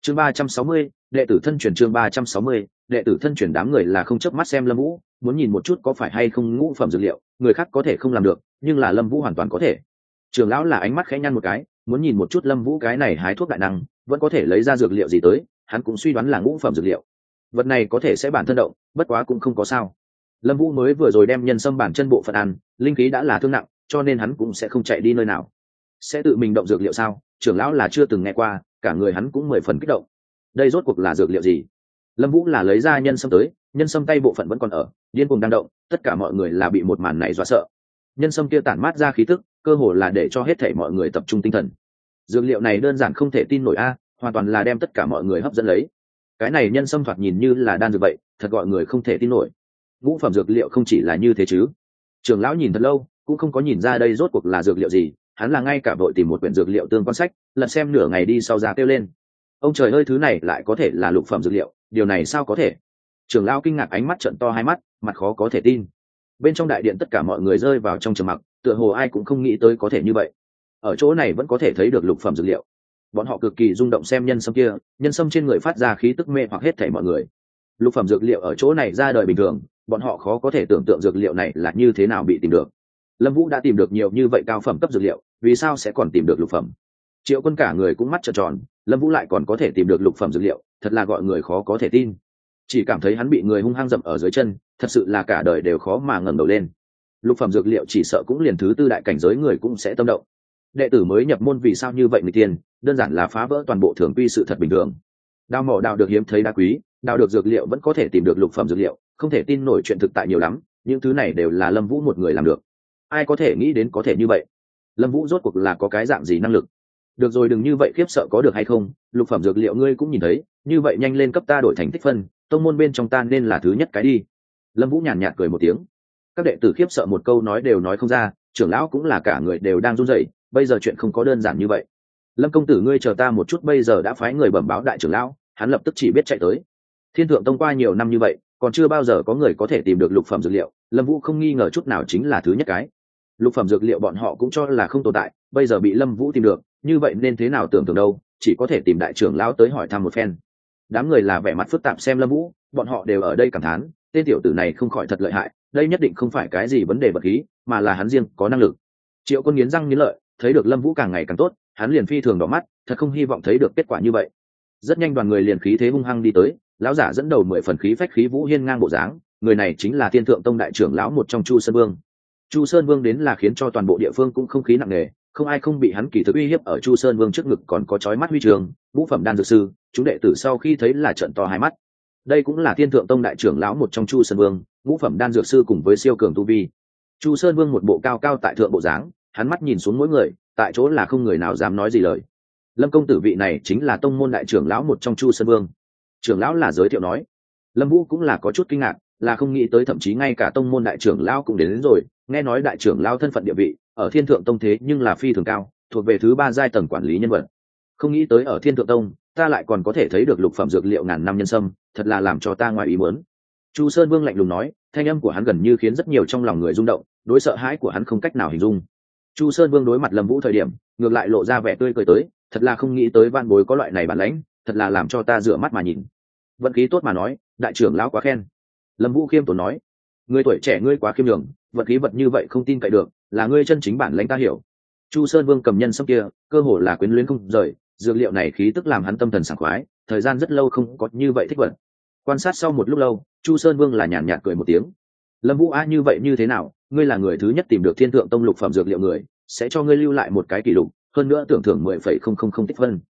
chương 360, đệ tử thân truyền. chương 360, đệ tử thân truyền. Đám người là không chớp mắt xem Lâm Vũ, muốn nhìn một chút có phải hay không ngũ phẩm dược liệu, người khác có thể không làm được, nhưng là Lâm Vũ hoàn toàn có thể. Trưởng lão là ánh mắt khẽ nhăn một cái, muốn nhìn một chút Lâm Vũ cái này hái thuốc đại năng, vẫn có thể lấy ra dược liệu gì tới, hắn cũng suy đoán là ngũ phẩm dược liệu. Vật này có thể sẽ bản thân động, bất quá cũng không có sao. Lâm Vũ mới vừa rồi đem nhân sâm bản chân bộ phận ăn, linh khí đã là thương nặng, cho nên hắn cũng sẽ không chạy đi nơi nào. Sẽ tự mình động dược liệu sao? Trưởng lão là chưa từng nghe qua, cả người hắn cũng 10 phần kích động. Đây rốt cuộc là dược liệu gì? Lâm Vũ là lấy ra nhân sâm tới, nhân sâm tay bộ phận vẫn còn ở, điên cuồng đang động, tất cả mọi người là bị một màn này dọa sợ. Nhân sâm kia tản mát ra khí tức, cơ hồ là để cho hết thảy mọi người tập trung tinh thần. Dược liệu này đơn giản không thể tin nổi a, hoàn toàn là đem tất cả mọi người hấp dẫn lấy. Cái này nhân sâm thoạt nhìn như là đan dược vậy, thật gọi người không thể tin nổi. Ngũ phẩm dược liệu không chỉ là như thế chứ? Trưởng lão nhìn thật lâu, cũng không có nhìn ra đây rốt cuộc là dược liệu gì, hắn là ngay cả vội tìm một quyển dược liệu tương quan sách, lật xem nửa ngày đi sau ra kêu lên. Ông trời ơi, thứ này lại có thể là lục phẩm dược liệu, điều này sao có thể? Trưởng lão kinh ngạc, ánh mắt trợn to hai mắt, mặt khó có thể tin. Bên trong đại điện tất cả mọi người rơi vào trong trầm mặc, tựa hồ ai cũng không nghĩ tới có thể như vậy. Ở chỗ này vẫn có thể thấy được lục phẩm dược liệu. Bọn họ cực kỳ rung động xem nhân sâm kia, nhân sâm trên người phát ra khí tức mê hoặc hết thảy mọi người. Lục phẩm dược liệu ở chỗ này ra đời bình thường, bọn họ khó có thể tưởng tượng dược liệu này là như thế nào bị tìm được. Lâm Vũ đã tìm được nhiều như vậy cao phẩm cấp dược liệu, vì sao sẽ còn tìm được lục phẩm? Triệu Quân cả người cũng mắt trợn tròn, Lâm Vũ lại còn có thể tìm được lục phẩm dược liệu, thật là gọi người khó có thể tin. Chỉ cảm thấy hắn bị người hung hăng dậm ở dưới chân, thật sự là cả đời đều khó mà ngẩng đầu lên. Lục phẩm dược liệu chỉ sợ cũng liền thứ tư đại cảnh giới người cũng sẽ tâm động. Đệ tử mới nhập môn vì sao như vậy người tiên, đơn giản là phá vỡ toàn bộ thường quy sự thật bình thường. Đào mỏ đào được hiếm thấy đá quý, đào được dược liệu vẫn có thể tìm được lục phẩm dược liệu, không thể tin nổi, chuyện thực tại nhiều lắm, những thứ này đều là Lâm Vũ một người làm được. Ai có thể nghĩ đến có thể như vậy? Lâm Vũ rốt cuộc là có cái dạng gì năng lực? Được rồi, đừng như vậy khiếp sợ, có được hay không? Lục phẩm dược liệu ngươi cũng nhìn thấy, như vậy nhanh lên cấp ta đổi thành tích phân, tông môn bên trong ta nên là thứ nhất cái đi. Lâm Vũ nhàn nhạt cười một tiếng. Các đệ tử khiếp sợ một câu nói đều nói không ra, trưởng lão cũng là cả người đều đang run rẩy, bây giờ chuyện không có đơn giản như vậy. Lâm công tử ngươi chờ ta một chút, bây giờ đã phái người bẩm báo đại trưởng lão, hắn lập tức chỉ biết chạy tới. Thiên Thượng Tông qua nhiều năm như vậy, còn chưa bao giờ có người có thể tìm được lục phẩm dược liệu, Lâm Vũ không nghi ngờ chút nào chính là thứ nhất cái. Lục phẩm dược liệu bọn họ cũng cho là không tồn tại, bây giờ bị Lâm Vũ tìm được, như vậy nên thế nào tưởng tượng đâu, chỉ có thể tìm đại trưởng lão tới hỏi thăm một phen. Đám người là vẻ mặt phức tạp xem Lâm Vũ, bọn họ đều ở đây cảm thán, tên tiểu tử này không khỏi thật lợi hại, đây nhất định không phải cái gì vấn đề vật khí, mà là hắn riêng có năng lực. Triệu Quân nghiến răng nghiến lợi, thấy được Lâm Vũ càng ngày càng tốt, hắn liền phi thường đỏ mắt, thật không hy vọng thấy được kết quả như vậy. Rất nhanh đoàn người liền khí thế hung hăng đi tới, lão giả dẫn đầu 10 phần khí phách khí vũ hiên ngang bộ dáng, người này chính là Thiên Thượng Tông đại trưởng lão một trong Chu Sơn Vương. Chu Sơn Vương đến là khiến cho toàn bộ địa phương cũng không khí nặng nề, không ai không bị hắn kỳ thực uy hiếp. Ở Chu Sơn Vương trước ngực còn có chói mắt huy trường, ngũ phẩm đan dược sư, chúng đệ tử sau khi thấy là trợn to hai mắt. Đây cũng là Thiên Thượng Tông đại trưởng lão một trong Chu Sơn Vương, ngũ phẩm đan dược sư cùng với siêu cường tu vi. Chu Sơn Vương một bộ cao cao tại thượng bộ dáng, hắn mắt nhìn xuống mỗi người, tại chỗ là không người nào dám nói gì lời. Lâm công tử vị này chính là tông môn đại trưởng lão một trong Chu Sơn Vương. Trưởng lão là giới thiệu nói. Lâm Vũ cũng là có chút kinh ngạc, là không nghĩ tới thậm chí ngay cả tông môn đại trưởng lão cũng đến rồi. Nghe nói đại trưởng lão thân phận địa vị ở Thiên Thượng Tông thế nhưng là phi thường cao, thuộc về thứ 3 giai tầng quản lý nhân vật. Không nghĩ tới ở Thiên Thượng Tông ta lại còn có thể thấy được lục phẩm dược liệu ngàn năm nhân sâm, thật là làm cho ta ngoài ý muốn. Chu Sơn Vương lạnh lùng nói, thanh âm của hắn gần như khiến rất nhiều trong lòng người rung động, đối sợ hãi của hắn không cách nào hình dung. Chu Sơn Vương đối mặt Lâm Vũ thời điểm, ngược lại lộ ra vẻ tươi cười tới, thật là không nghĩ tới van bối có loại này bản lãnh, thật là làm cho ta rửa mắt mà nhìn. Vận khí tốt mà nói, đại trưởng lão quá khen. Lâm Vũ khiêm tốn nói, người tuổi trẻ ngươi quá khiêm nhường, vận khí vật như vậy không tin cậy được, là ngươi chân chính bản lãnh ta hiểu. Chu Sơn Vương cầm nhân sâm kia, cơ hồ là quyến luyến không rời, dược liệu này khí tức làm hắn tâm thần sảng khoái, thời gian rất lâu không có như vậy thích vật. Quan sát sau một lúc lâu, Chu Sơn Vương là nhàn nhạt cười một tiếng. Lâm Vũ như vậy như thế nào, ngươi là người thứ nhất tìm được Thiên Thượng Tông lục phẩm dược liệu người, sẽ cho ngươi lưu lại một cái kỷ lục, hơn nữa tưởng thưởng 10,000 tích phân.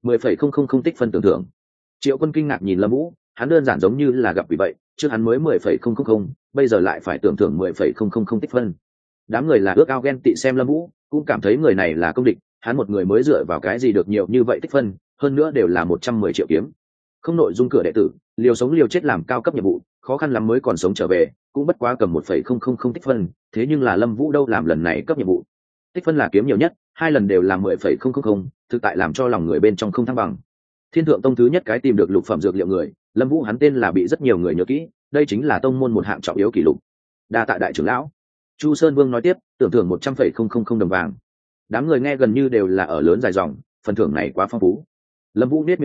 10,000 tích phân tưởng thưởng. Triệu Quân kinh ngạc nhìn Lâm Vũ, hắn đơn giản giống như là gặp vì vậy, trước hắn mới 10,000, bây giờ lại phải tưởng thưởng 10,000 tích phân. Đám người là ước ao ghen tị xem Lâm Vũ, cũng cảm thấy người này là công địch, hắn một người mới dựa vào cái gì được nhiều như vậy tích phân, hơn nữa đều là 110 triệu kiếm. Không nội dung cửa đệ tử, liều sống liều chết làm cao cấp nhiệm vụ, khó khăn lắm mới còn sống trở về, cũng bất quá cầm 1,000 tích phân, thế nhưng là Lâm Vũ đâu làm lần này cấp nhiệm vụ. Tích phân là kiếm nhiều nhất, 2 lần đều là 10,000, thực tại làm cho lòng người bên trong không thăng bằng. Thiên Thượng Tông thứ nhất cái tìm được lục phẩm dược liệu người, Lâm Vũ hắn tên là bị rất nhiều người nhớ kỹ, đây chính là tông môn một hạng trọng yếu kỷ lục. Đa tạ đại trưởng lão. Chu Sơn Vương nói tiếp, tưởng thưởng 100,000 đồng vàng. Đám người nghe gần như đều là ở lớn dài dòng, phần thưởng này quá phong phú. Lâm Vũ nhếch miệng lên,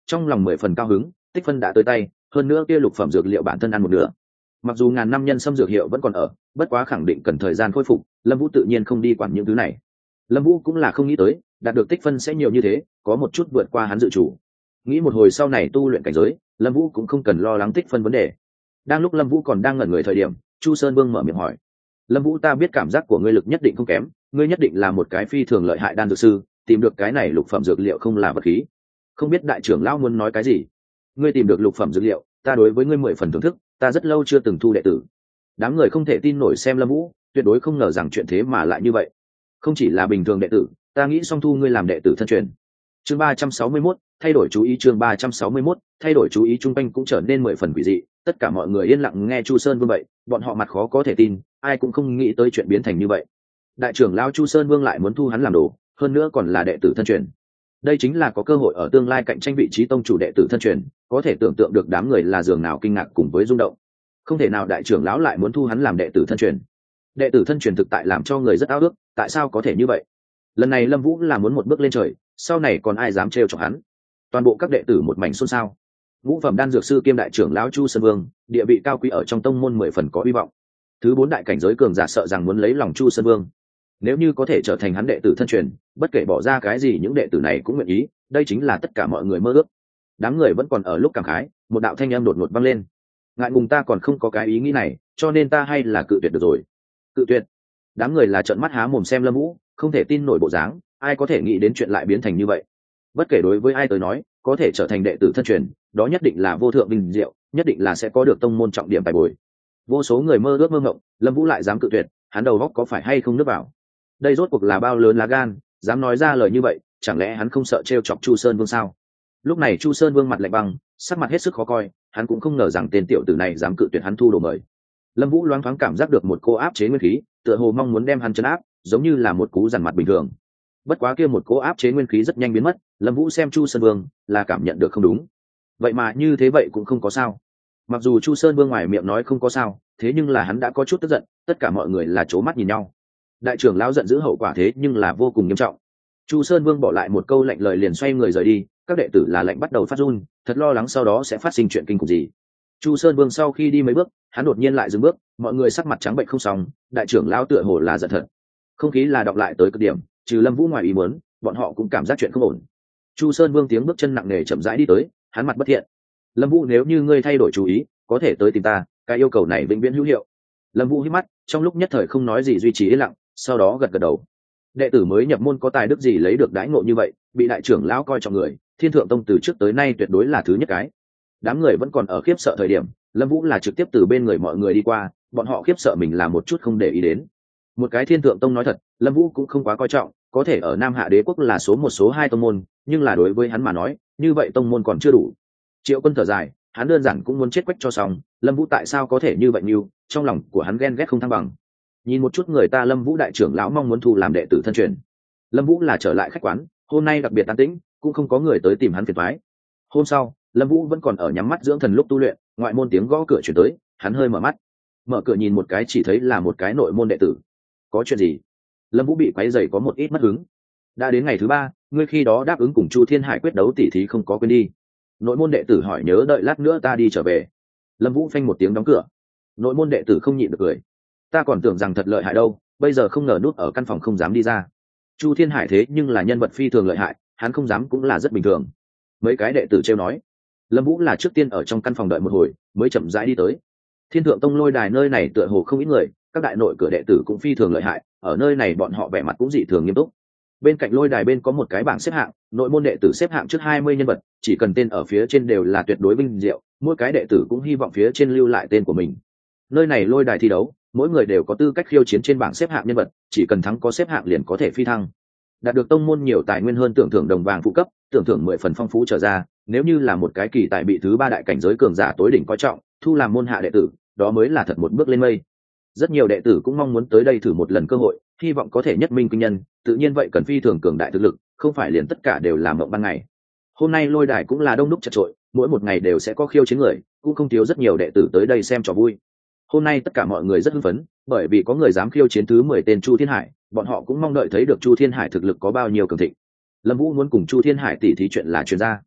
trong lòng 10 phần cao hứng, tích phân đã tới tay, hơn nữa kia lục phẩm dược liệu bản thân ăn một nửa. Mặc dù ngàn năm nhân sâm dược hiệu vẫn còn ở, bất quá khẳng định cần thời gian khôi phục, Lâm Vũ tự nhiên không đi quản những thứ này. Lâm Vũ cũng là không nghĩ tới đạt được tích phân sẽ nhiều như thế, có một chút vượt qua hắn dự chủ. Nghĩ một hồi sau này tu luyện cảnh giới, Lâm Vũ cũng không cần lo lắng tích phân vấn đề. Đang lúc Lâm Vũ còn đang ngẩn người thời điểm, Chu Sơn Vương mở miệng hỏi: Lâm Vũ, ta biết cảm giác của ngươi lực nhất định không kém, ngươi nhất định là một cái phi thường lợi hại đan dược sư, tìm được cái này lục phẩm dược liệu không là vật khí. Không biết đại trưởng lão muốn nói cái gì? Ngươi tìm được lục phẩm dược liệu, ta đối với ngươi 10 phần thưởng thức, ta rất lâu chưa từng thu đệ tử. Đám người không thể tin nổi xem Lâm Vũ, tuyệt đối không ngờ rằng chuyện thế mà lại như vậy. Không chỉ là bình thường đệ tử, ta nghĩ song thu ngươi làm đệ tử thân truyền. Chương 361, thay đổi chú ý. Chương 361, thay đổi chú ý. Trung quanh cũng trở nên 10 phần quỷ dị, tất cả mọi người yên lặng nghe Chu Sơn Vương vậy, bọn họ mặt khó có thể tin, ai cũng không nghĩ tới chuyện biến thành như vậy. Đại trưởng lão Chu Sơn Vương lại muốn thu hắn làm đồ, hơn nữa còn là đệ tử thân truyền. Đây chính là có cơ hội ở tương lai cạnh tranh vị trí tông chủ đệ tử thân truyền, có thể tưởng tượng được đám người là dường nào kinh ngạc cùng với rung động. Không thể nào đại trưởng lão lại muốn thu hắn làm đệ tử thân truyền. Đệ tử thân truyền thực tại làm cho người rất ao ước, tại sao có thể như vậy? Lần này Lâm Vũ là muốn một bước lên trời, sau này còn ai dám trêu chọc hắn? Toàn bộ các đệ tử một mảnh xôn xao. Ngũ phẩm đan dược sư kiêm đại trưởng lão Chu Sơn Vương, địa vị cao quý ở trong tông môn 10 phần có hy vọng. Thứ 4 đại cảnh giới cường giả sợ rằng muốn lấy lòng Chu Sơn Vương. Nếu như có thể trở thành hắn đệ tử thân truyền, bất kể bỏ ra cái gì những đệ tử này cũng nguyện ý, đây chính là tất cả mọi người mơ ước. Đám người vẫn còn ở lúc cảm khái, một đạo thanh âm đột ngột vang lên: ngại ngùng, ta còn không có cái ý nghĩ này, cho nên ta hay là cự tuyệt được rồi. Cự tuyệt? Đám người là trợn mắt há mồm xem Lâm Vũ, không thể tin nổi bộ dáng, ai có thể nghĩ đến chuyện lại biến thành như vậy. Bất kể đối với ai tới nói, có thể trở thành đệ tử thân truyền, đó nhất định là vô thượng vinh diệu, nhất định là sẽ có được tông môn trọng điểm bài bồi. Vô số người mơ ước mơ ngộng, Lâm Vũ lại dám cự tuyệt, hắn đầu óc có phải hay không nước vào? Đây rốt cuộc là bao lớn lá gan, dám nói ra lời như vậy, chẳng lẽ hắn không sợ trêu chọc Chu Sơn Vương sao? Lúc này Chu Sơn Vương mặt lạnh băng, sắc mặt hết sức khó coi, hắn cũng không ngờ rằng tên tiểu tử này dám cự tuyệt hắn thu đồ mời. Lâm Vũ loáng thoáng cảm giác được một cô áp chế nguyên khí, tựa hồ mong muốn đem hắn trấn áp, giống như là một cú dằn mặt bình thường. Bất quá kia một cỗ áp chế nguyên khí rất nhanh biến mất, Lâm Vũ xem Chu Sơn Vương là cảm nhận được không đúng. Vậy mà như thế vậy cũng không có sao. Mặc dù Chu Sơn Vương ngoài miệng nói không có sao, thế nhưng là hắn đã có chút tức giận, tất cả mọi người là trố mắt nhìn nhau. Đại trưởng lão giận dữ hậu quả thế nhưng là vô cùng nghiêm trọng. Chu Sơn Vương bỏ lại một câu lạnh lời liền xoay người rời đi, các đệ tử là lạnh bắt đầu phát run, thật lo lắng sau đó sẽ phát sinh chuyện kinh khủng gì. Chu Sơn Vương sau khi đi mấy bước, hắn đột nhiên lại dừng bước, mọi người sắc mặt trắng bệnh không xong, đại trưởng lão tựa hồ là giận thật. Không khí là đọc lại tới cực điểm, trừ Lâm Vũ ngoài ý muốn, bọn họ cũng cảm giác chuyện không ổn. Chu Sơn Vương tiếng bước chân nặng nề chậm rãi đi tới, hắn mặt bất thiện. Lâm Vũ, nếu như ngươi thay đổi chú ý, có thể tới tìm ta, cái yêu cầu này vĩnh viễn hữu hiệu. Lâm Vũ hít mắt, trong lúc nhất thời không nói gì, duy trì yên lặng, sau đó gật gật đầu. Đệ tử mới nhập môn có tài đức gì lấy được đãi ngộ như vậy, bị đại trưởng lão coi trọng người, Thiên Thượng Tông từ trước tới nay tuyệt đối là thứ nhất cái. Đám người vẫn còn ở khiếp sợ thời điểm, Lâm Vũ là trực tiếp từ bên người mọi người đi qua, bọn họ khiếp sợ mình là một chút không để ý đến. Một cái Thiên Thượng Tông nói thật, Lâm Vũ cũng không quá coi trọng, có thể ở Nam Hạ Đế quốc là số 1 số 2 tông môn, nhưng là đối với hắn mà nói, như vậy tông môn còn chưa đủ. Triệu Quân thở dài, hắn đơn giản cũng muốn chết quách cho xong, Lâm Vũ tại sao có thể như vậy nhưu, trong lòng của hắn ghen ghét không thăng bằng. Nhìn một chút người ta Lâm Vũ đại trưởng lão mong muốn thu làm đệ tử thân truyền. Lâm Vũ là trở lại khách quán, hôm nay đặc biệt an tĩnh, cũng không có người tới tìm hắn phiền toái. Hôm sau, Lâm Vũ vẫn còn ở nhắm mắt dưỡng thần lúc tu luyện, ngoại môn tiếng gõ cửa truyền tới, hắn hơi mở mắt. Mở cửa nhìn một cái chỉ thấy là một cái nội môn đệ tử. Có chuyện gì? Lâm Vũ bị quấy rầy có một ít mất hứng. Đã đến ngày thứ 3, ngươi khi đó đáp ứng cùng Chu Thiên Hải quyết đấu tỉ thí không có quên đi. Nội môn đệ tử hỏi nhớ đợi lát nữa ta đi trở về. Lâm Vũ phanh một tiếng đóng cửa. Nội môn đệ tử không nhịn được cười. Ta còn tưởng rằng thật lợi hại đâu, bây giờ không ngờ núp ở căn phòng không dám đi ra. Chu Thiên Hải thế nhưng là nhân vật phi thường lợi hại, hắn không dám cũng là rất bình thường. Mấy cái đệ tử trêu nói. Lâm Vũ là trước tiên ở trong căn phòng đợi một hồi, mới chậm rãi đi tới. Thiên Thượng Tông lôi đài nơi này tựa hồ không ít người, các đại nội cửa đệ tử cũng phi thường lợi hại, ở nơi này bọn họ vẻ mặt cũng dị thường nghiêm túc. Bên cạnh lôi đài bên có một cái bảng xếp hạng, nội môn đệ tử xếp hạng trước 20 nhân vật, chỉ cần tên ở phía trên đều là tuyệt đối vinh diệu, mỗi cái đệ tử cũng hy vọng phía trên lưu lại tên của mình. Nơi này lôi đài thi đấu, mỗi người đều có tư cách khiêu chiến trên bảng xếp hạng nhân vật, chỉ cần thắng có xếp hạng liền có thể phi thăng. Đạt được tông môn nhiều tài nguyên hơn tưởng thưởng đồng vàng phụ cấp, tưởng thưởng 10 phần phong phú trở ra, nếu như là một cái kỳ tài bị thứ 3 đại cảnh giới cường giả tối đỉnh coi trọng, thu làm môn hạ đệ tử, đó mới là thật một bước lên mây. Rất nhiều đệ tử cũng mong muốn tới đây thử một lần cơ hội, hy vọng có thể nhất minh kinh nhân, tự nhiên vậy cần phi thường cường đại thực lực, không phải liền tất cả đều làm mộng ban ngày. Hôm nay lôi đài cũng là đông đúc chật chội, mỗi một ngày đều sẽ có khiêu chiến người, cũng không thiếu rất nhiều đệ tử tới đây xem trò vui. Hôm nay tất cả mọi người rất hưng phấn, bởi vì có người dám khiêu chiến thứ 10 tên Chu Thiên Hải, bọn họ cũng mong đợi thấy được Chu Thiên Hải thực lực có bao nhiêu cường thịnh. Lâm Vũ muốn cùng Chu Thiên Hải tỉ thí chuyện là truyền ra.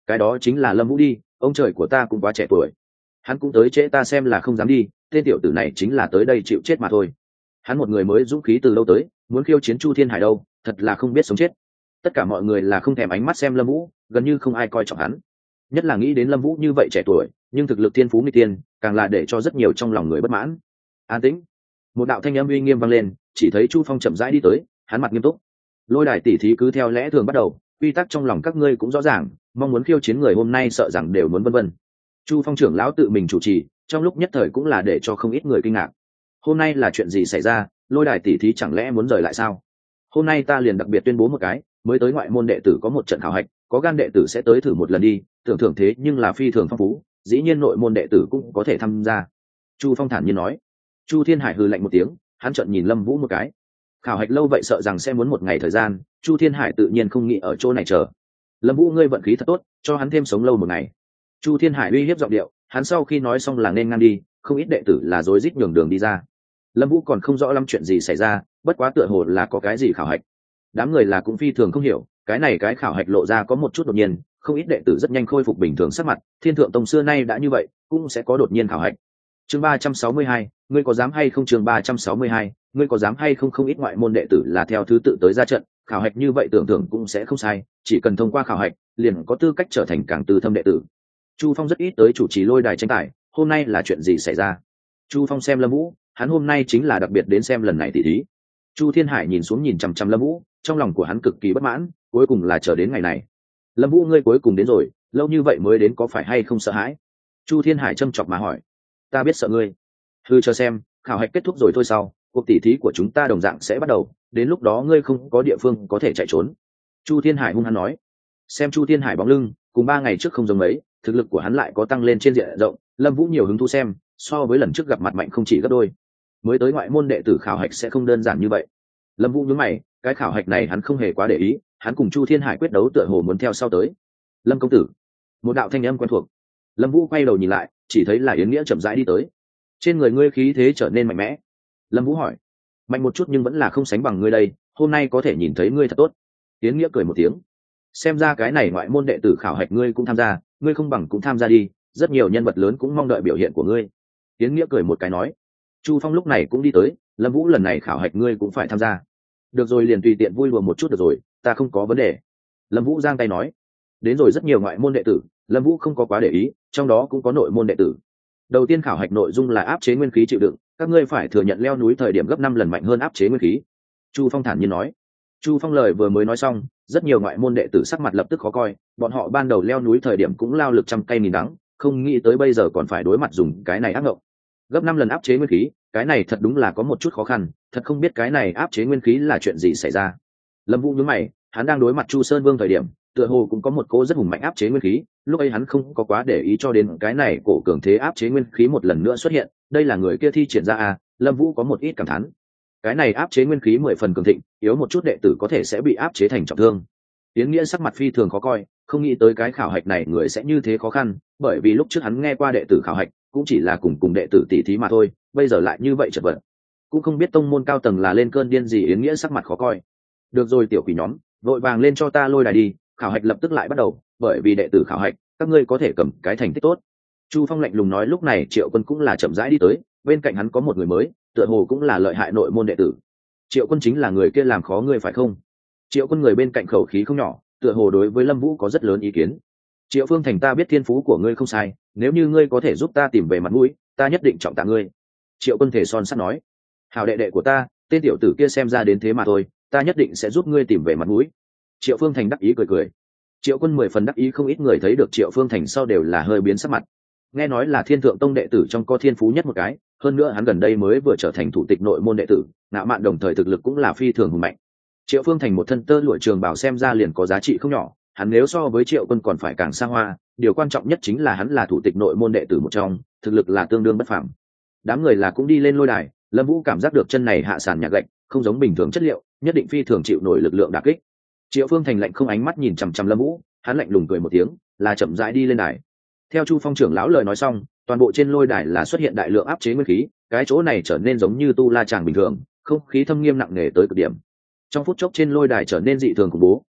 Cái đó chính là Lâm Vũ đi, ông trời của ta cũng quá trẻ tuổi. Hắn cũng tới trễ ta xem là không dám đi, tên tiểu tử này chính là tới đây chịu chết mà thôi. Hắn một người mới dũng khí từ lâu tới, muốn khiêu chiến Chu Thiên Hải đâu, thật là không biết sống chết. Tất cả mọi người là không thèm ánh mắt xem Lâm Vũ, gần như không ai coi trọng hắn. Nhất là nghĩ đến Lâm Vũ như vậy trẻ tuổi, nhưng thực lực thiên phú nghịch tiên, càng là để cho rất nhiều trong lòng người bất mãn. An tĩnh. Một đạo thanh âm uy nghiêm vang lên, chỉ thấy Chu Phong chậm rãi đi tới, hắn mặt nghiêm túc. Lôi đài tỉ thí cứ theo lẽ thường bắt đầu, quy tắc trong lòng các ngươi cũng rõ ràng, mong muốn khiêu chiến người hôm nay sợ rằng đều muốn vân vân. Chu Phong trưởng lão tự mình chủ trì, trong lúc nhất thời cũng là để cho không ít người kinh ngạc. Hôm nay là chuyện gì xảy ra, lôi đài tỉ thí chẳng lẽ muốn rời lại sao? Hôm nay ta liền đặc biệt tuyên bố một cái, mới tới ngoại môn đệ tử có một trận khảo hạch, có gan đệ tử sẽ tới thử một lần đi, tưởng thưởng thế nhưng là phi thường phong phú, dĩ nhiên nội môn đệ tử cũng có thể tham gia. Chu Phong thản nhiên nói. Chu Thiên Hải hừ lạnh một tiếng, hắn trợn nhìn Lâm Vũ một cái. Khảo hạch lâu vậy sợ rằng sẽ muốn một ngày thời gian, Chu Thiên Hải tự nhiên không nghĩ ở chỗ này chờ. Lâm Vũ ngươi vận khí thật tốt, cho hắn thêm sống lâu một ngày. Chu Thiên Hải uy hiếp giọng điệu, hắn sau khi nói xong là nên ngang đi, không ít đệ tử là rối rít nhường đường đi ra. Lâm Vũ còn không rõ lắm chuyện gì xảy ra, bất quá tựa hồ là có cái gì khảo hạch. Đám người là cũng phi thường không hiểu, cái khảo hạch lộ ra có một chút đột nhiên, không ít đệ tử rất nhanh khôi phục bình thường sắc mặt, Thiên Thượng Tông xưa nay đã như vậy, cũng sẽ có đột nhiên khảo hạch. Chương 362, ngươi có dám hay không? Chương 362, ngươi có dám hay không? Không ít ngoại môn đệ tử là theo thứ tự tới ra trận, khảo hạch như vậy tưởng cũng sẽ không sai, chỉ cần thông qua khảo hạch, liền có tư cách trở thành càng tư thâm đệ tử. Chu Phong rất ít tới chủ trì lôi đài tranh tài, hôm nay là chuyện gì xảy ra? Chu Phong xem Lâm Vũ, hắn hôm nay chính là đặc biệt đến xem lần này tỷ thí. Chu Thiên Hải nhìn xuống nhìn chằm chằm Lâm Vũ, trong lòng của hắn cực kỳ bất mãn, cuối cùng là chờ đến ngày này. Lâm Vũ ngươi cuối cùng đến rồi, lâu như vậy mới đến có phải hay không sợ hãi? Chu Thiên Hải châm chọc mà hỏi. Ta biết sợ ngươi. Hư chờ xem, khảo hạch kết thúc rồi thôi sau, cuộc tỷ thí của chúng ta đồng dạng sẽ bắt đầu, đến lúc đó ngươi không có địa phương có thể chạy trốn. Chu Thiên Hải hung hăng nói. Xem Chu Thiên Hải bóng lưng, cùng 3 ngày trước không giống mấy, thực lực của hắn lại có tăng lên trên diện rộng, Lâm Vũ nhiều hứng thú xem, so với lần trước gặp mặt mạnh không chỉ gấp đôi. Mới tới ngoại môn đệ tử khảo hạch sẽ không đơn giản như vậy. Lâm Vũ nhướng mày, cái khảo hạch này hắn không hề quá để ý, hắn cùng Chu Thiên Hải quyết đấu tựa hồ muốn theo sau tới. Lâm công tử. Một đạo thanh âm quen thuộc. Lâm Vũ quay đầu nhìn lại, chỉ thấy là Yến Nghĩa chậm rãi đi tới. Trên người ngươi khí thế trở nên mạnh mẽ. Lâm Vũ hỏi. Mạnh một chút nhưng vẫn là không sánh bằng ngươi đây, hôm nay có thể nhìn thấy ngươi thật tốt. Yến Nghĩa cười một tiếng. Xem ra cái này ngoại môn đệ tử khảo hạch ngươi cũng tham gia, ngươi không bằng cũng tham gia đi, rất nhiều nhân vật lớn cũng mong đợi biểu hiện của ngươi. Yến Nghĩa cười một cái nói. Chu Phong lúc này cũng đi tới, Lâm Vũ lần này khảo hạch ngươi cũng phải tham gia. Được rồi, liền tùy tiện vui đùa một chút được rồi, ta không có vấn đề. Lâm Vũ giang tay nói. Đến rồi rất nhiều ngoại môn đệ tử, Lâm Vũ không có quá để ý, trong đó cũng có nội môn đệ tử. Đầu tiên khảo hạch nội dung là áp chế nguyên khí chịu đựng, các ngươi phải thừa nhận leo núi thời điểm gấp 5 lần mạnh hơn áp chế nguyên khí. Chu Phong thản nhiên nói. Chu Phong lời vừa mới nói xong, rất nhiều ngoại môn đệ tử sắc mặt lập tức khó coi, bọn họ ban đầu leo núi thời điểm cũng lao lực trăm cây nghìn đắng, không nghĩ tới bây giờ còn phải đối mặt dùng cái này ác ngộng. Gấp 5 lần áp chế nguyên khí, cái này thật đúng là có một chút khó khăn, thật không biết cái này áp chế nguyên khí là chuyện gì xảy ra. Lâm Vũ nhướng mày, hắn đang đối mặt Chu Sơn Vương thời điểm, tựa hồ cũng có một cỗ rất hùng mạnh áp chế nguyên khí, lúc ấy hắn không có quá để ý cho đến cái này cổ cường thế áp chế nguyên khí một lần nữa xuất hiện, đây là người kia thi triển ra à? Lâm Vũ có một ít cảm thán. Cái này áp chế nguyên khí 10 phần cường thịnh, yếu một chút đệ tử có thể sẽ bị áp chế thành trọng thương. Yến Nghĩa sắc mặt phi thường khó coi, không nghĩ tới cái khảo hạch này người sẽ như thế khó khăn, bởi vì lúc trước hắn nghe qua đệ tử khảo hạch, cũng chỉ là cùng đệ tử tỷ thí mà thôi, bây giờ lại như vậy chật vật. Cũng không biết tông môn cao tầng là lên cơn điên gì. Yến Nghĩa sắc mặt khó coi. Được rồi tiểu quỷ nhóm, vội vàng lên cho ta lôi đài đi, khảo hạch lập tức lại bắt đầu, bởi vì đệ tử khảo hạch, các ngươi có thể cầm cái thành tích tốt. Chu Phong lạnh lùng nói. Lúc này Triệu Quân cũng là chậm rãi đi tới, bên cạnh hắn có một người mới, tựa hồ cũng là lợi hại nội môn đệ tử. Triệu Quân chính là người kia làm khó ngươi phải không? Triệu Quân người bên cạnh khẩu khí không nhỏ, tựa hồ đối với Lâm Vũ có rất lớn ý kiến. Triệu Phương Thành, ta biết thiên phú của ngươi không sai, nếu như ngươi có thể giúp ta tìm về mặt mũi, ta nhất định trọng tạ ngươi. Triệu Quân thể son sắt nói. Hảo đệ đệ của ta, tên tiểu tử kia xem ra đến thế mà thôi, ta nhất định sẽ giúp ngươi tìm về mặt mũi. Triệu Phương Thành đắc ý cười cười. Triệu Quân 10 phần đắc ý, không ít người thấy được Triệu Phương Thành sau đều là hơi biến sắc mặt. Nghe nói là Thiên Thượng Tông đệ tử trong có thiên phú nhất một cái, hơn nữa hắn gần đây mới vừa trở thành thủ tịch nội môn đệ tử, ngạo mạn đồng thời thực lực cũng là phi thường hùng mạnh. Triệu Phương Thành một thân tơ lụa trường bảo xem ra liền có giá trị không nhỏ, hắn nếu so với Triệu Quân còn phải càng xa hoa, điều quan trọng nhất chính là hắn là thủ tịch nội môn đệ tử một trong, thực lực là tương đương bất phàm. Đám người là cũng đi lên lôi đài, Lâm Vũ cảm giác được chân này hạ sàn nhạc gạch, không giống bình thường chất liệu, nhất định phi thường chịu nổi lực lượng đả kích. Triệu Phương Thành lạnh không ánh mắt nhìn chằm chằm Lâm Vũ, hắn lạnh lùng cười một tiếng, là chậm rãi đi lên đài. Theo Chu Phong trưởng lão lời nói xong, toàn bộ trên lôi đài là xuất hiện đại lượng áp chế nguyên khí, cái chỗ này trở nên giống như tu la tràng bình thường, không khí thâm nghiêm nặng nề tới cực điểm. Trong phút chốc trên lôi đài trở nên dị thường khủng bố,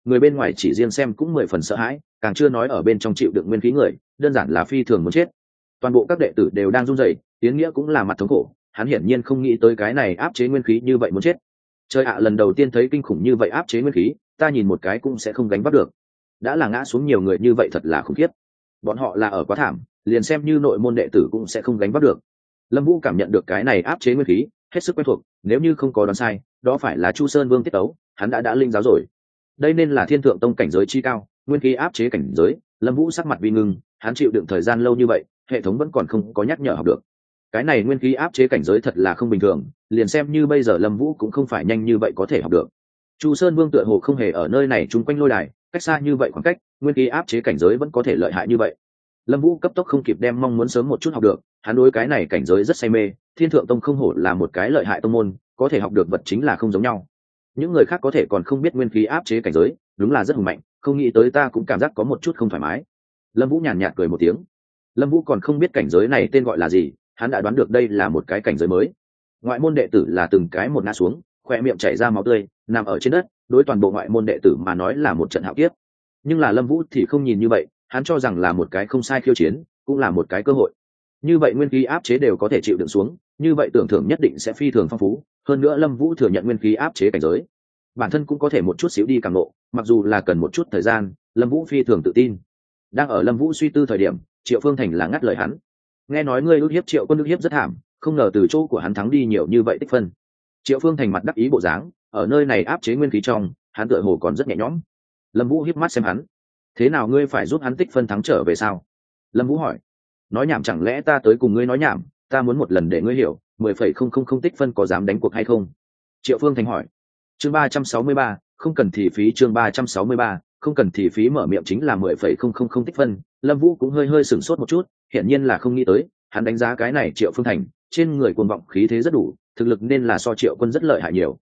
người bên ngoài chỉ riêng xem cũng 10 phần sợ hãi, càng chưa nói ở bên trong chịu đựng nguyên khí người, đơn giản là phi thường muốn chết. Toàn bộ các đệ tử đều đang run rẩy, Tiến Nghĩa cũng là mặt thống khổ, hắn hiển nhiên không nghĩ tới cái này áp chế nguyên khí như vậy muốn chết. Trời ạ, lần đầu tiên thấy kinh khủng như vậy áp chế nguyên khí, ta nhìn một cái cũng sẽ không gánh vác được. Đã là ngã xuống nhiều người như vậy thật là khủng khiếp. Bọn họ là ở quá thảm, liền xem như nội môn đệ tử cũng sẽ không gánh vác được. Lâm Vũ cảm nhận được cái này áp chế nguyên khí, hết sức quen thuộc, nếu như không có đoán sai, đó phải là Chu Sơn Vương tiết tấu, hắn đã linh giáo rồi. Đây nên là Thiên Thượng Tông cảnh giới chi cao, nguyên khí áp chế cảnh giới. Lâm Vũ sắc mặt vi ngưng, hắn chịu đựng thời gian lâu như vậy, hệ thống vẫn còn không có nhắc nhở học được. Cái này nguyên khí áp chế cảnh giới thật là không bình thường, liền xem như bây giờ Lâm Vũ cũng không phải nhanh như vậy có thể học được. Chu Sơn Vương tựa hồ không hề ở nơi này chung quanh lôi đài, cách xa như vậy khoảng cách, nguyên khí áp chế cảnh giới vẫn có thể lợi hại như vậy. Lâm Vũ cấp tốc không kịp đem mong muốn sớm một chút học được, hắn đối cái này cảnh giới rất say mê, Thiên Thượng Tông không hổ là một cái lợi hại tông môn, có thể học được vật chính là không giống nhau. Những người khác có thể còn không biết nguyên khí áp chế cảnh giới, đúng là rất hùng mạnh, không nghĩ tới ta cũng cảm giác có một chút không thoải mái. Lâm Vũ nhàn nhạt cười một tiếng. Lâm Vũ còn không biết cảnh giới này tên gọi là gì, hắn đã đoán được đây là một cái cảnh giới mới. Ngoại môn đệ tử là từng cái một ngã xuống, khóe miệng chảy ra máu tươi, nằm ở trên đất, đối toàn bộ ngoại môn đệ tử mà nói là một trận hạo kiếp. Nhưng là Lâm Vũ thì không nhìn như vậy, hắn cho rằng là một cái không sai khiêu chiến, cũng là một cái cơ hội. Như vậy nguyên khí áp chế đều có thể chịu đựng xuống, như vậy tưởng thưởng nhất định sẽ phi thường phong phú, hơn nữa Lâm Vũ thừa nhận nguyên khí áp chế cảnh giới, bản thân cũng có thể một chút xíu đi càng lộ, mặc dù là cần một chút thời gian, Lâm Vũ phi thường tự tin. Đang ở Lâm Vũ suy tư thời điểm, Triệu Phương Thành là ngắt lời hắn. Nghe nói ngươi ức hiếp Triệu Quân ức hiếp rất thảm, không ngờ từ chỗ của hắn thắng đi nhiều như vậy tích phân. Triệu Phương Thành mặt đắc ý bộ dáng, ở nơi này áp chế nguyên khí trong, hắn tựa hồ còn rất nhẹ nhõm. Lâm Vũ híp mắt xem hắn. Thế nào ngươi phải giúp hắn tích phân thắng trở về sao? Lâm Vũ hỏi. Nói nhảm chẳng lẽ ta tới cùng ngươi nói nhảm, ta muốn một lần để ngươi hiểu, 10,000 tích phân có dám đánh cuộc hay không? Triệu Phương Thành hỏi. Chương 363, không cần thì phí. Chương 363, không cần thì phí. Mở miệng chính là 10,000 tích phân. Lâm Vũ cũng hơi sửng sốt một chút, hiển nhiên là không nghĩ tới, hắn đánh giá cái này Triệu Phương Thành, trên người cuồng vọng khí thế rất đủ, thực lực nên là so Triệu Quân rất lợi hại nhiều.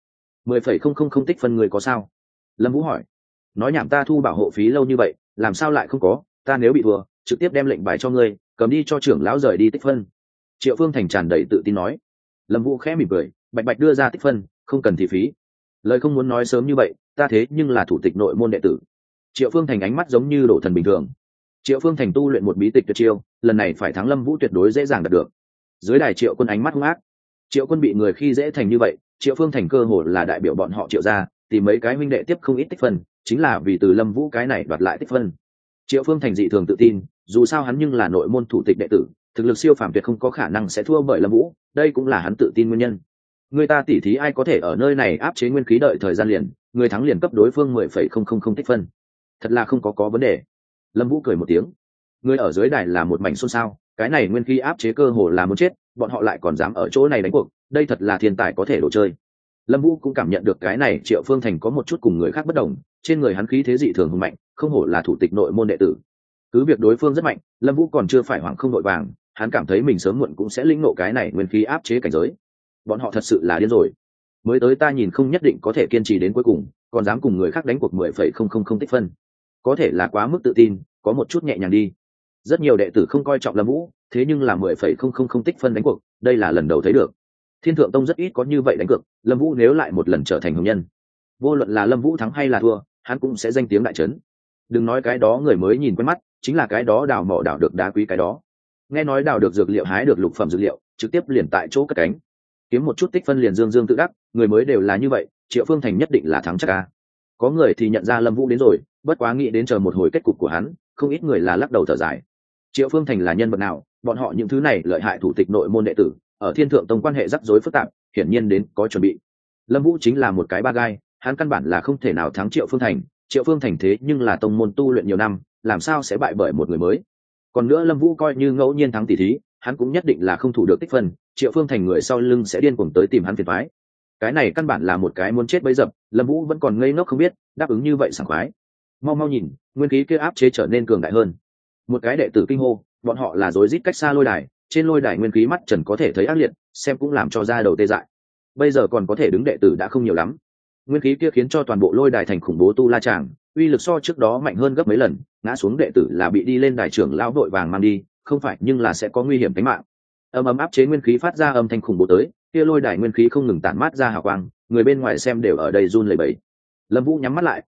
10,000 tích phân người có sao? Lâm Vũ hỏi. Nói nhảm, ta thu bảo hộ phí lâu như vậy, làm sao lại không có, ta nếu bị thua, trực tiếp đem lệnh bài cho ngươi, cầm đi cho trưởng lão rời đi tích phân. Triệu Phương Thành tràn đầy tự tin nói. Lâm Vũ khẽ mỉm cười, bạch bạch đưa ra tích phân, không cần thì phí. Lời không muốn nói sớm như vậy, ta thế nhưng là thủ tịch nội môn đệ tử. Triệu Phương Thành ánh mắt giống như đổ thần bình thường. Triệu Phương Thành tu luyện một bí tịch tuyệt chiêu, lần này phải thắng Lâm Vũ tuyệt đối dễ dàng đạt được. Dưới đài Triệu Quân ánh mắt hung ác. Triệu Quân bị người khi dễ thành như vậy, Triệu Phương Thành cơ hồ là đại biểu bọn họ Triệu gia, tìm mấy cái huynh đệ tiếp không ít tích phân, chính là vì từ Lâm Vũ cái này đoạt lại tích phân. Triệu Phương Thành dị thường tự tin, dù sao hắn nhưng là nội môn thủ tịch đệ tử, thực lực siêu phàm tuyệt không có khả năng sẽ thua bởi Lâm Vũ, đây cũng là hắn tự tin nguyên nhân. Người ta tỉ thí ai có thể ở nơi này áp chế nguyên khí đợi thời gian liền, người thắng liền cấp đối phương 10,000 tích phân. Thật là không có vấn đề. Lâm Vũ cười một tiếng. Người ở dưới đài là một mảnh xôn xao, cái này nguyên khí áp chế cơ hồ là muốn chết, bọn họ lại còn dám ở chỗ này đánh cuộc, đây thật là thiên tài có thể đồ chơi. Lâm Vũ cũng cảm nhận được cái này Triệu Phương Thành có một chút cùng người khác bất đồng, trên người hắn khí thế dị thường hùng mạnh, không hổ là thủ tịch nội môn đệ tử. Cứ việc đối phương rất mạnh, Lâm Vũ còn chưa phải hoảng không đội vàng, hắn cảm thấy mình sớm muộn cũng sẽ lĩnh ngộ cái này nguyên khí áp chế cảnh giới. Bọn họ thật sự là điên rồi. Mới tới ta nhìn không nhất định có thể kiên trì đến cuối cùng, còn dám cùng người khác đánh cuộc 10,000 tích phân. Có thể là quá mức tự tin, có một chút nhẹ nhàng đi. Rất nhiều đệ tử không coi trọng Lâm Vũ, thế nhưng là 10,000 tích phân đánh cuộc, đây là lần đầu thấy được. Thiên Thượng Tông rất ít có như vậy đánh cược, Lâm Vũ nếu lại một lần trở thành hồng nhân, vô luận là Lâm Vũ thắng hay là thua, hắn cũng sẽ danh tiếng đại trấn. Đừng nói cái đó người mới nhìn quen mắt, chính là cái đó đào mỏ đào được đá quý cái đó. Nghe nói đào được dược liệu, hái được lục phẩm dược liệu, trực tiếp liền tại chỗ cất cánh. Kiếm một chút tích phân liền dương dương tự đắc, người mới đều là như vậy, Triệu Phương Thành nhất định là thắng chắc a. Có người thì nhận ra Lâm Vũ đến rồi, bất quá nghĩ đến chờ một hồi kết cục của hắn, không ít người là lắc đầu thở dài. Triệu Phương Thành là nhân vật nào, bọn họ những thứ này lợi hại thủ tịch nội môn đệ tử, ở Thiên Thượng Tông quan hệ rắc rối phức tạp, hiển nhiên đến có chuẩn bị. Lâm Vũ chính là một cái ba gai, hắn căn bản là không thể nào thắng Triệu Phương Thành. Triệu Phương Thành thế nhưng là tông môn tu luyện nhiều năm, làm sao sẽ bại bởi một người mới? Còn nữa Lâm Vũ coi như ngẫu nhiên thắng tỷ thí, hắn cũng nhất định là không thủ được tích phân, Triệu Phương Thành người sau lưng sẽ điên cuồng tới tìm hắn phiền toái. Cái này căn bản là một cái muốn chết bấy dập, Lâm Vũ vẫn còn ngây ngốc không biết, đáp ứng như vậy sảng khoái. Mau mau nhìn, nguyên khí kia áp chế trở nên cường đại hơn. Một cái đệ tử kinh hô, bọn họ là rối rít cách xa lôi đài, trên lôi đài nguyên khí mắt trần có thể thấy ác liệt, xem cũng làm cho da đầu tê dại. Bây giờ còn có thể đứng đệ tử đã không nhiều lắm. Nguyên khí kia khiến cho toàn bộ lôi đài thành khủng bố tu la tràng, uy lực so trước đó mạnh hơn gấp mấy lần, ngã xuống đệ tử là bị đi lên đài trưởng lão đội vàng mang đi, không phải nhưng là sẽ có nguy hiểm tính mạng. Ầm áp chế nguyên khí phát ra âm thanh khủng bố tới, kia lôi đài nguyên khí không ngừng tản mát ra hào quang, người bên ngoài xem đều ở đây run lẩy bẩy. Lâm Vũ nhắm mắt lại,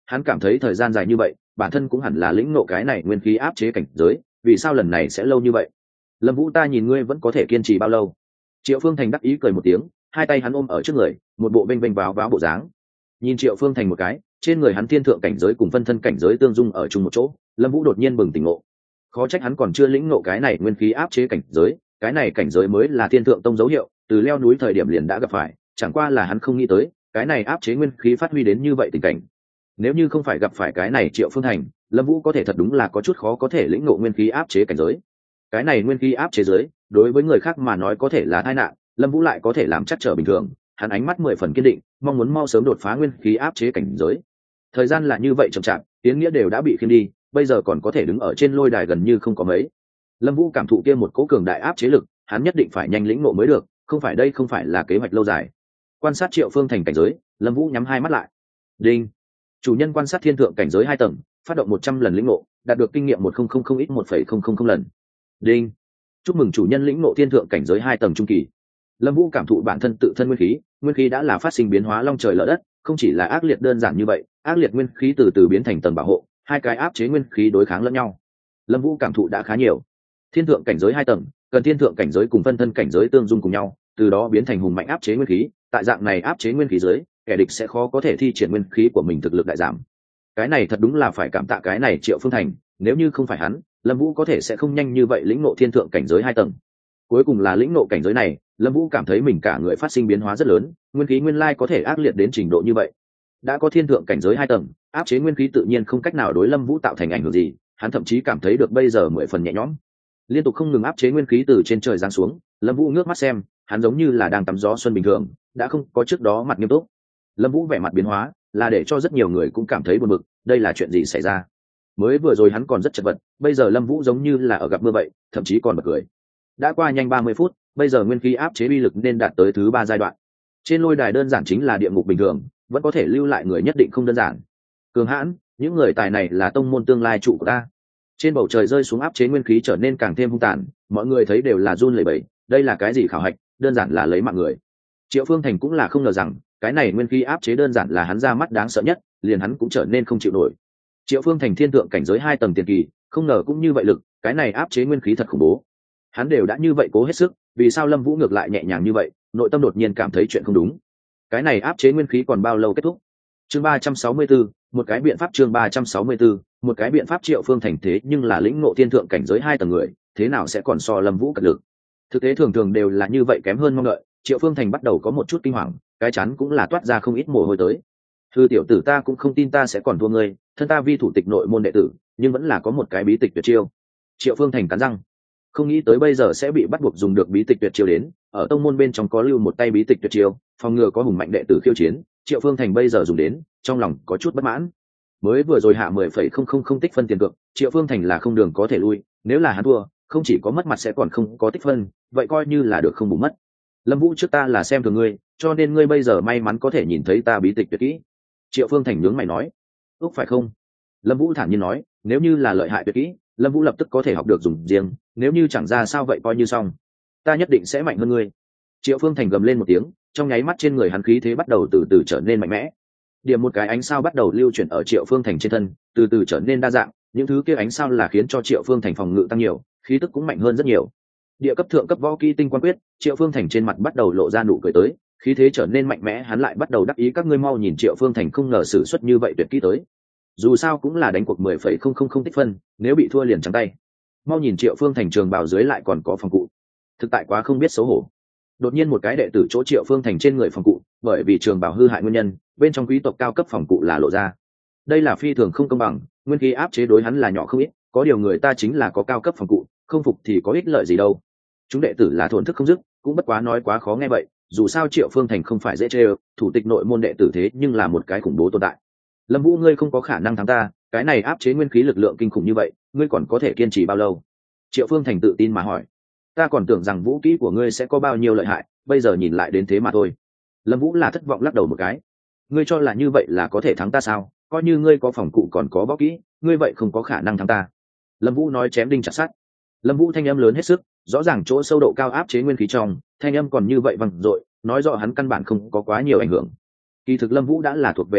Hắn cảm thấy thời gian dài như vậy bản thân cũng hẳn là lĩnh ngộ cái này nguyên khí áp chế cảnh giới, vì sao lần này sẽ lâu như vậy? Lâm Vũ, ta nhìn ngươi vẫn có thể kiên trì bao lâu? Triệu Phương Thành đắc ý cười một tiếng, hai tay hắn ôm ở trước người, một bộ vênh vênh váo váo bộ dáng. Nhìn Triệu Phương Thành một cái, trên người hắn thiên thượng cảnh giới cùng phân thân cảnh giới tương dung ở chung một chỗ, Lâm Vũ đột nhiên bừng tỉnh ngộ. Khó trách hắn còn chưa lĩnh ngộ cái này nguyên khí áp chế cảnh giới, cái này cảnh giới mới là thiên thượng tông dấu hiệu, từ leo núi thời điểm liền đã gặp phải, chẳng qua là hắn không nghĩ tới, cái này áp chế nguyên khí phát huy đến như vậy tình cảnh. Nếu như không phải gặp phải cái này Triệu Phương Thành, Lâm Vũ có thể thật đúng là có chút khó có thể lĩnh ngộ nguyên khí áp chế cảnh giới. Cái này nguyên khí áp chế giới, đối với người khác mà nói có thể là tai nạn, Lâm Vũ lại có thể làm chắc trở bình thường, hắn ánh mắt 10 phần kiên định, mong muốn mau sớm đột phá nguyên khí áp chế cảnh giới. Thời gian là như vậy chậm chạp, tiến nghĩa đều đã bị khiêng đi, bây giờ còn có thể đứng ở trên lôi đài gần như không có mấy. Lâm Vũ cảm thụ kia một cỗ cường đại áp chế lực, hắn nhất định phải nhanh lĩnh ngộ mới được, không phải đây không phải là kế hoạch lâu dài. Quan sát Triệu Phương Thành cảnh giới, Lâm Vũ nhắm hai mắt lại. Đinh. Chủ nhân quan sát thiên thượng cảnh giới 2 tầng, phát động 100 lần lĩnh ngộ, đạt được kinh nghiệm 1000 ít 1,000 lần. Đinh. Chúc mừng chủ nhân lĩnh ngộ thiên thượng cảnh giới 2 tầng trung kỳ. Lâm Vũ cảm thụ bản thân tự thân nguyên khí đã là phát sinh biến hóa long trời lở đất, không chỉ là ác liệt đơn giản như vậy, ác liệt nguyên khí từ từ biến thành tầng bảo hộ, hai cái áp chế nguyên khí đối kháng lẫn nhau. Lâm Vũ cảm thụ đã khá nhiều. Thiên thượng cảnh giới 2 tầng, cần thiên thượng cảnh giới cùng phân thân cảnh giới tương dung cùng nhau, từ đó biến thành hùng mạnh áp chế nguyên khí, tại dạng này áp chế nguyên khí dưới, kẻ địch sẽ khó có thể thi triển nguyên khí của mình thực lực đại giảm. Cái này thật đúng là phải cảm tạ cái này Triệu Phương Thành, nếu như không phải hắn, Lâm Vũ có thể sẽ không nhanh như vậy lĩnh ngộ thiên thượng cảnh giới 2 tầng. Cuối cùng là lĩnh ngộ cảnh giới này, Lâm Vũ cảm thấy mình cả người phát sinh biến hóa rất lớn, nguyên khí nguyên lai có thể ác liệt đến trình độ như vậy. Đã có thiên thượng cảnh giới 2 tầng, áp chế nguyên khí tự nhiên không cách nào đối Lâm Vũ tạo thành ảnh hưởng gì, hắn thậm chí cảm thấy được bây giờ 10 phần nhẹ nhõm. Liên tục không ngừng áp chế nguyên khí từ trên trời giáng xuống, Lâm Vũ ngước mắt xem, hắn giống như là đang tắm gió xuân bình thường, đã không có trước đó mặt nghiêm túc. Lâm Vũ vẻ mặt biến hóa, là để cho rất nhiều người cũng cảm thấy buồn bực, đây là chuyện gì xảy ra? Mới vừa rồi hắn còn rất chật vật, bây giờ Lâm Vũ giống như là ở gặp mưa vậy, thậm chí còn bật cười. Đã qua nhanh 30 phút, bây giờ nguyên khí áp chế uy lực nên đạt tới thứ 3 giai đoạn. Trên lôi đài đơn giản chính là địa ngục bình thường, vẫn có thể lưu lại người nhất định không đơn giản. Cường hãn, những người tài này là tông môn tương lai trụ của ta. Trên bầu trời rơi xuống áp chế nguyên khí trở nên càng thêm hung tàn, mọi người thấy đều là run lẩy bẩy, đây là cái gì khảo hạch, đơn giản là lấy mạng người. Triệu Phương Thành cũng là không ngờ rằng, cái này nguyên khí áp chế đơn giản là hắn ra mắt đáng sợ nhất, liền hắn cũng trở nên không chịu nổi. Triệu Phương Thành thiên thượng cảnh giới 2 tầng tiền kỳ, không ngờ cũng như vậy lực, cái này áp chế nguyên khí thật khủng bố. Hắn đều đã như vậy cố hết sức, vì sao Lâm Vũ ngược lại nhẹ nhàng như vậy, nội tâm đột nhiên cảm thấy chuyện không đúng. Cái này áp chế nguyên khí còn bao lâu kết thúc? Chương 364, một cái biện pháp. Chương 364, một cái biện pháp. Triệu Phương Thành thế nhưng là lĩnh ngộ thiên thượng cảnh giới 2 tầng người, thế nào sẽ còn so Lâm Vũ cật lực? Thực tế thường thường đều là như vậy, kém hơn mong đợi. Triệu Phương Thành bắt đầu có một chút kinh hoàng, cái chắn cũng là toát ra không ít mồ hôi tới. Thư tiểu tử, ta cũng không tin ta sẽ còn thua ngươi, thân ta vi thủ tịch nội môn đệ tử, nhưng vẫn là có một cái bí tịch tuyệt chiêu. Triệu Phương Thành cắn răng, không nghĩ tới bây giờ sẽ bị bắt buộc dùng được bí tịch tuyệt chiêu đến, ở tông môn bên trong có lưu một tay bí tịch tuyệt chiêu, phòng ngừa có hùng mạnh đệ tử khiêu chiến, Triệu Phương Thành bây giờ dùng đến, trong lòng có chút bất mãn. Mới vừa rồi hạ 10,000 tích phân tiền cược, Triệu Phương Thành là không đường có thể lui, nếu là hắn thua, không chỉ có mất mặt sẽ còn không có tích phân, vậy coi như là được không bù mất. Lâm Vũ, trước ta là xem thường ngươi, cho nên ngươi bây giờ may mắn có thể nhìn thấy ta bí tịch tuyệt kỹ. Triệu Phương Thành nhướng mày nói. Úc, phải không? Lâm Vũ thản nhiên nói, nếu như là lợi hại tuyệt kỹ, Lâm Vũ lập tức có thể học được dùng riêng, nếu như chẳng ra sao vậy coi như xong, ta nhất định sẽ mạnh hơn ngươi. Triệu Phương Thành gầm lên một tiếng, trong nháy mắt trên người hắn khí thế bắt đầu từ từ trở nên mạnh mẽ. Điểm một cái ánh sao bắt đầu lưu chuyển ở Triệu Phương Thành trên thân, từ từ trở nên đa dạng, những thứ kia ánh sao là khiến cho Triệu Phương Thành phòng ngự tăng nhiều, khí tức cũng mạnh hơn rất nhiều. Địa cấp thượng cấp võ kỹ tinh quan quyết, Triệu Phương Thành trên mặt bắt đầu lộ ra nụ cười tới, khí thế trở nên mạnh mẽ, hắn lại bắt đầu đắc ý. Các ngươi mau nhìn, Triệu Phương Thành không ngờ sử xuất như vậy tuyệt kỹ tới. Dù sao cũng là đánh cuộc 10,000 tích phân, nếu bị thua liền trắng tay. Mau nhìn, Triệu Phương Thành trường bào dưới lại còn có phòng cụ, thực tại quá không biết xấu hổ. Đột nhiên một cái đệ tử chỗ Triệu Phương Thành trên người phòng cụ, bởi vì trường bào hư hại nguyên nhân, bên trong quý tộc cao cấp phòng cụ là lộ ra. Đây là phi thường không công bằng, nguyên khí áp chế đối hắn là nhỏ không ít, có điều người ta chính là có cao cấp phòng cụ, không phục thì có ích lợi gì đâu. Chúng đệ tử là thổn thức không dứt, cũng bất quá nói quá khó nghe vậy, dù sao Triệu Phương Thành không phải dễ chơi, thủ tịch nội môn đệ tử thế nhưng là một cái khủng bố tồn tại. Lâm Vũ, ngươi không có khả năng thắng ta, cái này áp chế nguyên khí lực lượng kinh khủng như vậy, ngươi còn có thể kiên trì bao lâu? Triệu Phương Thành tự tin mà hỏi. Ta còn tưởng rằng vũ kỹ của ngươi sẽ có bao nhiêu lợi hại, bây giờ nhìn lại đến thế mà thôi. Lâm Vũ là thất vọng lắc đầu một cái. Ngươi cho là như vậy là có thể thắng ta sao? Coi như ngươi có phòng cụ còn có võ kỹ, ngươi vậy không có khả năng thắng ta. Lâm Vũ nói chém đinh chặt sắt. Lâm Vũ thanh âm lớn hết sức, rõ ràng chỗ sâu độ cao áp chế nguyên khí trong, thanh âm còn như vậy vang dội, nói rõ hắn căn bản không có quá nhiều ảnh hưởng. Kỳ thực Lâm Vũ đã là thuộc về bất lợi,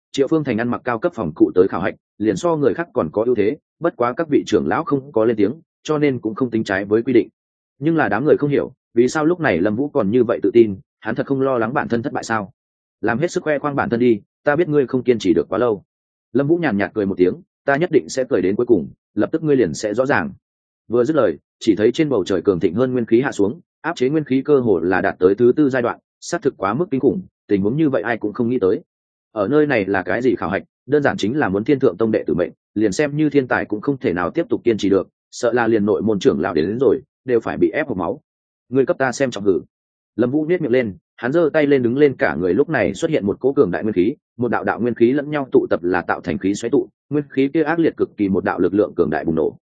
Triệu Phương Thành ăn mặc cao cấp phòng cụ tới khảo hạch, liền so người khác còn có ưu thế, bất quá các vị trưởng lão không có lên tiếng, cho nên cũng không tính trái với quy định. Nhưng là đám người không hiểu, vì sao lúc này Lâm Vũ còn như vậy tự tin, hắn thật không lo lắng bản thân thất bại sao? Làm hết sức khoe khoang bản thân đi, ta biết ngươi không kiên trì được quá lâu. Lâm Vũ nhàn nhạt cười một tiếng, ta nhất định sẽ cười đến cuối cùng, lập tức ngươi liền sẽ rõ ràng. Vừa dứt lời, chỉ thấy trên bầu trời cường thịnh hơn nguyên khí hạ xuống, áp chế nguyên khí cơ hồ là đạt tới thứ tư giai đoạn, xác thực quá mức kinh khủng, tình huống như vậy ai cũng không nghĩ tới. Ở nơi này là cái gì khảo hạch, đơn giản chính là muốn thiên thượng tông đệ tử mệnh, liền xem như thiên tài cũng không thể nào tiếp tục kiên trì được, sợ là liền nội môn trưởng lão đến rồi, đều phải bị ép hộc máu. Ngươi cấp ta xem trọng hử. Lâm Vũ nhếch miệng lên, hắn giơ tay lên đứng lên, cả người lúc này xuất hiện một cỗ cường đại nguyên khí, một đạo đạo nguyên khí lẫn nhau tụ tập là tạo thành khí xoáy tụ, nguyên khí kia ác liệt cực kỳ, một đạo lực lượng cường đại bùng nổ.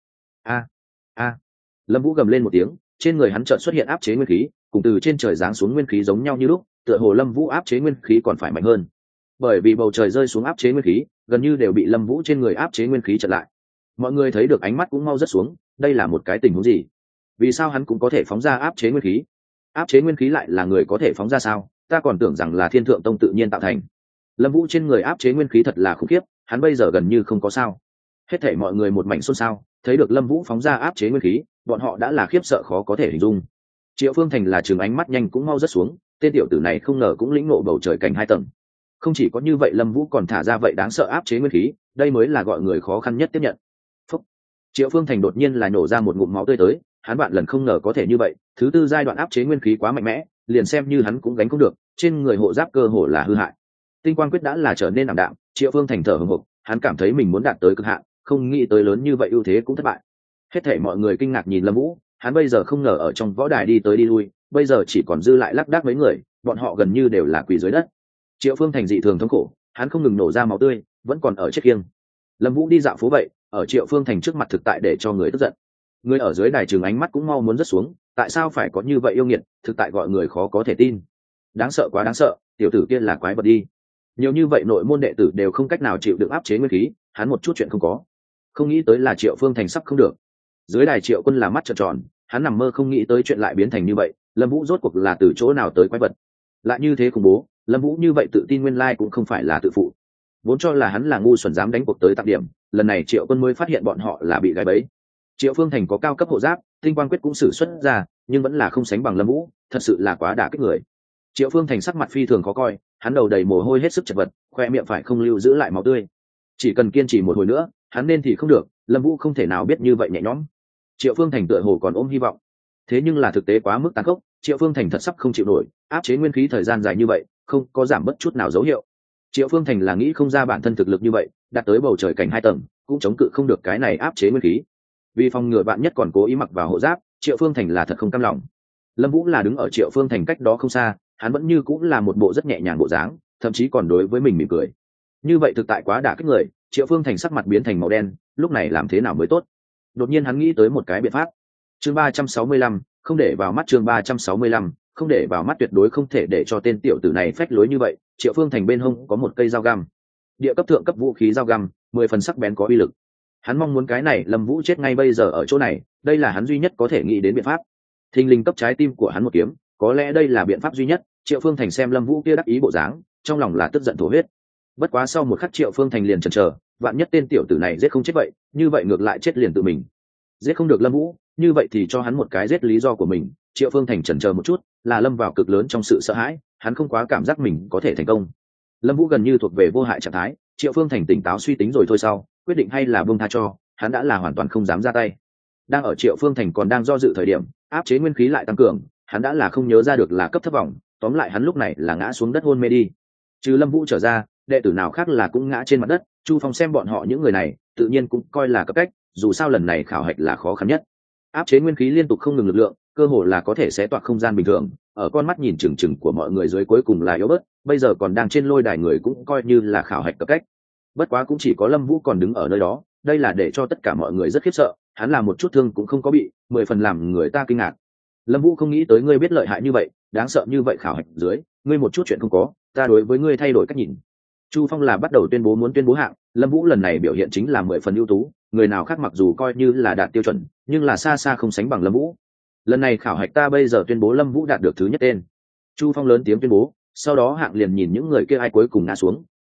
A. Lâm Vũ gầm lên một tiếng, trên người hắn chợt xuất hiện áp chế nguyên khí, cùng từ trên trời giáng xuống nguyên khí giống nhau như lúc, tựa hồ Lâm Vũ áp chế nguyên khí còn phải mạnh hơn. Bởi vì bầu trời rơi xuống áp chế nguyên khí, gần như đều bị Lâm Vũ trên người áp chế nguyên khí chặn lại. Mọi người thấy được ánh mắt cũng mau rất xuống, đây là một cái tình huống gì? Vì sao hắn cũng có thể phóng ra áp chế nguyên khí? Áp chế nguyên khí lại là người có thể phóng ra sao? Ta còn tưởng rằng là Thiên Thượng Tông tự nhiên tạo thành. Lâm Vũ trên người áp chế nguyên khí thật là khủng khiếp, hắn bây giờ gần như không có sao. Hết thảy mọi người một mảnh xôn xao, thấy được Lâm Vũ phóng ra áp chế nguyên khí, bọn họ đã là khiếp sợ khó có thể hình dung. Triệu Phương Thành là trường ánh mắt nhanh cũng mau rất xuống, tên tiểu tử này không ngờ cũng lĩnh ngộ bầu trời cảnh 2 tầng. Không chỉ có như vậy, Lâm Vũ còn thả ra vậy đáng sợ áp chế nguyên khí, đây mới là gọi người khó khăn nhất tiếp nhận. Phúc. Triệu Phương Thành đột nhiên là nổ ra một ngụm máu tươi tới, hắn bạn lần không ngờ có thể như vậy, thứ tư giai đoạn áp chế nguyên khí quá mạnh mẽ, liền xem như hắn cũng gánh không được, trên người hộ giáp cơ hồ là hư hại. Tinh quang quyết đã là trở nên ảm đạm, Triệu Phương Thành thở hổn hộc, hắn cảm thấy mình muốn đạt tới cực hạn, không nghĩ tới lớn như vậy ưu thế cũng thất bại. Hết thảy mọi người kinh ngạc nhìn Lâm Vũ, hắn bây giờ không ngờ ở trong võ đài đi tới đi lui, bây giờ chỉ còn dư lại lác đác mấy người, bọn họ gần như đều là quỳ dưới đất. Triệu Phương Thành dị thường thống khổ, hắn không ngừng nổ ra máu tươi, vẫn còn ở chết kiêng. Lâm Vũ đi dạo phố vậy, ở Triệu Phương Thành trước mặt thực tại để cho người tức giận. Người ở dưới đài trường ánh mắt cũng mau muốn rớt xuống, tại sao phải có như vậy yêu nghiệt, thực tại gọi người khó có thể tin. Đáng sợ quá đáng sợ, tiểu tử kia là quái vật đi. Nhiều như vậy nội môn đệ tử đều không cách nào chịu được áp chế nguyên khí, hắn một chút chuyện không có. Không nghĩ tới là Triệu Phương Thành sắp không được. Dưới đài Triệu Quân là mắt trợn tròn, hắn nằm mơ không nghĩ tới chuyện lại biến thành như vậy, Lâm Vũ rốt cuộc là từ chỗ nào tới quái vật. Lại như thế khủng bố, Lâm Vũ như vậy tự tin nguyên lai cũng không phải là tự phụ. Vốn cho là hắn là ngu xuẩn dám đánh cuộc tới tặng điểm, lần này Triệu Quân mới phát hiện bọn họ là bị gài bẫy. Triệu Phương Thành có cao cấp hộ giáp, tinh quang quyết cũng sử xuất ra, nhưng vẫn là không sánh bằng Lâm Vũ, thật sự là quá đả kích người. Triệu Phương Thành sắc mặt phi thường khó coi, hắn đầu đầy mồ hôi hết sức chật vật, khoe miệng phải không lưu giữ lại máu tươi. Chỉ cần kiên trì một hồi nữa, hắn nên thì không được, Lâm Vũ không thể nào biết như vậy nhẹ nhõm. Triệu Phương Thành tựa hồ còn ôm hy vọng, thế nhưng là thực tế quá mức tàn khốc, Triệu Phương Thành thật sắp không chịu nổi, áp chế nguyên khí thời gian dài như vậy, không có giảm bất chút nào dấu hiệu. Triệu Phương Thành là nghĩ không ra bản thân thực lực như vậy, đạt tới bầu trời cảnh 2 tầng, cũng chống cự không được cái này áp chế nguyên khí. Vì phòng ngừa bạn nhất còn cố ý mặc vào hộ giáp, Triệu Phương Thành là thật không cam lòng. Lâm Vũ là đứng ở Triệu Phương Thành cách đó không xa, hắn vẫn như cũng là một bộ rất nhẹ nhàng bộ dáng, thậm chí còn đối với mình mỉm cười. Như vậy thực tại quá đả kích người, Triệu Phương Thành sắc mặt biến thành màu đen, lúc này làm thế nào mới tốt? Đột nhiên hắn nghĩ tới một cái biện pháp. Chương 365, không để vào mắt. Chương 365, không để vào mắt, tuyệt đối không thể để cho tên tiểu tử này phách lối như vậy. Triệu Phương Thành bên hông có một cây dao găm, địa cấp thượng cấp vũ khí dao găm, 10 phần sắc bén có uy lực. Hắn mong muốn cái này Lâm Vũ chết ngay bây giờ ở chỗ này, đây là hắn duy nhất có thể nghĩ đến biện pháp. Thình lình cấp trái tim của hắn một kiếm, có lẽ đây là biện pháp duy nhất. Triệu Phương Thành xem Lâm Vũ kia đắc ý bộ dáng, trong lòng là tức giận thổ huyết. Bất quá sau một khắc Triệu Phương Thành liền chần chờ, vạn nhất tên tiểu tử này giết không chết vậy, như vậy ngược lại chết liền tự mình. Giết không được Lâm Vũ, như vậy thì cho hắn một cái giết lý do của mình. Triệu Phương Thành chần chờ một chút, là lâm vào cực lớn trong sự sợ hãi, hắn không quá cảm giác mình có thể thành công. Lâm Vũ gần như thuộc về vô hại trạng thái, Triệu Phương Thành tỉnh táo suy tính rồi thôi sau, quyết định hay là buông tha cho, hắn đã là hoàn toàn không dám ra tay. Đang ở Triệu Phương Thành còn đang do dự thời điểm, áp chế nguyên khí lại tăng cường, hắn đã là không nhớ ra được là cấp thấp vòng, tóm lại hắn lúc này là ngã xuống đất hôn mê đi. Trừ Lâm Vũ trở ra, đệ tử nào khác là cũng ngã trên mặt đất. Chu Phong xem bọn họ những người này, tự nhiên cũng coi là cấp cách, dù sao lần này khảo hạch là khó khăn nhất. Áp chế nguyên khí liên tục không ngừng lực lượng, cơ hồ là có thể xé toạc không gian bình thường, ở con mắt nhìn chừng chừng của mọi người dưới cuối cùng là yếu bớt, bây giờ còn đang trên lôi đài người cũng coi như là khảo hạch cấp cách. Bất quá cũng chỉ có Lâm Vũ còn đứng ở nơi đó, đây là để cho tất cả mọi người rất khiếp sợ, hắn làm một chút thương cũng không có bị, 10 phần làm người ta kinh ngạc. Lâm Vũ không nghĩ tới ngươi biết lợi hại như vậy, đáng sợ như vậy khảo hạch dưới, ngươi một chút chuyện không có, ta đối với ngươi thay đổi cách nhìn. Chu Phong là bắt đầu tuyên bố muốn tuyên bố hạng, Lâm Vũ lần này biểu hiện chính là 10 phần ưu tú, người nào khác mặc dù coi như là đạt tiêu chuẩn, nhưng là xa xa không sánh bằng Lâm Vũ. Lần này khảo hạch ta bây giờ tuyên bố Lâm Vũ đạt được thứ nhất tên. Chu Phong lớn tiếng tuyên bố, sau đó hạng liền nhìn những người kia ai cuối cùng ngã xuống,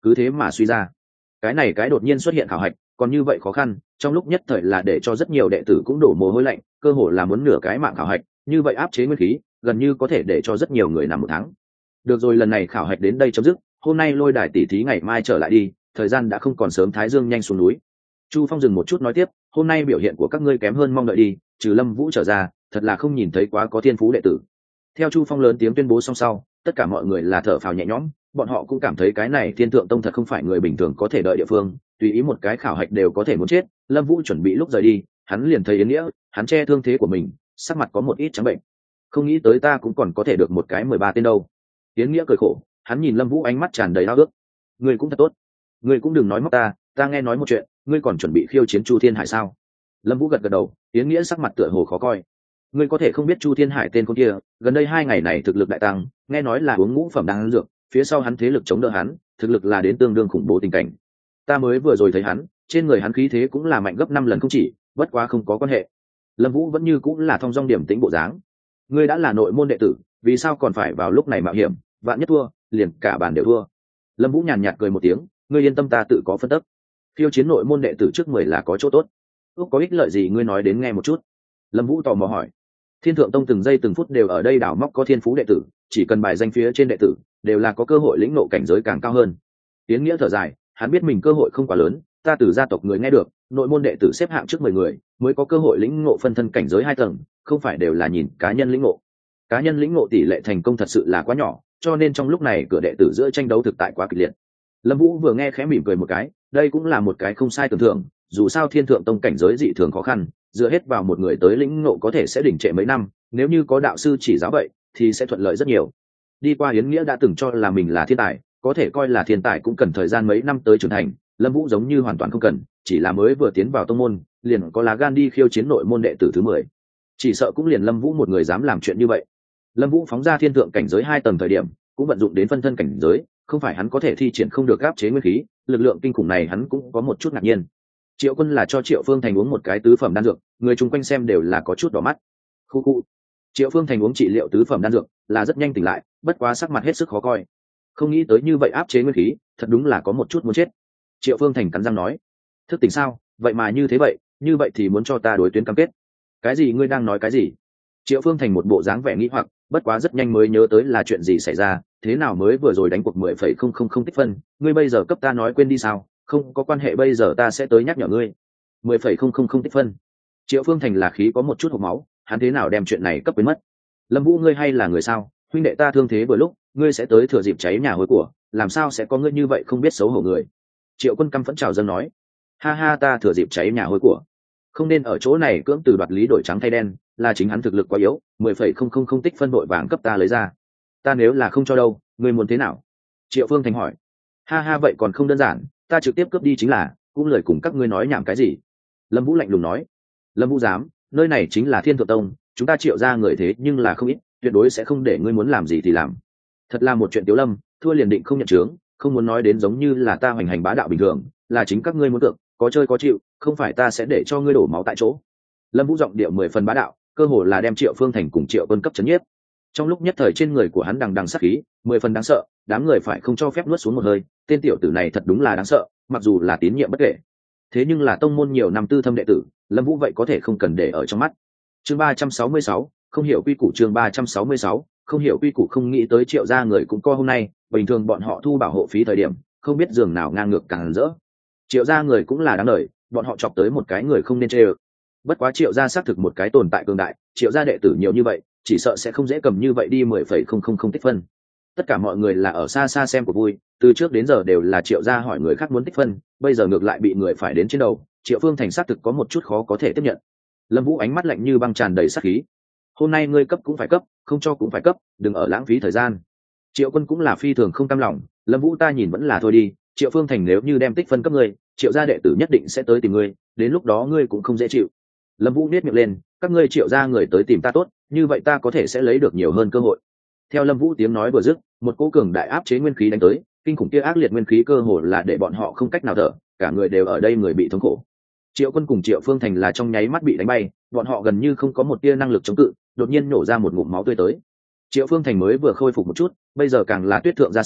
cứ thế mà suy ra. Cái đột nhiên xuất hiện khảo hạch còn như vậy khó khăn, trong lúc nhất thời là để cho rất nhiều đệ tử cũng đổ mồ hôi lạnh, cơ hồ là muốn nửa cái mạng khảo hạch, như vậy áp chế nguyên khí gần như có thể để cho rất nhiều người nằm một tháng. Được rồi, lần này khảo hạch đến đây chấm dứt, hôm nay lôi đài tỉ thí ngày mai trở lại đi, thời gian đã không còn sớm, thái dương nhanh xuống núi. Chu Phong dừng một chút nói tiếp, hôm nay biểu hiện của các ngươi kém hơn mong đợi đi, trừ Lâm Vũ trở ra, thật là không nhìn thấy quá có thiên phú đệ tử. Theo Chu Phong lớn tiếng tuyên bố xong sau, tất cả mọi người là thở phào nhẹ nhõm, bọn họ cũng cảm thấy cái này Thiên Thượng Tông thật không phải người bình thường có thể đợi địa phương, tùy ý một cái khảo hạch đều có thể muốn chết. Lâm Vũ chuẩn bị lúc rời đi, hắn liền thấy Yến Nghĩa, hắn che thương thế của mình, sắc mặt có một ít trắng bệnh. Không nghĩ tới ta cũng còn có thể được một cái 13 tên đâu. Yến Nghĩa cười khổ, hắn nhìn Lâm Vũ ánh mắt tràn đầy ao ước. Ngươi cũng thật tốt, ngươi cũng đừng nói móc ta nghe nói một chuyện, ngươi còn chuẩn bị khiêu chiến Chu Thiên Hải sao? Lâm Vũ gật gật đầu, Yến Nghĩa sắc mặt tựa hồ khó coi. Ngươi có thể không biết Chu Thiên Hải tên con kia, gần đây 2 ngày này thực lực đại tăng, nghe nói là uống ngũ phẩm đan dược, phía sau hắn thế lực chống đỡ hắn, thực lực là đến tương đương khủng bố tình cảnh. Ta mới vừa rồi thấy hắn, trên người hắn khí thế cũng là mạnh gấp 5 lần không chỉ, bất quá không có quan hệ. Lâm Vũ vẫn như cũng là thong dong điềm tĩnh bộ dáng. Ngươi đã là nội môn đệ tử, vì sao còn phải vào lúc này mạo hiểm, vạn nhất thua, liền cả bàn đều thua. Lâm Vũ nhàn nhạt cười một tiếng, ngươi yên tâm, ta tự có phân tích. Khiêu chiến nội môn đệ tử trước 10 là có chỗ tốt. Ước có ích lợi gì ngươi nói đến nghe một chút. Lâm Vũ tò mò hỏi. Thiên Thượng Tông từng giây từng phút đều ở đây đào móc có thiên phú đệ tử, chỉ cần bài danh phía trên đệ tử đều là có cơ hội lĩnh ngộ cảnh giới càng cao hơn. Tiến Nghĩa thở dài, hắn biết mình cơ hội không quá lớn, ta từ gia tộc người nghe được, nội môn đệ tử xếp hạng trước 10 người mới có cơ hội lĩnh ngộ phân thân cảnh giới 2 tầng, không phải đều là nhìn cá nhân lĩnh ngộ. Cá nhân lĩnh ngộ tỷ lệ thành công thật sự là quá nhỏ, cho nên trong lúc này cửa đệ tử giữa tranh đấu thực tại quá kịch liệt. Lâm Vũ vừa nghe khẽ mỉm cười một cái, đây cũng là một cái không sai tưởng tượng, dù sao Thiên Thượng Tông cảnh giới dị thường khó khăn, dựa hết vào một người tới lĩnh ngộ có thể sẽ đỉnh trệ mấy năm, nếu như có đạo sư chỉ giáo vậy thì sẽ thuận lợi rất nhiều. Đi qua Yến Nghĩa đã từng cho là mình là thiên tài, có thể coi là thiên tài cũng cần thời gian mấy năm tới trưởng thành, Lâm Vũ giống như hoàn toàn không cần, chỉ là mới vừa tiến vào tông môn, liền có lá gan đi khiêu chiến nội môn đệ tử thứ 10. Chỉ sợ cũng liền Lâm Vũ một người dám làm chuyện như vậy. Lâm Vũ phóng ra thiên thượng cảnh giới 2 tầng thời điểm, cũng vận dụng đến phân thân cảnh giới, không phải hắn có thể thi triển không được áp chế nguyên khí, lực lượng kinh khủng này hắn cũng có một chút ngạc nhiên. Triệu Quân là cho Triệu Phương Thành uống một cái tứ phẩm đan dược, người chung quanh xem đều là có chút đỏ mắt. Khu khu. Triệu Phương Thành uống trị liệu tứ phẩm đan dược, là rất nhanh tỉnh lại, bất quá sắc mặt hết sức khó coi. Không nghĩ tới như vậy áp chế nguyên khí, thật đúng là có một chút muốn chết. Triệu Phương Thành cắn răng nói, thức tỉnh sao? Vậy mà như thế vậy, như vậy thì muốn cho ta đối tuyến cam kết. Cái gì, ngươi đang nói cái gì? Triệu Phương Thành một bộ dáng vẻ nghĩ hoặc, bất quá rất nhanh mới nhớ tới là chuyện gì xảy ra, thế nào mới vừa rồi đánh cuộc 10,000 tích phân, ngươi bây giờ cấp ta nói quên đi sao? Không có quan hệ, bây giờ ta sẽ tới nhắc nhở ngươi. 10,000 tích phân. Triệu Phương Thành là khí có một chút hộc máu, hắn thế nào đem chuyện này cấp quên mất? Lâm Vũ, ngươi hay là người sao? Huynh đệ ta thương thế vừa lúc, ngươi sẽ tới thừa dịp cháy nhà hôi của, làm sao sẽ có ngươi như vậy không biết xấu hổ người? Triệu Quân căm phẫn chào dâng nói, ha ha, ta thừa dịp cháy nhà hôi của, không nên ở chỗ này cưỡng từ đoạt lý đổi trắng thay đen, là chính hắn thực lực quá yếu, 10,000 tích phân vội vàng cấp ta lấy ra. Ta nếu là không cho đâu, ngươi muốn thế nào? Triệu Phương Thành hỏi. Ha ha, vậy còn không đơn giản, ta trực tiếp cướp đi chính là, cũng lời cùng các ngươi nói nhảm cái gì? Lâm Vũ lạnh lùng nói. Lâm Vũ dám, nơi này chính là Thiên Thượng Tông, chúng ta Triệu ra người thế nhưng là không ít, tuyệt đối sẽ không để ngươi muốn làm gì thì làm. Thật là một chuyện Tiếu Lâm, thua liền định không nhận chướng, không muốn nói đến giống như là ta hoành hành bá đạo bình thường, là chính các ngươi muốn được, có chơi có chịu, không phải ta sẽ để cho ngươi đổ máu tại chỗ. Lâm Vũ giọng điệu 10 phần bá đạo, cơ hồ là đem Triệu Phương Thành cùng Triệu Quân cấp chấn nhiếp. Trong lúc nhất thời trên người của hắn đằng đằng sát khí, 10 phần đáng sợ, đám người phải không cho phép nuốt xuống một hơi, tên tiểu tử này thật đúng là đáng sợ, mặc dù là tín nhiệm bất kể. Thế nhưng là tông môn nhiều năm tư thâm đệ tử, Lâm Vũ vậy có thể không cần để ở trong mắt. Chương 366, không hiểu quy củ. Chương 366, không hiểu quy củ. Không nghĩ tới Triệu gia người cũng co hôm nay, bình thường bọn họ thu bảo hộ phí thời điểm, không biết giường nào ngang ngược càng rỡ. Triệu gia người cũng là đáng đời, bọn họ chọc tới một cái người không nên chê ơ. Bất quá Triệu gia xác thực một cái tồn tại cường đại, Triệu gia đệ tử nhiều như vậy, chỉ sợ sẽ không dễ cầm như vậy đi 10,000 tích phân. Tất cả mọi người là ở xa xa xem của vui, từ trước đến giờ đều là Triệu gia hỏi người khác muốn tích phân, bây giờ ngược lại bị người phải đến trên đầu, Triệu Phương Thành xác thực có một chút khó có thể tiếp nhận. Lâm Vũ ánh mắt lạnh như băng, tràn đầy sát khí. Hôm nay ngươi cấp cũng phải cấp, không cho cũng phải cấp, đừng ở lãng phí thời gian. Triệu Quân cũng là phi thường không cam lòng, Lâm Vũ ta nhìn vẫn là thôi đi, Triệu Phương Thành nếu như đem tích phân cấp ngươi, Triệu gia đệ tử nhất định sẽ tới tìm ngươi, đến lúc đó ngươi cũng không dễ chịu. Lâm Vũ nhếch miệng lên, các ngươi Triệu gia người tới tìm ta tốt, như vậy ta có thể sẽ lấy được nhiều hơn cơ hội. Theo Lâm Vũ tiếng nói vừa dứt, một cỗ cường đại áp chế nguyên khí đánh tới, kinh khủng kia ác liệt nguyên khí cơ hồ là để bọn họ không cách nào thở, cả người đều ở đây người bị thống khổ. Triệu Quân cùng Triệu Phương Thành là trong nháy mắt bị đánh bay, bọn họ gần như không có một tia năng lực chống cự, đột nhiên nổ ra một ngụm máu tươi tới. Triệu Phương Thành mới vừa khôi phục một chút, bây giờ càng là tuyết thượng ra sương,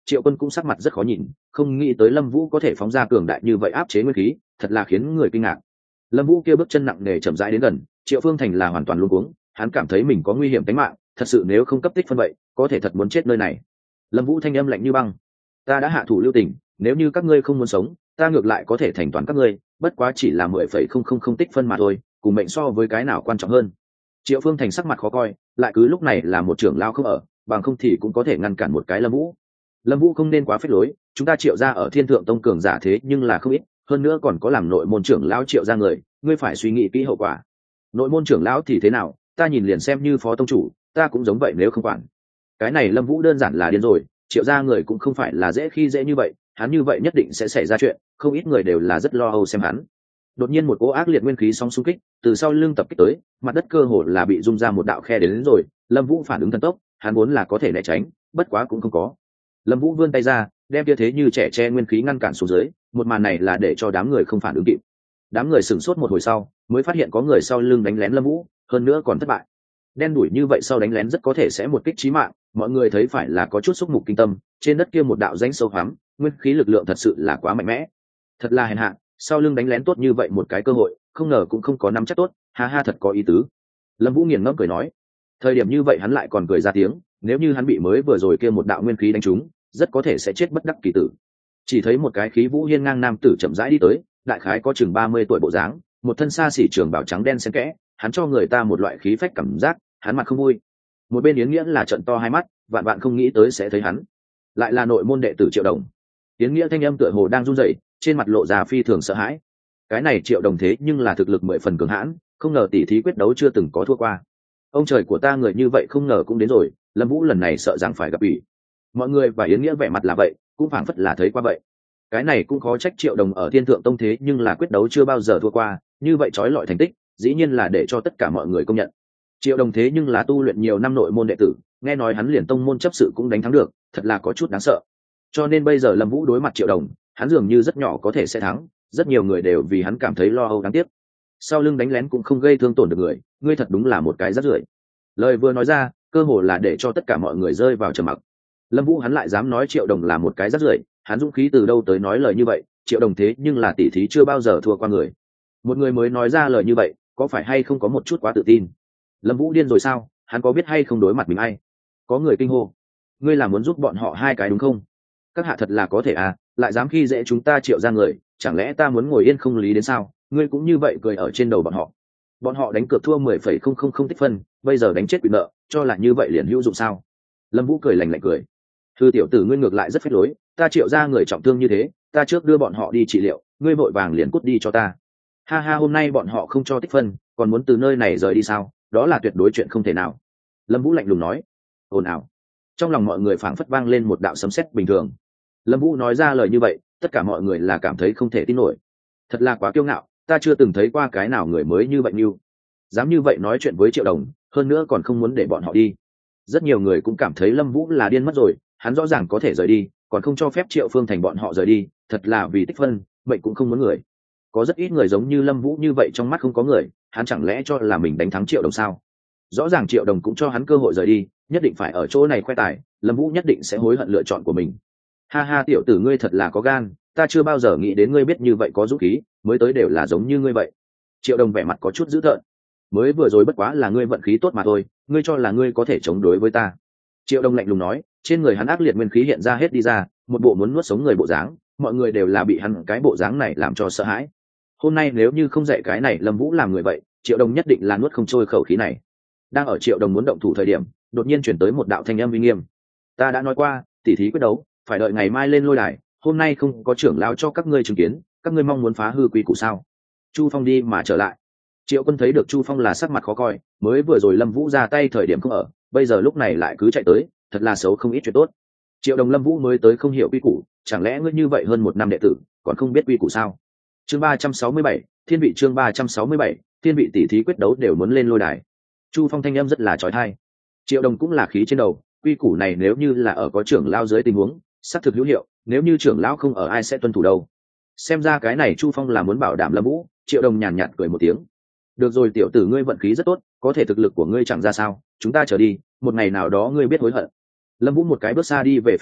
Triệu Quân cũng sắc mặt rất khó nhìn, không nghĩ tới Lâm Vũ có thể phóng ra cường đại như vậy áp chế nguyên khí, thật là khiến người kinh ngạc. Lâm Vũ kia bước chân nặng nề chậm rãi đến gần, Triệu Phương Thành là hoàn toàn luống cuống, hắn cảm thấy mình có nguy hiểm tính mạng, thật sự nếu không cấp tích phân vậy, có thể thật muốn chết nơi này. Lâm Vũ thanh âm lạnh như băng, ta đã hạ thủ lưu tình, nếu như các ngươi không muốn sống, ta ngược lại có thể thành toàn các ngươi, bất quá chỉ là 10,000 tích phân mà thôi, cùng mệnh so với cái nào quan trọng hơn. Triệu Phương Thành sắc mặt khó coi, lại cứ lúc này là một trưởng lão không ở, bằng không thì cũng có thể ngăn cản một cái Lâm Vũ. Lâm Vũ không nên quá phết lối, chúng ta Triệu gia ở Thiên Thượng Tông cường giả thế nhưng là không ít, hơn nữa còn có làm nội môn trưởng lão Triệu gia người, ngươi phải suy nghĩ kỹ hậu quả. Nội môn trưởng lão thì thế nào, ta nhìn liền xem như phó tông chủ, ta cũng giống vậy nếu không quản. Cái này Lâm Vũ đơn giản là điên rồi, Triệu gia người cũng không phải là dễ khi dễ như vậy, hắn như vậy nhất định sẽ xảy ra chuyện, không ít người đều là rất lo âu xem hắn. Đột nhiên một cỗ ác liệt nguyên khí sóng xung kích từ sau lưng tập kích tới, mặt đất cơ hồ là bị rung ra một đạo khe đến rồi. Lâm Vũ phản ứng thần tốc, hắn vốn là có thể né tránh, bất quá cũng không có. Lâm Vũ vươn tay ra, đem kia thế như trẻ tre nguyên khí ngăn cản xuống dưới, một màn này là để cho đám người không phản ứng kịp. Đám người sửng sốt một hồi sau, mới phát hiện có người sau lưng đánh lén Lâm Vũ, hơn nữa còn thất bại. Đen đủi như vậy sau đánh lén rất có thể sẽ một kích chí mạng, mọi người thấy phải là có chút xúc mục kinh tâm, trên đất kia một đạo rãnh sâu hoắm, nguyên khí lực lượng thật sự là quá mạnh mẽ. Thật là hèn hạ, sau lưng đánh lén tốt như vậy một cái cơ hội, không ngờ cũng không có nắm chắc tốt, ha ha thật có ý tứ. Lâm Vũ nghiền ngẫm cười nói, thời điểm như vậy hắn lại còn cười ra tiếng, nếu như hắn bị mới vừa rồi kia một đạo nguyên khí đánh trúng, rất có thể sẽ chết bất đắc kỳ tử. Chỉ thấy một cái khí vũ hiên ngang nam tử chậm rãi đi tới, đại khái có chừng 30 tuổi bộ dáng, một thân xa xỉ trường bào trắng đen xen kẽ, hắn cho người ta một loại khí phách cảm giác, hắn mặt không vui. Một bên Yến Nghĩa là trợn to hai mắt, vạn vạn không nghĩ tới sẽ thấy hắn, lại là nội môn đệ tử Triệu Đồng. Yến Nghĩa thanh âm tựa hồ đang run rẩy, trên mặt lộ ra phi thường sợ hãi. Cái này Triệu Đồng thế nhưng là thực lực 10 phần cường hãn, không ngờ tỷ thí quyết đấu chưa từng có thua qua. Ông trời của ta, người như vậy không ngờ cũng đến rồi, Lâm Vũ lần này sợ rằng phải gặp ủy. Mọi người và Yến Nghĩa vẻ mặt là vậy, cũng phảng phất là thấy qua vậy. Cái này cũng khó trách Triệu Đồng ở Thiên Thượng Tông thế nhưng là quyết đấu chưa bao giờ thua qua, như vậy trói lọi thành tích, dĩ nhiên là để cho tất cả mọi người công nhận. Triệu Đồng thế nhưng là tu luyện nhiều năm nội môn đệ tử, nghe nói hắn liền tông môn chấp sự cũng đánh thắng được, thật là có chút đáng sợ. Cho nên bây giờ Lâm Vũ đối mặt Triệu Đồng, hắn dường như rất nhỏ có thể sẽ thắng, rất nhiều người đều vì hắn cảm thấy lo âu đáng tiếc. Sau lưng đánh lén cũng không gây thương tổn được người, ngươi thật đúng là một cái rác rưởi. Lời vừa nói ra, cơ hồ là để cho tất cả mọi người rơi vào trầm mặc. Lâm Vũ hắn lại dám nói Triệu Đồng là một cái rác rưởi, hắn dũng khí từ đâu tới nói lời như vậy, Triệu Đồng thế nhưng là tỷ thí chưa bao giờ thua qua người. Một người mới nói ra lời như vậy, có phải hay không có một chút quá tự tin? Lâm Vũ điên rồi sao, hắn có biết hay không đối mặt mình ai? Có người kinh hô, ngươi là muốn giúp bọn họ hai cái đúng không? Các hạ thật là có thể à, lại dám khi dễ chúng ta Triệu ra người, chẳng lẽ ta muốn ngồi yên không lý đến sao? Ngươi cũng như vậy cười ở trên đầu bọn họ. Bọn họ đánh cược thua 10,000 tích phân, bây giờ đánh chết quỷ nợ, cho là như vậy liền hữu dụng sao? Lâm Vũ cười lạnh lạnh cười, thư tiểu tử ngươi ngược lại rất phách lối, ta Triệu ra người trọng thương như thế, ta trước đưa bọn họ đi trị liệu, ngươi vội vàng liền cút đi cho ta. Ha ha, hôm nay bọn họ không cho tích phân, còn muốn từ nơi này rời đi sao? Đó là tuyệt đối chuyện không thể nào. Lâm Vũ lạnh lùng nói. Ồn ào. Trong lòng mọi người phảng phất vang lên một đạo sấm sét bình thường. Lâm Vũ nói ra lời như vậy, tất cả mọi người là cảm thấy không thể tin nổi. Thật là quá kiêu ngạo, ta chưa từng thấy qua cái nào người mới như vậy như. Dám như vậy nói chuyện với Triệu Đồng, hơn nữa còn không muốn để bọn họ đi. Rất nhiều người cũng cảm thấy Lâm Vũ là điên mất rồi, hắn rõ ràng có thể rời đi, còn không cho phép Triệu Phương Thành bọn họ rời đi, thật là vì tích phân, mệnh cũng không muốn người. Có rất ít người giống như Lâm Vũ như vậy, trong mắt không có người, hắn chẳng lẽ cho là mình đánh thắng Triệu Đồng sao? Rõ ràng Triệu Đồng cũng cho hắn cơ hội rời đi, nhất định phải ở chỗ này khoe tài, Lâm Vũ nhất định sẽ hối hận lựa chọn của mình. Ha ha, tiểu tử ngươi thật là có gan, ta chưa bao giờ nghĩ đến ngươi biết như vậy có dũng khí, mới tới đều là giống như ngươi vậy. Triệu Đồng vẻ mặt có chút dữ tợn, mới vừa rồi bất quá là ngươi vận khí tốt mà thôi, ngươi cho là ngươi có thể chống đối với ta? Triệu Đồng lạnh lùng nói, trên người hắn ác liệt nguyên khí hiện ra hết đi ra, một bộ muốn nuốt sống người bộ dáng, mọi người đều là bị hắn cái bộ dáng này làm cho sợ hãi. Hôm nay nếu như không dạy cái này Lâm Vũ làm người vậy, Triệu Đồng nhất định là nuốt không trôi khẩu khí này. Đang ở Triệu Đồng muốn động thủ thời điểm, đột nhiên chuyển tới một đạo thanh âm uy nghiêm. Ta đã nói qua, tỉ thí quyết đấu phải đợi ngày mai lên lôi đài, hôm nay không có trưởng lão cho các ngươi chứng kiến, các ngươi mong muốn phá hư quy củ sao? Chu Phong đi mà trở lại. Triệu Quân thấy được Chu Phong là sắc mặt khó coi, mới vừa rồi Lâm Vũ ra tay thời điểm không ở, bây giờ lúc này lại cứ chạy tới, thật là xấu không ít chuyện tốt. Triệu Đồng, Lâm Vũ mới tới không hiểu quy củ, chẳng lẽ ngươi như vậy hơn một năm đệ tử, còn không biết quy củ sao? Chương 367, Thiên vị, chương 367, Thiên vị tỷ thí quyết đấu đều muốn lên lôi đài. Chu Phong thanh âm rất là chói tai. Triệu Đồng cũng là khí trên đầu, quy củ này nếu như là ở có trưởng lão dưới tình huống, xác thực hữu hiệu, nếu như trưởng lão không ở ai sẽ tuân thủ đâu. Xem ra cái này Chu Phong là muốn bảo đảm Lâm Vũ. Triệu Đồng nhàn nhạt cười một tiếng. Được rồi tiểu tử, ngươi vận khí rất tốt, có thể thực lực của ngươi chẳng ra sao, chúng ta trở đi, một ngày nào đó ngươi biết hối hận. Lâm Vũ một cái bước xa đi về phía trước,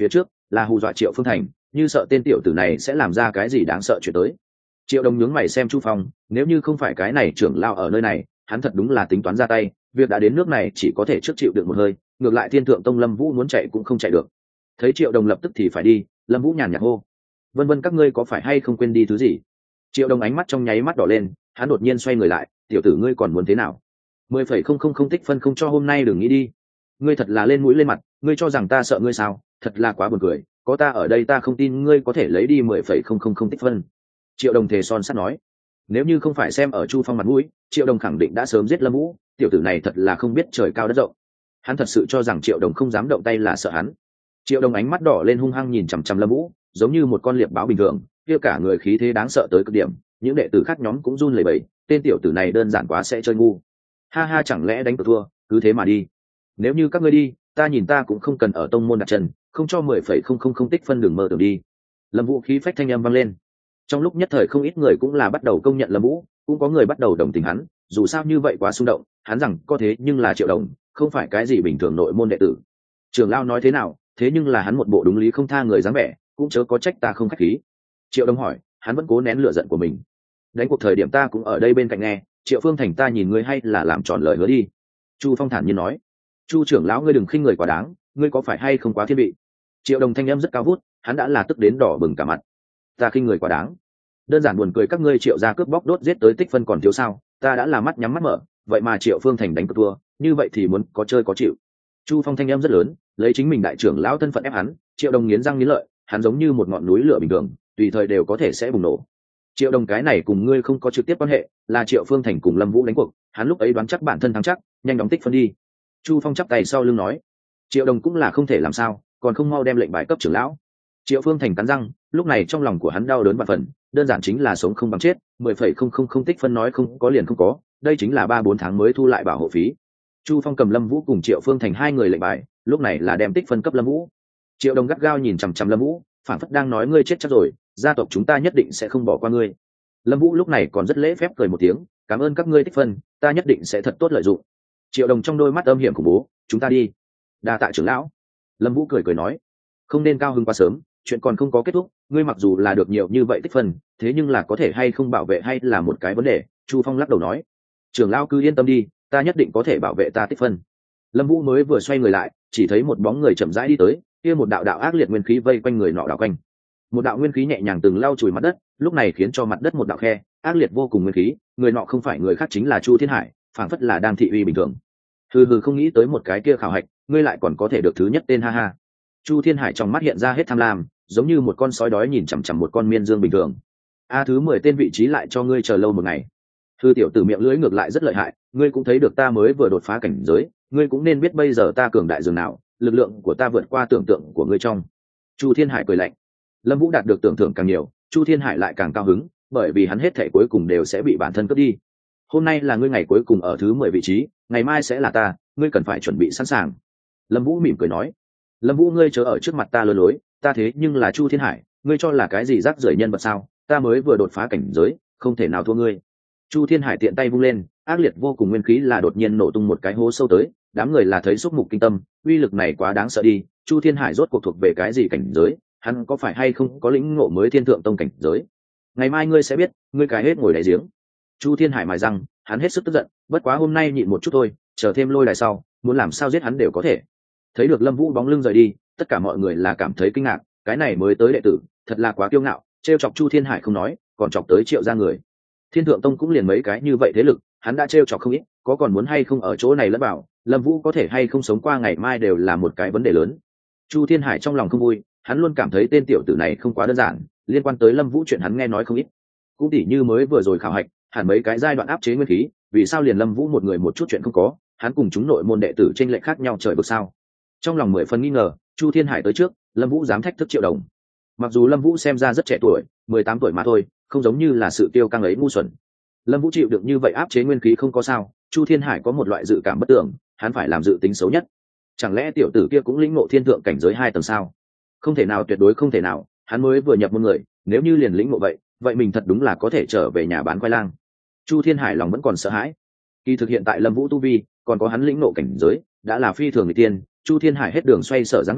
là hù dọa Triệu Phương Thành, như sợ tên tiểu tử này sẽ làm ra cái gì đáng sợ chuyện tới. Triệu Đồng nhướng mày xem Chu Phong, nếu như không phải cái này trưởng lao ở nơi này, hắn thật đúng là tính toán ra tay, việc đã đến nước này chỉ có thể trước chịu được một hơi, ngược lại Thiên Thượng Tông Lâm Vũ muốn chạy cũng không chạy được. Thấy Triệu Đồng lập tức thì phải đi, Lâm Vũ nhàn nhạt hô: "Vân Vân, các ngươi có phải hay không quên đi thứ gì?" Triệu Đồng ánh mắt trong nháy mắt đỏ lên, hắn đột nhiên xoay người lại: "Tiểu tử ngươi còn muốn thế nào? 10,000 tích phân không cho hôm nay đừng nghĩ đi. Ngươi thật là lên mũi lên mặt, ngươi cho rằng ta sợ ngươi sao? Thật là quá buồn cười, có ta ở đây ta không tin ngươi có thể lấy đi 10,000 tích phân." Triệu Đồng thề son sắt nói. Nếu như không phải xem ở Chu Phong mặt mũi, Triệu Đồng khẳng định đã sớm giết Lâm Vũ, tiểu tử này thật là không biết trời cao đất rộng. Hắn thật sự cho rằng Triệu Đồng không dám động tay là sợ hắn. Triệu Đồng ánh mắt đỏ lên hung hăng nhìn chằm chằm Lâm Vũ, giống như một con liệp báo bình thường, kia cả người khí thế đáng sợ tới cực điểm, những đệ tử khác nhóm cũng run lẩy bẩy, tên tiểu tử này đơn giản quá sẽ chơi ngu. Ha ha, chẳng lẽ đánh cược thua, cứ thế mà đi. Nếu như các ngươi đi, ta nhìn ta cũng không cần ở tông môn đặt chân, không cho 10,000 tích phân đừng mơ tưởng đi. Lâm Vũ khí phách thanh âm vang lên. Trong lúc nhất thời không ít người cũng là bắt đầu công nhận Lâm Vũ, cũng có người bắt đầu đồng tình hắn, dù sao như vậy quá xung động, hắn rằng có thế nhưng là Triệu Đồng, không phải cái gì bình thường nội môn đệ tử. Trưởng lão nói thế nào, thế nhưng là hắn một bộ đúng lý không tha người dáng vẻ, cũng chớ có trách ta không khách khí. Triệu Đồng hỏi, hắn vẫn cố nén lửa giận của mình. Đánh cuộc thời điểm ta cũng ở đây bên cạnh nghe, Triệu Phương Thành ta nhìn ngươi hay là làm tròn lời hứa đi. Chu Phong thản nhiên nói. Chu trưởng lão ngươi đừng khinh người quá đáng, ngươi có phải hay không quá thiên vị? Triệu Đồng thanh âm rất cao vút, hắn đã là tức đến đỏ bừng cả mặt. Ta khinh người quá đáng? Đơn giản buồn cười, các ngươi Triệu gia cướp bóc đốt giết tới tích phân còn thiếu sao? Ta đã là mắt nhắm mắt mở, vậy mà Triệu Phương Thành đánh cược thua, như vậy thì muốn có chơi có chịu. Chu Phong thanh âm rất lớn, lấy chính mình đại trưởng lão thân phận ép hắn. Triệu Đồng nghiến răng nghiến lợi, hắn giống như một ngọn núi lửa bình thường, tùy thời đều có thể sẽ bùng nổ. Triệu Đồng cái này cùng ngươi không có trực tiếp quan hệ, là Triệu Phương Thành cùng Lâm Vũ đánh cuộc, hắn lúc ấy đoán chắc bản thân thắng chắc, nhanh đóng tích phân đi. Chu Phong chắp tay sau lưng nói. Triệu Đồng cũng là không thể làm sao, còn không mau đem lệnh bài cấp trưởng lão. Triệu Phương Thành cắn răng, lúc này trong lòng của hắn đau đớn vạn phần, đơn giản chính là sống không bằng chết, 10,000 tích phân nói không có liền không có, đây chính là 3-4 tháng mới thu lại bảo hộ phí. Chu Phong cầm Lâm Vũ cùng Triệu Phương Thành hai người lệnh bài, lúc này là đem tích phân cấp Lâm Vũ. Triệu Đồng gắt gao nhìn chằm chằm Lâm Vũ, phản phất đang nói ngươi chết chắc rồi, gia tộc chúng ta nhất định sẽ không bỏ qua ngươi. Lâm Vũ lúc này còn rất lễ phép cười một tiếng, cảm ơn các ngươi tích phân, ta nhất định sẽ thật tốt lợi dụng. Triệu Đồng trong đôi mắt âm hiểm khủng bố, chúng ta đi. Đa tạ trưởng lão. Lâm Vũ cười cười nói, không nên cao hứng quá sớm, chuyện còn không có kết thúc, ngươi mặc dù là được nhiều như vậy tích phân, thế nhưng là có thể hay không bảo vệ hay là một cái vấn đề. Chu Phong lắc đầu nói, trưởng lão cứ yên tâm đi, ta nhất định có thể bảo vệ ta tích phân. Lâm Vũ mới vừa xoay người lại, chỉ thấy một bóng người chậm rãi đi tới, kia một đạo đạo ác liệt nguyên khí vây quanh người nọ đảo quanh. Một đạo nguyên khí nhẹ nhàng từng lau chùi mặt đất, lúc này khiến cho mặt đất một đạo khe, ác liệt vô cùng nguyên khí, người nọ không phải người khác chính là Chu Thiên Hải, phảng phất là đang thị uy bình thường. Hừ hừ, không nghĩ tới một cái kia khảo hạch, ngươi lại còn có thể được thứ nhất tên, ha ha. Chu Thiên Hải trong mắt hiện ra hết tham lam, giống như một con sói đói nhìn chằm chằm một con miên dương bình thường. A, thứ 10 tên vị trí lại cho ngươi chờ lâu một ngày. Thư tiểu tử miệng lưỡi ngược lại rất lợi hại, ngươi cũng thấy được ta mới vừa đột phá cảnh giới, ngươi cũng nên biết bây giờ ta cường đại dường nào, lực lượng của ta vượt qua tưởng tượng của ngươi trong. Chu Thiên Hải cười lạnh. Lâm Vũ đạt được tưởng thưởng càng nhiều, Chu Thiên Hải lại càng cao hứng, bởi vì hắn hết thể cuối cùng đều sẽ bị bản thân cướp đi. Hôm nay là ngươi ngày cuối cùng ở thứ 10 vị trí, ngày mai sẽ là ta, ngươi cần phải chuẩn bị sẵn sàng. Lâm Vũ mỉm cười nói. Lâm Vũ, ngươi chớ ở trước mặt ta lừa lối, ta thế nhưng là Chu Thiên Hải, ngươi cho là cái gì rác rưởi nhân vật sao? Ta mới vừa đột phá cảnh giới, không thể nào thua ngươi. Chu Thiên Hải tiện tay vung lên, ác liệt vô cùng nguyên khí là đột nhiên nổ tung một cái hố sâu tới, đám người là thấy xúc mục kinh tâm, uy lực này quá đáng sợ đi. Chu Thiên Hải rốt cuộc thuộc về cái gì cảnh giới, hắn có phải hay không có lĩnh ngộ mới Thiên Thượng Tông cảnh giới? Ngày mai ngươi sẽ biết, ngươi cái hết ngồi đáy giếng. Chu Thiên Hải mài răng, hắn hết sức tức giận, bất quá hôm nay nhịn một chút thôi, chờ thêm lôi đài sau, muốn làm sao giết hắn đều có thể. Thấy được Lâm Vũ bóng lưng rời đi, tất cả mọi người là cảm thấy kinh ngạc, cái này mới tới đệ tử, thật là quá kiêu ngạo, trêu chọc Chu Thiên Hải không nói, còn chọc tới Triệu gia người. Thiên Thượng Tông cũng liền mấy cái như vậy thế lực, hắn đã trêu chọc không ít, có còn muốn hay không ở chỗ này lẫn vào, Lâm Vũ có thể hay không sống qua ngày mai đều là một cái vấn đề lớn. Chu Thiên Hải trong lòng không vui, hắn luôn cảm thấy tên tiểu tử này không quá đơn giản, liên quan tới Lâm Vũ chuyện hắn nghe nói không ít. Cũng tỉ như mới vừa rồi khảo hạch, hẳn mấy cái giai đoạn áp chế nguyên khí, vì sao liền Lâm Vũ một người một chút chuyện không có, hắn cùng chúng nội môn đệ tử chênh lệch khác nhau trời vực sao? Trong lòng 10 phần nghi ngờ, Chu Thiên Hải tới trước, Lâm Vũ dám thách thức Triệu Đồng. Mặc dù Lâm Vũ xem ra rất trẻ tuổi, 18 tuổi mà thôi, không giống như là sự tiêu căng ấy ngu xuẩn. Lâm Vũ chịu được như vậy áp chế nguyên khí không có sao, Chu Thiên Hải có một loại dự cảm bất tưởng, hắn phải làm dự tính xấu nhất. Chẳng lẽ tiểu tử kia cũng lĩnh ngộ thiên thượng cảnh giới 2 tầng sao? Không thể nào, tuyệt đối không thể nào, hắn mới vừa nhập môn người, nếu như liền lĩnh ngộ vậy mình thật đúng là có thể trở về nhà bán khoai lang. Chu Thiên Hải lòng vẫn còn sợ hãi. Kỳ thực hiện tại Lâm Vũ tu vi, còn có hắn lĩnh ngộ cảnh giới, đã là phi thường người tiên, Chu Thiên Hải hết đường xoay sở dáng vẻ,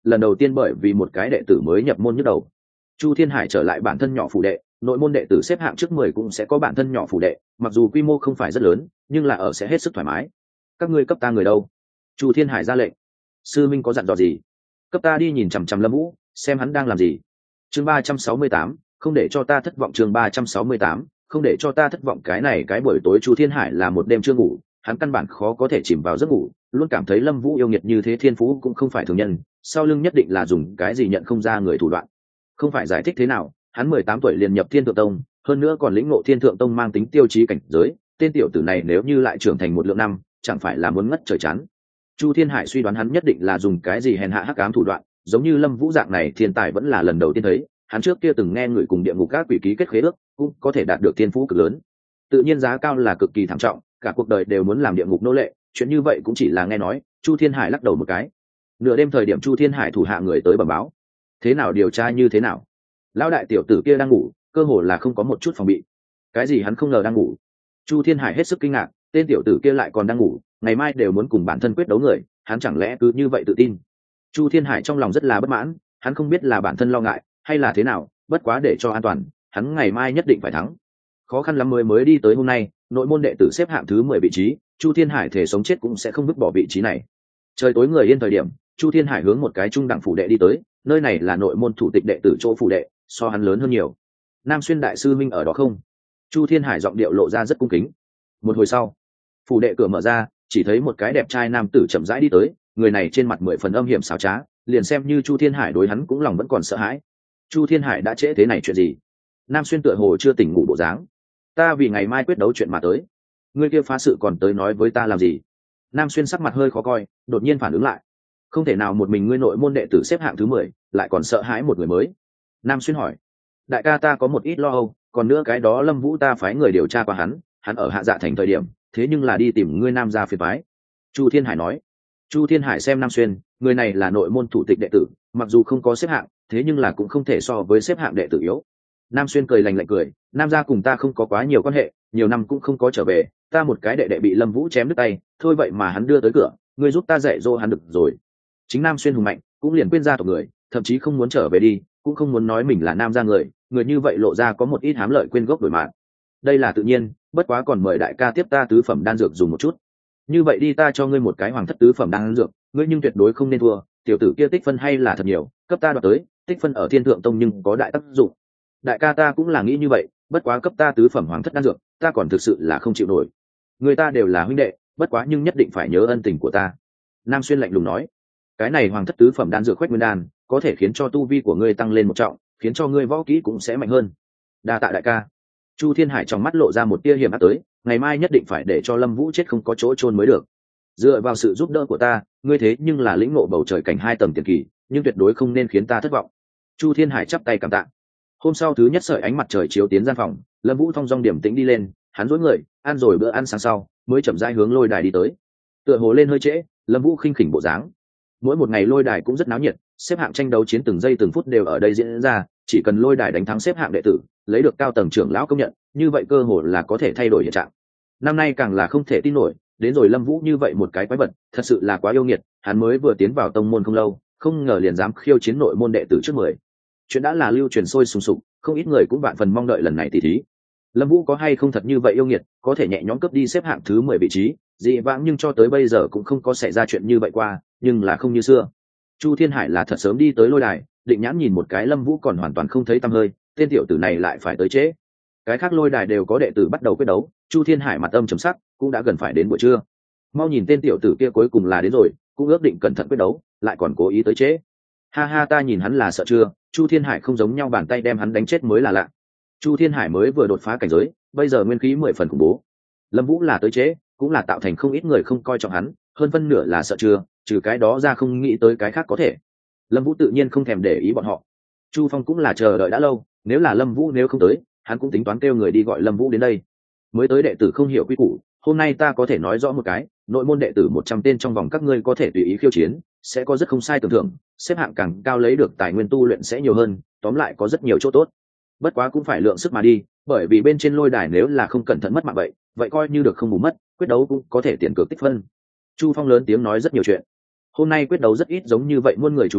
lần đầu tiên bởi vì một cái đệ tử mới nhập môn nhức đầu. Chu Thiên Hải trở lại bản thân nhỏ phủ đệ, nội môn đệ tử xếp hạng trước 10 cũng sẽ có bản thân nhỏ phủ đệ, mặc dù quy mô không phải rất lớn, nhưng là ở sẽ hết sức thoải mái. Các ngươi cấp ta người đâu? Chu Thiên Hải ra lệnh. Sư minh có dặn dò gì? Cấp ta đi nhìn chằm chằm Lâm Vũ, xem hắn đang làm gì. Chương 368, không để cho ta thất vọng. Chương 368, không để cho ta thất vọng. Cái buổi tối Chu Thiên Hải là một đêm chưa ngủ, hắn căn bản khó có thể chìm vào giấc ngủ, luôn cảm thấy Lâm Vũ yêu nghiệt như thế thiên phú cũng không phải thường nhân, sau lưng nhất định là dùng cái gì nhận không ra người thủ đoạn. Không phải giải thích thế nào, hắn 18 tuổi liền nhập Thiên Thượng Tông, hơn nữa còn lĩnh ngộ Thiên Thượng Tông mang tính tiêu chí cảnh giới, tên tiểu tử này nếu như lại trưởng thành một lượng năm, chẳng phải là muốn ngất trời chán. Chu Thiên Hải suy đoán hắn nhất định là dùng cái gì hèn hạ hắc ám thủ đoạn, giống như Lâm Vũ dạng này thiên tài vẫn là lần đầu tiên thấy, hắn trước kia từng nghe người cùng địa ngục các quỷ ký kết khế ước, cũng có thể đạt được thiên phú cực lớn. Tự nhiên giá cao là cực kỳ thảm trọng, cả cuộc đời đều muốn làm địa ngục nô lệ, chuyện như vậy cũng chỉ là nghe nói. Chu Thiên Hải lắc đầu một cái. Nửa đêm thời điểm Chu Thiên Hải thủ hạ người tới bẩm báo. Thế nào, điều tra như thế nào? Lão đại tiểu tử kia đang ngủ, cơ hồ là không có một chút phòng bị. Cái gì hắn không ngờ đang ngủ? Chu Thiên Hải hết sức kinh ngạc, tên tiểu tử kia lại còn đang ngủ, ngày mai đều muốn cùng bản thân quyết đấu người, hắn chẳng lẽ cứ như vậy tự tin? Chu Thiên Hải trong lòng rất là bất mãn, hắn không biết là bản thân lo ngại hay là thế nào, bất quá để cho an toàn, hắn ngày mai nhất định phải thắng. Khó khăn lắm mới đi tới hôm nay, nội môn đệ tử xếp hạng thứ 10 vị trí, Chu Thiên Hải thể sống chết cũng sẽ không vứt bỏ vị trí này. Trời tối người yên thời điểm, Chu Thiên Hải hướng một cái trung đẳng phủ đệ đi tới, nơi này là nội môn thủ tịch đệ tử chỗ phủ đệ, so hắn lớn hơn nhiều. Nam Xuyên đại sư minh ở đó không? Chu Thiên Hải giọng điệu lộ ra rất cung kính. Một hồi sau, phủ đệ cửa mở ra, chỉ thấy một cái đẹp trai nam tử chậm rãi đi tới, người này trên mặt 10 phần âm hiểm xảo trá, liền xem như Chu Thiên Hải đối hắn cũng lòng vẫn còn sợ hãi. Chu Thiên Hải đã trễ thế này chuyện gì? Nam Xuyên tựa hồ chưa tỉnh ngủ bộ dáng. Ta vì ngày mai quyết đấu chuyện mà tới. Ngươi kia phá sự còn tới nói với ta làm gì? Nam Xuyên sắc mặt hơi khó coi, đột nhiên phản ứng lại. Không thể nào một mình ngươi nội môn đệ tử xếp hạng thứ 10, lại còn sợ hãi một người mới. Nam Xuyên hỏi. Đại ca ta có một ít lo âu, còn nữa cái đó Lâm Vũ ta phái người điều tra qua hắn ở Hạ Dạ thành thời điểm, thế nhưng là đi tìm ngươi Nam gia phiền phái. Chu Thiên Hải nói. Chu Thiên Hải xem Nam Xuyên, người này là nội môn thủ tịch đệ tử, mặc dù không có xếp hạng, thế nhưng là cũng không thể so với xếp hạng đệ tử yếu. Nam Xuyên cười lạnh lạnh cười, Nam gia cùng ta không có quá nhiều quan hệ, nhiều năm cũng không có trở về, ta một cái đệ đệ bị Lâm Vũ chém đứt tay, thôi vậy mà hắn đưa tới cửa, ngươi giúp ta dạy dỗ hắn được rồi. Chính Nam Xuyên hùng mạnh, cũng liền quên gia tộc người, thậm chí không muốn trở về đi, cũng không muốn nói mình là Nam gia người như vậy lộ ra có một ít hám lợi quên gốc đổi mạng. Đây là tự nhiên, bất quá còn mời đại ca tiếp ta tứ phẩm đan dược dùng một chút. Như vậy đi, ta cho ngươi một cái hoàng thất tứ phẩm đan dược, ngươi nhưng tuyệt đối không nên thua, tiểu tử kia tích phân hay là thật nhiều, cấp ta đoạt tới, tích phân ở Thiên Thượng Tông nhưng có đại tác dụng. Đại ca ta cũng là nghĩ như vậy, bất quá cấp ta tứ phẩm hoàng thất đan dược, ta còn thực sự là không chịu nổi. Người ta đều là huynh đệ, bất quá nhưng nhất định phải nhớ ân tình của ta. Nam Xuyên lạnh lùng nói. Cái này hoàng thất tứ phẩm đan dược Khoách Nguyên đan, có thể khiến cho tu vi của ngươi tăng lên một trọng, khiến cho ngươi võ kỹ cũng sẽ mạnh hơn. Đa tạ đại ca. Chu Thiên Hải trong mắt lộ ra một tia hiểm ác tới, ngày mai nhất định phải để cho Lâm Vũ chết không có chỗ chôn mới được. Dựa vào sự giúp đỡ của ta, ngươi thế nhưng là lĩnh ngộ bầu trời cảnh 2 tầng tiền kỳ, nhưng tuyệt đối không nên khiến ta thất vọng. Chu Thiên Hải chắp tay cảm tạ. Hôm sau thứ nhất sợi ánh mặt trời chiếu tiến gian phòng, Lâm Vũ thong dong điểm tĩnh đi lên, hắn duỗi người, ăn rồi bữa ăn sáng sau, mới chậm rãi hướng lôi đài đi tới. Tựa hồ lên hơi trễ, Lâm Vũ khinh khỉnh bộ dáng. Mỗi một ngày lôi đài cũng rất náo nhiệt, xếp hạng tranh đấu chiến từng giây từng phút đều ở đây diễn ra, chỉ cần lôi đài đánh thắng xếp hạng đệ tử, lấy được cao tầng trưởng lão công nhận, như vậy cơ hội là có thể thay đổi hiện trạng. Năm nay càng là không thể tin nổi, đến rồi Lâm Vũ như vậy một cái quái vật, thật sự là quá yêu nghiệt, hắn mới vừa tiến vào tông môn không lâu, không ngờ liền dám khiêu chiến nội môn đệ tử trước 10. Chuyện đã là lưu truyền sôi sùng sục, không ít người cũng vạn phần mong đợi lần này tỷ thí. Lâm Vũ có hay không thật như vậy yêu nghiệt, có thể nhẹ nhõm cướp đi xếp hạng thứ 10 vị trí, dị vãng nhưng cho tới bây giờ cũng không có xảy ra chuyện như vậy qua, nhưng là không như xưa. Chu Thiên Hải là thật sớm đi tới lôi đài, định nhãn nhìn một cái Lâm Vũ còn hoàn toàn không thấy tăm hơi, tên tiểu tử này lại phải tới trễ. Cái khác lôi đài đều có đệ tử bắt đầu quyết đấu, Chu Thiên Hải mặt âm trầm sắc, cũng đã gần phải đến buổi trưa. Mau nhìn tên tiểu tử kia cuối cùng là đến rồi, cũng ước định cẩn thận quyết đấu, lại còn cố ý tới trễ. Ha ha, ta nhìn hắn là sợ chưa, Chu Thiên Hải không giống nhau, bàn tay đem hắn đánh chết mới là lạ. Chu Thiên Hải mới vừa đột phá cảnh giới, bây giờ nguyên khí 10 phần khủng bố. Lâm Vũ là tới trễ, cũng là tạo thành không ít người không coi trọng hắn, hơn phân nửa là sợ chưa, trừ cái đó ra không nghĩ tới cái khác có thể. Lâm Vũ tự nhiên không thèm để ý bọn họ. Chu Phong cũng là chờ đợi đã lâu, nếu là Lâm Vũ nếu không tới, hắn cũng tính toán kêu người đi gọi Lâm Vũ đến đây. Mới tới đệ tử không hiểu quy củ, hôm nay ta có thể nói rõ một cái, nội môn đệ tử 100 tên trong vòng các ngươi có thể tùy ý khiêu chiến, sẽ có rất không sai tưởng thưởng, xếp hạng càng cao lấy được tài nguyên tu luyện sẽ nhiều hơn, tóm lại có rất nhiều chỗ tốt. Bất quá cũng phải lượng sức mà đi, bởi vì bên trên lôi đài nếu là không cẩn thận mất mạng vậy coi như được không bù mất, quyết đấu cũng có thể tiền cược tích phân. Chu Phong lớn tiếng nói rất nhiều chuyện. Hôm nay quyết đấu rất ít giống như vậy muôn người chú ý,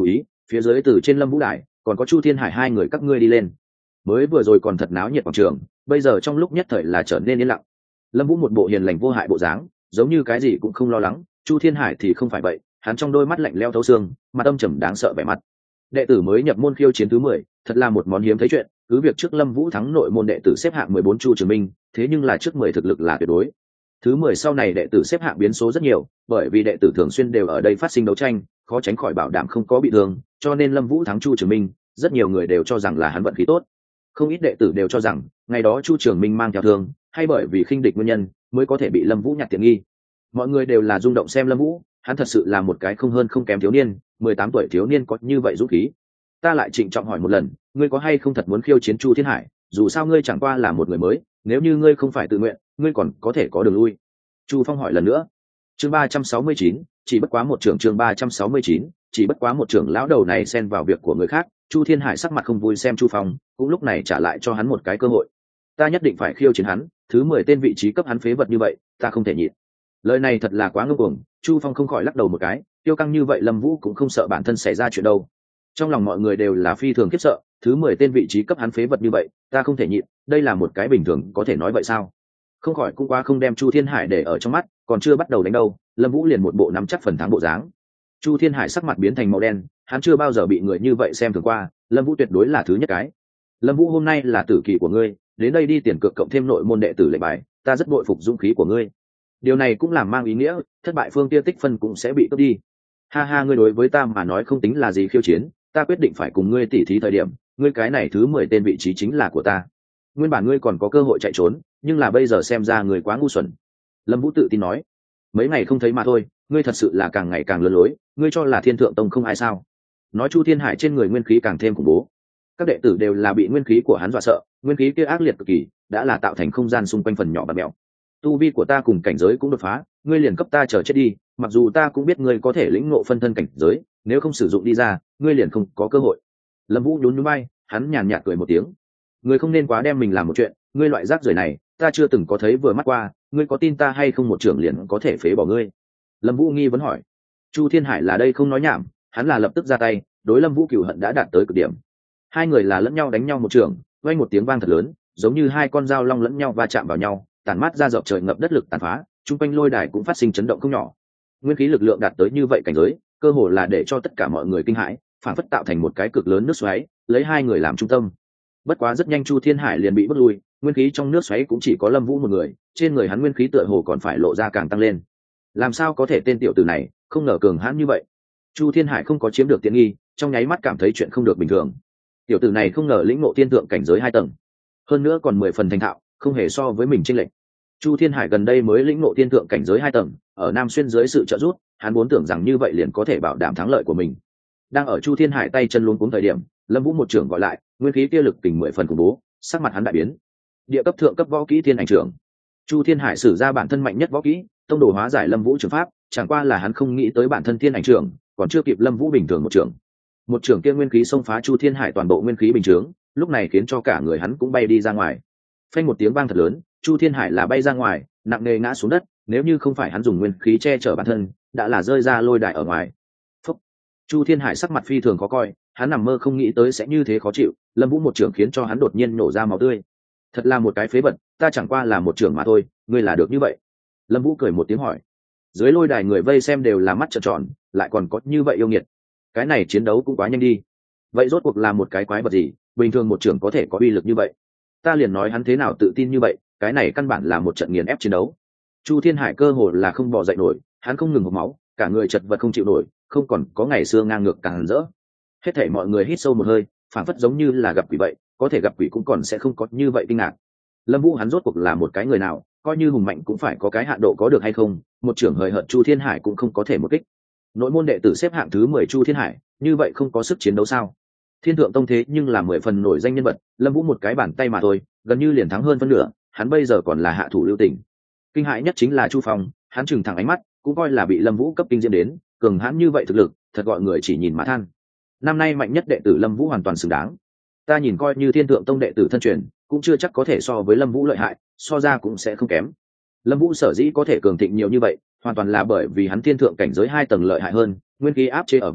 phía dưới từ trên lâm vũ đài còn có Chu Thiên Hải hai người các ngươi đi lên. Mới vừa rồi còn thật náo nhiệt quảng trường, bây giờ trong lúc nhất thời là trở nên yên lặng. Lâm Vũ một bộ hiền lành vô hại bộ dáng, giống như cái gì cũng không lo lắng. Chu Thiên Hải thì không phải vậy, hắn trong đôi mắt lạnh lẽo thấu xương, mặt âm trầm đáng sợ vẻ mặt. Đệ tử mới nhập môn khiêu chiến thứ 10, thật là một món hiếm thấy chuyện. Cứ việc trước Lâm Vũ thắng nội môn đệ tử xếp hạng 14 Chu Trường Minh, thế nhưng là trước 10 thực lực là tuyệt đối. Thứ 10 sau này đệ tử xếp hạng biến số rất nhiều, bởi vì đệ tử thường xuyên đều ở đây phát sinh đấu tranh, khó tránh khỏi bảo đảm không có bị thương, cho nên Lâm Vũ thắng Chu Trường Minh, rất nhiều người đều cho rằng là hắn vận khí tốt. Không ít đệ tử đều cho rằng, ngày đó Chu Trường Minh mang theo thương, hay bởi vì khinh địch nguyên nhân, mới có thể bị Lâm Vũ nhặt tiện nghi. Mọi người đều là rung động xem Lâm Vũ, hắn thật sự là một cái không hơn không kém thiếu niên, 18 tuổi thiếu niên có như vậy dũng khí. Ta lại trịnh trọng hỏi một lần, ngươi có hay không thật muốn khiêu chiến Chu Thiên Hải, dù sao ngươi chẳng qua là một người mới, nếu như ngươi không phải tự nguyện, ngươi còn có thể có đường lui. Chu Phong hỏi lần nữa. Chương 369, chỉ bất quá một trưởng. Chương 369, chỉ bất quá một trưởng. Lão đầu này xen vào việc của người khác, Chu Thiên Hải sắc mặt không vui xem Chu Phong, cũng lúc này trả lại cho hắn một cái cơ hội. Ta nhất định phải khiêu chiến hắn, thứ 10 tên vị trí cấp hắn phế vật như vậy, ta không thể nhịn. Lời này thật là quá ngông cuồng, Chu Phong không khỏi lắc đầu một cái, tiêu căng như vậy Lâm Vũ cũng không sợ bản thân xảy ra chuyện đâu. Trong lòng mọi người đều là phi thường khiếp sợ, thứ 10 tên vị trí cấp hắn phế vật như vậy, ta không thể nhịn, đây là một cái bình thường có thể nói vậy sao? Không khỏi cũng quá không đem Chu Thiên Hải để ở trong mắt, còn chưa bắt đầu đánh đâu, Lâm Vũ liền một bộ nắm chắc phần thắng bộ dáng. Chu Thiên Hải sắc mặt biến thành màu đen, hắn chưa bao giờ bị người như vậy xem thường qua, Lâm Vũ tuyệt đối là thứ nhất cái. Lâm Vũ hôm nay là tử kỳ của ngươi, đến đây đi tiền cược cộng thêm nội môn đệ tử lệnh bài, ta rất bội phục dũng khí của ngươi. Điều này cũng làm mang ý nghĩa, thất bại phương kia tích phân cũng sẽ bị cướp đi. Ha ha, ngươi đối với ta mà nói không tính là gì khiêu chiến, ta quyết định phải cùng ngươi tỉ thí thời điểm, ngươi cái này thứ 10 tên vị trí chính là của ta. Nguyên bản ngươi còn có cơ hội chạy trốn, nhưng là bây giờ xem ra người quá ngu xuẩn. Lâm Vũ tự tin nói. Mấy ngày không thấy mà thôi, ngươi thật sự là càng ngày càng lừa lối, ngươi cho là Thiên Thượng Tông không ai sao? Nói Chu Thiên Hải trên người nguyên khí càng thêm khủng bố. Các đệ tử đều là bị nguyên khí của hắn dọa sợ, nguyên khí kia ác liệt cực kỳ, đã là tạo thành không gian xung quanh phần nhỏ bạt mèo. Tu vi của ta cùng cảnh giới cũng đột phá, ngươi liền cấp ta chờ chết đi, mặc dù ta cũng biết ngươi có thể lĩnh ngộ phân thân cảnh giới, nếu không sử dụng đi ra, ngươi liền không có cơ hội. Lâm Vũ nhún nhún vai, hắn nhàn nhạt cười một tiếng. Ngươi không nên quá đem mình làm một chuyện, ngươi loại rác rưởi này, ta chưa từng có thấy vừa mắt qua, ngươi có tin ta hay không một trưởng liền có thể phế bỏ ngươi? Lâm Vũ nghi vấn hỏi. Chu Thiên Hải là đây không nói nhảm, hắn là lập tức ra tay, đối Lâm Vũ cừu hận đã đạt tới cực điểm. Hai người là lẫn nhau đánh nhau một trường, vang một tiếng vang thật lớn, giống như hai con dao long lẫn nhau va chạm vào nhau, tản mát ra dọc trời ngập đất lực tàn phá, trung quanh lôi đài cũng phát sinh chấn động không nhỏ. Nguyên khí lực lượng đạt tới như vậy cảnh giới, cơ hồ là để cho tất cả mọi người kinh hãi, phản phất tạo thành một cái cực lớn nước xoáy, lấy hai người làm trung tâm. Bất quá rất nhanh Chu Thiên Hải liền bị bước lui, nguyên khí trong nước xoáy cũng chỉ có Lâm Vũ một người, trên người hắn nguyên khí tựa hồ còn phải lộ ra càng tăng lên. Làm sao có thể tên tiểu tử này không ngờ cường hãn như vậy? Chu Thiên Hải không có chiếm được tiện nghi, trong nháy mắt cảm thấy chuyện không được bình thường. Tiểu tử này không ngờ lĩnh ngộ tiên tượng cảnh giới 2 tầng, hơn nữa còn 10 phần thành thạo, không hề so với mình chênh lệch. Chu Thiên Hải gần đây mới lĩnh ngộ tiên tượng cảnh giới 2 tầng, ở Nam Xuyên dưới sự trợ giúp, hắn vốn tưởng rằng như vậy liền có thể bảo đảm thắng lợi của mình. Đang ở Chu Thiên Hải tay chân luống cuống thời điểm, Lâm Vũ một trưởng gọi lại, nguyên khí kia lực tình 10 phần khủng bố, sắc mặt hắn đại biến. Địa cấp thượng cấp võ kỹ Thiên Ảnh trưởng. Chu Thiên Hải sử ra bản thân mạnh nhất võ kỹ, tông đồ hóa giải Lâm Vũ trường pháp, chẳng qua là hắn không nghĩ tới bản thân Thiên Ảnh trưởng, còn chưa kịp Lâm Vũ bình thường một trưởng. Một trưởng kia nguyên khí xông phá Chu Thiên Hải toàn bộ nguyên khí bình thường, lúc này khiến cho cả người hắn cũng bay đi ra ngoài. Phanh một tiếng vang thật lớn, Chu Thiên Hải là bay ra ngoài, nặng nề ngã xuống đất, nếu như không phải hắn dùng nguyên khí che chở bản thân, đã là rơi ra lôi đài ở ngoài. Phúc. Chu Thiên Hải sắc mặt phi thường khó coi, hắn nằm mơ không nghĩ tới sẽ như thế khó chịu, Lâm Vũ một trưởng khiến cho hắn đột nhiên nổ ra máu tươi. Thật là một cái phế vật, ta chẳng qua là một trưởng mà thôi, ngươi là được như vậy? Lâm Vũ cười một tiếng hỏi. Dưới lôi đài người vây xem đều là mắt trợn tròn, lại còn có như vậy yêu nghiệt. Cái này chiến đấu cũng quá nhanh đi. Vậy rốt cuộc là một cái quái vật gì, bình thường một trưởng có thể có uy lực như vậy? Ta liền nói hắn thế nào tự tin như vậy, cái này căn bản là một trận nghiền ép chiến đấu. Chu Thiên Hải cơ hồ là không bò dậy nổi, hắn không ngừng hộc máu, cả người chật vật không chịu nổi, không còn có ngày xưa ngang ngược càng rỡ. Hết thảy mọi người hít sâu một hơi, phản phất giống như là gặp quỷ vậy, có thể gặp quỷ cũng còn sẽ không có như vậy kinh ngạc. Lâm Vũ hắn rốt cuộc là một cái người nào, coi như hùng mạnh cũng phải có cái hạn độ có được hay không, một trưởng hời hợt Chu Thiên Hải cũng không có thể một kích. Nội môn đệ tử xếp hạng thứ 10 Chu Thiên Hải, như vậy không có sức chiến đấu sao? Thiên Thượng Tông thế nhưng là 10 phần nổi danh nhân vật, Lâm Vũ một cái bàn tay mà thôi, gần như liền thắng hơn phân nửa, hắn bây giờ còn là hạ thủ lưu tình. Kinh hãi nhất chính là Chu Phong, hắn trừng thẳng ánh mắt, cũng coi là bị Lâm Vũ cấp kinh diễm đến, cường hãn như vậy thực lực, thật gọi người chỉ nhìn mà than. Năm nay mạnh nhất đệ tử Lâm Vũ hoàn toàn xứng đáng. Ta nhìn coi như Thiên Thượng Tông đệ tử thân truyền, cũng chưa chắc có thể so với Lâm Vũ lợi hại, so ra cũng sẽ không kém. Lâm Vũ sở dĩ có thể cường thịnh nhiều như vậy, hoàn toàn là bởi vì hắn thiên thượng cảnh giới 2 tầng lợi hại hơn, nguyên khí áp chế ở vô hình,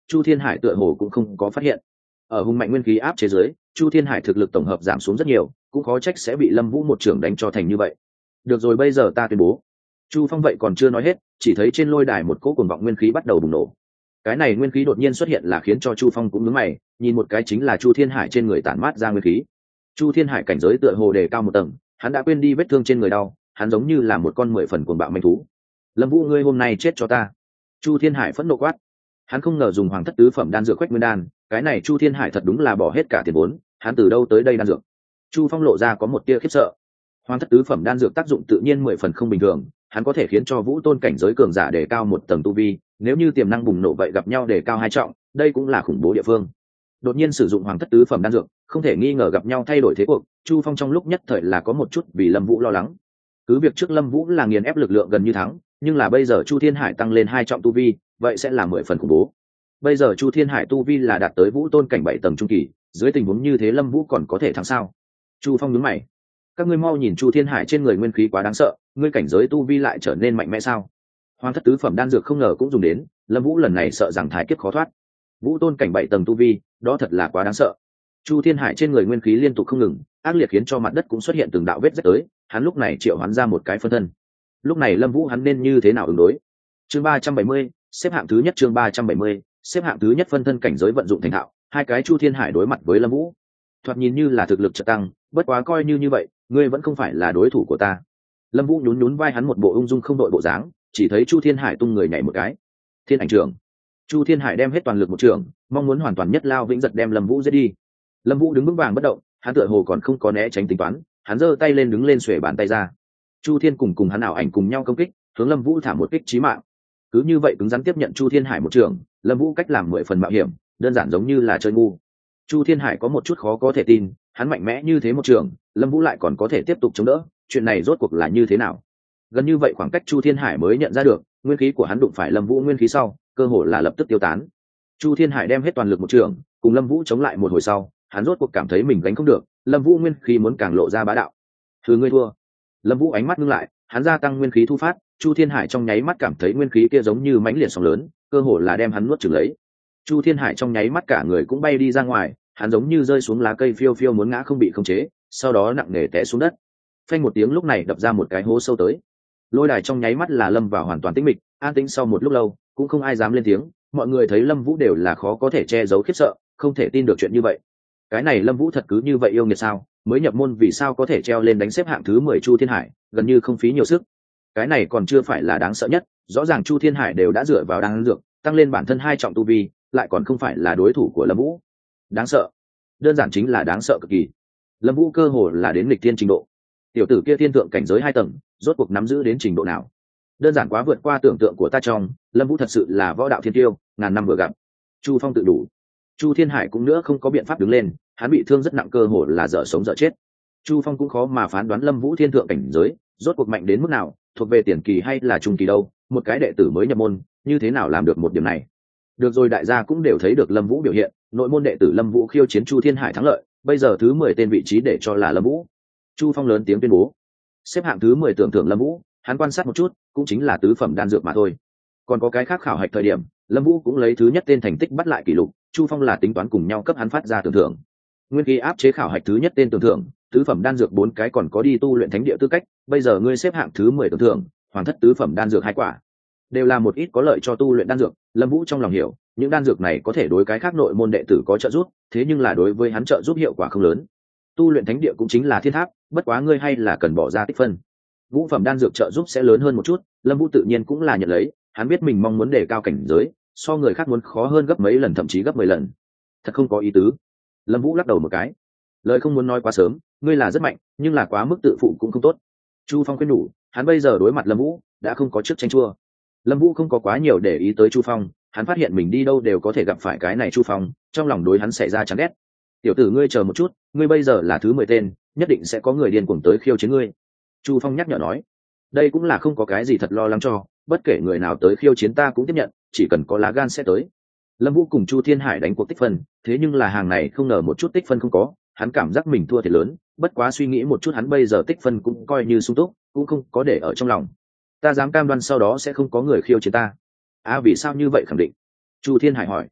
Chu Thiên Hải tựa hồ cũng không có phát hiện. Ở hùng mạnh nguyên khí áp chế giới, Chu Thiên Hải thực lực tổng hợp giảm xuống rất nhiều, cũng khó trách sẽ bị Lâm Vũ một trưởng đánh cho thành như vậy. Được rồi, bây giờ ta tuyên bố. Chu Phong vậy còn chưa nói hết, chỉ thấy trên lôi đài một cỗ cuồng vọng nguyên khí bắt đầu bùng nổ. Cái này nguyên khí đột nhiên xuất hiện là khiến cho Chu Phong cũng nhướng mày, nhìn một cái chính là Chu Thiên Hải trên người tản mát ra nguyên khí. Chu Thiên Hải cảnh giới tựa hồ đề cao một tầng, hắn đã quên đi vết thương trên người đau, hắn giống như là một con 10 phần cuồng bạo manh thú. Lâm Vũ, ngươi hôm nay chết cho ta! Chu Thiên Hải phẫn nộ quát. Hắn không ngờ dùng hoàng thất tứ phẩm đan dược quách nguyên đan, cái này Chu Thiên Hải thật đúng là bỏ hết cả tiền vốn, hắn từ đâu tới đây đan dược? Chu Phong lộ ra có một tia khiếp sợ. Hoàng thất tứ phẩm đan dược tác dụng tự nhiên 10 phần không bình thường, hắn có thể khiến cho vũ tôn cảnh giới cường giả đề cao một tầng tu vi, nếu như tiềm năng bùng nổ vậy gặp nhau đề cao hai trọng, đây cũng là khủng bố địa phương. Đột nhiên sử dụng hoàng thất tứ phẩm đan dược, không thể nghi ngờ gặp nhau thay đổi thế cuộc, Chu Phong trong lúc nhất thời là có một chút vì Lâm Vũ lo lắng. Cứ việc trước Lâm Vũ là nghiền ép lực lượng gần như thắng, nhưng là bây giờ Chu Thiên Hải tăng lên hai trọng tu vi, vậy sẽ là 10 phần khủng bố. Bây giờ Chu Thiên Hải tu vi là đạt tới vũ tôn cảnh 7 tầng trung kỳ, dưới tình huống như thế Lâm Vũ còn có thể thắng sao? Chu Phong nhướng mày. Các ngươi mau nhìn Chu Thiên Hải trên người nguyên khí quá đáng sợ, ngươi cảnh giới tu vi lại trở nên mạnh mẽ sao? Hoàng thất tứ phẩm đan dược không ngờ cũng dùng đến, Lâm Vũ lần này sợ rằng thái kiếp khó thoát. Vũ tôn cảnh 7 tầng tu vi, đó thật là quá đáng sợ. Chu Thiên Hải trên người nguyên khí liên tục không ngừng, ác liệt khiến cho mặt đất cũng xuất hiện từng đạo vết rách tới, hắn lúc này triệu hoán ra một cái phân thân. Lúc này Lâm Vũ hắn nên như thế nào ứng đối? Chương 370, xếp hạng thứ nhất. Chương 370, xếp hạng thứ nhất. Phân thân cảnh giới vận dụng thành thạo, hai cái Chu Thiên Hải đối mặt với Lâm Vũ, thoạt nhìn như là thực lực chợt tăng, bất quá coi như vậy, ngươi vẫn không phải là đối thủ của ta. Lâm Vũ nhún nhún vai, hắn một bộ ung dung không đội bộ dáng, chỉ thấy Chu Thiên Hải tung người nhảy một cái. Thiên ảnh trưởng. Chu Thiên Hải đem hết toàn lực một trường, mong muốn hoàn toàn nhất lao vĩnh giật đem Lâm Vũ giết đi. Lâm Vũ đứng vững vàng bất động, hắn tựa hồ còn không có né tránh tính toán, hắn giơ tay lên đứng lên xuề bàn tay ra. Chu Thiên cùng hắn ảo ảnh cùng nhau công kích, hướng Lâm Vũ thả một kích chí mạng. Cứ như vậy cứng rắn tiếp nhận Chu Thiên Hải một trường, Lâm Vũ cách làm 10 phần mạo hiểm, đơn giản giống như là chơi ngu. Chu Thiên Hải có một chút khó có thể tin, hắn mạnh mẽ như thế một trường, Lâm Vũ lại còn có thể tiếp tục chống đỡ, chuyện này rốt cuộc là như thế nào? Gần như vậy khoảng cách Chu Thiên Hải mới nhận ra được, nguyên khí của hắn đụng phải Lâm Vũ nguyên khí sau, cơ hội là lập tức tiêu tán. Chu Thiên Hải đem hết toàn lực một trường, cùng Lâm Vũ chống lại một hồi sau, hắn rốt cuộc cảm thấy mình gánh không được, Lâm Vũ nguyên khí muốn càng lộ ra bá đạo. Thứ ngươi thua. Lâm Vũ ánh mắt ngưng lại, hắn gia tăng nguyên khí thu phát, Chu Thiên Hải trong nháy mắt cảm thấy nguyên khí kia giống như mãnh liệt sóng lớn, cơ hồ là đem hắn nuốt chửng lấy. Chu Thiên Hải trong nháy mắt cả người cũng bay đi ra ngoài, hắn giống như rơi xuống lá cây phiêu phiêu muốn ngã không bị khống chế, sau đó nặng nề té xuống đất. Phanh một tiếng, lúc này đập ra một cái hố sâu tới. Lôi đài trong nháy mắt là lâm vào hoàn toàn tĩnh mịch, an tĩnh sau một lúc lâu, cũng không ai dám lên tiếng, mọi người thấy Lâm Vũ đều là khó có thể che giấu khiếp sợ, không thể tin được chuyện như vậy. Cái này Lâm Vũ thật cứ như vậy yêu nghiệt sao? Mới nhập môn vì sao có thể treo lên đánh xếp hạng thứ 10 Chu Thiên Hải, gần như không phí nhiều sức. Cái này còn chưa phải là đáng sợ nhất, rõ ràng Chu Thiên Hải đều đã dựa vào đan dược, tăng lên bản thân hai trọng tu vi, lại còn không phải là đối thủ của Lâm Vũ. Đáng sợ, đơn giản chính là đáng sợ cực kỳ. Lâm Vũ cơ hồ là đến nghịch thiên trình độ. Tiểu tử kia thiên thượng cảnh giới 2 tầng, rốt cuộc nắm giữ đến trình độ nào? Đơn giản quá vượt qua tưởng tượng của ta. Trong Lâm Vũ thật sự là võ đạo thiên tiêu, ngàn năm vừa gặp. Chu Phong tự đủ. Chu Thiên Hải cũng nữa không có biện pháp đứng lên, hắn bị thương rất nặng, cơ hồ là dở sống dở chết. Chu Phong cũng khó mà phán đoán Lâm Vũ thiên thượng cảnh giới rốt cuộc mạnh đến mức nào, thuộc về tiền kỳ hay là trung kỳ đâu, một cái đệ tử mới nhập môn, như thế nào làm được một điểm này. Được rồi, đại gia cũng đều thấy được Lâm Vũ biểu hiện, nội môn đệ tử Lâm Vũ khiêu chiến Chu Thiên Hải thắng lợi, bây giờ thứ 10 tên vị trí để cho là Lâm Vũ. Chu Phong lớn tiếng tuyên bố, xếp hạng thứ 10 tưởng thưởng Lâm Vũ. Hắn quan sát một chút, cũng chính là tứ phẩm đan dược mà thôi. Còn có cái khác khảo hạch thời điểm, Lâm Vũ cũng lấy thứ nhất tên thành tích bắt lại kỷ lục, Chu Phong là tính toán cùng nhau cấp hắn phát ra tưởng thưởng. Nguyên khí áp chế khảo hạch thứ nhất tên tưởng thưởng, tứ phẩm đan dược 4 cái, còn có đi tu luyện thánh địa tư cách, bây giờ ngươi xếp hạng thứ 10 tưởng thưởng, hoàng thất tứ phẩm đan dược 2 quả. Đều là một ít có lợi cho tu luyện đan dược, Lâm Vũ trong lòng hiểu, những đan dược này có thể đối cái khác nội môn đệ tử có trợ giúp, thế nhưng là đối với hắn trợ giúp hiệu quả không lớn. Tu luyện thánh địa cũng chính là thiên tháp, bất quá ngươi hay là cần bỏ ra tích phân. Ngũ phẩm đan dược trợ giúp sẽ lớn hơn một chút, Lâm Vũ tự nhiên cũng là nhận lấy, hắn biết mình mong muốn đề cao cảnh giới, so người khác muốn khó hơn gấp mấy lần, thậm chí gấp 10 lần. Thật không có ý tứ. Lâm Vũ lắc đầu một cái. Lời không muốn nói quá sớm, ngươi là rất mạnh, nhưng là quá mức tự phụ cũng không tốt. Chu Phong khuyên nhủ, hắn bây giờ đối mặt Lâm Vũ, đã không có trước tranh chua. Lâm Vũ không có quá nhiều để ý tới Chu Phong, hắn phát hiện mình đi đâu đều có thể gặp phải cái này Chu Phong, trong lòng đối hắn xảy ra chán ghét. Tiểu tử ngươi chờ một chút, ngươi bây giờ là thứ 10 tên, nhất định sẽ có người điên cuồng tới khiêu chiến ngươi. Chu Phong nhắc nhở nói, đây cũng là không có cái gì thật lo lắng cho, bất kể người nào tới khiêu chiến ta cũng tiếp nhận, chỉ cần có lá gan sẽ tới. Lâm Vũ cùng Chu Thiên Hải đánh cuộc tích phân, thế nhưng là hàng này không ngờ một chút tích phân không có, hắn cảm giác mình thua thiệt lớn, bất quá suy nghĩ một chút hắn bây giờ tích phân cũng coi như sung túc, cũng không có để ở trong lòng. Ta dám cam đoan sau đó sẽ không có người khiêu chiến ta. À, vì sao như vậy khẳng định? Chu Thiên Hải hỏi.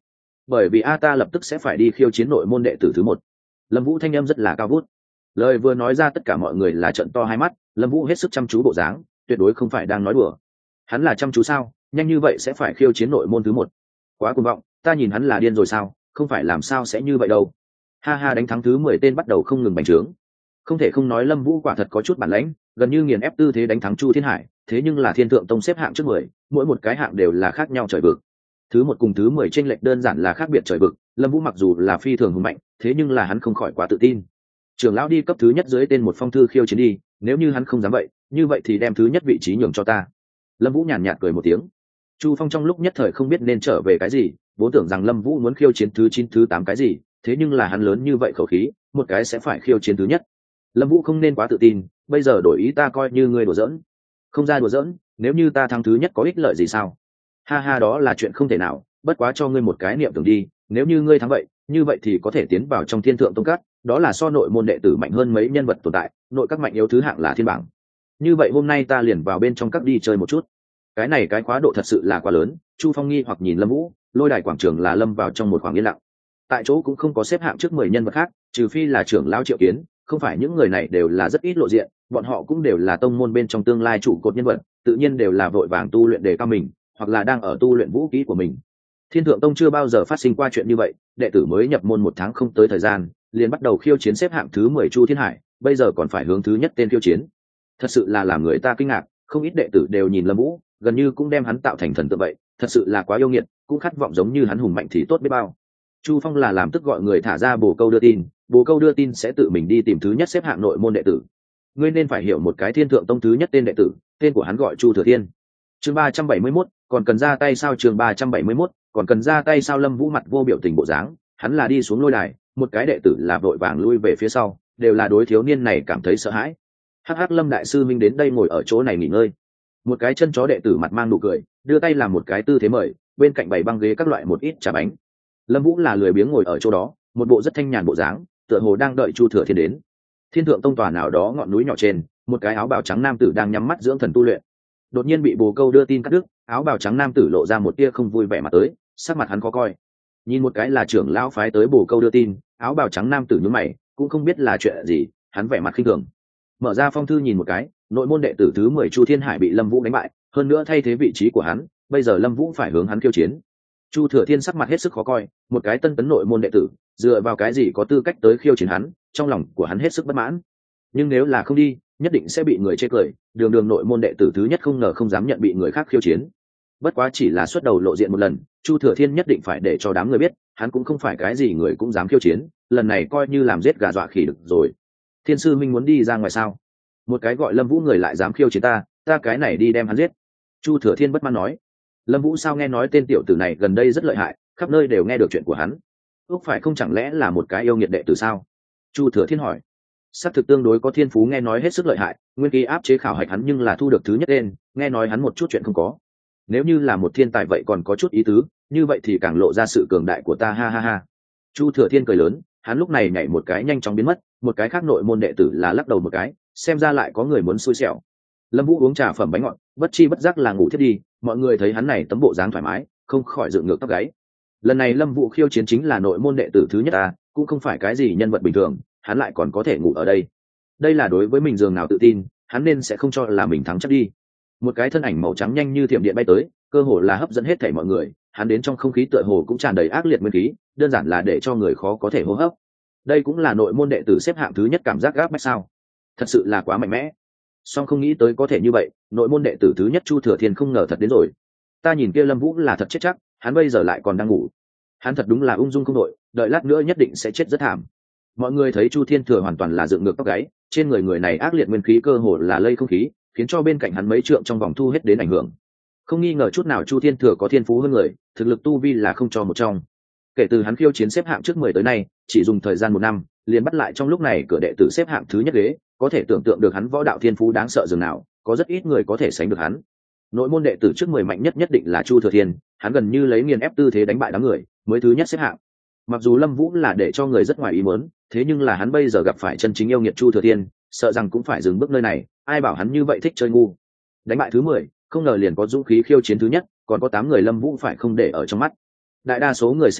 bởi vì ta lập tức sẽ phải đi khiêu chiến nội môn đệ tử thứ một. Lâm Vũ thanh âm rất là cao vút, lời vừa nói ra tất cả mọi người là trợn to hai mắt. Lâm Vũ hết sức chăm chú bộ dáng, tuyệt đối không phải đang nói đùa. Hắn là chăm chú sao? Nhanh như vậy sẽ phải khiêu chiến nội môn thứ một? Quá cuồng vọng, ta nhìn hắn là điên rồi sao? Không phải làm sao sẽ như vậy đâu. Ha ha, đánh thắng thứ 10 tên bắt đầu không ngừng bành trướng. Không thể không nói Lâm Vũ quả thật có chút bản lĩnh, gần như nghiền ép tư thế đánh thắng Chu Thiên Hải, thế nhưng là Thiên Thượng Tông xếp hạng trước 10, mỗi một cái hạng đều là khác nhau trời vực. Thứ một cùng thứ 10 chênh lệch đơn giản là khác biệt trời vực, Lâm Vũ mặc dù là phi thường hùng mạnh, thế nhưng là hắn không khỏi quá tự tin. Trưởng lão đi cấp thứ nhất dưới tên một phong thư khiêu chiến đi, nếu như hắn không dám vậy, như vậy thì đem thứ nhất vị trí nhường cho ta. Lâm Vũ nhàn nhạt cười một tiếng. Chu Phong trong lúc nhất thời không biết nên trở về cái gì, vốn tưởng rằng Lâm Vũ muốn khiêu chiến thứ 9 thứ 8 cái gì, thế nhưng là hắn lớn như vậy khẩu khí, một cái sẽ phải khiêu chiến thứ nhất. Lâm Vũ không nên quá tự tin, bây giờ đổi ý ta coi như ngươi đùa giỡn. Không ra đùa giỡn, nếu như ta thắng thứ nhất có ích lợi gì sao? Ha ha, đó là chuyện không thể nào, bất quá cho ngươi một cái niệm tưởng đi, nếu như ngươi thắng vậy, như vậy thì có thể tiến vào trong Thiên Thượng Tông các, đó là so nội môn đệ tử mạnh hơn mấy nhân vật tồn tại, nội các mạnh yếu thứ hạng là thiên bảng. Như vậy hôm nay ta liền vào bên trong các đi chơi một chút. Cái này cái khóa độ thật sự là quá lớn. Chu Phong nghi hoặc nhìn Lâm Vũ, lôi đài quảng trường là lâm vào trong một khoảng yên lặng. Tại chỗ cũng không có xếp hạng trước 10 nhân vật khác, trừ phi là trưởng lão Triệu Kiến, không phải những người này đều là rất ít lộ diện, bọn họ cũng đều là tông môn bên trong tương lai trụ cột nhân vật, tự nhiên đều là vội vàng tu luyện đề cao mình, hoặc là đang ở tu luyện vũ khí của mình. Thiên Thượng Tông chưa bao giờ phát sinh qua chuyện như vậy, đệ tử mới nhập môn 1 tháng không tới thời gian, liền bắt đầu khiêu chiến xếp hạng thứ 10 Chu Thiên Hải, bây giờ còn phải hướng thứ nhất tên khiêu chiến. Thật sự là làm người ta kinh ngạc, không ít đệ tử đều nhìn Lâm Vũ, gần như cũng đem hắn tạo thành thần tượng vậy, thật sự là quá yêu nghiệt, cũng khát vọng giống như hắn hùng mạnh thì tốt biết bao. Chu Phong là làm tức gọi người thả ra bồ câu đưa tin, bồ câu đưa tin sẽ tự mình đi tìm thứ nhất xếp hạng nội môn đệ tử. Ngươi nên phải hiểu một cái Thiên Thượng Tông thứ nhất tên đệ tử, tên của hắn gọi Chu Thừa Thiên. Chương 371, còn cần ra tay sao? Chương 371, còn cần ra tay sao? Lâm Vũ mặt vô biểu tình bộ dáng, hắn là đi xuống lôi đài, một cái đệ tử là vội vàng lui về phía sau, đều là đối thiếu niên này cảm thấy sợ hãi. Hắc Hắc, Lâm đại sư minh đến đây ngồi ở chỗ này nghỉ ngơi. Một cái chân chó đệ tử mặt mang nụ cười, đưa tay làm một cái tư thế mời, bên cạnh bày băng ghế các loại một ít trà bánh. Lâm Vũ là lười biếng ngồi ở chỗ đó, một bộ rất thanh nhàn bộ dáng, tựa hồ đang đợi Chu Thừa Thiên đến. Thiên Thượng Tông tòa nào đó ngọn núi nhỏ trên, một cái áo bào trắng nam tử đang nhắm mắt dưỡng thần tu luyện. Đột nhiên bị bồ câu đưa tin cắt đứt, áo bào trắng nam tử lộ ra một tia không vui vẻ mà tới, sắc mặt hắn khó coi. Nhìn một cái là trưởng lão phái tới bồ câu đưa tin, áo bào trắng nam tử nhướng mày, cũng không biết là chuyện gì, hắn vẻ mặt khinh thường. Mở ra phong thư nhìn một cái, nội môn đệ tử thứ 10 Chu Thiên Hải bị Lâm Vũ đánh bại, hơn nữa thay thế vị trí của hắn, bây giờ Lâm Vũ phải hướng hắn khiêu chiến. Chu Thừa Thiên sắc mặt hết sức khó coi, một cái tân tấn nội môn đệ tử, dựa vào cái gì có tư cách tới khiêu chiến hắn, trong lòng của hắn hết sức bất mãn. Nhưng nếu là không đi, nhất định sẽ bị người chê cười, đường đường nội môn đệ tử thứ nhất không ngờ không dám nhận bị người khác khiêu chiến. Bất quá chỉ là xuất đầu lộ diện một lần, Chu Thừa Thiên nhất định phải để cho đám người biết, hắn cũng không phải cái gì người cũng dám khiêu chiến, lần này coi như làm giết gà dọa khỉ được rồi. Thiên sư minh muốn đi ra ngoài sao? Một cái gọi Lâm Vũ người lại dám khiêu chiến ta cái này đi đem hắn giết. Chu Thừa Thiên bất mãn nói. Lâm Vũ sao nghe nói tên tiểu tử này gần đây rất lợi hại, khắp nơi đều nghe được chuyện của hắn. Ước phải không chẳng lẽ là một cái yêu nghiệt đệ tử sao? Chu Thừa Thiên hỏi. Sắc thực tương đối có thiên phú, nghe nói hết sức lợi hại, nguyên kỳ áp chế khảo hạch hắn nhưng là thu được thứ nhất tên, nghe nói hắn một chút chuyện không có. Nếu như là một thiên tài vậy còn có chút ý tứ, như vậy thì càng lộ ra sự cường đại của ta, ha ha ha. Chu Thừa Thiên cười lớn, hắn lúc này nhảy một cái nhanh chóng biến mất, một cái khác nội môn đệ tử là lắc đầu một cái, xem ra lại có người muốn xui xẻo. Lâm Vũ uống trà phẩm bánh ngọt, bất chi bất giác là ngủ thiết đi, mọi người thấy hắn này tấm bộ dáng thoải mái, không khỏi dựng ngược tóc gáy. Lần này Lâm Vũ khiêu chiến chính là nội môn đệ tử thứ nhất cũng không phải cái gì nhân vật bình thường, hắn lại còn có thể ngủ ở đây. Đây là đối với mình giường nào tự tin, hắn nên sẽ không cho là mình thắng chắc đi. Một cái thân ảnh màu trắng nhanh như thiểm điện bay tới, cơ hồ là hấp dẫn hết thảy mọi người, hắn đến trong không khí tựa hồ cũng tràn đầy ác liệt nguyên khí, đơn giản là để cho người khó có thể hô hấp. Đây cũng là nội môn đệ tử xếp hạng thứ nhất, cảm giác gáp bách sao? Thật sự là quá mạnh mẽ. Song không nghĩ tới có thể như vậy, nội môn đệ tử thứ nhất Chu Thừa Thiên không ngờ thật đến rồi. Ta nhìn kia Lâm Vũ là thật chết chắc, hắn bây giờ lại còn đang ngủ. Hắn thật đúng là ung dung không đội, đợi lát nữa nhất định sẽ chết rất thảm. Mọi người thấy Chu Thiên Thừa hoàn toàn là dựng ngược tóc gáy, trên người này ác liệt nguyên khí cơ hồ là lây không khí, khiến cho bên cạnh hắn mấy trượng trong vòng thu hết đến ảnh hưởng. Không nghi ngờ chút nào Chu Thiên Thừa có thiên phú hơn người, thực lực tu vi là không cho một trong. Kể từ hắn khiêu chiến xếp hạng trước 10 tới nay, chỉ dùng thời gian 1 năm, liền bắt lại trong lúc này cửa đệ tử xếp hạng thứ nhất ghế, có thể tưởng tượng được hắn võ đạo thiên phú đáng sợ dường nào, có rất ít người có thể sánh được hắn. Nội môn đệ tử trước 10 mạnh nhất nhất định là Chu Thừa Thiên, hắn gần như lấy nghiền ép tư thế đánh bại đám người, mới thứ nhất xếp hạng. Mặc dù Lâm Vũ là để cho người rất ngoài ý muốn, thế nhưng là hắn bây giờ gặp phải chân chính yêu nghiệt Chu Thừa Thiên, sợ rằng cũng phải dừng bước nơi này, ai bảo hắn như vậy thích chơi ngu. Đánh bại thứ 10, không ngờ liền có dũng khí khiêu chiến thứ nhất, còn có 8 người Lâm Vũ phải không để ở trong mắt. Đại đa số người xem ra,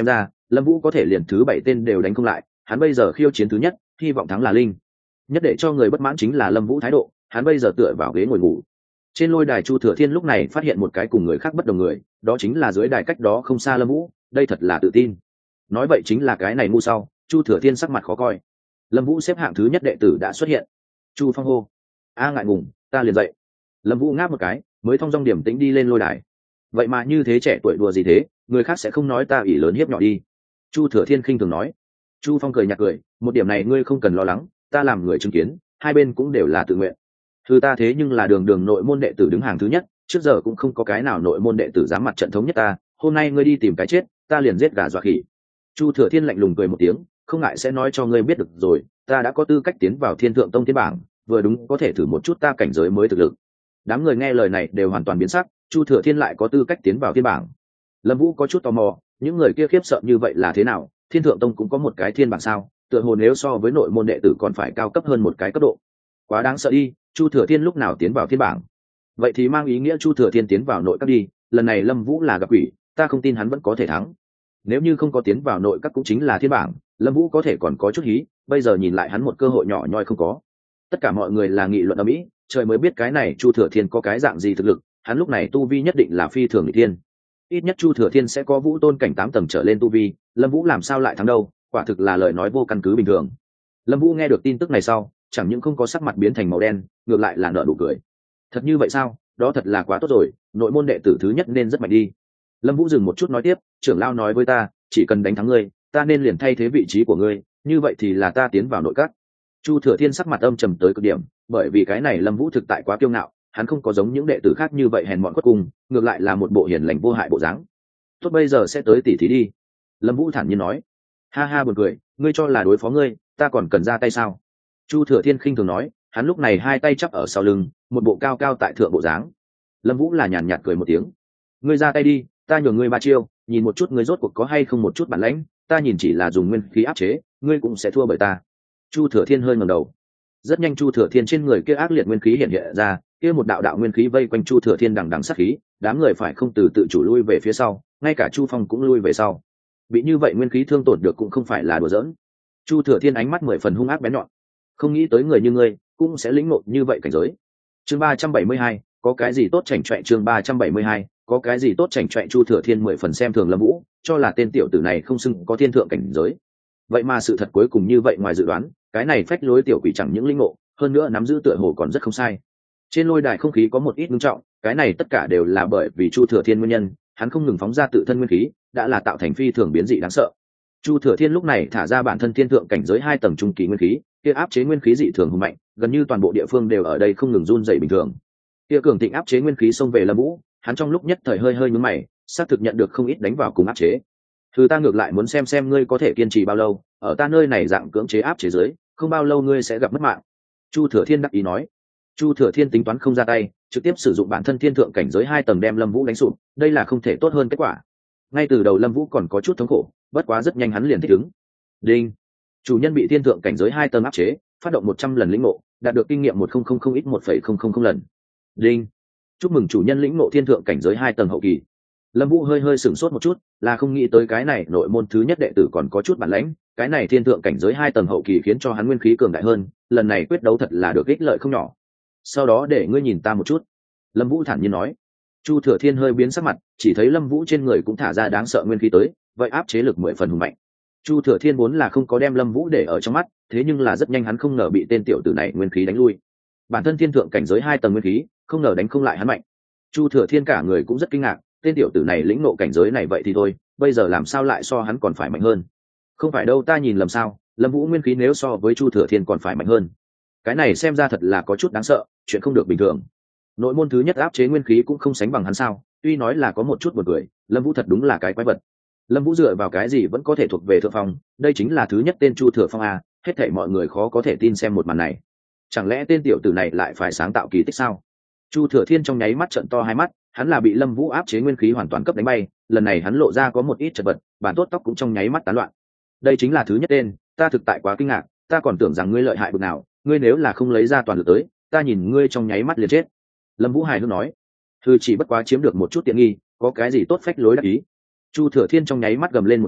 Lâm Vũ có thể liền thứ 7 tên đều đánh không lại, hắn bây giờ khiêu chiến thứ nhất, hy vọng thắng là linh. Nhất để cho người bất mãn chính là Lâm Vũ thái độ, hắn bây giờ tựa vào ghế ngồi ngủ. Trên lôi đài Chu Thừa Thiên lúc này phát hiện một cái cùng người khác bất đồng người, đó chính là dưới đài cách đó không xa Lâm Vũ, đây thật là tự tin. Nói vậy chính là cái này ngu sau, Chu Thừa Thiên sắc mặt khó coi. Lâm Vũ xếp hạng thứ nhất đệ tử đã xuất hiện. Chu Phong hô: "A ngại ngùng, ta liền dậy." Lâm Vũ ngáp một cái, mới thong dong điểm tĩnh đi lên lôi đài. Vậy mà như thế trẻ tuổi đùa gì thế, người khác sẽ không nói ta ỷ lớn hiếp nhỏ đi. Chu Thừa Thiên khinh thường nói. Chu Phong cười nhạt cười, một điểm này ngươi không cần lo lắng, ta làm người chứng kiến, hai bên cũng đều là tự nguyện. Thứ ta thế nhưng là đường đường nội môn đệ tử đứng hàng thứ nhất, trước giờ cũng không có cái nào nội môn đệ tử dám mặt trận thống nhất ta, hôm nay ngươi đi tìm cái chết, ta liền giết gà dọa khỉ. Chu Thừa Thiên lạnh lùng cười một tiếng, không ngại sẽ nói cho ngươi biết được rồi, ta đã có tư cách tiến vào Thiên Thượng Tông thiên bảng, vừa đúng có thể thử một chút ta cảnh giới mới thực lực. Đám người nghe lời này đều hoàn toàn biến sắc, Chu Thừa Thiên lại có tư cách tiến vào thiên bảng. Lâm Vũ có chút tò mò, những người kia khiếp sợ như vậy là thế nào, Thiên Thượng Tông cũng có một cái thiên bảng sao, tựa hồ nếu so với nội môn đệ tử còn phải cao cấp hơn một cái cấp độ. Quá đáng sợ đi, Chu Thừa Thiên lúc nào tiến vào thiên bảng? Vậy thì mang ý nghĩa Chu Thừa Thiên tiến vào nội các đi, lần này Lâm Vũ là gặp quỷ, ta không tin hắn vẫn có thể thắng. Nếu như không có tiến vào nội các cũng chính là thiên bảng, Lâm Vũ có thể còn có chút hí, bây giờ nhìn lại hắn một cơ hội nhỏ nhoi không có. Tất cả mọi người là nghị luận ầm ĩ, trời mới biết cái này Chu Thừa Thiên có cái dạng gì thực lực, hắn lúc này tu vi nhất định là phi thường nghịch thiên. Ít nhất Chu Thừa Thiên sẽ có vũ tôn cảnh 8 tầng trở lên tu vi, Lâm Vũ làm sao lại thắng đâu, quả thực là lời nói vô căn cứ bình thường. Lâm Vũ nghe được tin tức này sau, chẳng những không có sắc mặt biến thành màu đen, ngược lại là nở nụ cười. Thật như vậy sao, đó thật là quá tốt rồi, nội môn đệ tử thứ nhất nên rất mạnh đi. Lâm Vũ dừng một chút nói tiếp, trưởng lão nói với ta, chỉ cần đánh thắng ngươi, ta nên liền thay thế vị trí của ngươi, như vậy thì là ta tiến vào nội các. Chu Thừa Thiên sắc mặt âm trầm tới cực điểm, bởi vì cái này Lâm Vũ thực tại quá kiêu ngạo, hắn không có giống những đệ tử khác như vậy hèn mọn quất cùng, ngược lại là một bộ hiền lành vô hại bộ dáng. Tốt, bây giờ sẽ tới tỉ thí đi. Lâm Vũ thản nhiên nói. Ha ha buồn cười, ngươi cho là đối phó ngươi, ta còn cần ra tay sao? Chu Thừa Thiên khinh thường nói, hắn lúc này hai tay chắp ở sau lưng, một bộ cao cao tại thượng bộ dáng. Lâm Vũ là nhàn nhạt cười một tiếng. Ngươi ra tay đi, ta nhường ngươi 3 chiêu, nhìn một chút ngươi rốt cuộc có hay không một chút bản lãnh, ta nhìn chỉ là dùng nguyên khí áp chế, ngươi cũng sẽ thua bởi ta. Chu Thừa Thiên hơi ngẩng đầu. Rất nhanh Chu Thừa Thiên trên người kia ác liệt nguyên khí hiện hiện ra, kia một đạo đạo nguyên khí vây quanh Chu Thừa Thiên đằng đằng sát khí, đám người phải không từ tự chủ lui về phía sau, ngay cả Chu Phong cũng lui về sau. Bị như vậy nguyên khí thương tổn được cũng không phải là đùa giỡn. Chu Thừa Thiên ánh mắt 10 phần hung ác bén nhọn. Không nghĩ tới người như ngươi cũng sẽ lĩnh ngộ như vậy cảnh giới. Chương 372, có cái gì tốt chảnh chọe, chương 372, có cái gì tốt chảnh chọe. Chu Thừa Thiên 10 phần xem thường Lâm Vũ, cho là tên tiểu tử này không xứng có thiên thượng cảnh giới. Vậy mà sự thật cuối cùng như vậy ngoài dự đoán, cái này phách lối tiểu quỷ chẳng những lĩnh ngộ, hơn nữa nắm giữ tựa hồ còn rất không sai. Trên lôi đài không khí có một ít nghiêm trọng, cái này tất cả đều là bởi vì Chu Thừa Thiên nguyên nhân, hắn không ngừng phóng ra tự thân nguyên khí, đã là tạo thành phi thường biến dị đáng sợ. Chu Thừa Thiên lúc này thả ra bản thân thiên thượng cảnh giới 2 tầng trung kỳ nguyên khí, kia áp chế nguyên khí dị thường hùng mạnh, gần như toàn bộ địa phương đều ở đây không ngừng run rẩy bình thường. Kia cường thịnh áp chế nguyên khí xông về Lâm Vũ, hắn trong lúc nhất thời hơi nhướng mày, xác thực nhận được không ít đánh vào cùng áp chế. Thứ ta ngược lại muốn xem ngươi có thể kiên trì bao lâu, ở ta nơi này dạng cưỡng chế áp chế dưới, không bao lâu ngươi sẽ gặp mất mạng. Chu Thừa Thiên đắc ý nói. Chu Thừa Thiên tính toán không ra tay, trực tiếp sử dụng bản thân thiên thượng cảnh giới 2 tầng đem Lâm Vũ đánh sụp, đây là không thể tốt hơn kết quả. Ngay từ đầu Lâm Vũ còn có chút thống khổ, bất quá rất nhanh hắn liền thích ứng. Đinh, chủ nhân bị thiên thượng cảnh giới 2 tầng áp chế, phát động 100 lần lĩnh ngộ, đạt được kinh nghiệm 1000 ít 1,000 lần. Đinh, chúc mừng chủ nhân lĩnh ngộ thiên thượng cảnh giới 2 tầng hậu kỳ. Lâm Vũ hơi sửng sốt một chút, là không nghĩ tới cái này nội môn thứ nhất đệ tử còn có chút bản lãnh, cái này thiên thượng cảnh giới 2 tầng hậu kỳ khiến cho hắn nguyên khí cường đại hơn, lần này quyết đấu thật là được ích lợi không nhỏ. Sau đó để ngươi nhìn ta một chút. Lâm Vũ thản nhiên nói. Chu Thừa Thiên hơi biến sắc mặt, chỉ thấy Lâm Vũ trên người cũng thả ra đáng sợ nguyên khí tới, vậy áp chế lực 10 phần hùng mạnh. Chu Thừa Thiên vốn là không có đem Lâm Vũ để ở trong mắt, thế nhưng là rất nhanh hắn không ngờ bị tên tiểu tử này nguyên khí đánh lui. Bản thân thiên thượng cảnh giới 2 tầng nguyên khí, không ngờ đánh không lại hắn mạnh. Chu Thừa Thiên cả người cũng rất kinh ngạc, tên tiểu tử này lĩnh ngộ cảnh giới này vậy thì thôi, bây giờ làm sao lại so hắn còn phải mạnh hơn? Không phải đâu, ta nhìn lầm sao? Lâm Vũ nguyên khí nếu so với Chu Thừa Thiên còn phải mạnh hơn. Cái này xem ra thật là có chút đáng sợ, chuyện không được bình thường. Nội môn thứ nhất áp chế nguyên khí cũng không sánh bằng hắn sao? Tuy nói là có một chút buồn cười, Lâm Vũ thật đúng là cái quái vật. Lâm Vũ dựa vào cái gì vẫn có thể thuộc về thượng phong, đây chính là thứ nhất tên Chu Thừa Phong a, hết thảy mọi người khó có thể tin xem một màn này. Chẳng lẽ tên tiểu tử này lại phải sáng tạo kỳ tích sao? Chu Thừa Thiên trong nháy mắt trợn to hai mắt, hắn là bị Lâm Vũ áp chế nguyên khí hoàn toàn cấp đánh bay, lần này hắn lộ ra có một ít chật vật, bản tốt tóc cũng trong nháy mắt tán loạn. Đây chính là thứ nhất tên, ta thực tại quá kinh ngạc, ta còn tưởng rằng ngươi lợi hại bực nào, ngươi nếu là không lấy ra toàn lực tới, ta nhìn ngươi trong nháy mắt liền chết. Lâm Vũ hài hước nói. Thư chỉ bất quá chiếm được một chút tiện nghi, có cái gì tốt phách lối đắc ý. Chu Thừa Thiên trong nháy mắt gầm lên một tiếng,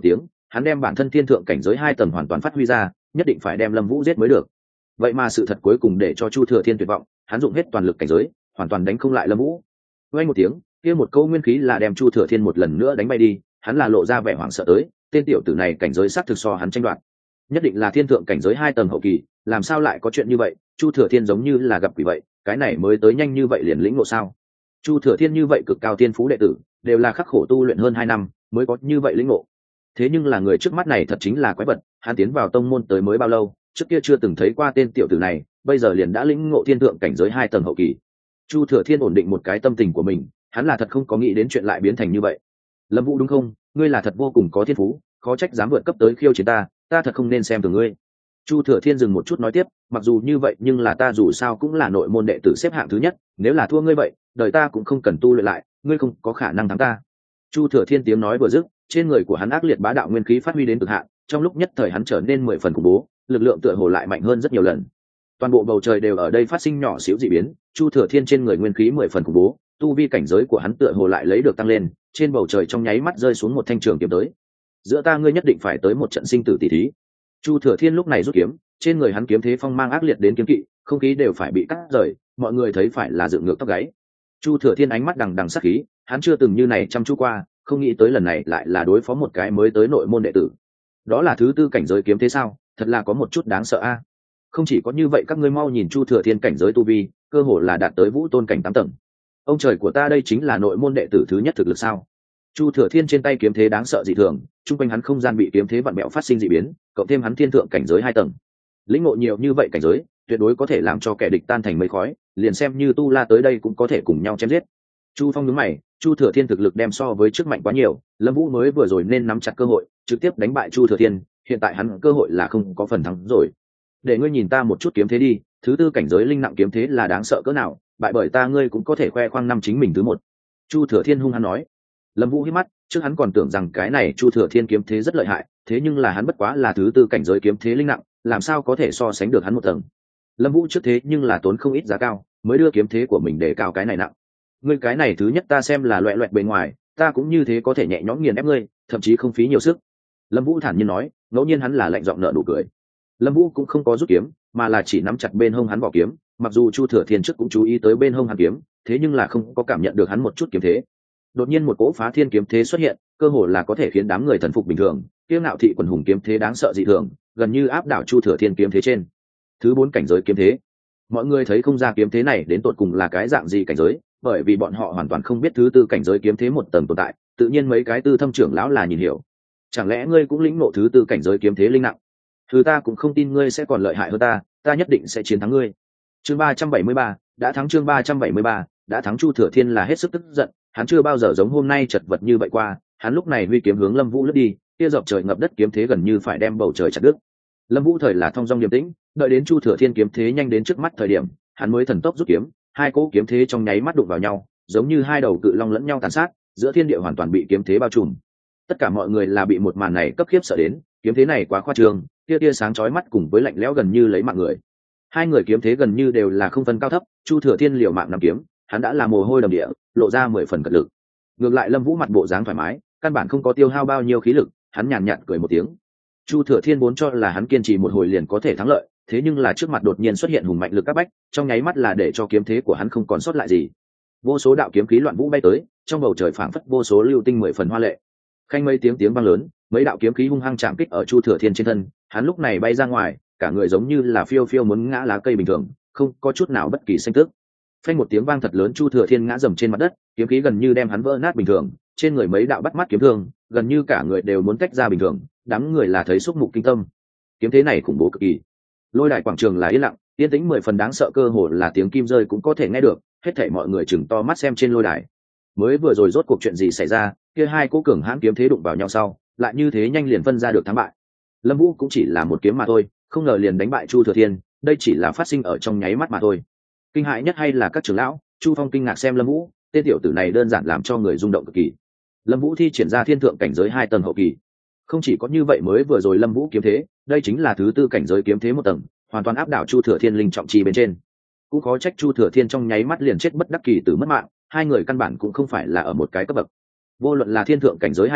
hắn đem bản thân thiên thượng cảnh giới 2 tầng hoàn toàn phát huy ra, nhất định phải đem Lâm Vũ giết mới được. Vậy mà sự thật cuối cùng để cho Chu Thừa Thiên tuyệt vọng, hắn dùng hết toàn lực cảnh giới, hoàn toàn đánh không lại Lâm Vũ. Vang một tiếng, kia một câu nguyên khí là đem Chu Thừa Thiên một lần nữa đánh bay đi, hắn là lộ ra vẻ hoảng sợ tới, tên tiểu tử này cảnh giới xác thực so hắn tranh đoạt, nhất định là thiên thượng cảnh giới 2 tầng hậu kỳ, làm sao lại có chuyện như vậy? Chu Thừa Thiên giống như là gặp quỷ vậy, cái này mới tới nhanh như vậy liền lĩnh ngộ sao? Chu Thừa Thiên như vậy cực cao tiên phú đệ tử, đều là khắc khổ tu luyện hơn 2 năm mới có như vậy lĩnh ngộ. Thế nhưng là người trước mắt này thật chính là quái vật, hắn tiến vào tông môn tới mới bao lâu, trước kia chưa từng thấy qua tên tiểu tử này, bây giờ liền đã lĩnh ngộ thiên thượng cảnh giới 2 tầng hậu kỳ. Chu Thừa Thiên ổn định một cái tâm tình của mình, hắn là thật không có nghĩ đến chuyện lại biến thành như vậy. Lâm Vũ đúng không? Ngươi là thật vô cùng có thiên phú, khó trách dám vượt cấp tới khiêu chiến ta thật không nên xem thường ngươi. Chu Thừa Thiên dừng một chút nói tiếp, mặc dù như vậy nhưng là ta dù sao cũng là nội môn đệ tử xếp hạng thứ nhất, nếu là thua ngươi vậy, đời ta cũng không cần tu luyện lại, ngươi không có khả năng thắng ta. Chu Thừa Thiên tiếng nói vừa dứt, trên người của hắn ác liệt bá đạo nguyên khí phát huy đến cực hạn, trong lúc nhất thời hắn trở nên 10 phần khủng bố, lực lượng tựa hồ lại mạnh hơn rất nhiều lần. Toàn bộ bầu trời đều ở đây phát sinh nhỏ xíu dị biến, Chu Thừa Thiên trên người nguyên khí 10 phần khủng bố, tu vi cảnh giới của hắn tựa hồ lại lấy được tăng lên, trên bầu trời trong nháy mắt rơi xuống một thanh trường kiếm tới. Giữa ta ngươi nhất định phải tới một trận sinh tử tỷ thí. Chu Thừa Thiên lúc này rút kiếm, trên người hắn kiếm thế phong mang ác liệt đến kiếm kỵ, không khí đều phải bị cắt rời, mọi người thấy phải là dựng ngược tóc gáy. Chu Thừa Thiên ánh mắt đằng đằng sát khí, hắn chưa từng như này chăm chú qua, không nghĩ tới lần này lại là đối phó một cái mới tới nội môn đệ tử. Đó là thứ tư cảnh giới kiếm thế sao? Thật là có một chút đáng sợ a. Không chỉ có như vậy, các ngươi mau nhìn Chu Thừa Thiên cảnh giới tu vi, cơ hồ là đạt tới vũ tôn cảnh 8 tầng. Ông trời của ta, đây chính là nội môn đệ tử thứ nhất thực lực sao? Chu Thừa Thiên trên tay kiếm thế đáng sợ dị thường, trung quanh hắn không gian bị kiếm thế vặn bẹo phát sinh dị biến, cộng thêm hắn thiên thượng cảnh giới 2 tầng, lĩnh ngộ nhiều như vậy cảnh giới, tuyệt đối có thể làm cho kẻ địch tan thành mây khói, liền xem như tu la tới đây cũng có thể cùng nhau chém giết. Chu Phong nhướng mày, Chu Thừa Thiên thực lực đem so với trước mạnh quá nhiều, Lâm Vũ mới vừa rồi nên nắm chặt cơ hội, trực tiếp đánh bại Chu Thừa Thiên, hiện tại hắn cơ hội là không có phần thắng rồi. Để ngươi nhìn ta một chút kiếm thế đi, thứ tư cảnh giới linh nặng kiếm thế là đáng sợ cỡ nào, bại bởi ta ngươi cũng có thể khoe khoang năm chính mình thứ một. Chu Thừa Thiên hung hăng nói. Lâm Vũ hít mắt, trước hắn còn tưởng rằng cái này Chu Thừa Thiên kiếm thế rất lợi hại, thế nhưng là hắn bất quá là thứ tư cảnh giới kiếm thế linh nặng, làm sao có thể so sánh được hắn một tầng. Lâm Vũ trước thế nhưng là tốn không ít giá cao, mới đưa kiếm thế của mình để cao cái này nặng. Ngươi cái này thứ nhất ta xem là loẹt loẹt bề ngoài, ta cũng như thế có thể nhẹ nhõm nghiền ép ngươi, thậm chí không phí nhiều sức. Lâm Vũ thản nhiên nói, ngẫu nhiên hắn là lạnh giọng nở nụ cười. Lâm Vũ cũng không có rút kiếm, mà là chỉ nắm chặt bên hông hắn vỏ kiếm, mặc dù Chu Thừa Thiên trước cũng chú ý tới bên hông hắn kiếm, thế nhưng là không có cảm nhận được hắn một chút kiếm thế. Đột nhiên một cỗ phá thiên kiếm thế xuất hiện, cơ hồ là có thể khiến đám người thần phục bình thường, kiêu ngạo thị quần hùng kiếm thế đáng sợ dị thường, gần như áp đảo Chu Thừa Thiên kiếm thế trên. Thứ 4 cảnh giới kiếm thế. Mọi người thấy không ra kiếm thế này đến tột cùng là cái dạng gì cảnh giới, bởi vì bọn họ hoàn toàn không biết thứ tư cảnh giới kiếm thế một tầng tồn tại, tự nhiên mấy cái tư thâm trưởng lão là nhìn hiểu. Chẳng lẽ ngươi cũng lĩnh ngộ thứ tư cảnh giới kiếm thế linh nặng? Thứ ta cũng không tin ngươi sẽ còn lợi hại hơn ta nhất định sẽ chiến thắng ngươi. Chương 373, đã thắng. Chương 373, đã thắng. Chu Thừa Thiên là hết sức tức giận, hắn chưa bao giờ giống hôm nay chật vật như vậy qua, hắn lúc này huy kiếm hướng Lâm Vũ lướt đi, kia dọc trời ngập đất kiếm thế gần như phải đem bầu trời chặt đứt. Lâm Vũ thời là thong dong điềm tĩnh, đợi đến Chu Thừa Thiên kiếm thế nhanh đến trước mắt thời điểm, hắn mới thần tốc rút kiếm, hai cỗ kiếm thế trong nháy mắt đụng vào nhau, giống như hai đầu cự long lẫn nhau tàn sát, giữa thiên địa hoàn toàn bị kiếm thế bao trùm. Tất cả mọi người là bị một màn này cấp khiếp sợ đến, kiếm thế này quá khoa trương, tia tia sáng chói mắt cùng với lạnh lẽo gần như lấy mạng người. Hai người kiếm thế gần như đều là không phân cao thấp, Chu Thừa Thiên liều mạng nắm kiếm, hắn đã là mồ hôi đầm địa, lộ ra 10 phần cật lực. Ngược lại Lâm Vũ mặt bộ dáng thoải mái, căn bản không có tiêu hao bao nhiêu khí lực, hắn nhàn nhạt cười một tiếng. Chu Thừa Thiên vốn cho là hắn kiên trì một hồi liền có thể thắng lợi, thế nhưng là trước mặt đột nhiên xuất hiện hùng mạnh lực các bách, trong nháy mắt là để cho kiếm thế của hắn không còn sót lại gì. Vô số đạo kiếm khí loạn vũ bay tới, trong bầu trời phảng phất vô số lưu tinh 10 phần hoa lệ. Khanh mấy tiếng vang lớn, mấy đạo kiếm khí hung hăng chạm kích ở Chu Thừa Thiên trên thân, hắn lúc này bay ra ngoài, cả người giống như là phiêu phiêu muốn ngã lá cây bình thường, không có chút nào bất kỳ xanh tức. Phanh một tiếng vang thật lớn, Chu Thừa Thiên ngã dầm trên mặt đất, kiếm khí gần như đem hắn vỡ nát bình thường, trên người mấy đạo bắt mắt kiếm thương, gần như cả người đều muốn tách ra bình thường, đám người là thấy xúc mục kinh tâm. Kiếm thế này khủng bố cực kỳ. Lôi đài quảng trường là yên lặng, yên tĩnh 10 phần đáng sợ, cơ hồ là tiếng kim rơi cũng có thể nghe được, hết thảy mọi người chừng to mắt xem trên lôi đài. Mới vừa rồi rốt cuộc chuyện gì xảy ra, kia hai cỗ cường hãn kiếm thế đụng vào nhau sau, lại như thế nhanh liền phân ra được thắng bại. Lâm Vũ cũng chỉ là một kiếm mà thôi, không ngờ liền đánh bại Chu Thừa Thiên, đây chỉ là phát sinh ở trong nháy mắt mà thôi. Kinh hại nhất hay là các trưởng lão, Chu Phong kinh ngạc xem Lâm Vũ, tên tiểu tử này đơn giản làm cho người rung động cực kỳ. Lâm Vũ thi triển ra thiên thượng cảnh giới 2 tầng hậu kỳ. Không chỉ có như vậy, mới vừa rồi Lâm Vũ kiếm thế, đây chính là thứ tư cảnh giới kiếm thế 1 tầng, hoàn toàn áp đảo Chu Thừa Thiên linh trọng chi bên trên. Cũng khó trách Chu Thừa Thiên trong nháy mắt liền chết bất đắc kỳ tử mất mạng, hai người căn bản cũng không phải là ở một cái cấp bậc. Vô luận là thiên thượng cảnh giới 2 tầng,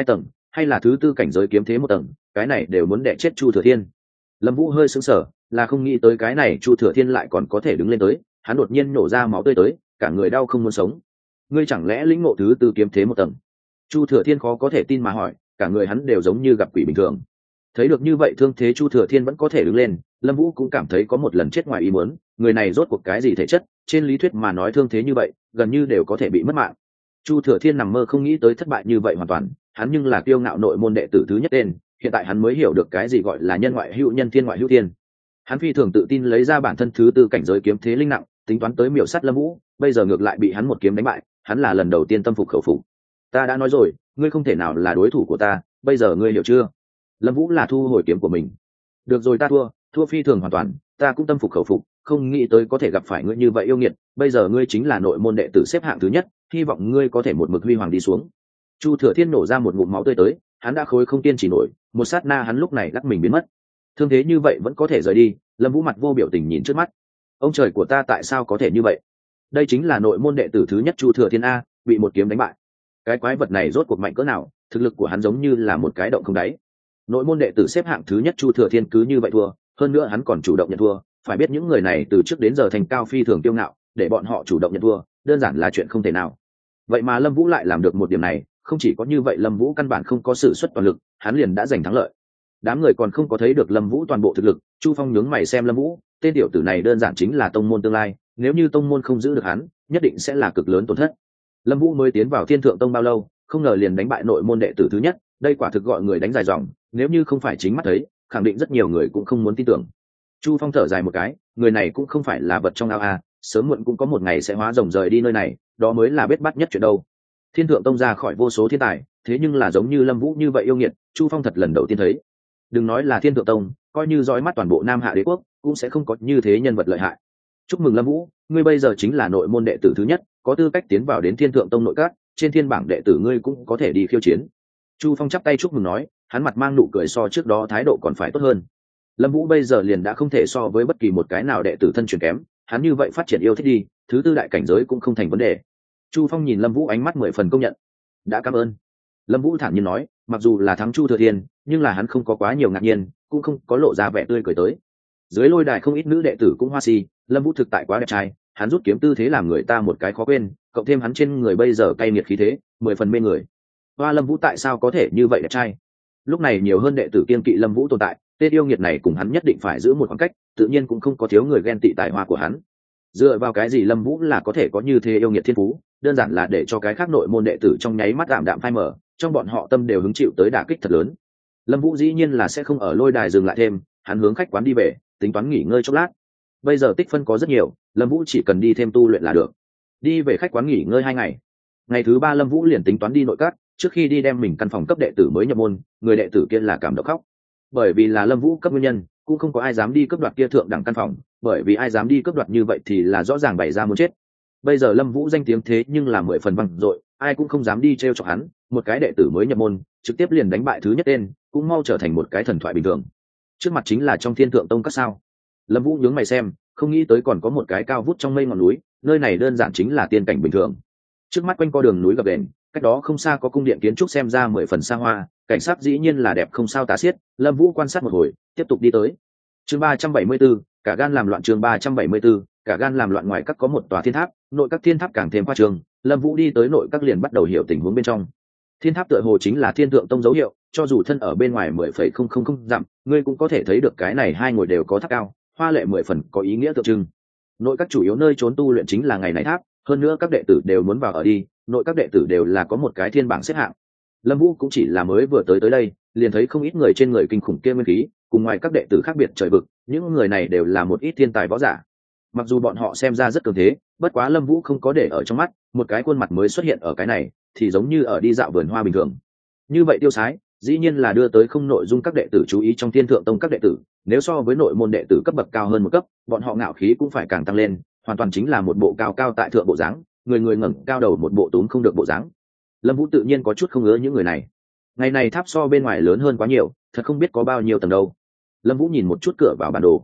hay là thứ tư cảnh giới kiếm thế một tầng, cái này đều muốn đè chết Chu Thừa Thiên. Lâm Vũ hơi sững sờ, là không nghĩ tới cái này Chu Thừa Thiên lại còn có thể đứng lên tới, hắn đột nhiên nổ ra máu tươi tới, cả người đau không muốn sống. Ngươi chẳng lẽ lĩnh ngộ thứ tư kiếm thế một tầng? Chu Thừa Thiên khó có thể tin mà hỏi, cả người hắn đều giống như gặp quỷ bình thường. Thấy được như vậy thương thế Chu Thừa Thiên vẫn có thể đứng lên, Lâm Vũ cũng cảm thấy có một lần chết ngoài ý muốn, người này rốt cuộc cái gì thể chất, trên lý thuyết mà nói thương thế như vậy, gần như đều có thể bị mất mạng. Chu Thừa Thiên nằm mơ không nghĩ tới thất bại như vậy hoàn toàn, hắn nhưng là kiêu ngạo nội môn đệ tử thứ nhất tên, hiện tại hắn mới hiểu được cái gì gọi là nhân ngoại hữu nhân, thiên ngoại hữu thiên. Hắn phi thường tự tin lấy ra bản thân thứ tư cảnh giới kiếm thế linh nặng, tính toán tới miểu sát Lâm Vũ, bây giờ ngược lại bị hắn một kiếm đánh bại, hắn là lần đầu tiên tâm phục khẩu phục. Ta đã nói rồi, ngươi không thể nào là đối thủ của ta, bây giờ ngươi hiểu chưa? Lâm Vũ là thu hồi kiếm của mình. Được rồi, ta thua phi thường hoàn toàn, ta cũng tâm phục khẩu phục, không nghĩ tới có thể gặp phải ngươi như vậy yêu nghiệt, bây giờ ngươi chính là nội môn đệ tử xếp hạng thứ nhất, hy vọng ngươi có thể một mực huy hoàng đi xuống. Chu Thừa Thiên nổ ra một ngụm máu tươi tới, hắn đã khối không kiên trì nổi, một sát na hắn lúc này lắc mình biến mất. Thương thế như vậy vẫn có thể rời đi, Lâm Vũ mặt vô biểu tình nhìn trước mắt. Ông trời của ta, tại sao có thể như vậy? Đây chính là nội môn đệ tử thứ nhất Chu Thừa Thiên a, bị một kiếm đánh bại. Cái quái vật này rốt cuộc mạnh cỡ nào, thực lực của hắn giống như là một cái động không đáy. Nội môn đệ tử xếp hạng thứ nhất Chu Thừa Thiên cứ như vậy thua, hơn nữa hắn còn chủ động nhận thua, phải biết những người này từ trước đến giờ thành cao phi thường kiêu ngạo, để bọn họ chủ động nhận thua, đơn giản là chuyện không thể nào. Vậy mà Lâm Vũ lại làm được một điểm này, không chỉ có như vậy, Lâm Vũ căn bản không có sự xuất toàn lực, hắn liền đã giành thắng lợi. Đám người còn không có thấy được Lâm Vũ toàn bộ thực lực, Chu Phong nhướng mày xem Lâm Vũ, tên tiểu tử này đơn giản chính là tông môn tương lai, nếu như tông môn không giữ được hắn, nhất định sẽ là cực lớn tổn thất. Lâm Vũ mới tiến vào Thiên Thượng Tông bao lâu, không ngờ liền đánh bại nội môn đệ tử thứ nhất, đây quả thực gọi người đánh dài dòng, nếu như không phải chính mắt thấy, khẳng định rất nhiều người cũng không muốn tin tưởng. Chu Phong thở dài một cái, người này cũng không phải là vật trong ao a, sớm muộn cũng có một ngày sẽ hóa rồng rời đi nơi này, đó mới là bết bát nhất chuyện đâu. Thiên Thượng Tông ra khỏi vô số thiên tài, thế nhưng là giống như Lâm Vũ như vậy yêu nghiệt, Chu Phong thật lần đầu tiên thấy. Đừng nói là Thiên Thượng Tông, coi như dõi mắt toàn bộ Nam Hạ Đế quốc, cũng sẽ không có như thế nhân vật lợi hại. Chúc mừng Lâm Vũ, ngươi bây giờ chính là nội môn đệ tử thứ nhất, có tư cách tiến vào đến Thiên Thượng Tông nội các, trên thiên bảng đệ tử ngươi cũng có thể đi khiêu chiến. Chu Phong chắp tay chúc mừng nói, hắn mặt mang nụ cười, so trước đó thái độ còn phải tốt hơn. Lâm Vũ bây giờ liền đã không thể so với bất kỳ một cái nào đệ tử thân truyền kém, hắn như vậy phát triển yêu thích đi, thứ tư đại cảnh giới cũng không thành vấn đề. Chu Phong nhìn Lâm Vũ ánh mắt 10 phần công nhận. Đã cảm ơn. Lâm Vũ thản nhiên nói, mặc dù là thắng Chu Thừa Thiên, nhưng là hắn không có quá nhiều ngạc nhiên, cũng không có lộ ra vẻ tươi cười tới. Dưới lôi đài không ít nữ đệ tử cũng hoa si, Lâm Vũ thực tại quá đẹp trai, hắn rút kiếm tư thế làm người ta một cái khó quên, cộng thêm hắn trên người bây giờ cay nghiệt khí thế, 10 phần mê người. Hoa Lâm Vũ tại sao có thể như vậy đẹp trai? Lúc này nhiều hơn đệ tử kiên kỵ Lâm Vũ tồn tại, tên yêu nghiệt này cùng hắn nhất định phải giữ một khoảng cách, tự nhiên cũng không có thiếu người ghen tị tài hoa của hắn. Dựa vào cái gì Lâm Vũ là có thể có như thế yêu nghiệt thiên phú, đơn giản là để cho cái khác nội môn đệ tử trong nháy mắt đạm phai mở, trong bọn họ tâm đều hứng chịu tới đả kích thật lớn. Lâm Vũ dĩ nhiên là sẽ không ở lôi đài dừng lại thêm, hắn hướng khách quán đi về, tính toán nghỉ ngơi chốc lát. Bây giờ tích phân có rất nhiều, Lâm Vũ chỉ cần đi thêm tu luyện là được. Đi về khách quán nghỉ ngơi 2 ngày. Ngày thứ 3 Lâm Vũ liền tính toán đi nội các, trước khi đi đem mình căn phòng cấp đệ tử mới nhập môn, người đệ tử kia là cảm động khóc. Bởi vì là Lâm Vũ cấp nguyên nhân, cũng không có ai dám đi cướp đoạt kia thượng đẳng căn phòng, bởi vì ai dám đi cướp đoạt như vậy thì là rõ ràng bày ra muốn chết. Bây giờ Lâm Vũ danh tiếng thế nhưng là 10 phần vang dội, ai cũng không dám đi trêu chọc hắn, một cái đệ tử mới nhập môn, trực tiếp liền đánh bại thứ nhất tên, cũng mau trở thành một cái thần thoại bình thường. Trước mặt chính là trong Thiên Thượng Tông các sao? Lâm Vũ nhướng mày xem, không nghĩ tới còn có một cái cao vút trong mây ngọn núi, nơi này đơn giản chính là tiên cảnh bình thường. Trước mắt quanh co đường núi gập ghềnh, cách đó không xa có cung điện kiến trúc xem ra 10 phần xa hoa, cảnh sắc dĩ nhiên là đẹp không sao tả xiết. Lâm Vũ quan sát một hồi, tiếp tục đi tới. Chương 374, cả gan làm loạn. Chương 374, cả gan làm loạn. Ngoài các có một tòa thiên tháp, nội các thiên tháp càng thêm khoa trương. Lâm Vũ đi tới nội các liền bắt đầu hiểu tình huống bên trong. Thiên tháp tựa hồ chính là Thiên Thượng Tông dấu hiệu, cho dù thân ở bên ngoài 10,000 dặm, ngươi cũng có thể thấy được cái này hai ngồi đều có tháp cao, hoa lệ 10 phần có ý nghĩa tượng trưng. Nội các chủ yếu nơi trốn tu luyện chính là ngày này tháp, hơn nữa các đệ tử đều muốn vào ở đi, nội các đệ tử đều là có một cái thiên bảng xếp hạng. Lâm Vũ cũng chỉ là mới vừa tới đây, liền thấy không ít người trên người kinh khủng kia nguyên khí, cùng ngoài các đệ tử khác biệt trời vực, những người này đều là một ít thiên tài võ giả. Mặc dù bọn họ xem ra rất cường thế, bất quá Lâm Vũ không có để ở trong mắt, một cái khuôn mặt mới xuất hiện ở cái này, thì giống như ở đi dạo vườn hoa bình thường. Như vậy tiêu sái, dĩ nhiên là đưa tới không nội dung các đệ tử chú ý trong Thiên Thượng Tông các đệ tử, nếu so với nội môn đệ tử cấp bậc cao hơn một cấp, bọn họ ngạo khí cũng phải càng tăng lên, hoàn toàn chính là một bộ cao cao tại thượng bộ dáng, người người ngẩng cao đầu một bộ túm không được bộ dáng. Lâm Vũ tự nhiên có chút không ngớ những người này. Ngày này tháp so bên ngoài lớn hơn quá nhiều, thật không biết có bao nhiêu tầng đâu. Lâm Vũ nhìn một chút cửa vào bản đồ.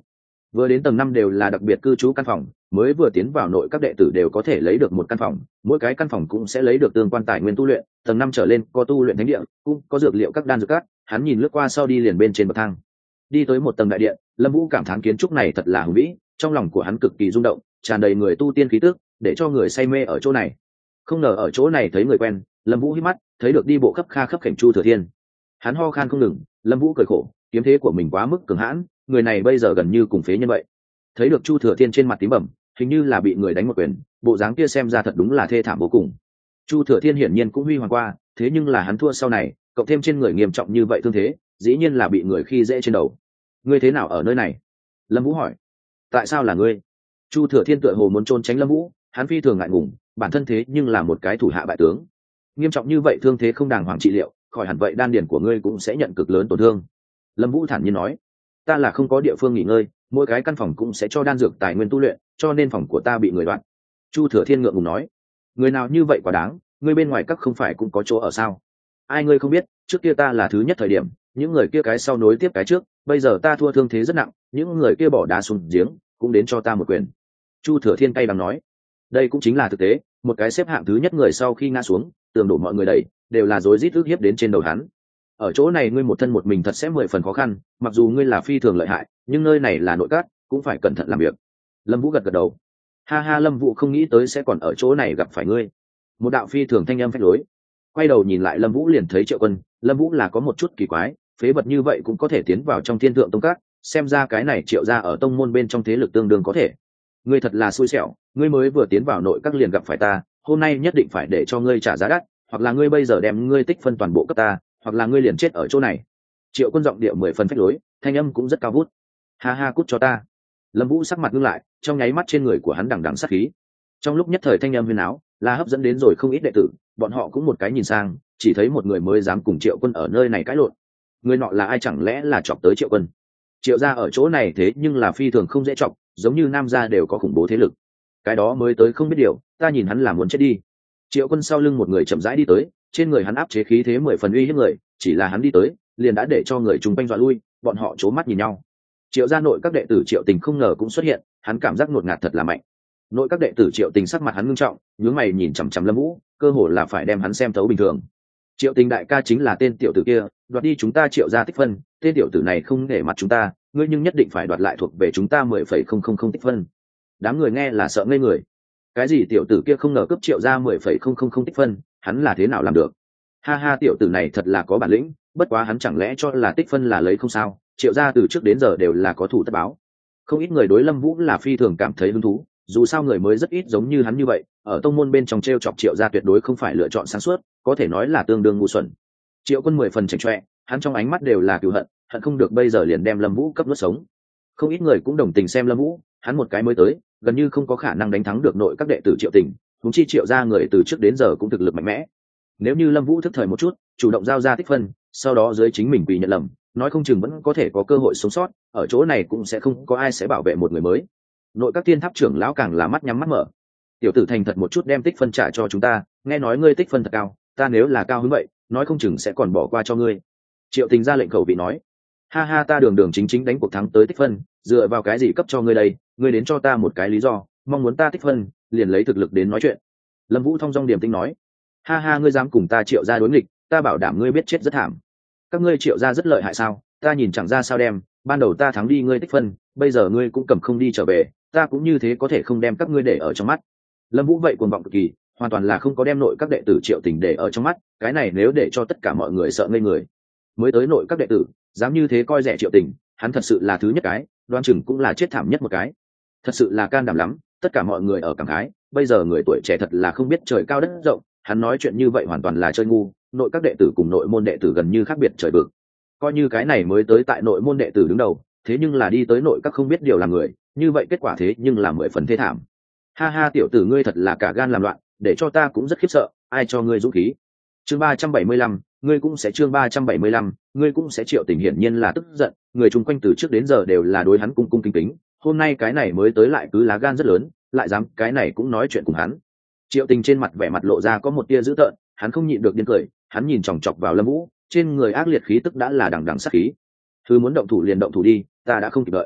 Vừa đến tầng 5 đều là đặc biệt cư trú căn phòng, mới vừa tiến vào nội các đệ tử đều có thể lấy được một căn phòng, mỗi cái căn phòng cũng sẽ lấy được tương quan tài nguyên tu luyện. Tầng 5 trở lên có tu luyện thánh địa, cũng có dược liệu các đan dược các. Hắn nhìn lướt qua sau đi liền bên trên bậc thang, đi tới một tầng đại điện. Lâm Vũ cảm thán kiến trúc này thật là hùng vĩ, trong lòng của hắn cực kỳ rung động, tràn đầy người tu tiên khí tức, để cho người say mê ở chỗ này. Không ngờ ở chỗ này thấy người quen. Lâm Vũ hít mắt, thấy được đi bộ khắp kha khắp cảnh Chu Thừa Thiên. Hắn ho khan không ngừng. Lâm Vũ cười khổ, kiếm thế của mình quá mức cường hãn, người này bây giờ gần như cùng phế nhân vậy. Thấy được Chu Thừa Thiên trên mặt tím bầm, hình như là bị người đánh một quyền, bộ dáng kia xem ra thật đúng là thê thảm vô cùng. Chu Thừa Thiên hiển nhiên cũng huy hoàng qua, thế nhưng là hắn thua sau này, cộng thêm trên người nghiêm trọng như vậy thương thế, dĩ nhiên là bị người khi dễ trên đầu. Ngươi thế nào ở nơi này? Lâm Vũ hỏi. Tại sao là ngươi? Chu Thừa Thiên tựa hồ muốn trốn tránh Lâm Vũ, hắn phi thường ngại ngùng, bản thân thế nhưng là một cái thủ hạ bại tướng, nghiêm trọng như vậy thương thế không đàng hoàng trị liệu, khỏi hẳn vậy đan điền của ngươi cũng sẽ nhận cực lớn tổn thương. Lâm Vũ thản nhiên nói. Ta là không có địa phương nghỉ ngơi, mỗi cái căn phòng cũng sẽ cho đan dược tài nguyên tu luyện, cho nên phòng của ta bị người đoạt. Chu Thừa Thiên ngượng ngùng nói. Người nào như vậy quá đáng, ngươi bên ngoài các không phải cũng có chỗ ở sao? Ai ngươi không biết, trước kia ta là thứ nhất thời điểm, những người kia cái sau nối tiếp cái trước, bây giờ ta thua thương thế rất nặng, những người kia bỏ đá xuống giếng, cũng đến cho ta một quyền. Chu Thừa Thiên cay đắng nói. Đây cũng chính là thực tế, một cái xếp hạng thứ nhất người sau khi ngã xuống, tường đổ mọi người đẩy, đều là rối rít ức hiếp đến trên đầu hắn. Ở chỗ này ngươi một thân một mình thật sẽ 10 phần khó khăn, mặc dù ngươi là phi thường lợi hại, nhưng nơi này là nội các, cũng phải cẩn thận làm việc. Lâm Vũ gật gật đầu. Ha ha, Lâm Vũ không nghĩ tới sẽ còn ở chỗ này gặp phải ngươi. Một đạo phi thường thanh âm phách lối. Quay đầu nhìn lại Lâm Vũ liền thấy Triệu Quân. Lâm Vũ là có một chút kỳ quái, phế vật như vậy cũng có thể tiến vào trong Thiên Thượng Tông các, xem ra cái này Triệu gia ở tông môn bên trong thế lực tương đương có thể. Ngươi thật là xui xẻo, ngươi mới vừa tiến vào nội các liền gặp phải ta, hôm nay nhất định phải để cho ngươi trả giá đắt, hoặc là ngươi bây giờ đem ngươi tích phân toàn bộ cấp ta, hoặc là ngươi liền chết ở chỗ này. Triệu Quân giọng điệu 10 phần phách lối, thanh âm cũng rất cao vút. Ha ha, cút cho ta. Lâm Vũ sắc mặt ngưng lại, trong nháy mắt trên người của hắn đằng đằng sát khí. Trong lúc nhất thời thanh âm huyên áo, là hấp dẫn đến rồi không ít đệ tử, bọn họ cũng một cái nhìn sang, chỉ thấy một người mới dám cùng Triệu Quân ở nơi này cãi lộn. Người nọ là ai, chẳng lẽ là chọc tới Triệu Quân? Triệu gia ở chỗ này thế nhưng là phi thường không dễ chọc, giống như Nam gia đều có khủng bố thế lực. Cái đó mới tới không biết điều, ta nhìn hắn là muốn chết đi. Triệu Quân sau lưng một người chậm rãi đi tới, trên người hắn áp chế khí thế 10 phần uy hiếp người, chỉ là hắn đi tới, liền đã để cho người chung quanh dọa lui, bọn họ trố mắt nhìn nhau. Triệu gia nội các đệ tử Triệu Tình không ngờ cũng xuất hiện, hắn cảm giác ngột ngạt thật là mạnh. Nội các đệ tử Triệu Tình sắc mặt hắn ngưng trọng, nhướng mày nhìn chằm chằm Lâm Vũ, cơ hồ là phải đem hắn xem thấu bình thường. Triệu Tình đại ca chính là tên tiểu tử kia, đoạt đi chúng ta Triệu gia tích phân, tên tiểu tử này không để mặt chúng ta, ngươi nhưng nhất định phải đoạt lại thuộc về chúng ta 10,000 tích phân. Đám người nghe là sợ ngây người. Cái gì tiểu tử kia không ngờ cướp Triệu gia 10,000 tích phân, hắn là thế nào làm được? Ha ha, tiểu tử này thật là có bản lĩnh, bất quá hắn chẳng lẽ cho là tích phân là lấy không sao? Triệu gia từ trước đến giờ đều là có thủ tất báo. Không ít người đối Lâm Vũ là phi thường cảm thấy hứng thú, dù sao người mới rất ít giống như hắn như vậy, ở tông môn bên trong trêu chọc Triệu gia tuyệt đối không phải lựa chọn sáng suốt, có thể nói là tương đương ngu xuẩn. Triệu Quân 10 phần chảnh chọe, hắn trong ánh mắt đều là cừu hận, hận không được bây giờ liền đem Lâm Vũ cấp nuốt sống. Không ít người cũng đồng tình xem Lâm Vũ, hắn một cái mới tới, gần như không có khả năng đánh thắng được nội các đệ tử Triệu Tình, huống chi Triệu gia người từ trước đến giờ cũng thực lực mạnh mẽ. Nếu như Lâm Vũ thức thời một chút, chủ động giao ra tích phân, sau đó dưới chính mình quỳ nhận lầm, nói không chừng vẫn có thể có cơ hội sống sót, ở chỗ này cũng sẽ không có ai sẽ bảo vệ một người mới. Nội các Thiên Tháp trưởng lão càng là mắt nhắm mắt mở. Tiểu tử thành thật một chút đem tích phân trả cho chúng ta, nghe nói ngươi tích phân thật cao, ta nếu là cao hứng vậy, nói không chừng sẽ còn bỏ qua cho ngươi. Triệu Tình ra lệnh khẩu vị nói. Ha ha, ta đường đường chính chính đánh cuộc thắng tới tích phân, dựa vào cái gì cấp cho ngươi đây, ngươi đến cho ta một cái lý do, mong muốn ta tích phân, liền lấy thực lực đến nói chuyện. Lâm Vũ thong dong điềm tĩnh nói. Ha ha, ngươi dám cùng ta Triệu gia đối nghịch, ta bảo đảm ngươi biết chết rất thảm. Các ngươi Triệu gia rất lợi hại sao? Ta nhìn chẳng ra sao đem, ban đầu ta thắng đi ngươi tích phân, bây giờ ngươi cũng cầm không đi trở về, ta cũng như thế có thể không đem các ngươi để ở trong mắt. Lâm Vũ vậy cuồng vọng cực kỳ, hoàn toàn là không có đem nội các đệ tử Triệu Tình để ở trong mắt, cái này nếu để cho tất cả mọi người sợ ngây người. Mới tới nội các đệ tử, dám như thế coi rẻ Triệu Tình, hắn thật sự là thứ nhất cái, đoan chừng cũng là chết thảm nhất một cái. Thật sự là can đảm lắm, tất cả mọi người ở cảm khái, bây giờ người tuổi trẻ thật là không biết trời cao đất rộng, hắn nói chuyện như vậy hoàn toàn là chơi ngu, nội các đệ tử cùng nội môn đệ tử gần như khác biệt trời vực. Coi như cái này mới tới tại nội môn đệ tử đứng đầu, thế nhưng là đi tới nội các không biết điều làm người, như vậy kết quả thế nhưng là 10 phần thế thảm. Ha ha, tiểu tử ngươi thật là cả gan làm loạn, để cho ta cũng rất khiếp sợ, ai cho ngươi dũng khí? Chương 375, ngươi cũng sẽ chương 375, ngươi cũng sẽ Triệu Tình hiển nhiên là tức giận, người chung quanh từ trước đến giờ đều là đối hắn cung cung kính kính, hôm nay cái này mới tới lại cứ lá gan rất lớn, lại dám cái này cũng nói chuyện cùng hắn. Triệu Tình trên mặt vẻ mặt lộ ra có một tia dữ tợn, hắn không nhịn được điên cười, hắn nhìn chòng chọc vào Lâm Vũ, trên người ác liệt khí tức đã là đằng đằng sát khí. Thứ muốn động thủ liền động thủ đi, ta đã không kịp đợi.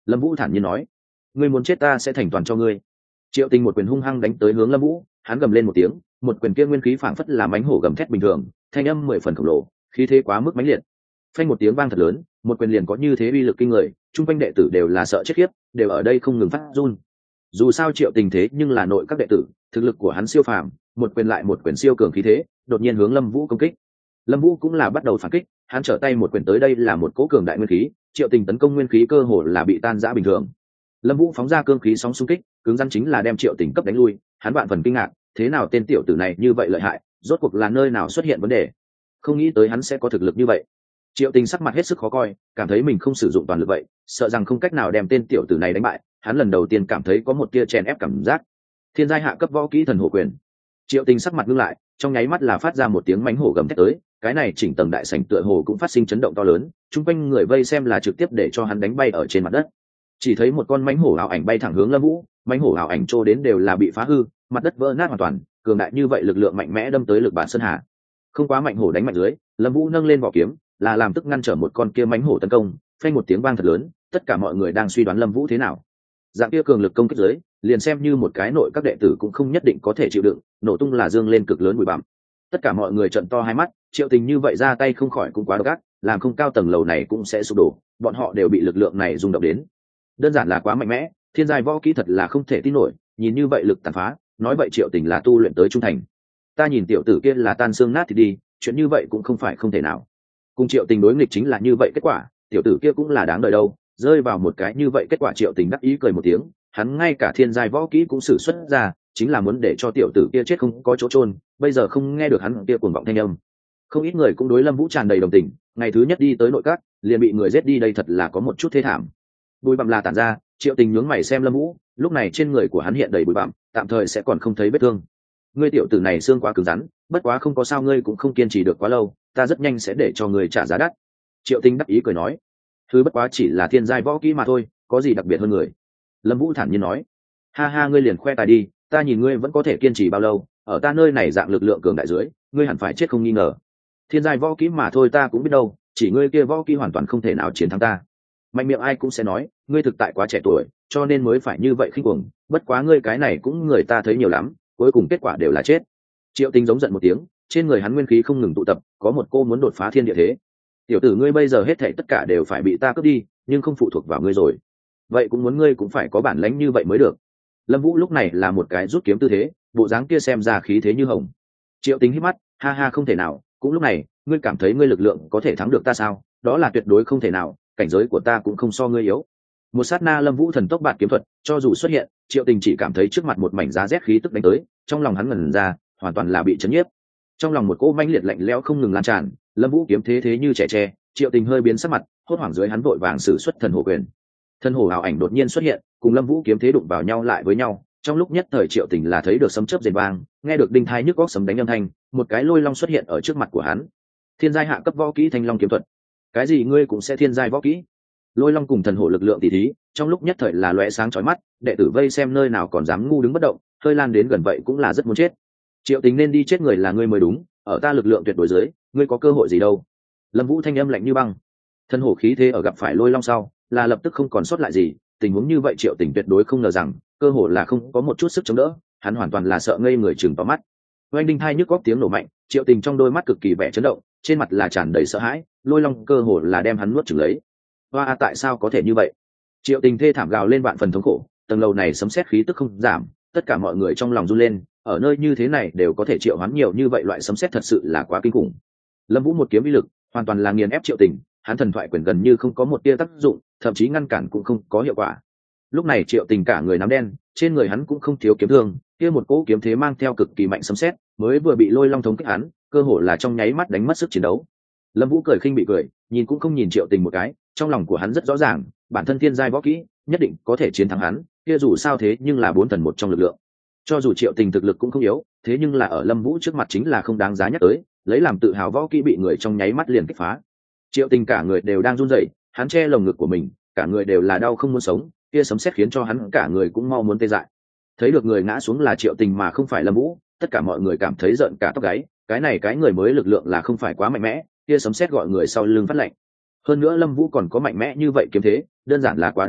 Lâm Vũ thản nhiên nói. Ngươi muốn chết ta sẽ thành toàn cho ngươi. Triệu Tình một quyền hung hăng đánh tới hướng Lâm Vũ, hắn gầm lên một tiếng, một quyền kia nguyên khí phảng phất là mãnh hổ gầm thét bình thường, thanh âm 10 phần khổng lồ, khí thế quá mức mãnh liệt. Phanh một tiếng vang thật lớn, một quyền liền có như thế uy lực kinh người, trung quanh đệ tử đều là sợ chết khiếp, đều ở đây không ngừng phát run. Dù sao Triệu Tình thế nhưng là nội các đệ tử, thực lực của hắn siêu phàm, một quyền lại một quyền siêu cường khí thế, đột nhiên hướng Lâm Vũ công kích. Lâm Vũ cũng là bắt đầu phản kích, hắn trở tay một quyền tới đây là một cỗ cường đại nguyên khí, Triệu Tình tấn công nguyên khí cơ hồ là bị tan rã bình thường. Lâm Vũ phóng ra cương khí sóng xung kích, cứng rắn chính là đem Triệu Tình cấp đánh lui, hắn vạn phần kinh ngạc, thế nào tên tiểu tử này như vậy lợi hại, rốt cuộc là nơi nào xuất hiện vấn đề? Không nghĩ tới hắn sẽ có thực lực như vậy. Triệu Tình sắc mặt hết sức khó coi, cảm thấy mình không sử dụng toàn lực vậy, sợ rằng không cách nào đem tên tiểu tử này đánh bại, hắn lần đầu tiên cảm thấy có một tia chèn ép cảm giác. Thiên giai hạ cấp võ kỹ thần hổ quyền. Triệu Tình sắc mặt ngưng lại, trong nháy mắt là phát ra một tiếng mãnh hổ gầm thét tới, cái này chỉnh tầng đại sảnh tựa hồ cũng phát sinh chấn động to lớn, chung quanh người vây xem là trực tiếp để cho hắn đánh bay ở trên mặt đất. Chỉ thấy một con mãnh hổ ảo ảnh bay thẳng hướng Lâm Vũ, mãnh hổ ảo ảnh trô đến đều là bị phá hư, mặt đất vỡ nát hoàn toàn, cường đại như vậy lực lượng mạnh mẽ đâm tới lực bản sơn hà. Không quá mạnh hổ đánh mạnh dưới, Lâm Vũ nâng lên vỏ kiếm, là làm tức ngăn trở một con kia mãnh hổ tấn công, phanh một tiếng vang thật lớn, tất cả mọi người đang suy đoán Lâm Vũ thế nào. Dạng kia cường lực công kích dưới, liền xem như một cái nội các đệ tử cũng không nhất định có thể chịu đựng, nổ tung là dương lên cực lớn bụi bặm. Tất cả mọi người trợn to hai mắt, Triệu Tình như vậy ra tay không khỏi cũng quá độc ác, làm không cao tầng lầu này cũng sẽ sụp đổ, bọn họ đều bị lực lượng này rung động đến. Đơn giản là quá mạnh mẽ, thiên giai võ kỹ thật là không thể tin nổi, nhìn như vậy lực tàn phá, nói vậy Triệu Tình là tu luyện tới trung thành. Ta nhìn tiểu tử kia là tan xương nát thì đi, chuyện như vậy cũng không phải không thể nào. Cùng Triệu Tình đối nghịch chính là như vậy kết quả, tiểu tử kia cũng là đáng đời đâu, rơi vào một cái như vậy kết quả. Triệu Tình đắc ý cười một tiếng, hắn ngay cả thiên giai võ kỹ cũng sử xuất ra, chính là muốn để cho tiểu tử kia chết không có chỗ chôn, bây giờ không nghe được hắn kia cuồng vọng thanh âm. Không ít người cũng đối Lâm Vũ tràn đầy đồng tình, ngày thứ nhất đi tới nội các, liền bị người giết đi đây thật là có một chút thê thảm. Bụi bặm là tản ra, Triệu Tình nhướng mày xem Lâm Vũ, lúc này trên người của hắn hiện đầy bụi bặm, tạm thời sẽ còn không thấy vết thương. Ngươi tiểu tử này xương quá cứng rắn, bất quá không có sao, ngươi cũng không kiên trì được quá lâu, ta rất nhanh sẽ để cho ngươi trả giá đắt. Triệu Tình đắc ý cười nói, thứ bất quá chỉ là thiên giai võ kỹ mà thôi, có gì đặc biệt hơn người. Lâm Vũ thản nhiên nói, ha ha, ngươi liền khoe tài đi, ta nhìn ngươi vẫn có thể kiên trì bao lâu, ở ta nơi này dạng lực lượng cường đại dưới, ngươi hẳn phải chết không nghi ngờ. Thiên giai võ kỹ mà thôi ta cũng biết đâu, chỉ ngươi kia võ kỹ hoàn toàn không thể nào chiến thắng ta. Mạnh miệng ai cũng sẽ nói, ngươi thực tại quá trẻ tuổi, cho nên mới phải như vậy khinh cuồng, bất quá ngươi cái này cũng người ta thấy nhiều lắm, cuối cùng kết quả đều là chết. Triệu Tình giống giận một tiếng, trên người hắn nguyên khí không ngừng tụ tập, có một cô muốn đột phá thiên địa thế. Tiểu tử ngươi bây giờ hết thảy tất cả đều phải bị ta cướp đi, nhưng không phụ thuộc vào ngươi rồi. Vậy cũng muốn ngươi cũng phải có bản lĩnh như vậy mới được. Lâm Vũ lúc này là một cái rút kiếm tư thế, bộ dáng kia xem ra khí thế như hồng. Triệu Tình hít mắt, ha ha, không thể nào, cũng lúc này, ngươi cảm thấy ngươi lực lượng có thể thắng được ta sao? Đó là tuyệt đối không thể nào, cảnh giới của ta cũng không so ngươi yếu. Một sát na Lâm Vũ thần tốc bạt kiếm thuật, cho dù xuất hiện, Triệu Tình chỉ cảm thấy trước mặt một mảnh giá rét khí tức đánh tới, trong lòng hắn ngẩn ra, hoàn toàn là bị chấn nhiếp. Trong lòng một cỗ mãnh liệt lạnh lẽo không ngừng lan tràn, Lâm Vũ kiếm thế thế như trẻ tre, Triệu Tình hơi biến sắc mặt, hốt hoảng dưới hắn vội vàng sử xuất thần hổ quyền. Thần hổ ảo ảnh đột nhiên xuất hiện, cùng Lâm Vũ kiếm thế đụng vào nhau lại với nhau, trong lúc nhất thời Triệu Tình là thấy được sấm chớp rền vang, nghe được đinh thai nhức óc sấm đánh âm thanh, một cái lôi long xuất hiện ở trước mặt của hắn. Thiên giai hạ cấp võ kỹ Thanh Long kiếm thuật. Cái gì ngươi cũng sẽ thiên giai võ kỹ? Lôi long cùng thần hổ lực lượng tỷ thí, trong lúc nhất thời là lóe sáng chói mắt, đệ tử vây xem nơi nào còn dám ngu đứng bất động, hơi lan đến gần vậy cũng là rất muốn chết. Triệu Tình nên đi chết người là ngươi mới đúng, ở ta lực lượng tuyệt đối dưới, ngươi có cơ hội gì đâu. Lâm Vũ thanh âm lạnh như băng. Thần hổ khí thế ở gặp phải lôi long sau, là lập tức không còn sót lại gì, tình huống như vậy Triệu Tình tuyệt đối không ngờ rằng, cơ hồ là không có một chút sức chống đỡ, hắn hoàn toàn là sợ ngây người chừng to mắt. Oanh đinh hai nhức góc tiếng nổ mạnh, Triệu Tình trong đôi mắt cực kỳ vẻ chấn động, trên mặt là tràn đầy sợ hãi, lôi long cơ hồ là đem hắn nuốt chửng lấy. Hoa, tại sao có thể như vậy? Triệu Tình thê thảm gào lên vạn phần thống khổ, tầng lầu này sấm sét khí tức không giảm, tất cả mọi người trong lòng run lên, ở nơi như thế này đều có thể triệu hoán nhiều như vậy loại sấm sét thật sự là quá kinh khủng. Lâm Vũ một kiếm uy lực, hoàn toàn là nghiền ép Triệu Tình, hắn thần thoại quyền gần như không có một tia tác dụng, thậm chí ngăn cản cũng không có hiệu quả. Lúc này Triệu Tình cả người nắm đen, trên người hắn cũng không thiếu kiếm thương, kia một cỗ kiếm thế mang theo cực kỳ mạnh sấm sét, mới vừa bị lôi long thống kích hắn, cơ hồ là trong nháy mắt đánh mất sức chiến đấu. Lâm Vũ cười khinh bị cười, nhìn cũng không nhìn Triệu Tình một cái, trong lòng của hắn rất rõ ràng, bản thân thiên giai võ kỹ nhất định có thể chiến thắng hắn, kia dù sao thế nhưng là 4 thần một trong lực lượng. Cho dù Triệu Tình thực lực cũng không yếu, thế nhưng là ở Lâm Vũ trước mặt chính là không đáng giá nhắc tới, lấy làm tự hào võ kỹ bị người trong nháy mắt liền kích phá. Triệu Tình cả người đều đang run rẩy, hắn che lồng ngực của mình, cả người đều là đau không muốn sống, kia sấm sét khiến cho hắn cả người cũng mau muốn tê dại. Thấy được người ngã xuống là Triệu Tình mà không phải Lâm Vũ, tất cả mọi người cảm thấy giận cả tóc gáy, cái này cái người mới lực lượng là không phải quá mạnh mẽ, kia sấm sét gọi người sau lưng phát lạnh. Hơn nữa Lâm Vũ còn có mạnh mẽ như vậy kiếm thế, đơn giản là quá đáng sợ,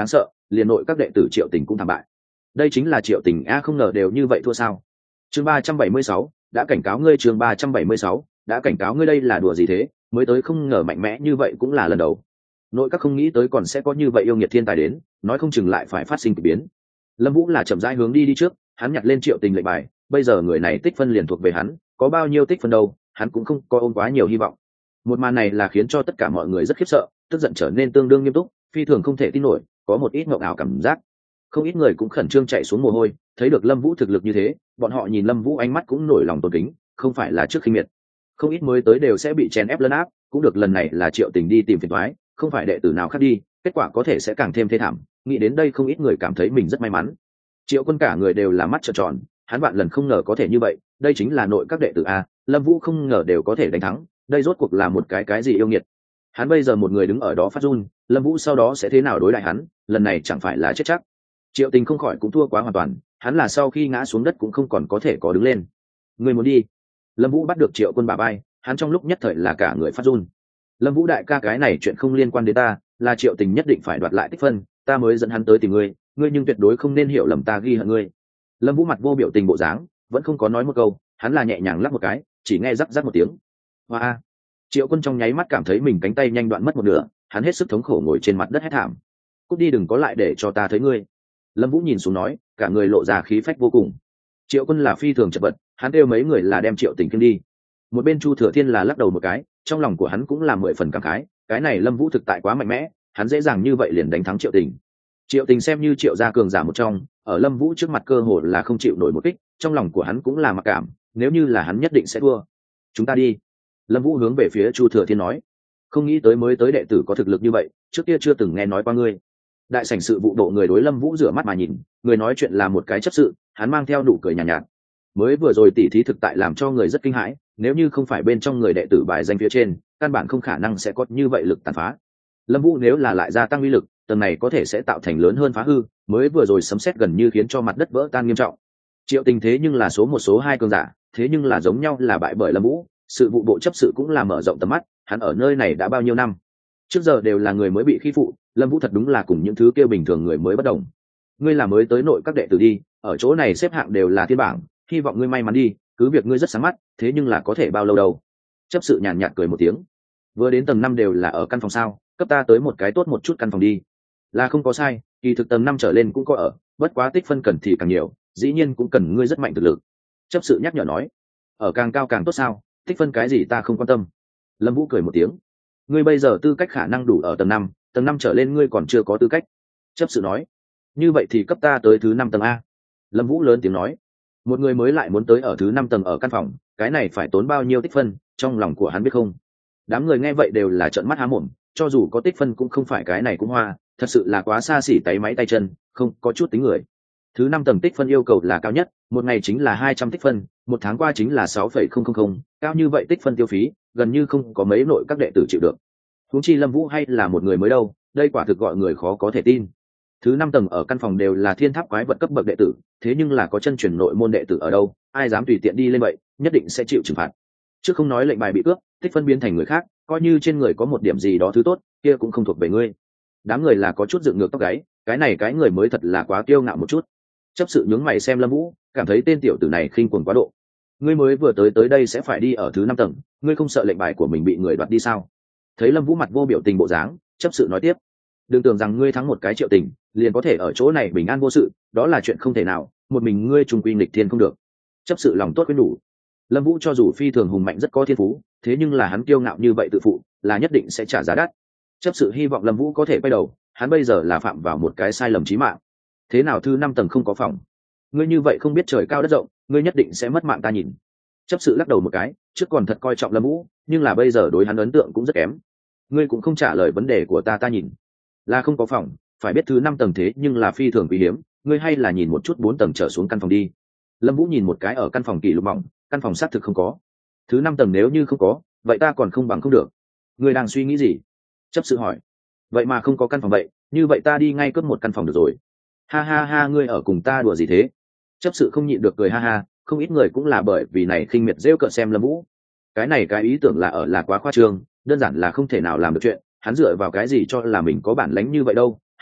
liền nội các đệ tử Triệu Tình cũng thảm bại. Đây chính là Triệu Tình a, không ngờ đều như vậy thua sao? Chương 376, đã cảnh cáo ngươi. Chương 376, đã cảnh cáo ngươi. Đây là đùa gì thế, mới tới không ngờ mạnh mẽ như vậy cũng là lần đầu. Nội các không nghĩ tới còn sẽ có như vậy yêu nghiệt thiên tài đến, nói không chừng lại phải phát sinh kỳ biến. Lâm Vũ là chậm rãi hướng đi trước, hắn nhặt lên Triệu Tình lệnh bài, bây giờ người này tích phân liền thuộc về hắn, có bao nhiêu tích phân đâu, hắn cũng không có ôm quá nhiều hy vọng. Một màn này là khiến cho tất cả mọi người rất khiếp sợ, tức giận trở nên tương đương nghiêm túc, phi thường không thể tin nổi, có một ít ngộng ảo cảm giác. Không ít người cũng khẩn trương chạy xuống mồ hôi, thấy được Lâm Vũ thực lực như thế, bọn họ nhìn Lâm Vũ ánh mắt cũng nổi lòng tôn kính, không phải là trước khinh miệt. Không ít mới tới đều sẽ bị chèn ép lấn áp, cũng được lần này là Triệu Tình đi tìm phiền toái, không phải đệ tử nào khác đi, kết quả có thể sẽ càng thêm thê thảm. Nghĩ đến đây không ít người cảm thấy mình rất may mắn. Triệu Quân cả người đều là mắt trợn tròn, hắn vạn lần không ngờ có thể như vậy, đây chính là nội các đệ tử a, Lâm Vũ không ngờ đều có thể đánh thắng, đây rốt cuộc là một cái gì yêu nghiệt. Hắn bây giờ một người đứng ở đó phát run, Lâm Vũ sau đó sẽ thế nào đối lại hắn, lần này chẳng phải là chết chắc. Triệu Tình không khỏi cũng thua quá hoàn toàn, hắn là sau khi ngã xuống đất cũng không còn có thể có đứng lên. Người muốn đi? Lâm Vũ bắt được Triệu Quân bả vai, hắn trong lúc nhất thời là cả người phát run. Lâm Vũ đại ca, cái này chuyện không liên quan đến ta, là Triệu Tình nhất định phải đoạt lại tích phân, ta mới dẫn hắn tới tìm ngươi, ngươi nhưng tuyệt đối không nên hiểu lầm ta ghi hận ngươi. Lâm Vũ mặt vô biểu tình bộ dáng, vẫn không có nói một câu, hắn là nhẹ nhàng lắc một cái, chỉ nghe rắc rắc một tiếng. Hoa! Triệu Quân trong nháy mắt cảm thấy mình cánh tay nhanh đoạn mất một nửa, hắn hết sức thống khổ ngồi trên mặt đất hét thảm. Cút đi, đừng có lại để cho ta thấy ngươi. Lâm Vũ nhìn xuống nói, cả người lộ ra khí phách vô cùng. Triệu Quân là phi thường chật vật, hắn kêu mấy người là đem Triệu Tình kiêng đi. Một bên Chu Thừa Thiên là lắc đầu một cái, trong lòng của hắn cũng là 10 phần cảm khái, cái này Lâm Vũ thực tại quá mạnh mẽ, hắn dễ dàng như vậy liền đánh thắng Triệu Tình. Triệu Tình xem như Triệu gia cường giả một trong, ở Lâm Vũ trước mặt cơ hồ là không chịu nổi một kích, trong lòng của hắn cũng là mặc cảm, nếu như là hắn nhất định sẽ thua. Chúng ta đi. Lâm Vũ hướng về phía Chu Thừa Thiên nói, không nghĩ tới mới tới đệ tử có thực lực như vậy, trước kia chưa từng nghe nói qua ngươi. Đại sảnh sự vụ độ người đối Lâm Vũ rửa mắt mà nhìn, người nói chuyện là một cái chấp sự, hắn mang theo nụ cười nhàn nhạt. Mới vừa rồi tỉ thí thực tại làm cho người rất kinh hãi, nếu như không phải bên trong người đệ tử bài danh phía trên, căn bản không khả năng sẽ có như vậy lực tàn phá. Lâm Vũ nếu là lại gia tăng uy lực, tầng này có thể sẽ tạo thành lớn hơn phá hư, mới vừa rồi sấm sét gần như khiến cho mặt đất vỡ tan nghiêm trọng. Triệu Tình thế nhưng là số 1 số 2 cường giả, thế nhưng là giống nhau là bại bởi Lâm Vũ, sự vụ bộ chấp sự cũng là mở rộng tầm mắt, hắn ở nơi này đã bao nhiêu năm, trước giờ đều là người mới bị khi phụ, Lâm Vũ thật đúng là cùng những thứ kia bình thường người mới bất đồng. Ngươi là mới tới nội các đệ tử đi, ở chỗ này xếp hạng đều là thiên bảng, hy vọng ngươi may mắn đi, cứ việc ngươi rất sáng mắt, thế nhưng là có thể bao lâu đâu. Chấp sự nhàn nhạt cười một tiếng, vừa đến tầng 5 đều là ở căn phòng sao, cấp ta tới một cái tốt một chút căn phòng đi. Là không có sai, kỳ thực tầng 5 trở lên cũng có ở, bất quá tích phân cần thì càng nhiều, dĩ nhiên cũng cần ngươi rất mạnh thực lực. Chấp sự nhắc nhở nói, ở càng cao càng tốt sao, tích phân cái gì ta không quan tâm. Lâm Vũ cười một tiếng, ngươi bây giờ tư cách khả năng đủ ở tầng 5 trở lên ngươi còn chưa có tư cách. Chấp sự nói, như vậy thì cấp ta tới thứ 5 tầng a. Lâm Vũ lớn tiếng nói, một người mới lại muốn tới ở thứ 5 tầng ở căn phòng, cái này phải tốn bao nhiêu tích phân, trong lòng của hắn biết không. Đám người nghe vậy đều là trợn mắt há mồm, cho dù có tích phân cũng không phải cái này cũng hoa, thật sự là quá xa xỉ tay máy tay chân, không có chút tính người. Thứ 5 tầng tích phân yêu cầu là cao nhất, một ngày chính là 200 tích phân, một tháng qua chính là 6,000, cao như vậy tích phân tiêu phí, gần như không có mấy nội các đệ tử chịu được. Huống chi Lâm Vũ hay là một người mới đâu, đây quả thực gọi người khó có thể tin. Thứ 5 tầng ở căn phòng đều là thiên tháp quái vật cấp bậc đệ tử, thế nhưng là có chân truyền nội môn đệ tử ở đâu, ai dám tùy tiện đi lên vậy, nhất định sẽ chịu trừng phạt. Chứ không nói lệnh bài bị cướp, tích phân biến thành người khác, coi như trên người có một điểm gì đó thứ tốt, kia cũng không thuộc về ngươi. Đám người là có chút dựng ngược tóc gáy, cái này cái người mới thật là quá kiêu ngạo một chút. Chấp sự nhướng mày xem Lâm Vũ, cảm thấy tên tiểu tử này khinh cuồng quá độ. Ngươi mới vừa tới đây sẽ phải đi ở thứ 5 tầng, ngươi không sợ lệnh bài của mình bị người đoạt đi sao? Thấy Lâm Vũ mặt vô biểu tình bộ dáng, chấp sự nói tiếp, đừng tưởng rằng ngươi thắng một cái Triệu Tình liền có thể ở chỗ này bình an vô sự, đó là chuyện không thể nào, một mình ngươi trùng quy nghịch thiên không được. Chấp sự lòng tốt khuyên nhủ. Lâm Vũ cho dù phi thường hùng mạnh rất có thiên phú, thế nhưng là hắn kiêu ngạo như vậy tự phụ, là nhất định sẽ trả giá đắt. Chấp sự hy vọng Lâm Vũ có thể quay đầu, hắn bây giờ là phạm vào một cái sai lầm chí mạng. Thế nào thứ 5 tầng không có phòng? Ngươi như vậy không biết trời cao đất rộng, ngươi nhất định sẽ mất mạng ta nhìn. Chấp sự lắc đầu một cái, trước còn thật coi trọng Lâm Vũ, nhưng là bây giờ đối hắn ấn tượng cũng rất kém. Ngươi cũng không trả lời vấn đề của ta nhìn. Là không có phòng, phải biết thứ 5 tầng thế nhưng là phi thường quý hiếm, ngươi hay là nhìn một chút 4 tầng trở xuống căn phòng đi. Lâm Vũ nhìn một cái ở căn phòng kỷ lục mỏng, căn phòng xác thực không có. Thứ 5 tầng nếu như không có, vậy ta còn không bằng không được. Ngươi đang suy nghĩ gì? Chấp sự hỏi. Vậy mà không có căn phòng vậy, như vậy ta đi ngay cướp một căn phòng được rồi. Ha ha ha, ngươi ở cùng ta đùa gì thế? Chấp sự không nhịn được cười ha ha, không ít người cũng là bởi vì này khinh miệt rêu cợt xem Lâm Vũ. Cái này cái ý tưởng là quá khoa trương, đơn giản là không thể nào làm được chuyện, hắn dựa vào cái gì cho là mình có bản lĩnh như vậy đâu,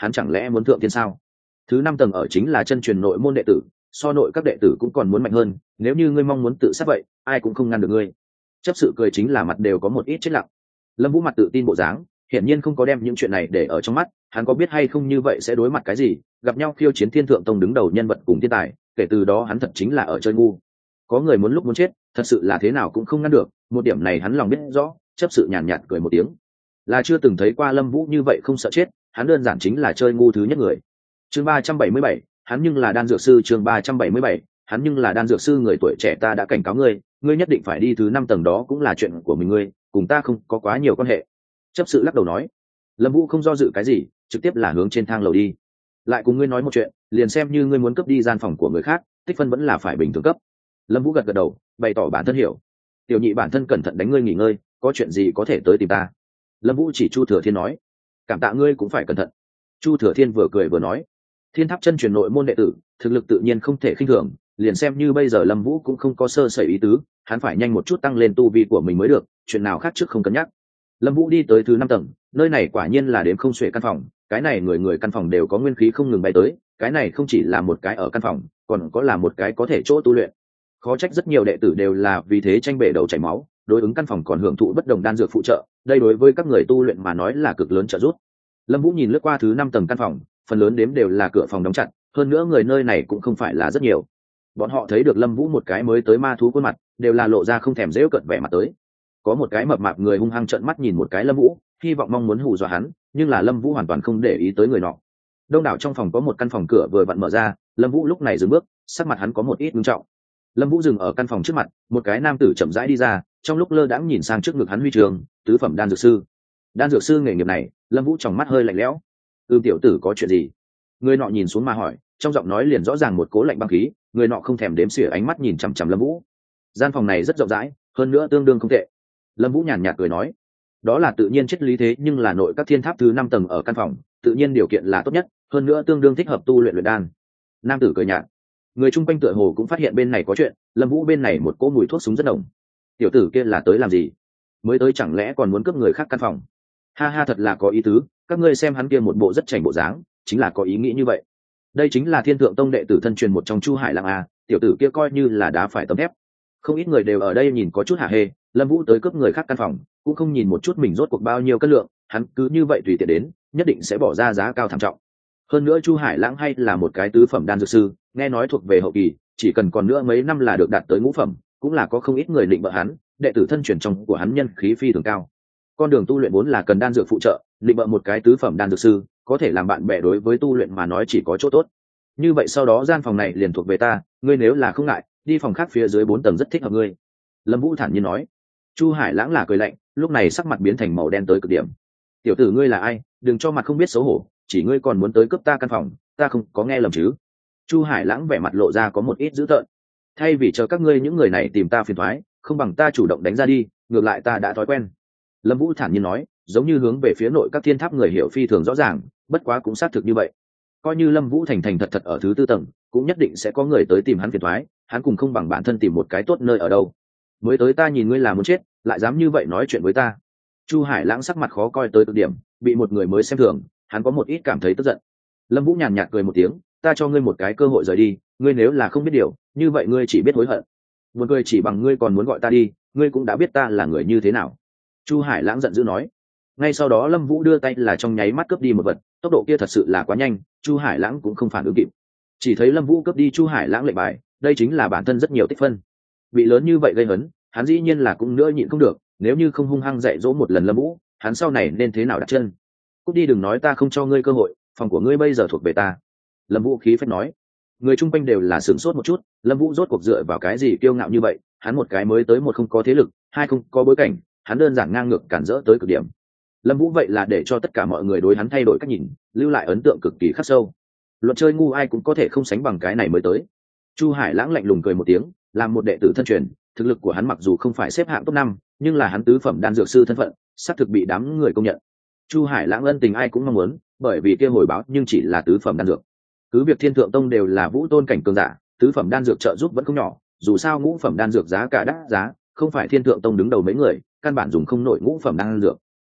hắn chẳng lẽ muốn thượng tiên sao? Thứ 5 tầng ở chính là chân truyền nội môn đệ tử, so nội các đệ tử cũng còn muốn mạnh hơn, nếu như ngươi mong muốn tự sát vậy ai cũng không ngăn được ngươi. Chấp sự cười chính là mặt đều có một ít chết lặng. Lâm Vũ mặt tự tin bộ dáng, hiển nhiên không có đem những chuyện này để ở trong mắt, hắn có biết hay không như vậy sẽ đối mặt cái gì, gặp nhau khiêu chiến Thiên Thượng Tông đứng đầu nhân vật cùng thiên tài, kể từ đó hắn thật chính là ở chơi ngu. Có người muốn lúc muốn chết, thật sự là thế nào cũng không ngăn được, một điểm này hắn lòng biết rõ. Chấp sự nhàn nhạt cười một tiếng, là chưa từng thấy qua Lâm Vũ như vậy không sợ chết, hắn đơn giản chính là chơi ngu thứ nhất người. Chương 377, hắn nhưng là đan dược sư. Chương 377, hắn nhưng là đan dược sư. Người tuổi trẻ ta đã cảnh cáo ngươi, ngươi nhất định phải đi thứ 5 tầng, đó cũng là chuyện của mình ngươi, cùng ta không có quá nhiều quan hệ. Chấp sự lắc đầu nói. Lâm Vũ không do dự cái gì, trực tiếp là hướng trên thang lầu đi. Lại cùng ngươi nói một chuyện, liền xem như ngươi muốn cướp đi gian phòng của người khác, tích phân vẫn là phải bình thường cấp. Lâm Vũ gật gật đầu, bày tỏ bản thân hiểu. Tiểu nhị bản thân cẩn thận đánh ngươi nghỉ ngơi, có chuyện gì có thể tới tìm ta. Lâm Vũ chỉ Chu Thừa Thiên nói. Cảm tạ ngươi cũng phải cẩn thận. Chu Thừa Thiên vừa cười vừa nói. Thiên Tháp chân truyền nội môn đệ tử, thực lực tự nhiên không thể khinh thường, liền xem như bây giờ Lâm Vũ cũng không có sơ sẩy ý tứ, hắn phải nhanh một chút tăng lên tu vi của mình mới được, chuyện nào khác trước không cân nhắc. Lâm Vũ đi tới thứ 5 tầng, nơi này quả nhiên là đếm không xuể căn phòng, cái này người người căn phòng đều có nguyên khí không ngừng bay tới, cái này không chỉ là một cái ở căn phòng, còn có là một cái có thể chỗ tu luyện. Khó trách rất nhiều đệ tử đều là vì thế tranh bể đầu chảy máu, đối ứng căn phòng còn hưởng thụ bất đồng đan dược phụ trợ, đây đối với các người tu luyện mà nói là cực lớn trợ giúp. Lâm Vũ nhìn lướt qua thứ 5 tầng căn phòng, phần lớn đếm đều là cửa phòng đóng chặt, hơn nữa người nơi này cũng không phải là rất nhiều. Bọn họ thấy được Lâm Vũ một cái mới tới ma thú khuôn mặt, đều là lộ ra không thèm giễu cợt vẻ mặt tới. Có một cái mập mạp người hung hăng trợn mắt nhìn một cái Lâm Vũ, hy vọng mong muốn hù dọa hắn, nhưng là Lâm Vũ hoàn toàn không để ý tới người nọ. Đông đảo trong phòng có một căn phòng cửa vừa vặn mở ra, Lâm Vũ lúc này dừng bước, sắc mặt hắn có một ít nghiêm trọng. Lâm Vũ dừng ở căn phòng trước mặt, một cái nam tử chậm rãi đi ra, trong lúc lơ đãng nhìn sang trước ngực hắn huy trường, tứ phẩm đan dược sư. Đan dược sư nghề nghiệp này, Lâm Vũ trong mắt hơi lạnh lẽo. Tiểu tử có chuyện gì? Người nọ nhìn xuống mà hỏi, trong giọng nói liền rõ ràng một cố lạnh băng khí, người nọ không thèm đếm xỉa ánh mắt nhìn chằm chằm Lâm Vũ. Gian phòng này rất rộng rãi, hơn nữa tương đương không tệ. Lâm Vũ nhàn nhạt cười nói, đó là tự nhiên triết lý thế, nhưng là nội các thiên tháp thứ 5 tầng ở căn phòng, tự nhiên điều kiện là tốt nhất, hơn nữa tương đương thích hợp tu luyện luyện đan. Nam tử cười nhạt. Người chung quanh tựa hồ cũng phát hiện bên này có chuyện, Lâm Vũ bên này một cỗ mùi thuốc súng rất nồng. Tiểu tử kia là tới làm gì? Mới tới chẳng lẽ còn muốn cướp người khác căn phòng? Ha ha, thật là có ý tứ, các ngươi xem hắn kia một bộ rất chảnh bộ dáng, chính là có ý nghĩ như vậy. Đây chính là Thiên Thượng Tông đệ tử thân truyền một trong Chu Hải Lãng à, tiểu tử kia coi như là đá phải tấm thép. Không ít người đều ở đây nhìn có chút hả hê, Lâm Vũ tới cướp người khác căn phòng, cũng không nhìn một chút mình rốt cuộc bao nhiêu cân lượng, hắn cứ như vậy tùy tiện đến, nhất định sẽ bỏ ra giá cao thảm trọng. Hơn nữa Chu Hải Lãng hay là một cái tứ phẩm đan dược sư, nghe nói thuộc về hậu kỳ, chỉ cần còn nữa mấy năm là được đạt tới ngũ phẩm, cũng là có không ít người định bợ hắn, đệ tử thân truyền trong của hắn nhân khí phi thường cao. Con đường tu luyện vốn là cần đan dược phụ trợ, định bợ một cái tứ phẩm đan dược sư, có thể làm bạn bè đối với tu luyện mà nói chỉ có chỗ tốt. Như vậy sau đó gian phòng này liền thuộc về ta, ngươi nếu là không ngại, đi phòng khác phía dưới 4 tầng rất thích hợp ngươi. Lâm Vũ thản nhiên nói. Chu Hải Lãng là cười lạnh, lúc này sắc mặt biến thành màu đen tới cực điểm. Tiểu tử ngươi là ai, đừng cho mặt không biết xấu hổ, chỉ ngươi còn muốn tới cướp ta căn phòng, ta không có nghe lầm chứ? Chu Hải Lãng vẻ mặt lộ ra có một ít dữ tợn. Thay vì chờ các ngươi những người này tìm ta phiền toái, không bằng ta chủ động đánh ra đi, ngược lại ta đã thói quen. Lâm Vũ thản nhiên nói, giống như hướng về phía nội các thiên tháp người hiểu phi thường rõ ràng, bất quá cũng xác thực như vậy. Coi như Lâm Vũ thành thành thật thật ở thứ 4 tầng, cũng nhất định sẽ có người tới tìm hắn phiền toái, hắn cùng không bằng bản thân tìm một cái tốt nơi ở đâu. Mới tới ta nhìn ngươi là muốn chết, lại dám như vậy nói chuyện với ta. Chu Hải Lãng sắc mặt khó coi tới cực điểm, bị một người mới xem thường, hắn có một ít cảm thấy tức giận. Lâm Vũ nhàn nhạt cười một tiếng, ta cho ngươi một cái cơ hội rời đi, ngươi nếu là không biết điều, như vậy ngươi chỉ biết hối hận. Một người chỉ bằng ngươi còn muốn gọi ta đi, ngươi cũng đã biết ta là người như thế nào. Chu Hải Lãng giận dữ nói. Ngay sau đó Lâm Vũ đưa tay là trong nháy mắt cướp đi một vật, tốc độ kia thật sự là quá nhanh, Chu Hải Lãng cũng không phản ứng kịp. Chỉ thấy Lâm Vũ cướp đi Chu Hải Lãng lệnh bài, đây chính là bản thân rất nhiều tích phân. Bị lớn như vậy gây hấn, hắn dĩ nhiên là cũng nữa nhịn không được, nếu như không hung hăng dạy dỗ một lần Lâm Vũ, hắn sau này nên thế nào đặt chân. Cút đi, đừng nói ta không cho ngươi cơ hội, phòng của ngươi bây giờ thuộc về ta. Lâm Vũ khí phách nói. Người chung quanh đều là sửng sốt một chút, Lâm Vũ rốt cuộc dựa vào cái gì kiêu ngạo như vậy, hắn một cái mới tới, một không có thế lực, hai không có bối cảnh, hắn đơn giản ngang ngược cản rỡ tới cực điểm. Lâm Vũ vậy là để cho tất cả mọi người đối hắn thay đổi cách nhìn, lưu lại ấn tượng cực kỳ khắc sâu. Luật chơi ngu ai cũng có thể không sánh bằng cái này mới tới. Chu Hải Lãng lạnh lùng cười một tiếng, làm một đệ tử thân truyền, thực lực của hắn mặc dù không phải xếp hạng top 5, nhưng là hắn tứ phẩm đan dược sư thân phận, xác thực bị đám người công nhận. Chu Hải Lãng ân tình ai cũng mong muốn, bởi vì kia hồi báo nhưng chỉ là tứ phẩm đan dược. Cứ việc Thiên Thượng Tông đều là vũ tôn cảnh cường giả, tứ phẩm đan dược trợ giúp vẫn không nhỏ, dù sao ngũ phẩm đan dược giá cả đắt giá, không phải Thiên Thượng Tông đứng đầu mấy người, căn bản dùng không nổi ngũ phẩm đan dược.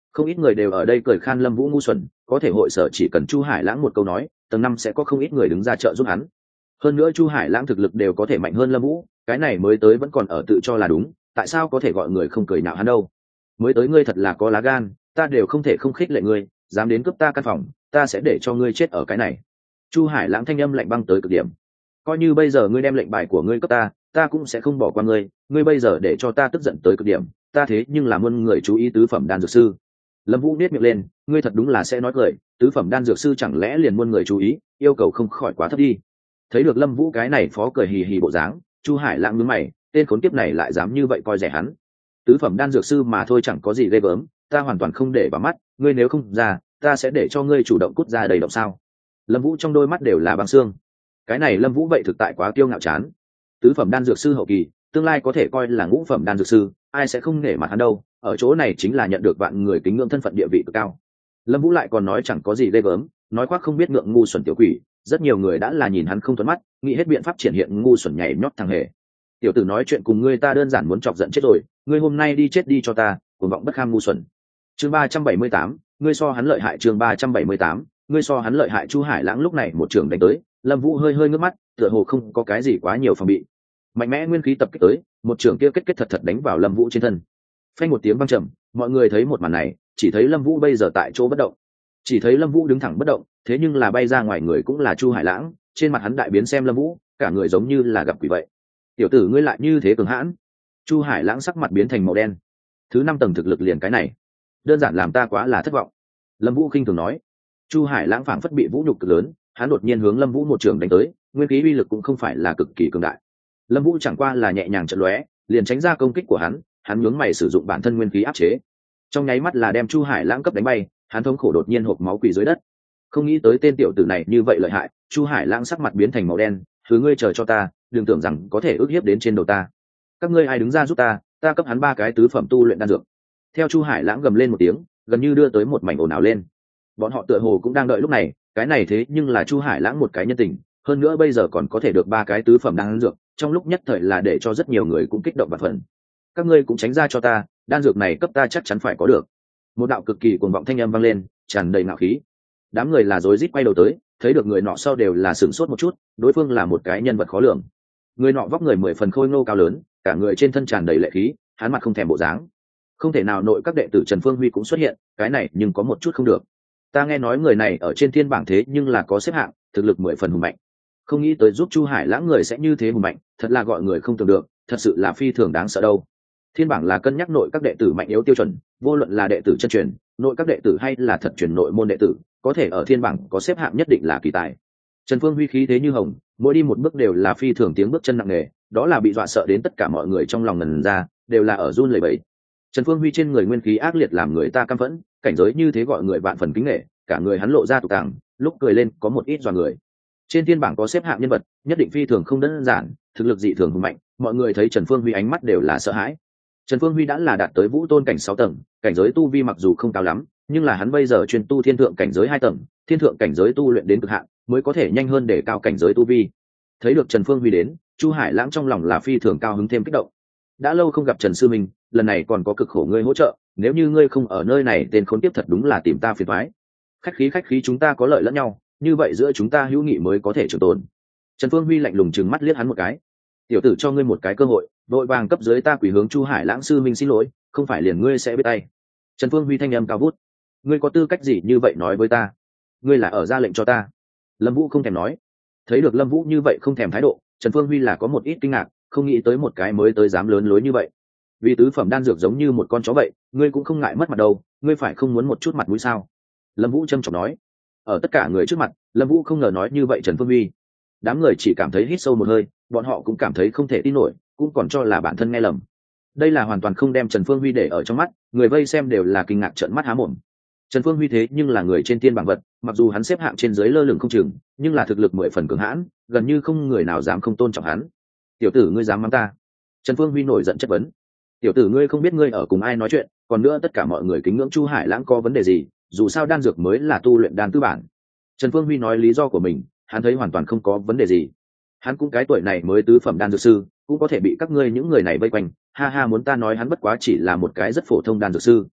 Không ít người đều ở đây cười khan Lâm Vũ ngu xuẩn, có thể hội sở chỉ cần Chu Hải Lãng một câu nói, tầng 5 sẽ có không ít người đứng ra trợ giúp hắn. Hơn nữa Chu Hải Lãng thực lực đều có thể mạnh hơn Lâm Vũ, cái này mới tới vẫn còn ở tự cho là đúng, tại sao có thể gọi người không cười nhạo hắn đâu? Mới tới ngươi thật là có lá gan, ta đều không thể không khích lệ ngươi, dám đến cướp ta căn phòng, ta sẽ để cho ngươi chết ở cái này. Chu Hải Lãng thanh âm lạnh băng tới cực điểm. Coi như bây giờ ngươi đem lệnh bài của ngươi cấp ta cũng sẽ không bỏ qua ngươi, ngươi bây giờ để cho ta tức giận tới cực điểm, ta thế nhưng là muôn người chú ý tứ phẩm đan dược sư. Lâm Vũ nét miệng lên, ngươi thật đúng là sẽ nói cười, tứ phẩm đan dược sư chẳng lẽ liền muôn người chú ý, yêu cầu không khỏi quá thấp đi. Thấy được Lâm Vũ cái này phó cười hì hì bộ dáng, Chu Hải Lãng nhướng mày, tên khốn kiếp này lại dám như vậy coi rẻ hắn. Tứ phẩm đan dược sư mà thôi chẳng có gì ghê gớm, ta hoàn toàn không để vào mắt, ngươi nếu không ra, ta sẽ để cho ngươi chủ động cút ra đầy động sao? Lâm Vũ trong đôi mắt đều là băng xương. Cái này Lâm Vũ vậy thực tại quá kiêu ngạo chán. Tứ phẩm đan dược sư hậu kỳ, tương lai có thể coi là ngũ phẩm đan dược sư, ai sẽ không nể mặt hắn đâu, ở chỗ này chính là nhận được vạn người kính ngưỡng thân phận địa vị cực cao. Lâm Vũ lại còn nói chẳng có gì ghê gớm, nói khoác không biết ngượng ngu xuẩn tiểu quỷ, rất nhiều người đã là nhìn hắn không thuận mắt, nghĩ hết biện pháp triển hiện ngu xuẩn nhảy nhót thằng hề. Tiểu tử nói chuyện cùng ngươi ta đơn giản muốn chọc giận chết rồi, ngươi hôm nay đi chết đi cho ta, cuồng vọng bất kham ngu xuẩn. Chương 378, ngươi so hắn lợi hại. Chương 378, ngươi so hắn lợi hại. Chu Hải Lãng lúc này một trường đánh tới, Lâm Vũ hơi hơi ngước mắt, tựa hồ không có cái gì quá nhiều phòng bị. Mạnh mẽ nguyên khí tập kích tới, một trường kia kết thật đánh vào Lâm Vũ trên thân. Phanh một tiếng vang trầm, mọi người thấy một màn này, chỉ thấy Lâm Vũ bây giờ tại chỗ bất động. Chỉ thấy Lâm Vũ đứng thẳng bất động, thế nhưng là bay ra ngoài người cũng là Chu Hải Lãng, trên mặt hắn đại biến xem Lâm Vũ, cả người giống như là gặp quỷ vậy. Tiểu tử ngươi lại như thế cường hãn. Chu Hải Lãng sắc mặt biến thành màu đen. Thứ 5 tầng thực lực liền cái này, đơn giản làm ta quá là thất vọng. Lâm Vũ khinh thường nói. Chu Hải Lãng phảng phất bị vũ nhục cực lớn, hắn đột nhiên hướng Lâm Vũ một trường đánh tới, nguyên khí uy lực cũng không phải là cực kỳ cường đại. Lâm Vũ chẳng qua là nhẹ nhàng chợt lóe, liền tránh ra công kích của hắn nhướng mày sử dụng bản thân nguyên khí áp chế. Trong nháy mắt là đem Chu Hải Lãng cấp đánh bay, hắn thống khổ đột nhiên hộc máu quỳ dưới đất. Không nghĩ tới tên tiểu tử này như vậy lợi hại, Chu Hải Lãng sắc mặt biến thành màu đen, thứ ngươi chờ cho ta, đừng tưởng rằng có thể ức hiếp đến trên đầu ta. Các ngươi ai đứng ra giúp ta cấp hắn 3 cái tứ phẩm tu luyện đan dược. Theo Chu Hải Lãng gầm lên một tiếng, gần như đưa tới một mảnh ồn ào lên. Bọn họ tựa hồ cũng đang đợi lúc này, cái này thế nhưng là Chu Hải Lãng một cái nhân tình, hơn nữa bây giờ còn có thể được 3 cái tứ phẩm đan dược, trong lúc nhất thời là để cho rất nhiều người cũng kích động bạt phần. Các ngươi cũng tránh ra cho ta, đan dược này cấp ta chắc chắn phải có được. Một đạo cực kỳ cuồng vọng thanh âm vang lên, tràn đầy ngạo khí. Đám người là rối rít quay đầu tới, thấy được người nọ sau đều là sửng sốt một chút, đối phương là một cái nhân vật khó lường. Người nọ vóc người 10 phần khôi ngô cao lớn, cả người trên thân tràn đầy lệ khí, hắn mặt không thèm bộ dáng. Không thể nào nội các đệ tử Trần Phương Huy cũng xuất hiện, cái này nhưng có một chút không được. Ta nghe nói người này ở trên thiên bảng thế nhưng là có xếp hạng, thực lực 10 phần hùng mạnh. Không nghĩ tới giúp Chu Hải Lãng người sẽ như thế hùng mạnh, thật là gọi người không tưởng được, thật sự là phi thường đáng sợ đâu. Thiên bảng là cân nhắc nội các đệ tử mạnh yếu tiêu chuẩn, vô luận là đệ tử chân truyền, nội các đệ tử hay là thật truyền nội môn đệ tử, có thể ở thiên bảng có xếp hạng nhất định là kỳ tài. Trần Phương Huy khí thế như hồng, mỗi đi một bước đều là phi thường tiếng bước chân nặng nề, đó là bị dọa sợ đến tất cả mọi người trong lòng ngần ra, đều là ở run lẩy bẩy. Trần Phương Huy trên người nguyên khí ác liệt làm người ta căm phẫn, cảnh giới như thế gọi người vạn phần kính nể, cả người hắn lộ ra tục tàng, lúc cười lên có một ít dọa người. Trên thiên bảng có xếp hạng nhân vật, nhất định phi thường không đơn giản, thực lực dị thường hùng mạnh, mọi người thấy Trần Phương Huy ánh mắt đều là sợ hãi. Trần Phương Huy đã là đạt tới vũ tôn cảnh 6 tầng, cảnh giới tu vi mặc dù không cao lắm, nhưng là hắn bây giờ chuyên tu thiên thượng cảnh giới 2 tầng, thiên thượng cảnh giới tu luyện đến cực hạn, mới có thể nhanh hơn để cao cảnh giới tu vi. Thấy được Trần Phương Huy đến, Chu Hải Lãng trong lòng là phi thường cao hứng thêm kích động. Đã lâu không gặp Trần sư minh, lần này còn có cực khổ ngươi hỗ trợ, nếu như ngươi không ở nơi này tên khốn kiếp thật đúng là tìm ta phiền toái. Khách khí chúng ta có lợi lẫn nhau, như vậy giữa chúng ta hữu nghị mới có thể trường tồn. Trần Phương Huy lạnh lùng trừng mắt liếc hắn một cái. Tiểu tử cho ngươi một cái cơ hội, đội vàng cấp dưới ta quỳ hướng Chu Hải Lãng sư minh xin lỗi, không phải liền ngươi sẽ biết tay. Trần Phương Huy thanh âm cao vút. Ngươi có tư cách gì như vậy nói với ta? Ngươi là ở ra lệnh cho ta. Lâm Vũ không thèm nói. Thấy được Lâm Vũ như vậy không thèm thái độ, Trần Phương Huy là có một ít kinh ngạc, không nghĩ tới một cái mới tới dám lớn lối như vậy. Vì tứ phẩm đan dược giống như một con chó vậy, ngươi cũng không ngại mất mặt đâu, ngươi phải không muốn một chút mặt mũi sao? Lâm Vũ trầm trọng nói. Ở tất cả người trước mặt, Lâm Vũ không ngờ nói như vậy Trần Phương Huy. Đám người chỉ cảm thấy hít sâu một hơi, bọn họ cũng cảm thấy không thể tin nổi, cũng còn cho là bản thân nghe lầm. Đây là hoàn toàn không đem Trần Phương Huy để ở trong mắt, người vây xem đều là kinh ngạc trợn mắt há mồm. Trần Phương Huy thế nhưng là người trên tiên bảng vật, mặc dù hắn xếp hạng trên dưới lơ lửng không chừng, nhưng là thực lực 10 phần cường hãn, gần như không người nào dám không tôn trọng hắn. Tiểu tử ngươi dám mắng ta? Trần Phương Huy nổi giận chất vấn. Tiểu tử ngươi không biết ngươi ở cùng ai nói chuyện, còn nữa tất cả mọi người kính ngưỡng Chu Hải Lãng có vấn đề gì, dù sao đan dược mới là tu luyện đan tư bản. Trần Phương Huy nói lý do của mình, hắn thấy hoàn toàn không có vấn đề gì. Hắn cũng cái tuổi này mới tứ phẩm đan dược sư, cũng có thể bị các ngươi những người này vây quanh, ha ha, muốn ta nói hắn bất quá chỉ là một cái rất phổ thông đan dược sư.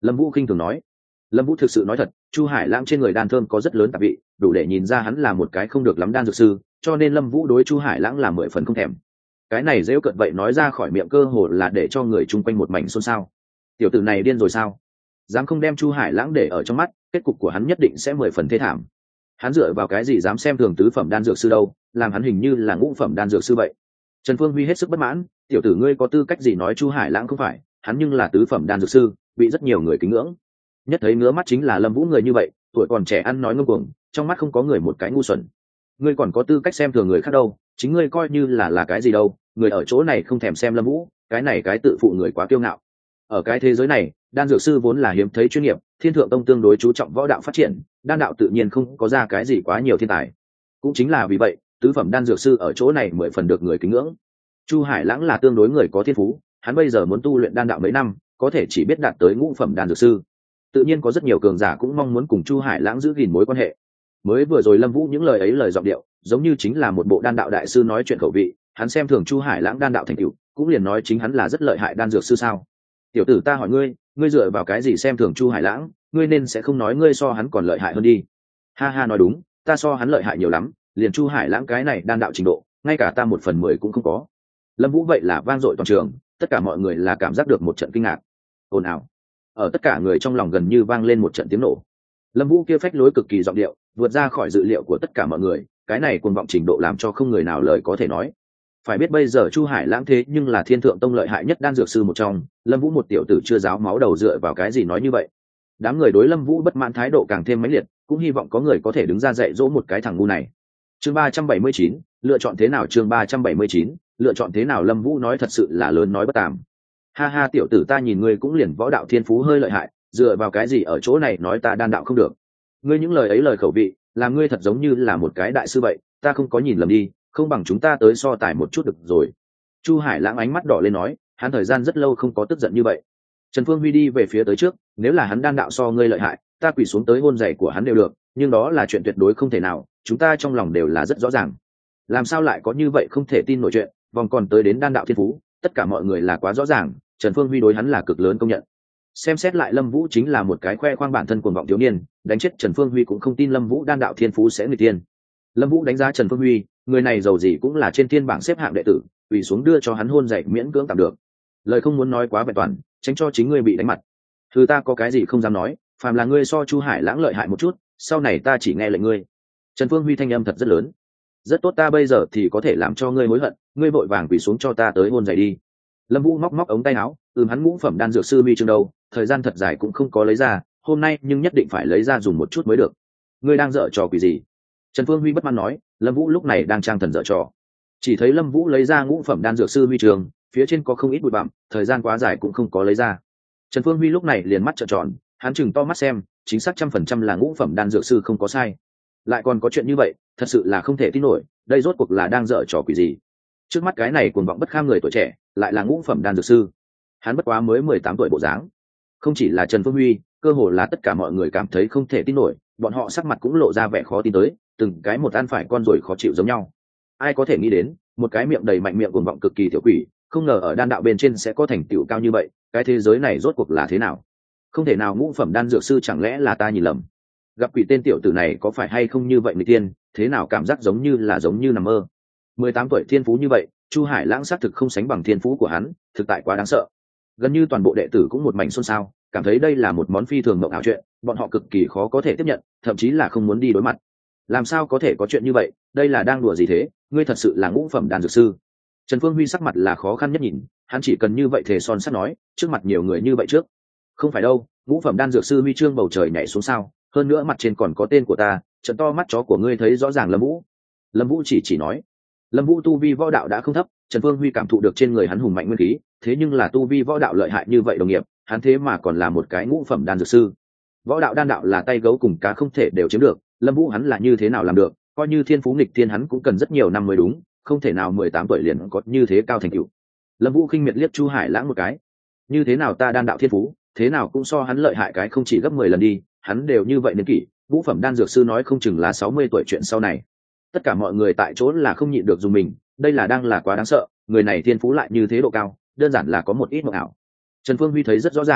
Lâm Vũ khinh thường nói. Lâm Vũ thực sự nói thật, Chu Hải Lãng trên người đan thơm có rất lớn tạp vị, đủ để nhìn ra hắn là một cái không được lắm đan dược sư, cho nên Lâm Vũ đối Chu Hải Lãng là 10 phần không thèm. Cái này dễ cợt vậy nói ra khỏi miệng cơ hồ là để cho người chung quanh một mảnh xôn xao. Tiểu tử này điên rồi sao? Dám không đem Chu Hải Lãng để ở trong mắt, kết cục của hắn nhất định sẽ 10 phần thê thảm. Hắn dựa vào cái gì dám xem thường tứ phẩm đan dược sư đâu, làm hắn hình như là ngũ phẩm đan dược sư vậy. Trần Phương Huy hết sức bất mãn, tiểu tử ngươi có tư cách gì nói Chu Hải Lãng không phải, hắn nhưng là tứ phẩm đan dược sư, bị rất nhiều người kính ngưỡng. Nhất thấy ngứa mắt chính là Lâm Vũ người như vậy, tuổi còn trẻ ăn nói ngông cuồng, trong mắt không có người một cái ngu xuẩn. Ngươi còn có tư cách xem thường người khác đâu, chính ngươi coi như là cái gì đâu, người ở chỗ này không thèm xem Lâm Vũ, cái này cái tự phụ người quá kiêu ngạo. Ở cái thế giới này, đan dược sư vốn là hiếm thấy chuyên nghiệp, Thiên Thượng Tông tương đối chú trọng võ đạo phát triển, đan đạo tự nhiên không có ra cái gì quá nhiều thiên tài. Cũng chính là vì vậy, tứ phẩm đan dược sư ở chỗ này 10 phần được người kính ngưỡng. Chu Hải Lãng là tương đối người có thiên phú, hắn bây giờ muốn tu luyện đan đạo mấy năm, có thể chỉ biết đạt tới ngũ phẩm đan dược sư. Tự nhiên có rất nhiều cường giả cũng mong muốn cùng Chu Hải Lãng giữ gìn mối quan hệ. Mới vừa rồi Lâm Vũ những lời ấy lời giọng điệu, giống như chính là một bộ đan đạo đại sư nói chuyện khẩu vị, hắn xem thường Chu Hải Lãng đan đạo thành tựu, cũng liền nói chính hắn là rất lợi hại đan dược sư sao? Tiểu tử ta hỏi ngươi, ngươi dựa vào cái gì xem thường Chu Hải Lãng, ngươi nên sẽ không nói ngươi so hắn còn lợi hại hơn đi. Ha ha nói đúng, ta so hắn lợi hại nhiều lắm, liền Chu Hải Lãng cái này đan đạo trình độ, ngay cả ta 1/10 cũng không có. Lâm Vũ vậy là vang dội toàn trường, tất cả mọi người là cảm giác được một trận kinh ngạc. Ồn ào. Ở tất cả người trong lòng gần như vang lên một trận tiếng nổ. Lâm Vũ kia phách lối cực kỳ giọng điệu, vượt ra khỏi dự liệu của tất cả mọi người, cái này cuồng vọng trình độ làm cho không người nào lời có thể nói. Phải biết bây giờ Chu Hải Lãng thế nhưng là Thiên Thượng Tông lợi hại nhất đan dược sư một trong, Lâm Vũ một tiểu tử chưa giáo máu đầu dựa vào cái gì nói như vậy. Đám người đối Lâm Vũ bất mãn thái độ càng thêm mãnh liệt, cũng hy vọng có người có thể đứng ra dạy dỗ một cái thằng ngu này. Chương 379, lựa chọn thế nào? Chương 379, lựa chọn thế nào? Lâm Vũ nói thật sự là lớn nói bất tàm. Ha ha tiểu tử ta nhìn ngươi cũng liền võ đạo thiên phú hơi lợi hại, dựa vào cái gì ở chỗ này nói ta đan đạo không được? Ngươi những lời ấy lời khẩu vị, làm ngươi thật giống như là một cái đại sư vậy, ta không có nhìn lầm đi, không bằng chúng ta tới so tài một chút được rồi. Chu Hải Lãng ánh mắt đỏ lên nói, hắn thời gian rất lâu không có tức giận như vậy. Trần Phương Huy đi về phía tới trước, nếu là hắn đan đạo so ngươi lợi hại, ta quỳ xuống tới hôn giày của hắn đều được, nhưng đó là chuyện tuyệt đối không thể nào, chúng ta trong lòng đều là rất rõ ràng. Làm sao lại có như vậy không thể tin nổi chuyện, vòng còn tới đến đan đạo thiên phú, tất cả mọi người là quá rõ ràng, Trần Phương Huy đối hắn là cực lớn công nhận. Xem xét lại Lâm Vũ chính là một cái khoe khoang bản thân cuồng vọng thiếu niên, đánh chết Trần Phương Huy cũng không tin Lâm Vũ đan đạo thiên phú sẽ nghịch tiên. Lâm Vũ đánh giá Trần Phương Huy, người này giàu gì cũng là trên thiên bảng xếp hạng đệ tử, quỳ xuống đưa cho hắn hôn dạy miễn cưỡng tạm được. Lời không muốn nói quá vẹn toàn, tránh cho chính ngươi bị đánh mặt. Thứ ta có cái gì không dám nói, phàm là ngươi so Chu Hải Lãng lợi hại một chút, sau này ta chỉ nghe lệnh ngươi. Trần Phương Huy thanh âm thật rất lớn. Rất tốt, ta bây giờ thì có thể làm cho ngươi hối hận, ngươi vội vàng quỳ xuống cho ta tới hôn dạy đi. Lâm Vũ móc ống tay áo, hắn ngũ phẩm đan dược sư huy chương đâu, thời gian thật dài cũng không có lấy ra, hôm nay nhưng nhất định phải lấy ra dùng một chút mới được. Ngươi đang dở trò quỷ gì? Trần Phương Huy bất mãn nói, Lâm Vũ lúc này đang trang thần dở trò. Chỉ thấy Lâm Vũ lấy ra ngũ phẩm đan dược sư huy chương, phía trên có không ít bụi bặm, thời gian quá dài cũng không có lấy ra. Trần Phương Huy lúc này liền mắt trợn tròn, hắn chừng to mắt xem, chính xác 100% là ngũ phẩm đan dược sư không có sai. Lại còn có chuyện như vậy, thật sự là không thể tin nổi, đây rốt cuộc là đang dở trò quỷ gì? Trước mắt cái này cuồng vọng bất kham người tuổi trẻ, lại là ngũ phẩm đan dược sư. Hắn bất quá mới 18 tuổi bộ dáng. Không chỉ là Trần Phương Huy, cơ hồ là tất cả mọi người cảm thấy không thể tin nổi, bọn họ sắc mặt cũng lộ ra vẻ khó tin tới, từng cái một ăn phải con rồi khó chịu giống nhau. Ai có thể nghĩ đến, một cái miệng đầy mạnh miệng cuồng vọng cực kỳ tiểu quỷ, không ngờ ở đan đạo bên trên sẽ có thành tựu cao như vậy, cái thế giới này rốt cuộc là thế nào? Không thể nào ngũ phẩm đan dược sư chẳng lẽ là ta nhìn lầm? Gặp quỷ tên tiểu tử này có phải hay không như vậy người tiên, thế nào cảm giác giống như nằm mơ. 18 tuổi thiên phú như vậy, Chu Hải Lãng xác thực không sánh bằng thiên phú của hắn, thực tại quá đáng sợ. Gần như toàn bộ đệ tử cũng một mảnh xôn xao, cảm thấy đây là một món phi thường mộng ảo chuyện, bọn họ cực kỳ khó có thể tiếp nhận, thậm chí là không muốn đi đối mặt. Làm sao có thể có chuyện như vậy, đây là đang đùa gì thế, ngươi thật sự là ngũ phẩm đan dược sư? Trần Phương Huy sắc mặt là khó khăn nhất nhìn, hắn chỉ cần như vậy thề son sắt nói, trước mặt nhiều người như vậy trước. Không phải đâu, ngũ phẩm đan dược sư huy chương bầu trời nhảy xuống sao, hơn nữa mặt trên còn có tên của ta, trận to mắt chó của ngươi thấy rõ ràng. Lâm Vũ chỉ nói. Lâm Vũ tu vi võ đạo đã không thấp, Trần Phương Huy cảm thụ được trên người hắn hùng mạnh nguyên khí, thế nhưng là tu vi võ đạo lợi hại như vậy đồng nghiệp, hắn thế mà còn là một cái ngũ phẩm đan dược sư. Võ đạo đan đạo là tay gấu cùng cá không thể đều chiếm được, Lâm Vũ hắn là như thế nào làm được, coi như thiên phú nghịch thiên hắn cũng cần rất nhiều năm mới đúng, không thể nào 18 tuổi liền có như thế cao thành tựu. Lâm Vũ khinh miệt liếc Chu Hải Lãng một cái. Như thế nào ta đan đạo thiên phú, thế nào cũng so hắn lợi hại cái không chỉ gấp 10 lần đi, hắn đều như vậy niên kỷ, ngũ phẩm đan dược sư nói không chừng là 60 tuổi chuyện sau này. Tất cả mọi người tại chỗ là không nhịn được dùng mình, đây là đang là quá đáng sợ, người này thiên phú lại như thế độ cao, đơn giản là có một ít mộng ảo. Trần Phương Huy thấy rất rõ ràng,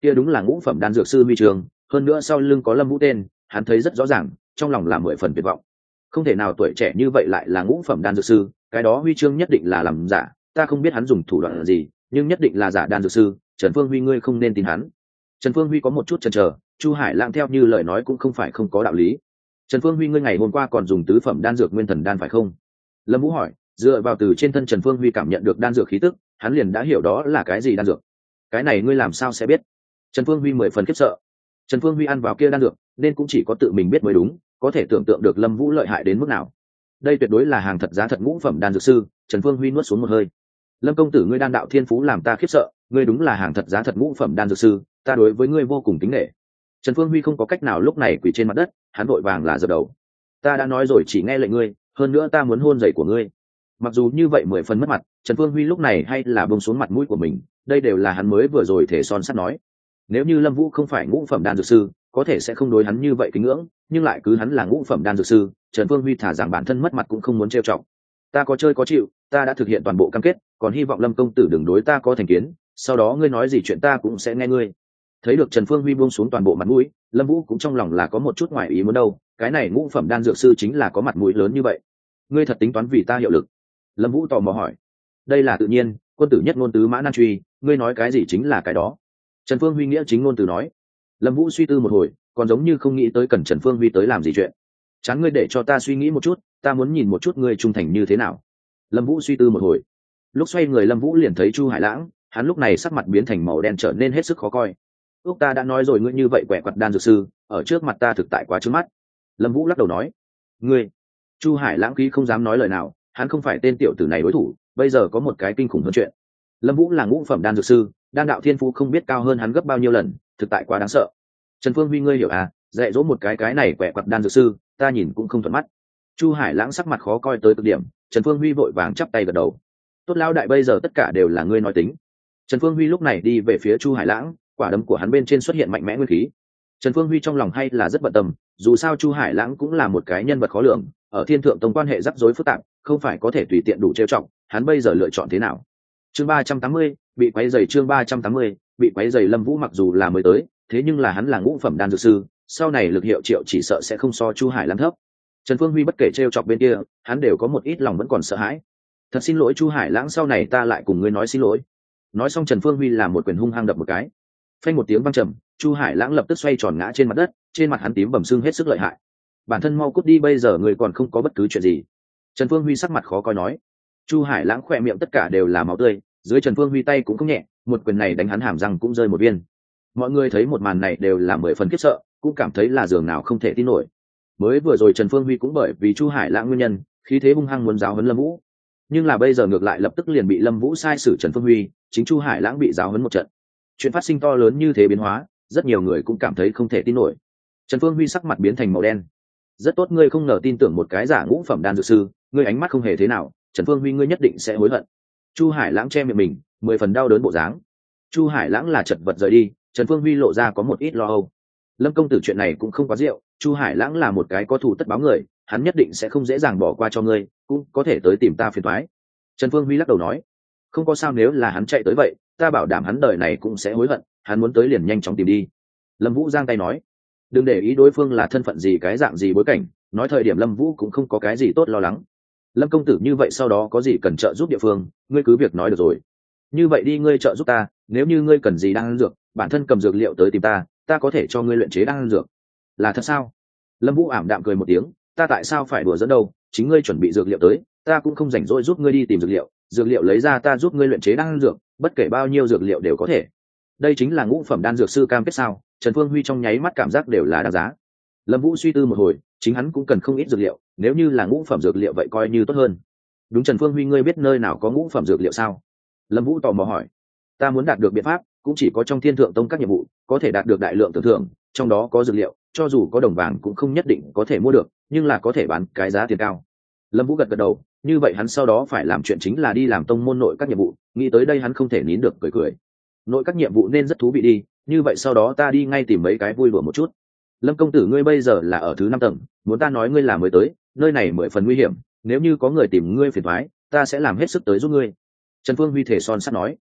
kia đúng là ngũ phẩm đan dược sư huy trường, hơn nữa sau lưng có Lâm Vũ tên, hắn thấy rất rõ ràng, trong lòng là 10 phần tuyệt vọng. Không thể nào tuổi trẻ như vậy lại là ngũ phẩm đan dược sư, cái đó huy chương nhất định là làm giả, ta không biết hắn dùng thủ đoạn gì, nhưng nhất định là giả đan dược sư. Trần Phương Huy, ngươi không nên tin hắn. Trần Phương Huy có một chút chần chờ, Chu Hải Lãng theo như lời nói cũng không phải không có đạo lý. Trần Phương Huy, ngươi ngày hôm qua còn dùng tứ phẩm đan dược nguyên thần đan phải không? Lâm Vũ hỏi. Dựa vào từ trên thân Trần Phương Huy cảm nhận được đan dược khí tức, hắn liền đã hiểu đó là cái gì đan dược. Cái này ngươi làm sao sẽ biết? Trần Phương Huy 10 phần khiếp sợ. Trần Phương Huy ăn vào kia đan dược, nên cũng chỉ có tự mình biết mới đúng, có thể tưởng tượng được Lâm Vũ lợi hại đến mức nào. Đây tuyệt đối là hàng thật giá thật ngũ phẩm đan dược sư. Trần Phương Huy nuốt xuống một hơi. Lâm công tử, ngươi đan đạo thiên phú làm ta khiếp sợ, ngươi đúng là hàng thật giá thật ngũ phẩm đan dược sư, ta đối với ngươi vô cùng kính nể. Trần Phương Huy không có cách nào lúc này quỳ trên mặt đất, hắn vội vàng là dập đầu. Ta đã nói rồi chỉ nghe lệnh ngươi, hơn nữa ta muốn hôn giày của ngươi. Mặc dù như vậy 10 phần mất mặt, Trần Phương Huy lúc này hay là buông xuống mặt mũi của mình, đây đều là hắn mới vừa rồi thể son sắt nói. Nếu như Lâm Vũ không phải ngũ phẩm đan dược sư, có thể sẽ không đối hắn như vậy kính ngưỡng, nhưng lại cứ hắn là ngũ phẩm đan dược sư, Trần Phương Huy thả rằng bản thân mất mặt cũng không muốn trêu chọc. Ta có chơi có chịu, ta đã thực hiện toàn bộ cam kết, còn hy vọng Lâm công tử đừng đối ta có thành kiến, sau đó ngươi nói gì chuyện ta cũng sẽ nghe ngươi. Thấy được Trần Phương Huy buông xuống toàn bộ mặt mũi, Lâm Vũ cũng trong lòng là có một chút ngoài ý muốn đâu, cái này ngũ phẩm đan dược sư chính là có mặt mũi lớn như vậy. Ngươi thật tính toán vì ta hiệu lực? Lâm Vũ tò mò hỏi. Đây là tự nhiên, quân tử nhất ngôn tứ mã nan truy, ngươi nói cái gì chính là cái đó. Trần Phương Huy nghĩa chính ngôn từ nói. Lâm Vũ suy tư một hồi, còn giống như không nghĩ tới cần Trần Phương Huy tới làm gì chuyện. Chán ngươi để cho ta suy nghĩ một chút, ta muốn nhìn một chút ngươi trung thành như thế nào. Lâm Vũ suy tư một hồi, lúc xoay người Lâm Vũ liền thấy Chu Hải Lãng, hắn lúc này sắc mặt biến thành màu đen trở nên hết sức khó coi. Úc, ta đã nói rồi, ngươi như vậy quẻ quặt đan dược sư, ở trước mặt ta thực tại quá trướng mắt. Lâm Vũ lắc đầu nói. Ngươi? Chu Hải Lãng khí không dám nói lời nào, hắn không phải tên tiểu tử này đối thủ, bây giờ có một cái kinh khủng hơn chuyện. Lâm Vũ là ngũ phẩm đan dược sư, đan đạo thiên phú không biết cao hơn hắn gấp bao nhiêu lần, thực tại quá đáng sợ. Trần Phương Huy, ngươi hiểu à, dạy dỗ một cái này quẻ quặt đan dược sư, ta nhìn cũng không thuận mắt. Chu Hải Lãng sắc mặt khó coi tới cực điểm, Trần Phương Huy vội vàng chắp tay gật đầu. Tốt lão đại, bây giờ tất cả đều là ngươi nói tính. Trần Phương Huy lúc này đi về phía Chu Hải Lãng, quả đấm của hắn bên trên xuất hiện mạnh mẽ nguyên khí. Trần Phương Huy trong lòng hay là rất bận tâm, dù sao Chu Hải Lãng cũng là một cái nhân vật khó lường, ở Thiên Thượng Tông quan hệ rắc rối phức tạp, không phải có thể tùy tiện đủ trêu chọc, hắn bây giờ lựa chọn thế nào? Chương 380, bị quấy rầy. Chương 380, bị quấy rầy. Lâm Vũ mặc dù là mới tới, thế nhưng là hắn là ngũ phẩm đan dược sư, sau này lực hiệu triệu chỉ sợ sẽ không so Chu Hải Lãng thấp. Trần Phương Huy bất kể trêu chọc bên kia, hắn đều có một ít lòng vẫn còn sợ hãi. Thật xin lỗi Chu Hải Lãng, sau này ta lại cùng ngươi nói xin lỗi. Nói xong Trần Phương Huy làm một quyền hung hăng đập một cái. Phanh một tiếng vang trầm, Chu Hải Lãng lập tức xoay tròn ngã trên mặt đất, trên mặt hắn tím bầm sưng hết sức lợi hại. Bản thân mau cút đi, bây giờ người còn không có bất cứ chuyện gì. Trần Phương Huy sắc mặt khó coi nói. Chu Hải Lãng khỏe miệng tất cả đều là máu tươi, dưới Trần Phương Huy tay cũng không nhẹ, một quyền này đánh hắn hàm răng cũng rơi một viên. Mọi người thấy một màn này đều là 10 phần khiếp sợ, cũng cảm thấy là dường nào không thể tin nổi. Mới vừa rồi Trần Phương Huy cũng bởi vì Chu Hải Lãng nguyên nhân, khí thế hung hăng muốn giáo huấn Lâm Vũ, nhưng là bây giờ ngược lại lập tức liền bị Lâm Vũ sai sử Trần Phương Huy, chính Chu Hải Lãng bị giáo huấn một trận. Chuyện phát sinh to lớn như thế biến hóa, rất nhiều người cũng cảm thấy không thể tin nổi. Trần Phương Huy sắc mặt biến thành màu đen. Rất tốt, ngươi không ngờ tin tưởng một cái giả ngũ phẩm đan dược sư, ngươi ánh mắt không hề thế nào, Trần Phương Huy ngươi nhất định sẽ hối hận. Chu Hải Lãng che miệng mình, 10 phần đau đớn bộ dáng. Chu Hải Lãng là chật vật rời đi, Trần Phương Huy lộ ra có một ít lo âu. Lâm công tử, chuyện này cũng không quá rượu, Chu Hải Lãng là một cái có thù tất báo người, hắn nhất định sẽ không dễ dàng bỏ qua cho ngươi, cũng có thể tới tìm ta phiền toái. Trần Phương Huy lắc đầu nói. Không có sao, nếu là hắn chạy tới vậy, ta bảo đảm hắn đời này cũng sẽ hối hận, hắn muốn tới liền nhanh chóng tìm đi. Lâm Vũ giang tay nói. Đừng để ý đối phương là thân phận gì, cái dạng gì, bối cảnh, nói thời điểm Lâm Vũ cũng không có cái gì tốt lo lắng. Lâm công tử, như vậy sau đó có gì cần trợ giúp địa phương, ngươi cứ việc nói được rồi. Như vậy đi, ngươi trợ giúp ta, nếu như ngươi cần gì đan dược, bản thân cầm dược liệu tới tìm ta, ta có thể cho ngươi luyện chế đan dược. Là thật sao? Lâm Vũ ảm đạm cười một tiếng, ta tại sao phải đùa dẫn đâu, chính ngươi chuẩn bị dược liệu tới, ta cũng không rảnh rỗi giúp ngươi đi tìm dược liệu lấy ra ta giúp ngươi luyện chế đan dược, bất kể bao nhiêu dược liệu đều có thể. Đây chính là ngũ phẩm đan dược sư cam kết sao? Trần Phương Huy trong nháy mắt cảm giác đều là đáng giá. Lâm Vũ suy tư một hồi, chính hắn cũng cần không ít dược liệu, nếu như là ngũ phẩm dược liệu vậy coi như tốt hơn. Đúng, Trần Phương Huy, ngươi biết nơi nào có ngũ phẩm dược liệu sao? Lâm Vũ tò mò hỏi. Ta muốn đạt được biện pháp, cũng chỉ có trong Thiên Thượng Tông các nhiệm vụ có thể đạt được đại lượng tưởng thưởng, trong đó có dược liệu, cho dù có đồng vàng cũng không nhất định có thể mua được, nhưng là có thể bán cái giá tiền cao. Lâm Vũ gật gật đầu, như vậy hắn sau đó phải làm chuyện chính là đi làm tông môn nội các nhiệm vụ, nghĩ tới đây hắn không thể nín được cười cười. Nội các nhiệm vụ nên rất thú vị đi, như vậy sau đó ta đi ngay tìm mấy cái vui đùa một chút. Lâm công tử, ngươi bây giờ là ở thứ 5 tầng, muốn ta nói ngươi là mới tới, nơi này 10 phần nguy hiểm, nếu như có người tìm ngươi phiền toái, ta sẽ làm hết sức tới giúp ngươi. Trần Phương Huy thể son sắt nói.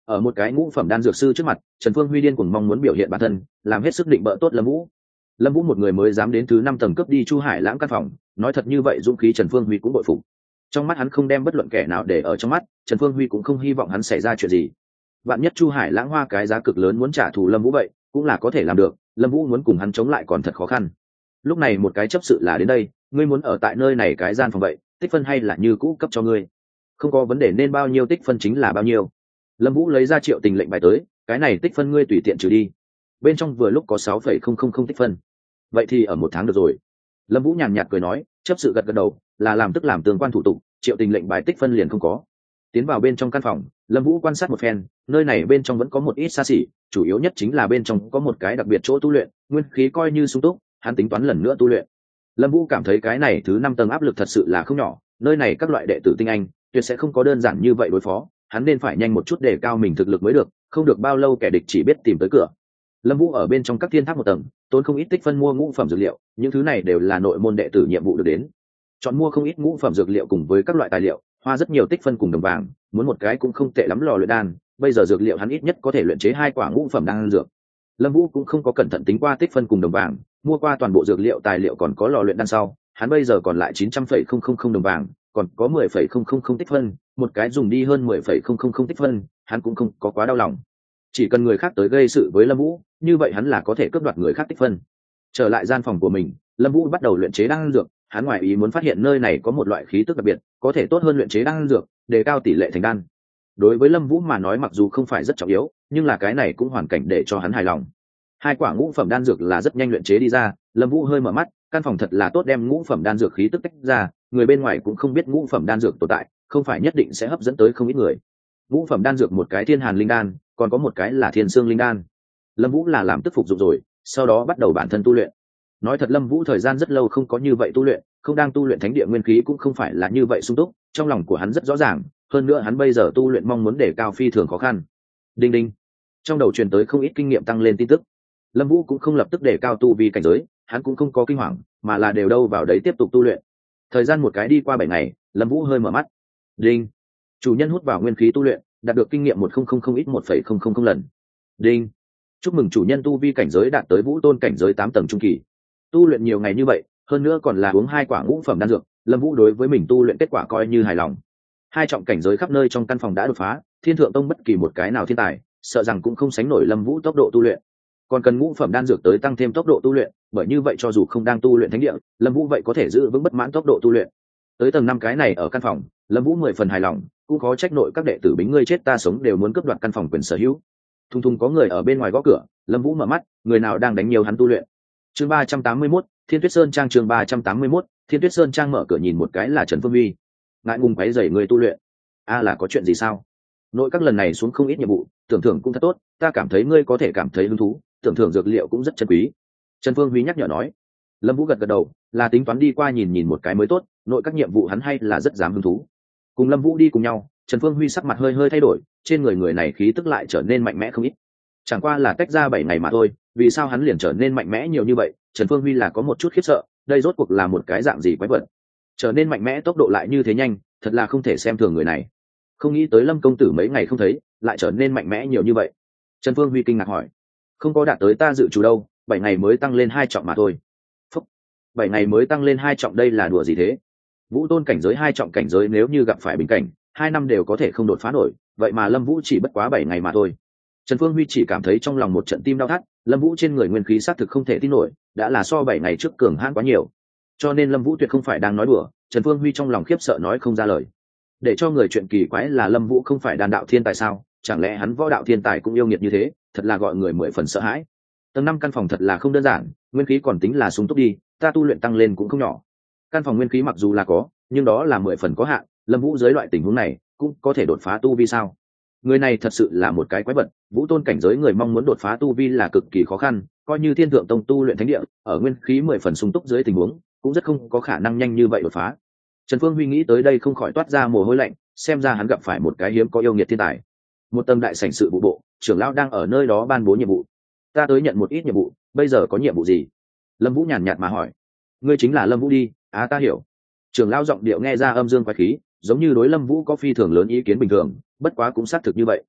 Ở một cái ngũ phẩm đan dược sư trước mặt, Trần Phương Huy điên cuồng mong muốn biểu hiện bản thân, làm hết sức định bợ tốt Lâm Vũ. Lâm Vũ một người mới dám đến thứ 5 tầng cướp đi Chu Hải Lãng căn phòng, nói thật như vậy dũng khí Trần Phương Huy cũng bội phục. Trong mắt hắn không đem bất luận kẻ nào để ở trong mắt, Trần Phương Huy cũng không hy vọng hắn xảy ra chuyện gì. Vạn nhất Chu Hải Lãng hoa cái giá cực lớn muốn trả thù Lâm Vũ vậy, cũng là có thể làm được, Lâm Vũ muốn cùng hắn chống lại còn thật khó khăn. Lúc này một cái chấp sự là đến đây, ngươi muốn ở tại nơi này cái gian phòng vậy, tích phân hay là như cũ cấp cho ngươi? Không có vấn đề, nên bao nhiêu tích phân chính là bao nhiêu. Lâm Vũ lấy ra Triệu Tình lệnh bài tới, cái này tích phân ngươi tùy tiện trừ đi. Bên trong vừa lúc có 6,000 tích phân. Vậy thì ở 1 tháng được rồi. Lâm Vũ nhàn nhạt cười nói, chấp sự gật gật đầu, là làm tức làm tương quan thủ tục, Triệu Tình lệnh bài tích phân liền không có. Tiến vào bên trong căn phòng, Lâm Vũ quan sát một phen, nơi này bên trong vẫn có một ít xa xỉ, chủ yếu nhất chính là bên trong có một cái đặc biệt chỗ tu luyện, nguyên khí coi như sung túc, hắn tính toán lần nữa tu luyện. Lâm Vũ cảm thấy cái này thứ 5 tầng áp lực thật sự là không nhỏ, nơi này các loại đệ tử tinh anh tuyệt sẽ không có đơn giản như vậy đối phó, hắn nên phải nhanh một chút để cao mình thực lực mới được, không được bao lâu kẻ địch chỉ biết tìm tới cửa. Lâm Vũ ở bên trong các thiên tháp 1 tầng, tốn không ít tích phân mua ngũ phẩm dược liệu, những thứ này đều là nội môn đệ tử nhiệm vụ được đến. Chọn mua không ít ngũ phẩm dược liệu cùng với các loại tài liệu, hoa rất nhiều tích phân cùng đồng vàng, muốn một cái cũng không tệ lắm lò luyện đan, bây giờ dược liệu hắn ít nhất có thể luyện chế 2 quả ngũ phẩm đan dược. Lâm Vũ cũng không có cẩn thận tính qua tích phân cùng đồng vàng, mua qua toàn bộ dược liệu tài liệu còn có lò luyện đan sau, hắn bây giờ còn lại 900,000 đồng vàng, còn có 10,000 tích phân, một cái dùng đi hơn 10,000 tích phân, hắn cũng không có quá đau lòng. Chỉ cần người khác tới gây sự với Lâm Vũ, như vậy hắn là có thể cướp đoạt người khác tích phân. Trở lại gian phòng của mình, Lâm Vũ bắt đầu luyện chế đan dược, hắn ngoài ý muốn phát hiện nơi này có một loại khí tức đặc biệt, có thể tốt hơn luyện chế đan dược, đề cao tỷ lệ thành đan. Đối với Lâm Vũ mà nói mặc dù không phải rất trọng yếu, nhưng là cái này cũng hoàn cảnh để cho hắn hài lòng. 2 quả ngũ phẩm đan dược là rất nhanh luyện chế đi ra, Lâm Vũ hơi mở mắt, căn phòng thật là tốt đem ngũ phẩm đan dược khí tức tách ra, người bên ngoài cũng không biết ngũ phẩm đan dược tồn tại, không phải nhất định sẽ hấp dẫn tới không ít người. Ngũ phẩm đan dược một cái Thiên Hàn linh đan, còn có một cái là Thiên Xương linh đan. Lâm Vũ là làm tức phục dụng rồi, sau đó bắt đầu bản thân tu luyện. Nói thật Lâm Vũ thời gian rất lâu không có như vậy tu luyện, không đang tu luyện thánh địa nguyên khí cũng không phải là như vậy sung túc, trong lòng của hắn rất rõ ràng, hơn nữa hắn bây giờ tu luyện mong muốn để cao phi thường khó khăn. Đinh đinh. Trong đầu truyền tới không ít kinh nghiệm tăng lên tin tức. Lâm Vũ cũng không lập tức để cao tu vi cảnh giới, hắn cũng không có kinh hoàng, mà là đều đâu vào đấy tiếp tục tu luyện. Thời gian một cái đi qua 7 ngày, Lâm Vũ hơi mở mắt. Đinh. Chủ nhân hút vào nguyên khí tu luyện, đạt được kinh nghiệm 1000 ít 1,000 lần. Đinh. Chúc mừng chủ nhân tu vi cảnh giới đạt tới Vũ Tôn cảnh giới 8 tầng trung kỳ. Tu luyện nhiều ngày như vậy, hơn nữa còn là uống 2 quả ngũ phẩm đan dược, Lâm Vũ đối với mình tu luyện kết quả coi như hài lòng. 2 trọng cảnh giới khắp nơi trong căn phòng đã đột phá, Thiên Thượng Tông bất kỳ một cái nào thiên tài, sợ rằng cũng không sánh nổi Lâm Vũ tốc độ tu luyện. Còn cần ngũ phẩm đan dược tới tăng thêm tốc độ tu luyện, bởi như vậy cho dù không đang tu luyện thánh địa, Lâm Vũ vậy có thể giữ vững bất mãn tốc độ tu luyện. Tới tầng 5 cái này ở căn phòng, Lâm Vũ 10 phần hài lòng, cũng khó trách nội các đệ tử bính ngươi chết ta sống đều muốn cướp đoạt căn phòng quyền sở hữu. Thùng thùng có người ở bên ngoài gõ cửa, Lâm Vũ mở mắt, người nào đang đánh nhiều hắn tu luyện. Chương 381, Thiên Tuyết Sơn Trang. Chương 381, Thiên Tuyết Sơn Trang. Mở cửa nhìn một cái là Trần Phương Huy. Ngại ngùng quấy rầy người tu luyện. A là có chuyện gì sao? Nội các lần này xuống không ít nhiệm vụ, tưởng thưởng cũng thật tốt, ta cảm thấy ngươi có thể cảm thấy hứng thú, tưởng thưởng dược liệu cũng rất chân quý. Trần Phương Huy nhắc nhở nói. Lâm Vũ gật gật đầu, là tính toán đi qua nhìn nhìn một cái mới tốt, nội các nhiệm vụ hắn hay là rất dám hứng thú. Cùng Lâm Vũ đi cùng nhau, Trần Phương Huy sắc mặt hơi hơi thay đổi, trên người người này khí tức lại trở nên mạnh mẽ không ít. Chẳng qua là tách ra 7 ngày mà thôi, vì sao hắn liền trở nên mạnh mẽ nhiều như vậy? Trần Phương Huy là có một chút khiếp sợ, đây rốt cuộc là một cái dạng gì quái vật? Trở nên mạnh mẽ tốc độ lại như thế nhanh, thật là không thể xem thường người này. Không nghĩ tới Lâm công tử mấy ngày không thấy, lại trở nên mạnh mẽ nhiều như vậy. Trần Phương Huy kinh ngạc hỏi. Không có đạt tới ta dự chủ đâu, 7 ngày mới tăng lên 2 trọng mà thôi. Phúc. 7 ngày mới tăng lên 2 trọng đây là đùa gì thế? Vũ Tôn cảnh giới 2 trọng cảnh giới nếu như gặp phải bình cảnh, 2 năm đều có thể không đột phá nổi, vậy mà Lâm Vũ chỉ bất quá 7 ngày mà thôi. Trần Phương Huy chỉ cảm thấy trong lòng một trận tim đau thắt, Lâm Vũ trên người nguyên khí xác thực không thể tin nổi, đã là so 7 ngày trước cường hãn quá nhiều. Cho nên Lâm Vũ tuyệt không phải đang nói đùa, Trần Phương Huy trong lòng khiếp sợ nói không ra lời. Để cho người chuyện kỳ quái là Lâm Vũ không phải đan đạo thiên tài sao? Chẳng lẽ hắn võ đạo thiên tài cũng yêu nghiệt như thế, thật là gọi người 10 phần sợ hãi. Tầng 5 căn phòng thật là không đơn giản, nguyên khí còn tính là sung túc đi, ta tu luyện tăng lên cũng không nhỏ. Căn phòng nguyên khí mặc dù là có, nhưng đó là 10 phần có hạn, Lâm Vũ dưới loại tình huống này, cũng có thể đột phá tu vi sao? Người này thật sự là một cái quái vật, Vũ Tôn cảnh giới người mong muốn đột phá tu vi là cực kỳ khó khăn, coi như Thiên Thượng Tông tu luyện thánh địa, ở nguyên khí 10 phần sung túc dưới tình huống, cũng rất không có khả năng nhanh như vậy đột phá. Trần Phương Huy nghĩ tới đây không khỏi toát ra mồ hôi lạnh, xem ra hắn gặp phải một cái hiếm có yêu nghiệt thiên tài. Một tầng đại sảnh sự vụ bộ, trưởng lão đang ở nơi đó ban bố nhiệm vụ. Ta tới nhận một ít nhiệm vụ, bây giờ có nhiệm vụ gì? Lâm Vũ nhàn nhạt mà hỏi. Ngươi chính là Lâm Vũ đi, ta hiểu. Trưởng lão giọng điệu nghe ra âm dương quái khí, giống như đối Lâm Vũ có phi thường lớn ý kiến bình thường, bất quá cũng xác thực như vậy.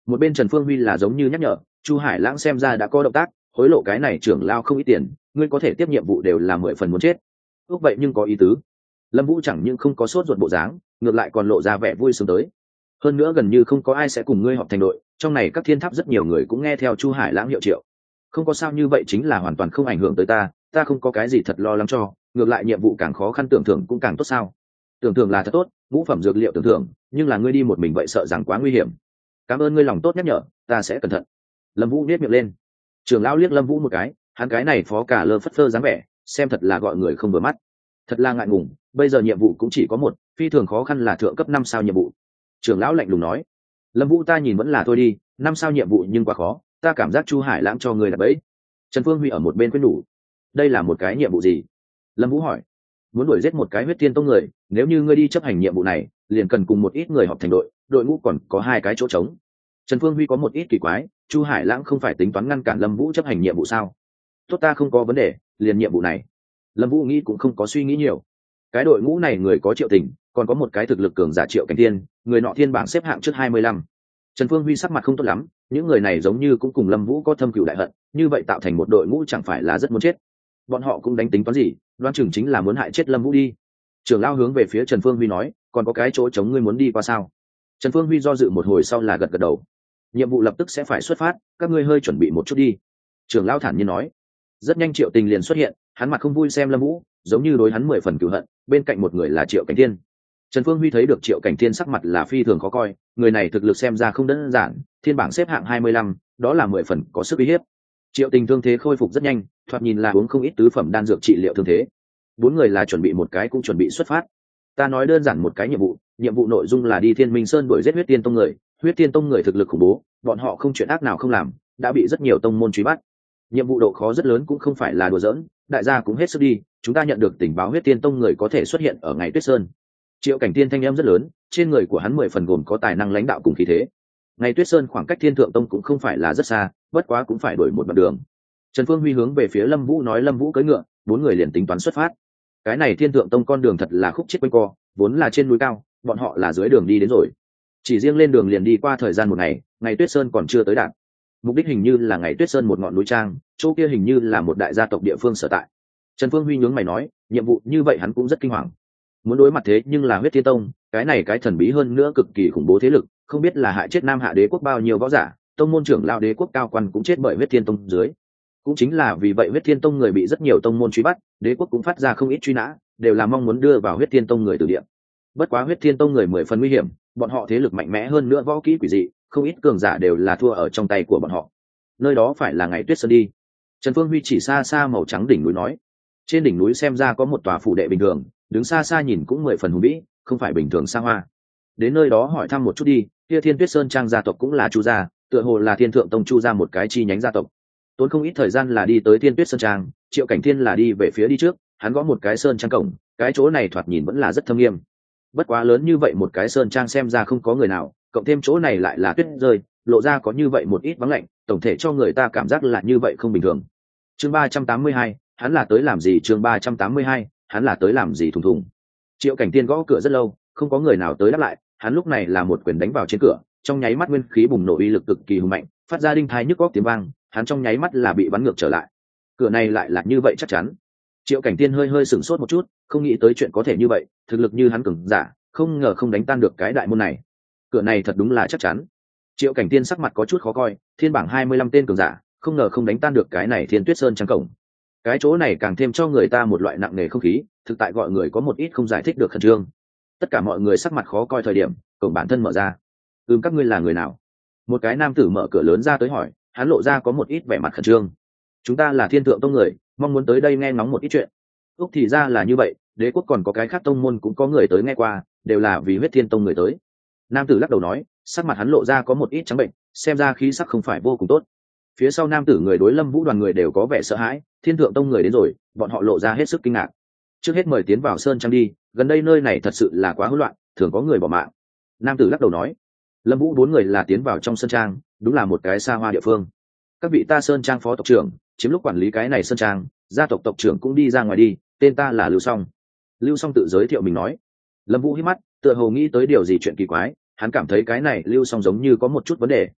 Một bên Trần Phương Huy là giống như nhắc nhở, Chu Hải Lãng xem ra đã có động tác, hối lộ cái này trưởng lao không ít tiền, ngươi có thể tiếp nhiệm vụ đều là 10 phần muốn chết. Ước vậy nhưng có ý tứ. Lâm Vũ chẳng những không có sốt ruột bộ dáng, ngược lại còn lộ ra vẻ vui sướng tới. Hơn nữa gần như không có ai sẽ cùng ngươi họp thành đội, trong này các thiên tháp rất nhiều người cũng nghe theo Chu Hải Lãng hiệu triệu. Không có sao, như vậy chính là hoàn toàn không ảnh hưởng tới ta không có cái gì thật lo lắng cho, ngược lại nhiệm vụ càng khó khăn tưởng thưởng cũng càng tốt sao? Tưởng thưởng là thật tốt, ngũ phẩm dược liệu tưởng thưởng, nhưng là ngươi đi một mình vậy sợ rằng quá nguy hiểm. Cảm ơn ngươi lòng tốt nhắc nhở, ta sẽ cẩn thận. Lâm Vũ nhếch miệng lên. Trưởng lão liếc Lâm Vũ một cái, hắn cái này phó cả lơ phất phơ dáng vẻ, xem thật là gọi người không vừa mắt. Thật là ngại ngùng, bây giờ nhiệm vụ cũng chỉ có một, phi thường khó khăn là thượng cấp 5 sao nhiệm vụ. Trưởng lão lạnh lùng nói. Lâm Vũ ta nhìn vẫn là thôi đi, 5 sao nhiệm vụ nhưng quá khó, ta cảm giác Chu Hải Lãng cho người đặt bẫy. Trần Phương Huy ở một bên khuyên nhủ. Đây là một cái nhiệm vụ gì? Lâm Vũ hỏi. Muốn đuổi giết một cái huyết thiên tông người, nếu như ngươi đi chấp hành nhiệm vụ này, liền cần cùng một ít người họp thành đội, đội ngũ còn có 2 cái chỗ trống. Trần Phương Huy có một ít kỳ quái, Chu Hải Lãng không phải tính toán ngăn cản Lâm Vũ chấp hành nhiệm vụ sao? Tốt, ta không có vấn đề, liền nhiệm vụ này. Lâm Vũ nghĩ cũng không có suy nghĩ nhiều. Cái đội ngũ này người có Triệu Tình, còn có một cái thực lực cường giả Triệu Cảnh Thiên, người nọ thiên bảng xếp hạng trước 25. Trần Phương Huy sắc mặt không tốt lắm, những người này giống như cũng cùng Lâm Vũ có thâm cừu đại hận, như vậy tạo thành một đội ngũ chẳng phải là rất muốn chết. Bọn họ cũng đánh tính toán gì, đoán chừng chính là muốn hại chết Lâm Vũ đi. Trưởng lão hướng về phía Trần Phương Huy nói, còn có cái chỗ trống ngươi muốn đi qua sao? Trần Phương Huy do dự một hồi sau là gật gật đầu. Nhiệm vụ lập tức sẽ phải xuất phát, các ngươi hơi chuẩn bị một chút đi. Trưởng lão thản nhiên nói. Rất nhanh Triệu Tình liền xuất hiện, hắn mặt không vui xem Lâm Vũ, giống như đối hắn 10 phần cừu hận, bên cạnh một người là Triệu Cảnh Thiên. Trần Phương Huy thấy được Triệu Cảnh Thiên sắc mặt là phi thường khó coi, người này thực lực xem ra không đơn giản, thiên bảng xếp hạng 25, đó là 10 phần có sức uy hiếp. Triệu Tình thương thế khôi phục rất nhanh, thoạt nhìn là uống không ít tứ phẩm đan dược trị liệu thương thế. 4 người là chuẩn bị một cái cũng chuẩn bị xuất phát. Ta nói đơn giản một cái nhiệm vụ nội dung là đi Thiên Minh Sơn đuổi giết huyết tiên tông người, huyết tiên tông người thực lực khủng bố, bọn họ không chuyện ác nào không làm, đã bị rất nhiều tông môn truy bắt. Nhiệm vụ độ khó rất lớn cũng không phải là đùa giỡn, đại gia cũng hết sức đi, chúng ta nhận được tình báo huyết tiên tông người có thể xuất hiện ở ngày Tuyết Sơn. Triệu Cảnh Thiên thanh âm rất lớn, trên người của hắn 10 phần gồm có tài năng lãnh đạo cùng khí thế. Ngày Tuyết Sơn khoảng cách Thiên Thượng Tông cũng không phải là rất xa, bất quá cũng phải đổi một đoạn đường. Trần Phương Huy hướng về phía Lâm Vũ nói, Lâm Vũ cưỡi ngựa, 4 người liền tính toán xuất phát. Cái này Thiên Thượng Tông con đường thật là khúc chết quanh co, vốn là trên núi cao, bọn họ là dưới đường đi đến rồi. Chỉ riêng lên đường liền đi qua thời gian một ngày, ngày Tuyết Sơn còn chưa tới đạt. Mục đích hình như là ngày Tuyết Sơn một ngọn núi trang, chỗ kia hình như là một đại gia tộc địa phương sở tại. Trần Phương Huy nhướng mày nói, nhiệm vụ như vậy hắn cũng rất kinh hoàng. Muốn đối mặt thế nhưng là huyết thiên tông, cái này cái thần bí hơn nữa cực kỳ khủng bố thế lực, không biết là hại chết Nam Hạ Đế quốc bao nhiêu võ giả, tông môn trưởng lão đế quốc cao quan cũng chết bởi huyết thiên tông dưới. Cũng chính là vì vậy huyết thiên tông người bị rất nhiều tông môn truy bắt, đế quốc cũng phát ra không ít truy nã, đều là mong muốn đưa vào huyết thiên tông người từ địa. Bất quá huyết thiên tông người 10 phần nguy hiểm, bọn họ thế lực mạnh mẽ hơn nữa võ kỹ quỷ dị, không ít cường giả đều là thua ở trong tay của bọn họ. Nơi đó phải là ngày Tuyết Sơn đi. Trần Phương Huy chỉ xa xa màu trắng đỉnh núi nói. Trên đỉnh núi xem ra có một tòa phủ đệ bình thường, đứng xa xa nhìn cũng 10 phần hùng vĩ, không phải bình thường xa hoa. Đến nơi đó hỏi thăm một chút đi, kia Thiên Tuyết Sơn trang gia tộc cũng là Chu gia, tựa hồ là Thiên Thượng Tông Chu gia một cái chi nhánh gia tộc. Tốn không ít thời gian là đi tới Thiên Tuyết Sơn trang, Triệu Cảnh Thiên là đi về phía đi trước, hắn gõ một cái sơn trang cổng, cái chỗ này thoạt nhìn vẫn là rất thâm nghiêm. Bất quá lớn như vậy một cái sơn trang xem ra không có người nào, cộng thêm chỗ này lại là tuyết rơi, lộ ra có như vậy một ít vắng lạnh, tổng thể cho người ta cảm giác là như vậy không bình thường. Chương 382, hắn là tới làm gì? Chương 382, hắn là tới làm gì? Thùng thùng. Triệu Cảnh Tiên gõ cửa rất lâu, không có người nào tới đáp lại, hắn lúc này là một quyền đánh vào trên cửa, trong nháy mắt nguyên khí bùng nổ uy lực cực kỳ hùng mạnh, phát ra đinh tai nhức óc tiếng vang, hắn trong nháy mắt là bị bắn ngược trở lại. Cửa này lại là như vậy chắc chắn. Triệu Cảnh Tiên hơi hơi sửng sốt một chút, không nghĩ tới chuyện có thể như vậy, thực lực như hắn cường giả, không ngờ không đánh tan được cái đại môn này. Cửa này thật đúng là chắc chắn. Triệu Cảnh Tiên sắc mặt có chút khó coi, thiên bảng 25 tên cường giả, không ngờ không đánh tan được cái này Thiên Tuyết Sơn trang cổng. Cái chỗ này càng thêm cho người ta một loại nặng nề không khí, thực tại gọi người có một ít không giải thích được khẩn trương. Tất cả mọi người sắc mặt khó coi thời điểm, cổng bản thân mở ra. Các ngươi là người nào? Một cái nam tử mở cửa lớn ra tới hỏi, hắn lộ ra có một ít vẻ mặt khẩn trương. Chúng ta là Thiên Thượng Tông người, mong muốn tới đây nghe ngóng một ít chuyện. Thì ra là như vậy, đế quốc còn có cái khác tông môn cũng có người tới nghe qua, đều là vì huyết thiên tông người tới. Nam tử lắc đầu nói, sắc mặt hắn lộ ra có một ít trắng bệnh, xem ra khí sắc không phải vô cùng tốt. Phía sau nam tử người đối Lâm Vũ đoàn người đều có vẻ sợ hãi, Thiên Thượng Tông người đến rồi, bọn họ lộ ra hết sức kinh ngạc. Trước hết mời tiến vào sơn trang đi, gần đây nơi này thật sự là quá hỗn loạn, thường có người bỏ mạng. Nam tử lắc đầu nói. Lâm Vũ 4 người là tiến vào trong sơn trang, đúng là một cái xa hoa địa phương. Các vị, ta sơn trang phó tộc trưởng, chiếm lúc quản lý cái này sơn trang, gia tộc tộc trưởng cũng đi ra ngoài đi, tên ta là Lưu Song. Lưu Song tự giới thiệu mình nói. Lâm Vũ hít mắt, tựa hồ nghĩ tới điều gì chuyện kỳ quái, hắn cảm thấy cái này Lưu Song giống như có một chút vấn đề,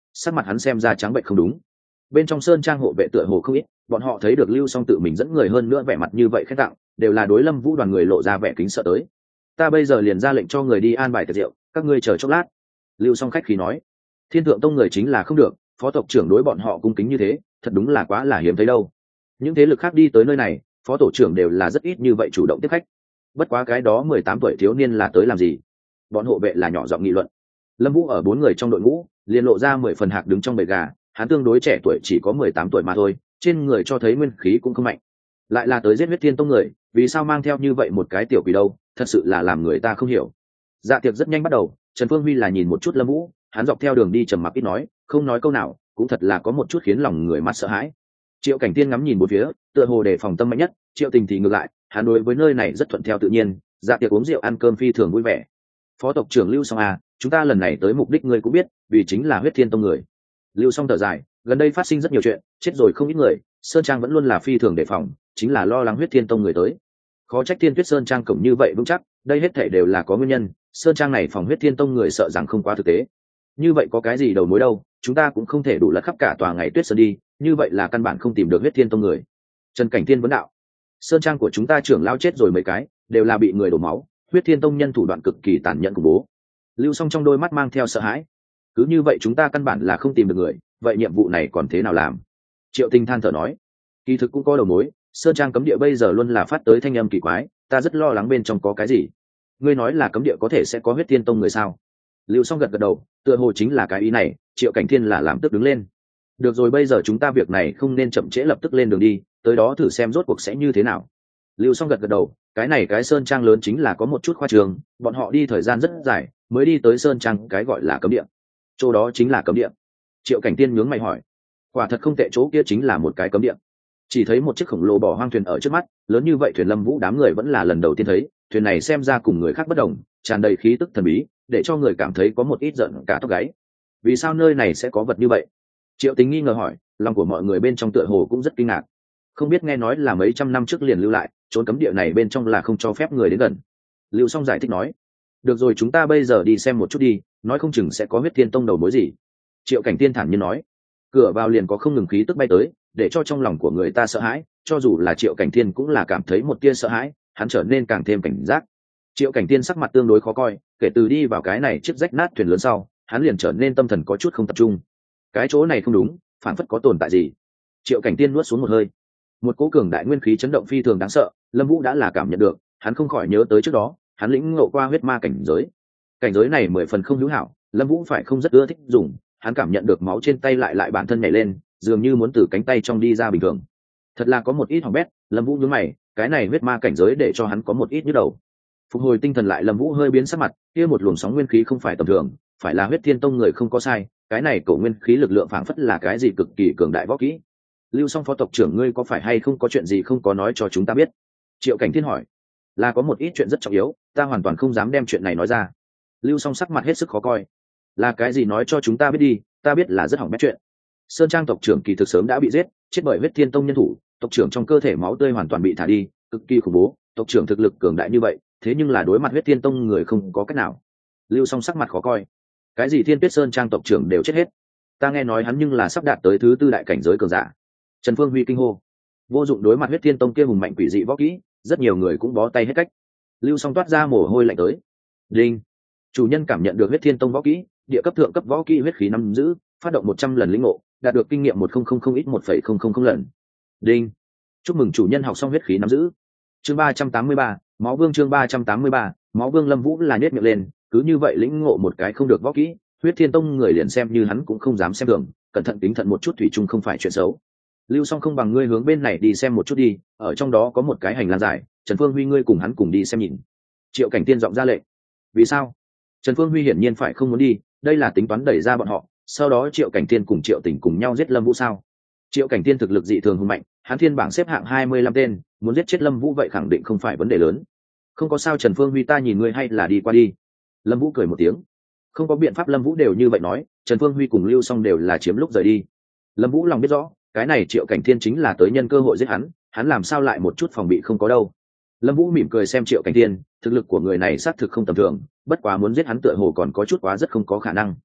sắc mặt hắn xem ra trắng bệnh không đúng. Bên trong sơn trang hộ vệ tựa hồ không ít, bọn họ thấy được Lưu Song tự mình dẫn người hơn nữa vẻ mặt như vậy khen tặng, đều là đối Lâm Vũ đoàn người lộ ra vẻ kính sợ tới. Ta bây giờ liền ra lệnh cho người đi an bài tiệc rượu, các ngươi chờ chốc lát. Lưu Song khách khí nói. Thiên Thượng Tông người chính là không được, phó tộc trưởng đối bọn họ cung kính như thế, thật đúng là quá là hiếm thấy đâu. Những thế lực khác đi tới nơi này, phó tổ trưởng đều là rất ít như vậy chủ động tiếp khách. Bất quá cái đó 18 tuổi thiếu niên là tới làm gì? Bọn hộ vệ là nhỏ giọng nghị luận. Lâm Vũ ở 4 người trong đội ngũ, liền lộ ra 10 phần hạc đứng trong bầy gà, hắn tương đối trẻ tuổi chỉ có 18 tuổi mà thôi, trên người cho thấy nguyên khí cũng không mạnh. Lại là tới giết huyết thiên tông người, vì sao mang theo như vậy một cái tiểu quỷ đâu, thật sự là làm người ta không hiểu. Dạ tiệc rất nhanh bắt đầu, Trần Phương Huy là nhìn một chút Lâm Vũ, hắn dọc theo đường đi trầm mặc ít nói, không nói câu nào, cũng thật là có một chút khiến lòng người mắt sợ hãi. Triệu Cảnh Tiên ngắm nhìn bốn phía, tựa hồ để phòng tâm mạnh nhất, Triệu Tình thì ngược lại, hắn đối với nơi này rất thuận theo tự nhiên, dạ tiệc uống rượu ăn cơm phi thường vui vẻ. Phó tộc trưởng Lưu Song à, chúng ta lần này tới mục đích ngươi cũng biết, vì chính là huyết thiên tông người. Lưu Song thở dài, gần đây phát sinh rất nhiều chuyện, chết rồi không ít người, sơn trang vẫn luôn là phi thường đề phòng, chính là lo lắng huyết thiên tông người tới. Khó trách Thiên Tuyết sơn trang cổng như vậy vững chắc, đây hết thảy đều là có nguyên nhân, sơn trang này phòng huyết thiên tông người sợ rằng không quá thực tế. Như vậy có cái gì đầu mối đâu, chúng ta cũng không thể đủ lật khắp cả tòa ngày Tuyết sơn đi, như vậy là căn bản không tìm được huyết thiên tông người. Trần Cảnh Thiên vấn đạo, sơn trang của chúng ta trưởng lao chết rồi mấy cái, đều là bị người đổ máu, huyết thiên tông nhân thủ đoạn cực kỳ tàn nhẫn khủng bố. Lưu Song trong đôi mắt mang theo sợ hãi, cứ như vậy chúng ta căn bản là không tìm được người, vậy nhiệm vụ này còn thế nào làm? Triệu Tinh than thở nói, kỳ thực cũng có đầu mối, sơn trang cấm địa bây giờ luôn là phát tới thanh âm kỳ quái, ta rất lo lắng bên trong có cái gì. Ngươi nói là cấm địa có thể sẽ có huyết thiên tông người sao? Lưu Song gật gật đầu, tựa hồ chính là cái ý này. Triệu Cảnh Thiên là làm tức đứng lên, được rồi, bây giờ chúng ta việc này không nên chậm trễ, lập tức lên đường đi, tới đó thử xem rốt cuộc sẽ như thế nào. Lưu Song gật gật đầu, cái này cái sơn trang lớn chính là có một chút khoa trường, bọn họ đi thời gian rất dài mới đi tới sơn trang cái gọi là cấm địa. Chỗ đó chính là cấm địa? Triệu Cảnh Tiên nhướng mày hỏi. Quả thật không tệ, chỗ kia chính là một cái cấm địa. Chỉ thấy một chiếc khổng lồ bỏ hoang thuyền ở trước mắt, lớn như vậy thuyền Lâm Vũ đám người vẫn là lần đầu tiên thấy, thuyền này xem ra cùng người khác bất đồng, tràn đầy khí tức thần bí, để cho người cảm thấy có một ít giận cả tóc gáy. Vì sao nơi này sẽ có vật như vậy? Triệu Tính nghi ngờ hỏi, lòng của mọi người bên trong tựa hồ cũng rất kinh ngạc. Không biết, nghe nói là mấy trăm năm trước liền lưu lại, trốn cấm địa này bên trong là không cho phép người đến gần. Lưu Song giải thích nói, được rồi, chúng ta bây giờ đi xem một chút đi, nói không chừng sẽ có huyết thiên tông đầu mối gì. Triệu Cảnh Tiên thản nhiên nói. Cửa vào liền có không ngừng khí tức bay tới, để cho trong lòng của người ta sợ hãi, cho dù là Triệu Cảnh Tiên cũng là cảm thấy một tia sợ hãi, hắn trở nên càng thêm cảnh giác. Triệu Cảnh Tiên sắc mặt tương đối khó coi, kể từ đi vào cái này chiếc rách nát thuyền lớn sau, hắn liền trở nên tâm thần có chút không tập trung. Cái chỗ này không đúng, phản phất có tồn tại gì. Triệu Cảnh Tiên nuốt xuống một hơi, một cỗ cường đại nguyên khí chấn động phi thường đáng sợ, Lâm Vũ đã là cảm nhận được, hắn không khỏi nhớ tới trước đó hắn lĩnh ngộ qua huyết ma cảnh giới này 10 phần không hữu hảo, Lâm Vũ phải không rất ưa thích dùng, hắn cảm nhận được máu trên tay lại bản thân nhảy lên, dường như muốn từ cánh tay trong đi ra bình thường. Thật là có một ít hỏng bét. Lâm Vũ nhướng mày, cái này huyết ma cảnh giới để cho hắn có một ít nhức đầu. Phục hồi tinh thần lại, Lâm Vũ hơi biến sắc mặt, kia một luồng sóng nguyên khí không phải tầm thường, phải là huyết thiên tông người không có sai, cái này cổ nguyên khí lực lượng phảng phất là cái gì cực kỳ cường đại võ kỹ. Lưu Song phó tộc trưởng, ngươi có phải hay không có chuyện gì không có nói cho chúng ta biết? Triệu Cảnh Thiên hỏi. Là có một ít chuyện rất trọng yếu, ta hoàn toàn không dám đem chuyện này nói ra. Lưu Song sắc mặt hết sức khó coi. Là cái gì, nói cho chúng ta biết đi, ta biết là rất hỏng bét chuyện. Sơn Trang tộc trưởng kỳ thực sớm đã bị giết, chết bởi huyết thiên tông nhân thủ, tộc trưởng trong cơ thể máu tươi hoàn toàn bị thả đi, cực kỳ khủng bố, tộc trưởng thực lực cường đại như vậy, thế nhưng là đối mặt huyết thiên tông người không có cách nào. Lưu Song sắc mặt khó coi. Cái gì Thiên Tuyết Sơn Trang tộc trưởng đều chết hết? Ta nghe nói hắn nhưng là sắp đạt tới thứ 4 đại cảnh giới cường giả. Trần Phương Huy kinh hô. Vô dụng, đối mặt huyết thiên tông kia hùng mạnh quỷ dị võ kỹ, rất nhiều người cũng bó tay hết cách. Lưu Song toát ra mồ hôi lạnh tới. Đinh. Chủ nhân cảm nhận được huyết thiên tông võ kỹ, địa cấp thượng cấp võ kỹ huyết khí nắm giữ, phát động 100 lần lĩnh ngộ, đạt được kinh nghiệm 1000 ít 1,000 lần. Đinh. Chúc mừng chủ nhân học xong huyết khí nắm giữ. Chương 383, Máu Vương. Chương 383, Máu Vương. Lâm Vũ là nhếch miệng lên, cứ như vậy lĩnh ngộ một cái không được võ kỹ, huyết thiên tông người liền xem như hắn cũng không dám xem thường, cẩn thận kính thận một chút thủy chung không phải chuyện xấu. Lưu Song, không bằng ngươi hướng bên này đi xem một chút đi, ở trong đó có một cái hành lang dài, Trần Phương Huy ngươi cùng hắn cùng đi xem nhìn. Triệu Cảnh Tiên giọng ra lệnh. Vì sao? Trần Phương Huy hiển nhiên phải không muốn đi, đây là tính toán đẩy ra bọn họ, sau đó Triệu Cảnh Tiên cùng Triệu Tình cùng nhau giết Lâm Vũ sao? Triệu Cảnh Tiên thực lực dị thường hùng mạnh, hắn thiên bảng xếp hạng 25 tên, muốn giết chết Lâm Vũ vậy khẳng định không phải vấn đề lớn. Không có sao Trần Phương Huy, ta nhìn ngươi hay là đi qua đi. Lâm Vũ cười một tiếng. Không có biện pháp, Lâm Vũ đều như vậy nói, Trần Phương Huy cùng Lưu Song đều là chiếm lúc rời đi. Lâm Vũ lòng biết rõ, cái này Triệu Cảnh Thiên chính là tới nhân cơ hội giết hắn làm sao lại một chút phòng bị không có đâu. Lâm Vũ mỉm cười xem Triệu Cảnh Thiên, thực lực của người này xác thực không tầm thường, bất quá muốn giết hắn tựa hồ còn có chút quá rất không có khả năng.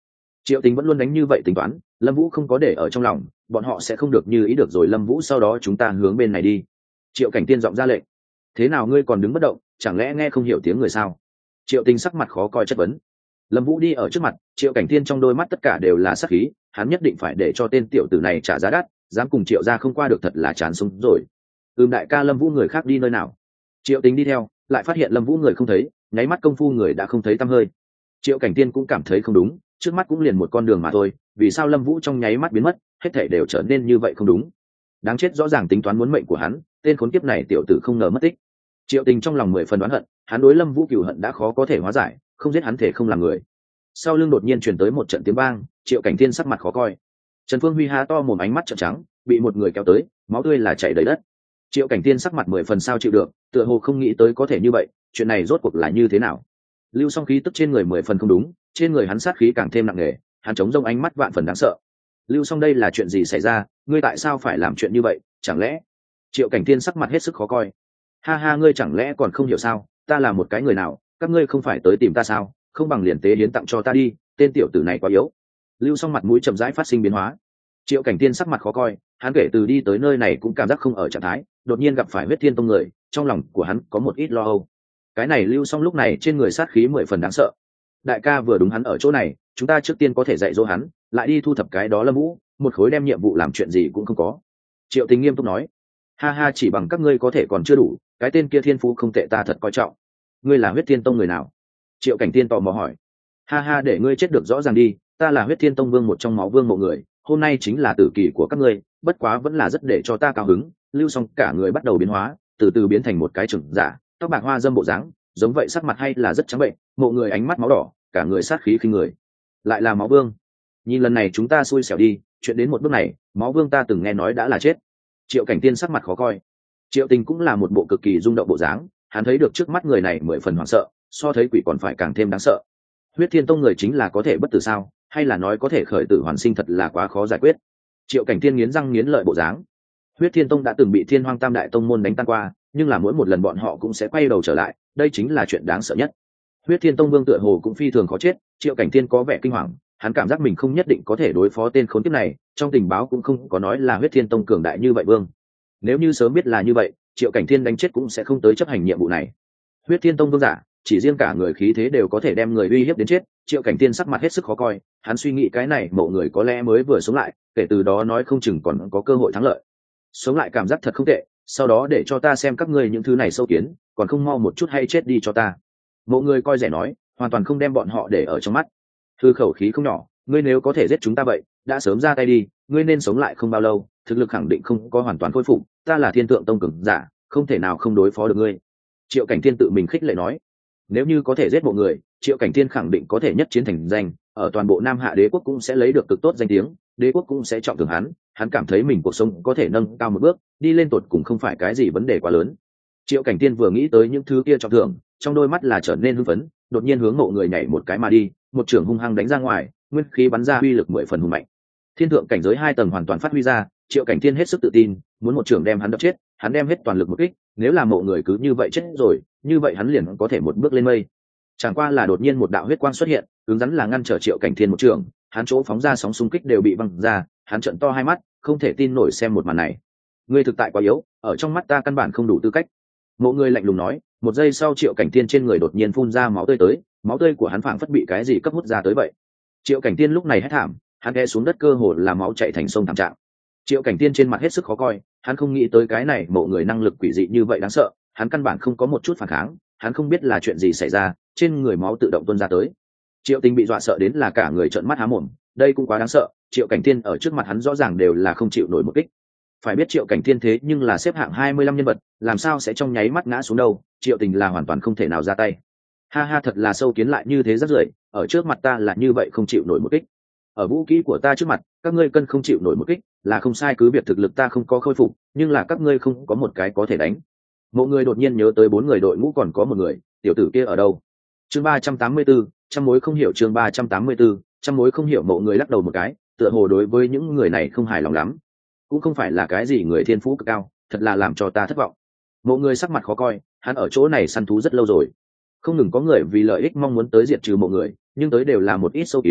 Triệu Tình vẫn luôn đánh như vậy tính toán, Lâm Vũ không có để ở trong lòng, bọn họ sẽ không được như ý được rồi. Lâm Vũ, sau đó chúng ta hướng bên này đi. Triệu Cảnh Tiên giọng ra lệnh. Thế nào ngươi còn đứng bất động, chẳng lẽ nghe không hiểu tiếng người sao? Triệu Tình sắc mặt khó coi chất vấn. Lâm Vũ đi ở trước mặt, Triệu Cảnh Tiên trong đôi mắt tất cả đều là sát khí, hắn nhất định phải để cho tên tiểu tử này trả giá đắt, dám cùng Triệu gia không qua được thật là chán sống rồi. Đại ca, Lâm Vũ người khác đi nơi nào? Triệu Tình đi theo, lại phát hiện Lâm Vũ người không thấy, nháy mắt công phu người đã không thấy tăm hơi. Triệu Cảnh Tiên cũng cảm thấy không đúng, trước mắt cũng liền một con đường mà thôi, vì sao Lâm Vũ trong nháy mắt biến mất, hết thảy đều trở nên như vậy không đúng. Đáng chết, rõ ràng tính toán muốn mệnh của hắn, tên khốn kiếp này tiểu tử không ngờ mất tích. Triệu Tình trong lòng 10 phần đoán hận, hắn đối Lâm Vũ cừu hận đã khó có thể hóa giải, không giết hắn thể không làm người. Sau lưng đột nhiên truyền tới một trận tiếng vang, Triệu Cảnh Tiên sắc mặt khó coi. Trần Phương Huy há to mồm, ánh mắt trợn trắng, bị một người kéo tới, máu tươi là chảy đầy đất. Triệu Cảnh Tiên sắc mặt 10 phần sao chịu được, tựa hồ không nghĩ tới có thể như vậy, chuyện này rốt cuộc là như thế nào? Lưu Song khí tức trên người 10 phần không đúng, trên người hắn sát khí càng thêm nặng nề, hắn chống rông ánh mắt vạn phần đáng sợ. Lưu Song, đây là chuyện gì xảy ra, ngươi tại sao phải làm chuyện như vậy, chẳng lẽ? Triệu Cảnh Tiên sắc mặt hết sức khó coi. Ha ha, ngươi chẳng lẽ còn không hiểu sao, ta là một cái người nào, các ngươi không phải tới tìm ta sao, không bằng liền tế hiến tặng cho ta đi, tên tiểu tử này quá yếu. Lưu Song mặt mũi chậm rãi phát sinh biến hóa. Triệu Cảnh Tiên sắc mặt khó coi, hắn kể từ đi tới nơi này cũng cảm giác không ở trạng thái, đột nhiên gặp phải Huyết Thiên Tông người, trong lòng của hắn có một ít lo âu. Cái này Lưu Song lúc này trên người sát khí 10 phần đáng sợ. Đại ca vừa đúng hắn ở chỗ này, chúng ta trước tiên có thể dạy dỗ hắn, lại đi thu thập cái đó Lâm Vũ, một khối đem nhiệm vụ làm chuyện gì cũng không có. Triệu Tình nghiêm túc nói. Ha ha, chỉ bằng các ngươi có thể còn chưa đủ, cái tên kia thiên phú không tệ, ta thật coi trọng. Ngươi là Huyết Thiên Tông người nào? Triệu Cảnh Tiên tò mò hỏi. Ha ha, để ngươi chết được rõ ràng đi, ta là Huyết Thiên Tông vương, một trong máu vương mộ người, hôm nay chính là tử kỳ của các ngươi, bất quá vẫn là rất để cho ta cao hứng. Lưu Song cả người bắt đầu biến hóa, từ từ biến thành một cái trưởng giả, tóc bạc hoa dâm bộ dáng, giống vậy sắc mặt hay là rất trắng bệnh, mộ người ánh mắt máu đỏ, cả người sát khí khinh người. Lại là máu vương, nhìn lần này chúng ta xui xẻo đi, chuyện đến một bước này, máu vương ta từng nghe nói đã là chết. Triệu Cảnh Tiên sắc mặt khó coi. Triệu Tình cũng là một bộ cực kỳ rung động bộ dáng, hắn thấy được trước mắt người này 10 phần hoảng sợ, so thấy quỷ còn phải càng thêm đáng sợ. Huyết Thiên Tông người chính là có thể bất tử sao, hay là nói có thể khởi tử hoàn sinh, thật là quá khó giải quyết. Triệu Cảnh Tiên nghiến răng nghiến lợi bộ dáng. Huyết Thiên Tông đã từng bị Thiên Hoang Tam Đại Tông môn đánh tan qua, nhưng là mỗi một lần bọn họ cũng sẽ quay đầu trở lại, đây chính là chuyện đáng sợ nhất. Huyết Thiên Tông vương tựa hồ cũng phi thường khó chết, Triệu Cảnh Tiên có vẻ kinh hoàng, hắn cảm giác mình không nhất định có thể đối phó tên khốn kiếp này, trong tình báo cũng không có nói là Huyết Thiên Tông cường đại như vậy vương. Nếu như sớm biết là như vậy, Triệu Cảnh Tiên đánh chết cũng sẽ không tới chấp hành nhiệm vụ này. Huyết Thiên Tông vương giả, chỉ riêng cả người khí thế đều có thể đem người uy hiếp đến chết. Triệu Cảnh Tiên sắc mặt hết sức khó coi, hắn suy nghĩ cái này mộ người có lẽ mới vừa sống lại, kể từ đó nói không chừng còn có cơ hội thắng lợi. Sống lại cảm giác thật không tệ, sau đó để cho ta xem các ngươi những thứ này sâu kiến, còn không mau một chút hay chết đi cho ta. Mộ người coi rẻ nói, hoàn toàn không đem bọn họ để ở trong mắt. Thư khẩu khí không nhỏ, ngươi nếu có thể giết chúng ta vậy, đã sớm ra tay đi, ngươi nên sống lại không bao lâu, thực lực khẳng định không có hoàn toàn khôi phục, ta là Thiên Tượng Tông cường giả, không thể nào không đối phó được ngươi. Triệu Cảnh Tiên tự mình khích lệ nói. Nếu như có thể giết mộ người, Triệu Cảnh Tiên khẳng định có thể nhất chiến thành danh, ở toàn bộ Nam Hạ Đế quốc cũng sẽ lấy được cực tốt danh tiếng, đế quốc cũng sẽ trọng thưởng hắn cảm thấy mình cuộc sống có thể nâng cao một bước, đi lên tột cùng không phải cái gì vấn đề quá lớn. Triệu Cảnh Tiên vừa nghĩ tới những thứ kia trọng thưởng, trong đôi mắt là trở nên hưng phấn, đột nhiên hướng mộ người nhảy một cái mà đi, một trường hung hăng đánh ra ngoài, nguyên khí bắn ra uy lực 10 phần hùng mạnh. Thiên thượng cảnh giới 2 tầng hoàn toàn phát huy ra, Triệu Cảnh Tiên hết sức tự tin, muốn một trường đem hắn đập chết, hắn đem hết toàn lực một kích, nếu là mộ người cứ như vậy chết rồi, như vậy hắn liền có thể một bước lên mây. Chẳng qua là đột nhiên một đạo huyết quang xuất hiện, cứng rắn là ngăn trở Triệu Cảnh Tiên một trường, hắn chỗ phóng ra sóng xung kích đều bị văng ra, hắn trợn to hai mắt, không thể tin nổi xem một màn này. Ngươi thực tại quá yếu, ở trong mắt ta căn bản không đủ tư cách. Mộ người lạnh lùng nói, một giây sau Triệu Cảnh Tiên trên người đột nhiên phun ra máu tươi tới, máu tươi của hắn phảng phất bị cái gì cấp hút ra tới vậy. Triệu Cảnh Tiên lúc này hét thảm, hắn đè xuống đất, cơ hồ là máu chảy thành sông thảm trạng. Triệu Cảnh Tiên trên mặt hết sức khó coi, hắn không nghĩ tới cái này mộ người năng lực quỷ dị như vậy đáng sợ, hắn căn bản không có một chút phản kháng, hắn không biết là chuyện gì xảy ra, trên người máu tự động tuôn ra tới. Triệu Tình bị dọa sợ đến là cả người trợn mắt há mồm, đây cũng quá đáng sợ, Triệu Cảnh Tiên ở trước mặt hắn rõ ràng đều là không chịu nổi một kích. Phải biết Triệu Cảnh Tiên thế nhưng là xếp hạng 25 nhân vật, làm sao sẽ trong nháy mắt ngã xuống đâu, Triệu Tình là hoàn toàn không thể nào ra tay. Ha ha, thật là sâu kiến lại như thế rất rưởi, ở trước mặt ta là như vậy không chịu nổi một kích. Ở vũ khí của ta trước mặt, các ngươi cân không chịu nổi một kích, là không sai, cứ việc thực lực ta không có khôi phục, nhưng là các ngươi không có một cái có thể đánh. Một người đột nhiên nhớ tới 4 người đội ngũ còn có một người, tiểu tử kia ở đâu? Chương 384, trăm mối không hiểu, chương 384, trăm mối không hiểu. Mộ người lắc đầu một cái, tựa hồ đối với những người này không hài lòng lắm. Cũng không phải là cái gì người thiên phú cực cao, thật là làm cho ta thất vọng. Mộ người sắc mặt khó coi, hắn ở chỗ này săn thú rất lâu rồi, không ngừng có người vì lợi ích mong muốn tới diệt trừ mộ người, nhưng tới đều là một ít sâu kiến,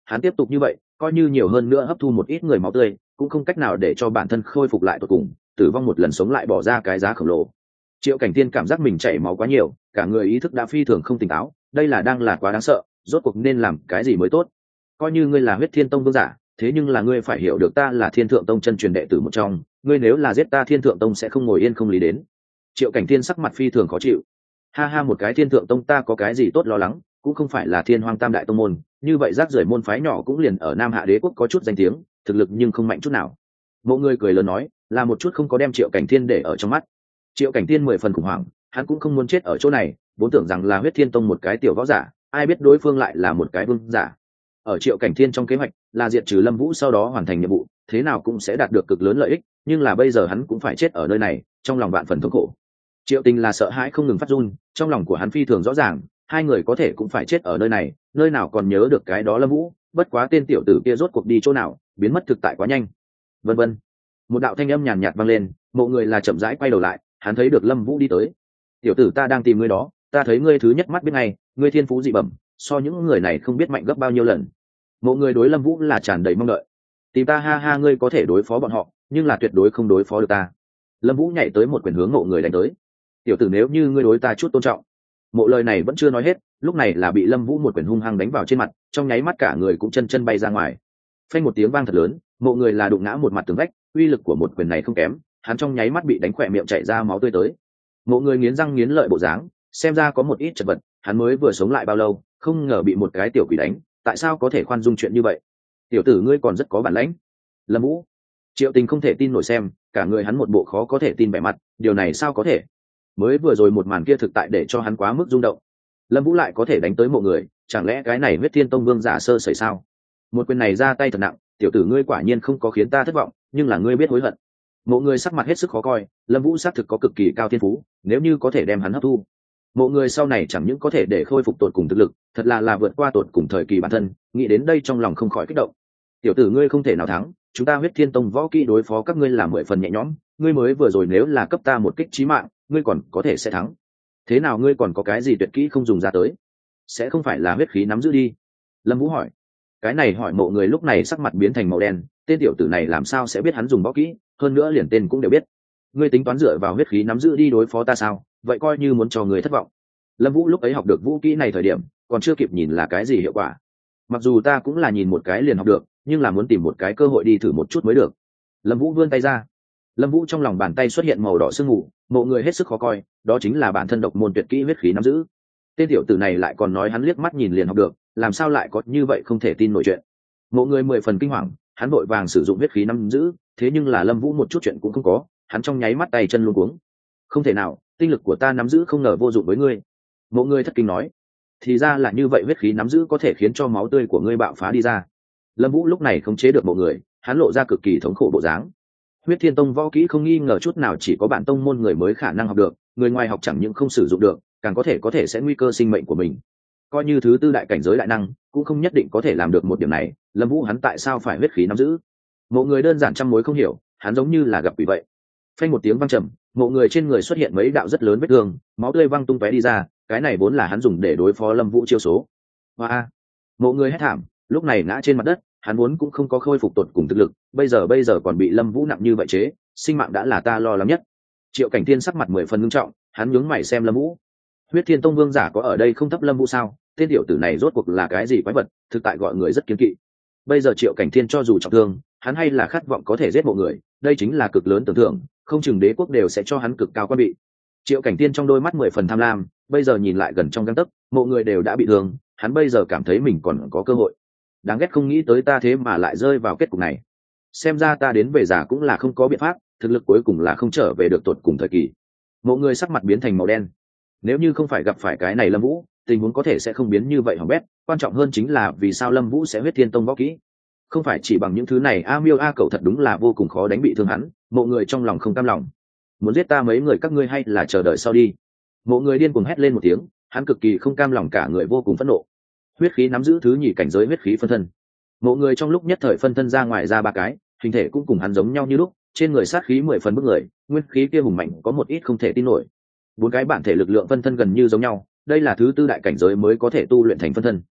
hắn tiếp tục như vậy coi như nhiều hơn nữa hấp thu một ít người máu tươi cũng không cách nào để cho bản thân khôi phục lại tột cùng, tử vong một lần sống lại bỏ ra cái giá khổng lồ. Triệu Cảnh Tiên cảm giác mình chảy máu quá nhiều, cả người ý thức đã phi thường không tỉnh táo, đây là đang là quá đáng sợ, rốt cuộc nên làm cái gì mới tốt. Coi như ngươi là Huyết Thiên Tông vương giả, thế nhưng là ngươi phải hiểu được ta là Thiên Thượng Tông chân truyền đệ tử một trong, ngươi nếu là giết ta Thiên Thượng Tông sẽ không ngồi yên không lý đến. Triệu Cảnh Tiên sắc mặt phi thường khó chịu. Ha ha, một cái Thiên Thượng Tông ta có cái gì tốt lo lắng, cũng không phải là Thiên Hoang Tam đại tông môn, như vậy rác rưởi môn phái nhỏ cũng liền ở Nam Hạ Đế quốc có chút danh tiếng, thực lực nhưng không mạnh chút nào. Mộ Người cười lớn nói, là một chút không có đem Triệu Cảnh Thiên để ở trong mắt. Triệu Cảnh Thiên 10 phần khủng hoảng, hắn cũng không muốn chết ở chỗ này, vốn tưởng rằng là Huyết Thiên Tông một cái tiểu võ giả, ai biết đối phương lại là một cái vương giả. Ở Triệu Cảnh Thiên trong kế hoạch là diệt trừ Lâm Vũ, sau đó hoàn thành nhiệm vụ, thế nào cũng sẽ đạt được cực lớn lợi ích, nhưng là bây giờ hắn cũng phải chết ở nơi này, trong lòng vạn phần thống khổ. Triệu Tình là sợ hãi không ngừng phát run, trong lòng của hắn phi thường rõ ràng, hai người có thể cũng phải chết ở nơi này, nơi nào còn nhớ được cái đó Lâm Vũ, bất quá tên tiểu tử kia rốt cuộc đi chỗ nào, biến mất thực tại quá nhanh. Vân vân. Một đạo thanh âm nhàn nhạt vang lên, Mộ Người là chậm rãi quay đầu lại, hắn thấy được Lâm Vũ đi tới. Tiểu tử, ta đang tìm ngươi đó, ta thấy ngươi thứ nhất mắt biết ngay, ngươi thiên phú dị bẩm, so những người này không biết mạnh gấp bao nhiêu lần. Mộ Người đối Lâm Vũ là tràn đầy mong đợi. Tìm ta, ha ha, ngươi có thể đối phó bọn họ, nhưng là tuyệt đối không đối phó được ta. Lâm Vũ nhảy tới một quyền hướng Mộ Người đánh tới. Tiểu tử, nếu như ngươi đối ta chút tôn trọng. Mộ lời này vẫn chưa nói hết, lúc này là bị Lâm Vũ một quyền hung hăng đánh vào trên mặt, trong nháy mắt cả người cũng chân chân bay ra ngoài. Phanh một tiếng vang thật lớn, Mộ Người là đụng ngã một mặt tường vách, uy lực của một quyền này không kém, hắn trong nháy mắt bị đánh khỏe miệng chảy ra máu tươi tới. Mộ Người nghiến răng nghiến lợi bộ dáng, xem ra có một ít chật vật, hắn mới vừa sống lại bao lâu, không ngờ bị một cái tiểu quỷ đánh, tại sao có thể khoan dung chuyện như vậy? Tiểu tử, ngươi còn rất có bản lãnh. Lâm Vũ. Triệu Tình không thể tin nổi xem, cả người hắn một bộ khó có thể tin vẻ mặt, điều này sao có thể? Mới vừa rồi một màn kia thực tại để cho hắn quá mức rung động. Lâm Vũ lại có thể đánh tới Mộ Người, chẳng lẽ cái này Huyết Thiên Tông vương giả sơ sẩy sao? Một quyền này ra tay thật nặng, tiểu tử ngươi quả nhiên không có khiến ta thất vọng, nhưng là ngươi biết hối hận. Mộ Người sắc mặt hết sức khó coi, Lâm Vũ xác thực có cực kỳ cao thiên phú, nếu như có thể đem hắn hấp thu, Mộ Người sau này chẳng những có thể để khôi phục tột cùng thực lực, thật là vượt qua tột cùng thời kỳ bản thân, nghĩ đến đây trong lòng không khỏi kích động. Tiểu tử, ngươi không thể nào thắng, chúng ta Huyết Thiên Tông võ kỹ đối phó các ngươi là 10 phần nhẹ nhõm, ngươi mới vừa rồi nếu là cấp ta một kích chí mạng, ngươi còn có thể sẽ thắng. Thế nào, ngươi còn có cái gì tuyệt kỹ không dùng ra tới? Sẽ không phải là huyết khí nắm giữ đi? Lâm Vũ hỏi. Cái này hỏi Mộ Người lúc này sắc mặt biến thành màu đen, tên tiểu tử này làm sao sẽ biết hắn dùng võ kỹ, hơn nữa liền tên cũng đều biết. Ngươi tính toán dựa vào huyết khí nắm giữ đi đối phó ta sao? Vậy coi như muốn cho người thất vọng. Lâm Vũ lúc ấy học được vũ kỹ này thời điểm, còn chưa kịp nhìn là cái gì hiệu quả. Mặc dù ta cũng là nhìn một cái liền học được, nhưng là muốn tìm một cái cơ hội đi thử một chút mới được. Lâm Vũ vươn tay ra. Lâm Vũ trong lòng bàn tay xuất hiện màu đỏ sương mù, Mộ Người hết sức khó coi, đó chính là bản thân độc môn tuyệt kỹ huyết khí nắm giữ. Tên tiểu tử này lại còn nói hắn liếc mắt nhìn liền học được, làm sao lại có như vậy không thể tin nổi chuyện. Mộ Người 10 phần kinh hoàng, hắn vội vàng sử dụng huyết khí nắm giữ, thế nhưng là Lâm Vũ một chút chuyện cũng không có, hắn trong nháy mắt tay chân luống cuống. Không thể nào, tinh lực của ta nắm giữ không ngờ vô dụng với ngươi. Mộ Người thất kinh nói. Thì ra là như vậy, huyết khí nắm giữ có thể khiến cho máu tươi của ngươi bạo phá đi ra. Lâm Vũ lúc này không chế được Mộ Người, hắn lộ ra cực kỳ thống khổ bộ dáng. Huyết Thiên Tông võ kỹ không nghi ngờ chút nào chỉ có bản tông môn người mới khả năng học được, người ngoài học chẳng những không sử dụng được, càng có thể sẽ nguy cơ sinh mệnh của mình. Coi như thứ tư đại cảnh giới đại năng, cũng không nhất định có thể làm được một điểm này. Lâm Vũ hắn tại sao phải huyết khí nắm giữ? Mộ Người đơn giản trăm mối không hiểu, hắn giống như là gặp quỷ vậy. Phanh một tiếng vang trầm, Mộ Người trên người xuất hiện mấy đạo rất lớn vết thương, máu tươi văng tung tóe đi ra, cái này vốn là hắn dùng để đối phó Lâm Vũ chiêu số. Hoa! Mộ Người hét thảm, lúc này ngã trên mặt đất, hắn vốn cũng không có khôi phục tột cùng thực lực, bây giờ còn bị Lâm Vũ nặng như vậy chế, sinh mạng đã là ta lo lắng nhất. Triệu Cảnh Thiên sắc mặt 10 phần nghiêm trọng, hắn nhướng mày xem Lâm Vũ. Huyết Thiên Tông vương giả có ở đây không thấp Lâm Vũ sao? Tên tiểu tử này rốt cuộc là cái gì quái vật, thực tại gọi người rất kiêng kỵ. Bây giờ Triệu Cảnh Thiên cho dù trọng thương, hắn hay là khát vọng có thể giết Mộ Người, đây chính là cực lớn tưởng thưởng, không chừng đế quốc đều sẽ cho hắn cực cao quan bị. Triệu Cảnh Thiên trong đôi mắt 10 phần tham lam, bây giờ nhìn lại gần trong gang tấc, Mộ Người đều đã bị thương, hắn bây giờ cảm thấy mình còn có cơ hội. Đáng ghét, không nghĩ tới ta thế mà lại rơi vào kết cục này. Xem ra ta đến về già cũng là không có biện pháp, thực lực cuối cùng là không trở về được tột cùng thời kỳ. Mộ Người sắc mặt biến thành màu đen. Nếu như không phải gặp phải cái này Lâm Vũ, tình huống có thể sẽ không biến như vậy hỏng bét, quan trọng hơn chính là vì sao Lâm Vũ sẽ Huyết Thiên Tông võ kỹ. Không phải chỉ bằng những thứ này, A Miêu A Cẩu thật đúng là vô cùng khó đánh bị thương hắn. Mộ Người trong lòng không cam lòng. Muốn giết ta mấy người các ngươi hay là chờ đợi sau đi? Mộ Người điên cuồng hét lên một tiếng, hắn cực kỳ không cam lòng, cả người vô cùng phẫn nộ. Huyết khí nắm giữ thứ nhì cảnh giới huyết khí phân thân. Mộ Người trong lúc nhất thời phân thân ra ngoài ra 3 cái, hình thể cũng cùng hắn giống nhau như lúc, trên người sát khí 10 phần bức người, nguyên khí kia hùng mạnh có một ít không thể tin nổi. 4 cái bản thể lực lượng phân thân gần như giống nhau, đây là thứ tư đại cảnh giới mới có thể tu luyện thành phân thân.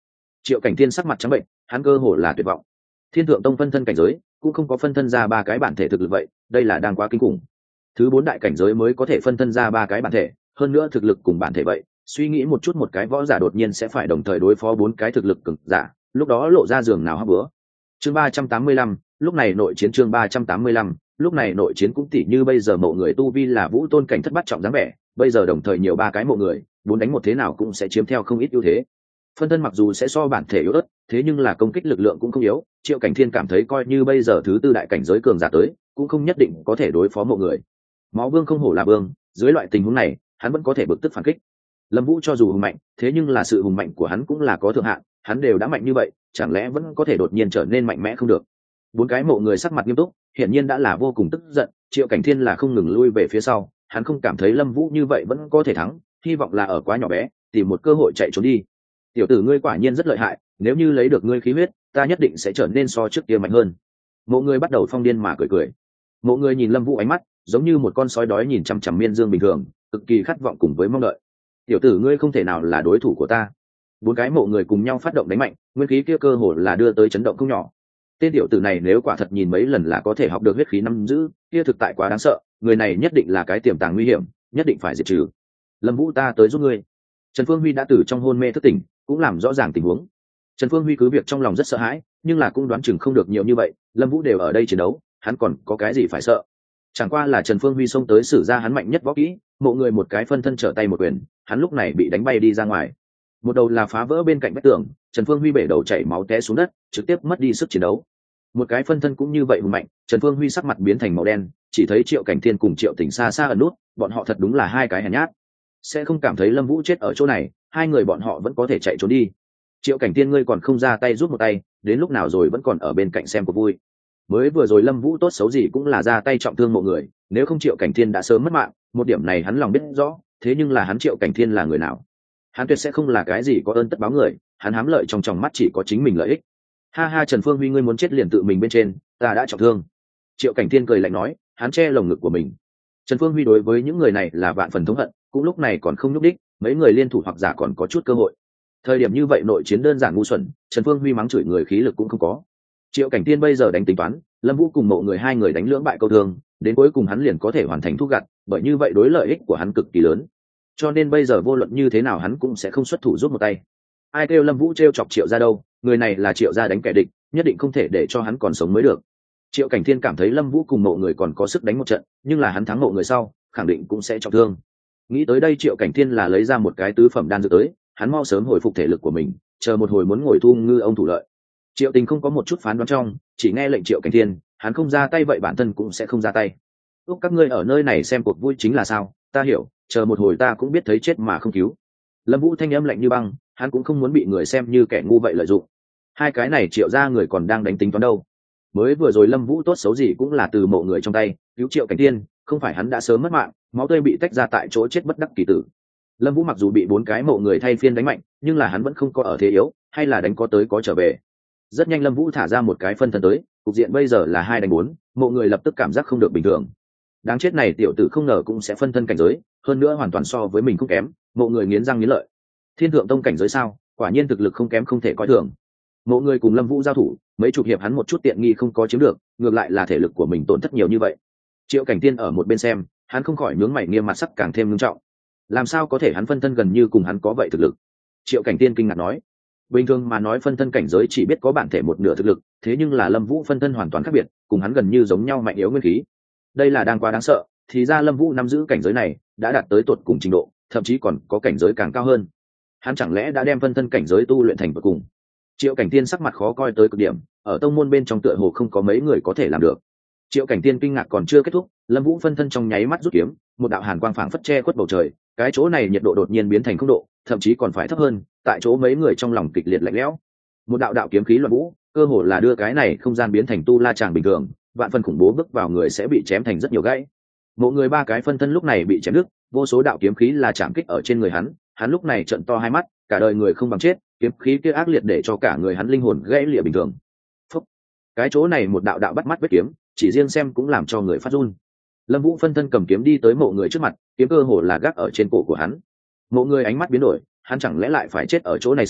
Triệu Cảnh Thiên sắc mặt trắng bệnh, hắn cơ hồ là tuyệt vọng. Thiên Thượng Tông phân thân cảnh giới cũng không có phân thân ra ba cái bản thể thực lực vậy, đây là đang quá kinh khủng. Thứ 4 đại cảnh giới mới có thể phân thân ra ba cái bản thể, hơn nữa thực lực cùng bản thể vậy, suy nghĩ một chút một cái võ giả đột nhiên sẽ phải đồng thời đối phó 4 cái thực lực cực giả, lúc đó lộ ra giường nào hấp bữa. Chương 385, lúc này nội chiến. Chương 385, lúc này nội chiến cũng tỉ như bây giờ mộ người tu vi là vũ tôn cảnh thất bát trọng dáng vẻ, bây giờ đồng thời nhiều ba cái mộ người, 4 đánh một thế nào cũng sẽ chiếm theo không ít ưu thế. Phân thân mặc dù sẽ so bản thể yếu ớt, thế nhưng là công kích lực lượng cũng không yếu. Triệu Cảnh Thiên cảm thấy coi như bây giờ thứ 4 đại cảnh giới cường giả tới, cũng không nhất định có thể đối phó mộ người. Máu vương không hổ là vương, dưới loại tình huống này, hắn vẫn có thể bực tức phản kích. Lâm Vũ cho dù hùng mạnh, thế nhưng là sự hùng mạnh của hắn cũng là có thượng hạn, hắn đều đã mạnh như vậy, chẳng lẽ vẫn có thể đột nhiên trở nên mạnh mẽ không được? 4 cái mộ người sắc mặt nghiêm túc, hiển nhiên đã là vô cùng tức giận. Triệu Cảnh Thiên là không ngừng lui về phía sau, hắn không cảm thấy Lâm Vũ như vậy vẫn có thể thắng, hy vọng là ở quá nhỏ bé, tìm một cơ hội chạy trốn đi. Tiểu tử ngươi quả nhiên rất lợi hại, nếu như lấy được ngươi khí huyết, ta nhất định sẽ trở nên so trước kia mạnh hơn. Mộ người bắt đầu phong điên mà cười cười. Mộ người nhìn Lâm Vũ ánh mắt giống như một con sói đói nhìn chằm chằm Miên Dương bình thường, cực kỳ khát vọng cùng với mong đợi. Tiểu tử ngươi không thể nào là đối thủ của ta. 4 cái mộ người cùng nhau phát động đánh mạnh, nguyên khí kia cơ hồ là đưa tới chấn động không nhỏ. Tên tiểu tử này nếu quả thật nhìn mấy lần là có thể học được huyết khí nắm giữ, kia thực tại quá đáng sợ, người này nhất định là cái tiềm tàng nguy hiểm, nhất định phải diệt trừ. Lâm Vũ, ta tới giúp ngươi. Trần Phương Huy đã từ trong hôn mê thức tỉnh, cũng làm rõ ràng tình huống. Trần Phương Huy cứ việc trong lòng rất sợ hãi, nhưng là cũng đoán chừng không được nhiều như vậy, Lâm Vũ đều ở đây chiến đấu, hắn còn có cái gì phải sợ. Chẳng qua là Trần Phương Huy xông tới sử ra hắn mạnh nhất võ kỹ, mộ người một cái phân thân trở tay một quyền, hắn lúc này bị đánh bay đi ra ngoài. Một đầu là phá vỡ bên cạnh vách tường, Trần Phương Huy bể đầu chảy máu té xuống đất, trực tiếp mất đi sức chiến đấu. Một cái phân thân cũng như vậy hùng mạnh, Trần Phương Huy sắc mặt biến thành màu đen, chỉ thấy Triệu Cảnh Thiên cùng Triệu Tỉnh xa xa ẩn nút, bọn họ thật đúng là hai cái hèn nhát. Sẽ không cảm thấy Lâm Vũ chết ở chỗ này, hai người bọn họ vẫn có thể chạy trốn đi. Triệu Cảnh Thiên ngươi còn không ra tay giúp một tay, đến lúc nào rồi vẫn còn ở bên cạnh xem cuộc vui. Mới vừa rồi Lâm Vũ tốt xấu gì cũng là ra tay trọng thương một người, nếu không Triệu Cảnh Thiên đã sớm mất mạng, một điểm này hắn lòng biết rõ, thế nhưng là hắn Triệu Cảnh Thiên là người nào? Hắn tuyệt sẽ không là cái gì có ơn tất báo người, hắn hám lợi trong tròng mắt chỉ có chính mình lợi ích. Ha ha, Trần Phương Huy ngươi muốn chết liền tự mình bên trên, ta đã trọng thương. Triệu Cảnh Thiên cười lạnh nói, hắn che lồng ngực của mình. Trần Phương Huy đối với những người này là vạn phần thống hận, cũng lúc này còn không nhúc đích, mấy người liên thủ hoặc giả còn có chút cơ hội. Thời điểm như vậy nội chiến đơn giản ngu xuẩn, Trần Phương Huy mắng chửi người khí lực cũng không có. Triệu Cảnh Thiên bây giờ đánh tính toán, Lâm Vũ cùng mộ người hai người đánh lưỡng bại câu thương, đến cuối cùng hắn liền có thể hoàn thành thu gặt, bởi như vậy đối lợi ích của hắn cực kỳ lớn. Cho nên bây giờ vô luận như thế nào hắn cũng sẽ không xuất thủ giúp một tay. Ai kêu Lâm Vũ trêu chọc Triệu gia đâu, người này là Triệu gia đánh kẻ địch, nhất định không thể để cho hắn còn sống mới được. Triệu Cảnh Thiên cảm thấy Lâm Vũ cùng mộ người còn có sức đánh một trận, nhưng là hắn thắng mộ người sau, khẳng định cũng sẽ trọng thương. Nghĩ tới đây Triệu Cảnh Thiên là lấy ra một cái tứ phẩm đan dược tới, hắn mau sớm hồi phục thể lực của mình, chờ một hồi muốn ngồi thu ngư ông thủ lợi. Triệu Tình không có một chút phán đoán trong, chỉ nghe lệnh Triệu Cảnh Thiên, hắn không ra tay vậy bản thân cũng sẽ không ra tay. Úc các ngươi ở nơi này xem cuộc vui chính là sao, ta hiểu, chờ một hồi ta cũng biết thấy chết mà không cứu. Lâm Vũ thanh âm lạnh như băng, hắn cũng không muốn bị người xem như kẻ ngu vậy lợi dụng. Hai cái này Triệu gia người còn đang đánh tính toán đâu. Mới vừa rồi Lâm Vũ tốt xấu gì cũng là từ mộ người trong tay cứu Triệu Cảnh Thiên, không phải hắn đã sớm mất mạng, máu tươi bị tách ra tại chỗ chết bất đắc kỳ tử. Lâm Vũ mặc dù bị 4 cái mộ người thay phiên đánh mạnh, nhưng là hắn vẫn không có ở thế yếu, hay là đánh có tới có trở về. Rất nhanh Lâm Vũ thả ra một cái phân thân tới, cục diện bây giờ là 2 đánh 4, mộ người lập tức cảm giác không được bình thường. Đáng chết này tiểu tử không ngờ cũng sẽ phân thân cảnh giới, hơn nữa hoàn toàn so với mình không kém, mộ người nghiến răng nghiến lợi. Thiên Thượng Tông cảnh giới sao, quả nhiên thực lực không kém không thể coi thường. Mộ người cùng Lâm Vũ giao thủ, mấy chục hiệp hắn một chút tiện nghi không có chiếm được, ngược lại là thể lực của mình tổn thất nhiều như vậy. Triệu Cảnh Thiên ở một bên xem, hắn không khỏi nhướng mày nghiêm mặt sắc càng thêm nghiêm trọng. Làm sao có thể hắn phân thân gần như cùng hắn có vậy thực lực? Triệu Cảnh Thiên kinh ngạc nói, bình thường mà nói phân thân cảnh giới chỉ biết có bản thể một nửa thực lực, thế nhưng là Lâm Vũ phân thân hoàn toàn khác biệt, cùng hắn gần như giống nhau mạnh yếu nguyên khí. Đây là đang quá đáng sợ, thì ra Lâm Vũ nắm giữ cảnh giới này, đã đạt tới tột cùng trình độ, thậm chí còn có cảnh giới càng cao hơn. Hắn chẳng lẽ đã đem phân thân cảnh giới tu luyện thành tột cùng? Triệu Cảnh Thiên sắc mặt khó coi tới cực điểm, ở tông môn bên trong tựa hồ không có mấy người có thể làm được. Triệu Cảnh Thiên kinh ngạc còn chưa kết thúc, Lâm Vũ phân thân trong nháy mắt rút kiếm, một đạo hàn quang phảng phất che khuất bầu trời, cái chỗ này nhiệt độ đột nhiên biến thành 0 độ, thậm chí còn phải thấp hơn, tại chỗ mấy người trong lòng kịch liệt lạnh lẽo. Một đạo đạo kiếm khí loạn vũ, cơ hồ là đưa cái này không gian biến thành tu la tràng bình thường, vạn phần khủng bố bước vào người sẽ bị chém thành rất nhiều gãy. Một người 3 cái phân thân lúc này bị chém đứt, vô số đạo kiếm khí là chạm kích ở trên người hắn lúc này trợn to hai mắt, cả đời người không bằng chết, kiếm khí kia ác liệt để cho cả người hắn linh hồn gãy lìa bình thường. Phúc. Cái chỗ này một đạo đạo bắt mắt vết kiếm, chỉ riêng xem cũng làm cho người phát run. Lâm Vũ phân thân cầm kiếm đi tới mộ người trước mặt, kiếm cơ hồ là gác ở trên cổ của hắn. Mộ người ánh mắt biến đổi, hắn chẳng lẽ lại phải chết ở chỗ này sao?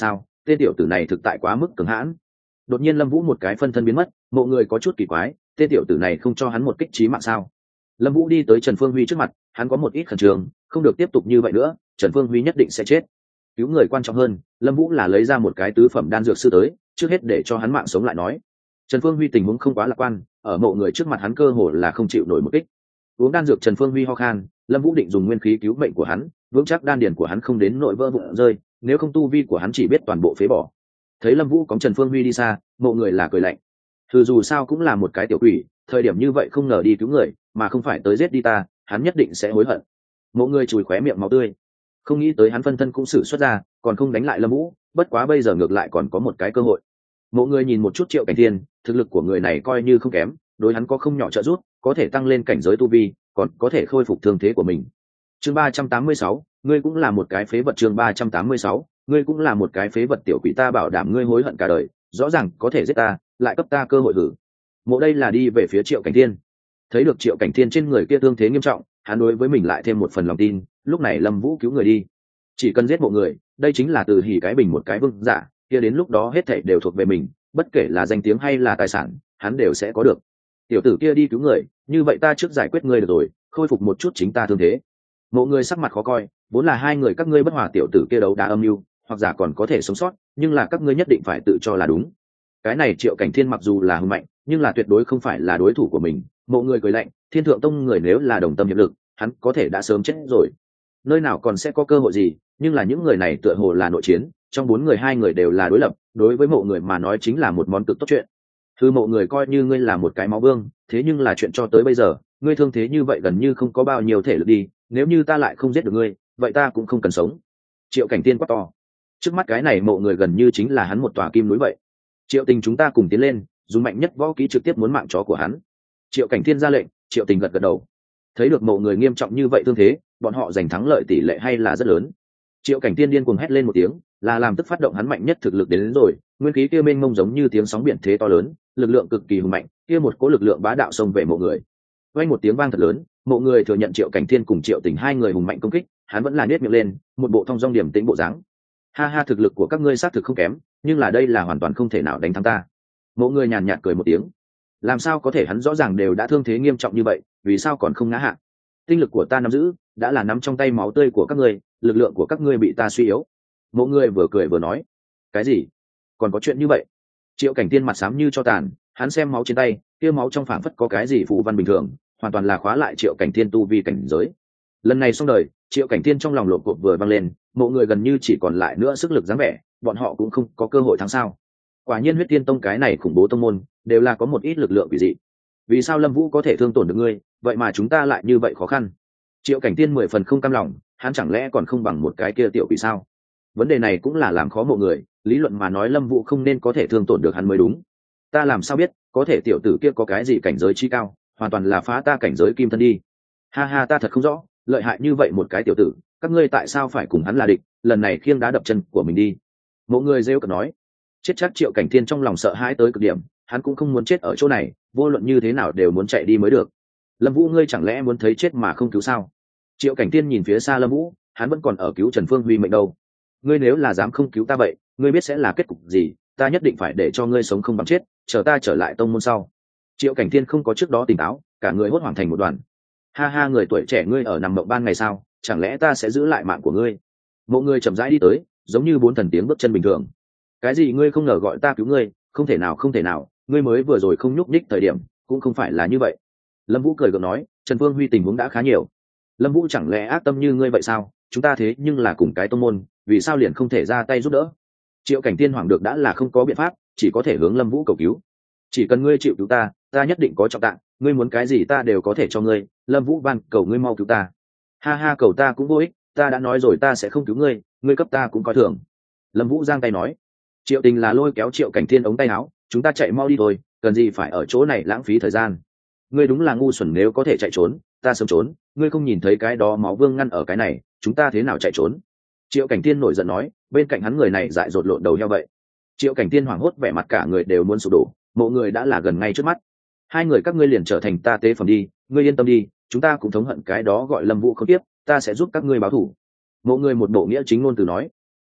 tên tiểu tử này thực tại quá mức cứng hãn. Đột nhiên Lâm Vũ một cái phân thân biến mất, mọi người có chút kỳ quái, tên tiểu tử này không cho hắn một kích chí mạng sao? Lâm Vũ đi tới Trần Phương Huy trước mặt, hắn có một ít khẩn trương, không được tiếp tục như vậy nữa, Trần Phương Huy nhất định sẽ chết. Cứu người quan trọng hơn, Lâm Vũ là lấy ra một cái tứ phẩm đan dược sư tới, trước hết để cho hắn mạng sống lại nói. Trần Phương Huy tình huống không quá lạc quan, ở mộ người trước mặt hắn cơ hồ là không chịu nổi một kích. Uống đan dược Trần Phương Huy ho khan, Lâm Vũ định dùng nguyên khí cứu mệnh của hắn, vững chắc đan điền của hắn không đến nội vỡ vụn rơi, nếu không tu vi của hắn chỉ biết toàn bộ phế bỏ. Thấy Lâm Vũ cõng Trần Phương Huy đi xa, mộ người là cười lạnh. Dù sao cũng là một cái tiểu quỷ, thời điểm như vậy không ngờ đi cứu người, mà không phải tới giết đi ta, hắn nhất định sẽ hối hận. Mộ người chùi khóe miệng máu tươi, không nghĩ tới hắn phân thân cũng sử xuất ra, còn không đánh lại Lâm Vũ, bất quá bây giờ ngược lại còn có một cái cơ hội. Mộ người nhìn một chút Triệu Cảnh Thiên, thực lực của người này coi như không kém, đối hắn có không nhỏ trợ giúp, có thể tăng lên cảnh giới tu vi, còn có thể khôi phục thương thế của mình. Chương 386, ngươi cũng là một cái phế vật. Chương 386, ngươi cũng là một cái phế vật. Tiểu quỷ, ta bảo đảm ngươi hối hận cả đời, rõ ràng có thể giết ta, lại cấp ta cơ hội thử. Mộ đây là đi về phía Triệu Cảnh Thiên. Thấy được Triệu Cảnh Thiên trên người kia thương thế nghiêm trọng, hắn đối với mình lại thêm một phần lòng tin, lúc này Lâm Vũ cứu người đi, chỉ cần giết mộ người, đây chính là từ hỉ cái bình một cái vương giả, kia đến lúc đó hết thảy đều thuộc về mình, bất kể là danh tiếng hay là tài sản, hắn đều sẽ có được. Tiểu tử kia đi cứu người, như vậy ta trước giải quyết ngươi được rồi, khôi phục một chút chính ta thương thế. Mộ người sắc mặt khó coi, vốn là hai người các ngươi bất hòa, tiểu tử kia đấu đá âm mưu, hoặc giả còn có thể sống sót, nhưng là các ngươi nhất định phải tự cho là đúng. Cái này Triệu Cảnh Thiên mặc dù là hùng mạnh, nhưng là tuyệt đối không phải là đối thủ của mình. Mộ người cười lạnh, Thiên Thượng Tông người nếu là đồng tâm hiệp lực, hắn có thể đã sớm chết rồi. Nơi nào còn sẽ có cơ hội gì, nhưng là những người này tựa hồ là nội chiến, trong bốn người hai người đều là đối lập, đối với mộ người mà nói chính là một món cực tốt chuyện. Thư mộ người coi như ngươi là một cái máu vương, thế nhưng là chuyện cho tới bây giờ, ngươi thương thế như vậy gần như không có bao nhiêu thể lực đi, nếu như ta lại không giết được ngươi, vậy ta cũng không cần sống. Triệu Cảnh Tiên quát to. Trước mắt cái này mộ người gần như chính là hắn một tòa kim núi vậy. Triệu Tình, chúng ta cùng tiến lên, dùng mạnh nhất võ kỹ trực tiếp muốn mạng chó của hắn. Triệu Cảnh Thiên ra lệnh. Triệu Tình gật gật đầu. Thấy được mộ người nghiêm trọng như vậy thương thế, bọn họ giành thắng lợi tỷ lệ hay là rất lớn. Triệu Cảnh Thiên điên cuồng hét lên một tiếng, là làm tức phát động hắn mạnh nhất thực lực đến rồi, nguyên khí kia mênh mông giống như tiếng sóng biển thế to lớn, lực lượng cực kỳ hùng mạnh, kia một cỗ lực lượng bá đạo xông về mộ người. Vang một tiếng vang thật lớn, mộ người thừa nhận Triệu Cảnh Thiên cùng Triệu Tình hai người hùng mạnh công kích, hắn vẫn là nhếch miệng lên, một bộ thong dong điểm tĩnh bộ dáng. Ha ha, thực lực của các ngươi xác thực không kém, nhưng là đây là hoàn toàn không thể nào đánh thắng ta. Mộ người nhàn nhạt cười một tiếng. Làm sao có thể, hắn rõ ràng đều đã thương thế nghiêm trọng như vậy, vì sao còn không ngã hạ? Tinh lực của ta nắm giữ, đã là nắm trong tay máu tươi của các ngươi, lực lượng của các ngươi bị ta suy yếu. Mộ người vừa cười vừa nói. Cái gì? Còn có chuyện như vậy? Triệu Cảnh Tiên mặt xám như cho tàn, hắn xem máu trên tay, kia máu trong phảng phất có cái gì phù văn bình thường, hoàn toàn là khóa lại Triệu Cảnh Tiên tu vi cảnh giới. Lần này xong đời, Triệu Cảnh Tiên trong lòng lộp cộp vừa vang lên, mộ người gần như chỉ còn lại nữa sức lực dáng vẻ, bọn họ cũng không có cơ hội thắng sao? Quả nhiên Huyết Tiên Tông cái này khủng bố tông môn, đều là có một ít lực lượng quỷ dị. Vì sao Lâm Vũ có thể thương tổn được ngươi, vậy mà chúng ta lại như vậy khó khăn? Triệu Cảnh Tiên 10 phần không cam lòng, hắn chẳng lẽ còn không bằng một cái kia tiểu quỷ sao? Vấn đề này cũng là làm khó mộ người, lý luận mà nói Lâm Vũ không nên có thể thương tổn được hắn mới đúng. Ta làm sao biết, có thể tiểu tử kia có cái gì cảnh giới chi cao, hoàn toàn là phá ta cảnh giới kim thân đi. Ha ha, ta thật không rõ, lợi hại như vậy một cái tiểu tử, các ngươi tại sao phải cùng hắn là địch, lần này khiêng đá đập chân của mình đi. Mộ người rêu cợt nói. Chết chắc Triệu Cảnh Thiên trong lòng sợ hãi tới cực điểm, hắn cũng không muốn chết ở chỗ này, vô luận như thế nào đều muốn chạy đi mới được. Lâm Vũ, ngươi chẳng lẽ muốn thấy chết mà không cứu sao? Triệu Cảnh Thiên nhìn phía xa Lâm Vũ, hắn vẫn còn ở cứu Trần Phương Huy mệnh đâu. Ngươi nếu là dám không cứu ta vậy, ngươi biết sẽ là kết cục gì, ta nhất định phải để cho ngươi sống không bằng chết, chờ ta trở lại tông môn sau. Triệu Cảnh Thiên không có trước đó tỉnh táo, cả người hốt hoảng thành một đoàn. Ha ha, người tuổi trẻ ngươi ở nằm mộng ban ngày sao, chẳng lẽ ta sẽ giữ lại mạng của ngươi? Mộ người chậm rãi đi tới, giống như bốn thần tiếng bước chân bình thường. Cái gì, ngươi không ngờ gọi ta cứu ngươi? Không thể nào, không thể nào, ngươi mới vừa rồi không nhúc nhích thời điểm, cũng không phải là như vậy. Lâm Vũ cười gượng nói, Trần Phương Huy tình huống đã khá nhiều. Lâm Vũ chẳng lẽ ác tâm như ngươi vậy sao? Chúng ta thế nhưng là cùng cái tông môn, vì sao liền không thể ra tay giúp đỡ? Triệu Cảnh Tiên hoảng được đã là không có biện pháp, chỉ có thể hướng Lâm Vũ cầu cứu. Chỉ cần ngươi chịu cứu ta, ta nhất định có trọng tạng, ngươi muốn cái gì ta đều có thể cho ngươi. Lâm Vũ van cầu ngươi mau cứu ta. Ha ha, cầu ta cũng vô ích, ta đã nói rồi ta sẽ không cứu ngươi, ngươi cấp ta cũng coi thường. Lâm Vũ giang tay nói. Triệu Tình là lôi kéo Triệu Cảnh Thiên ống tay áo, chúng ta chạy mau đi thôi, cần gì phải ở chỗ này lãng phí thời gian. Ngươi đúng là ngu xuẩn, nếu có thể chạy trốn, ta sớm trốn, ngươi không nhìn thấy cái đó máu vương ngăn ở cái này, chúng ta thế nào chạy trốn? Triệu Cảnh Thiên nổi giận nói, bên cạnh hắn người này dại dột lộn đầu heo vậy. Triệu Cảnh Thiên hoảng hốt, vẻ mặt cả người đều muốn sụp đổ, mộ người đã là gần ngay trước mắt. Hai người các ngươi liền trở thành ta tế phẩm đi, ngươi yên tâm đi, chúng ta cũng thống hận cái đó gọi Lâm Vũ không tiếp, ta sẽ giúp các ngươi báo thù. Mộ người một bộ nghĩa chính ngôn từ nói.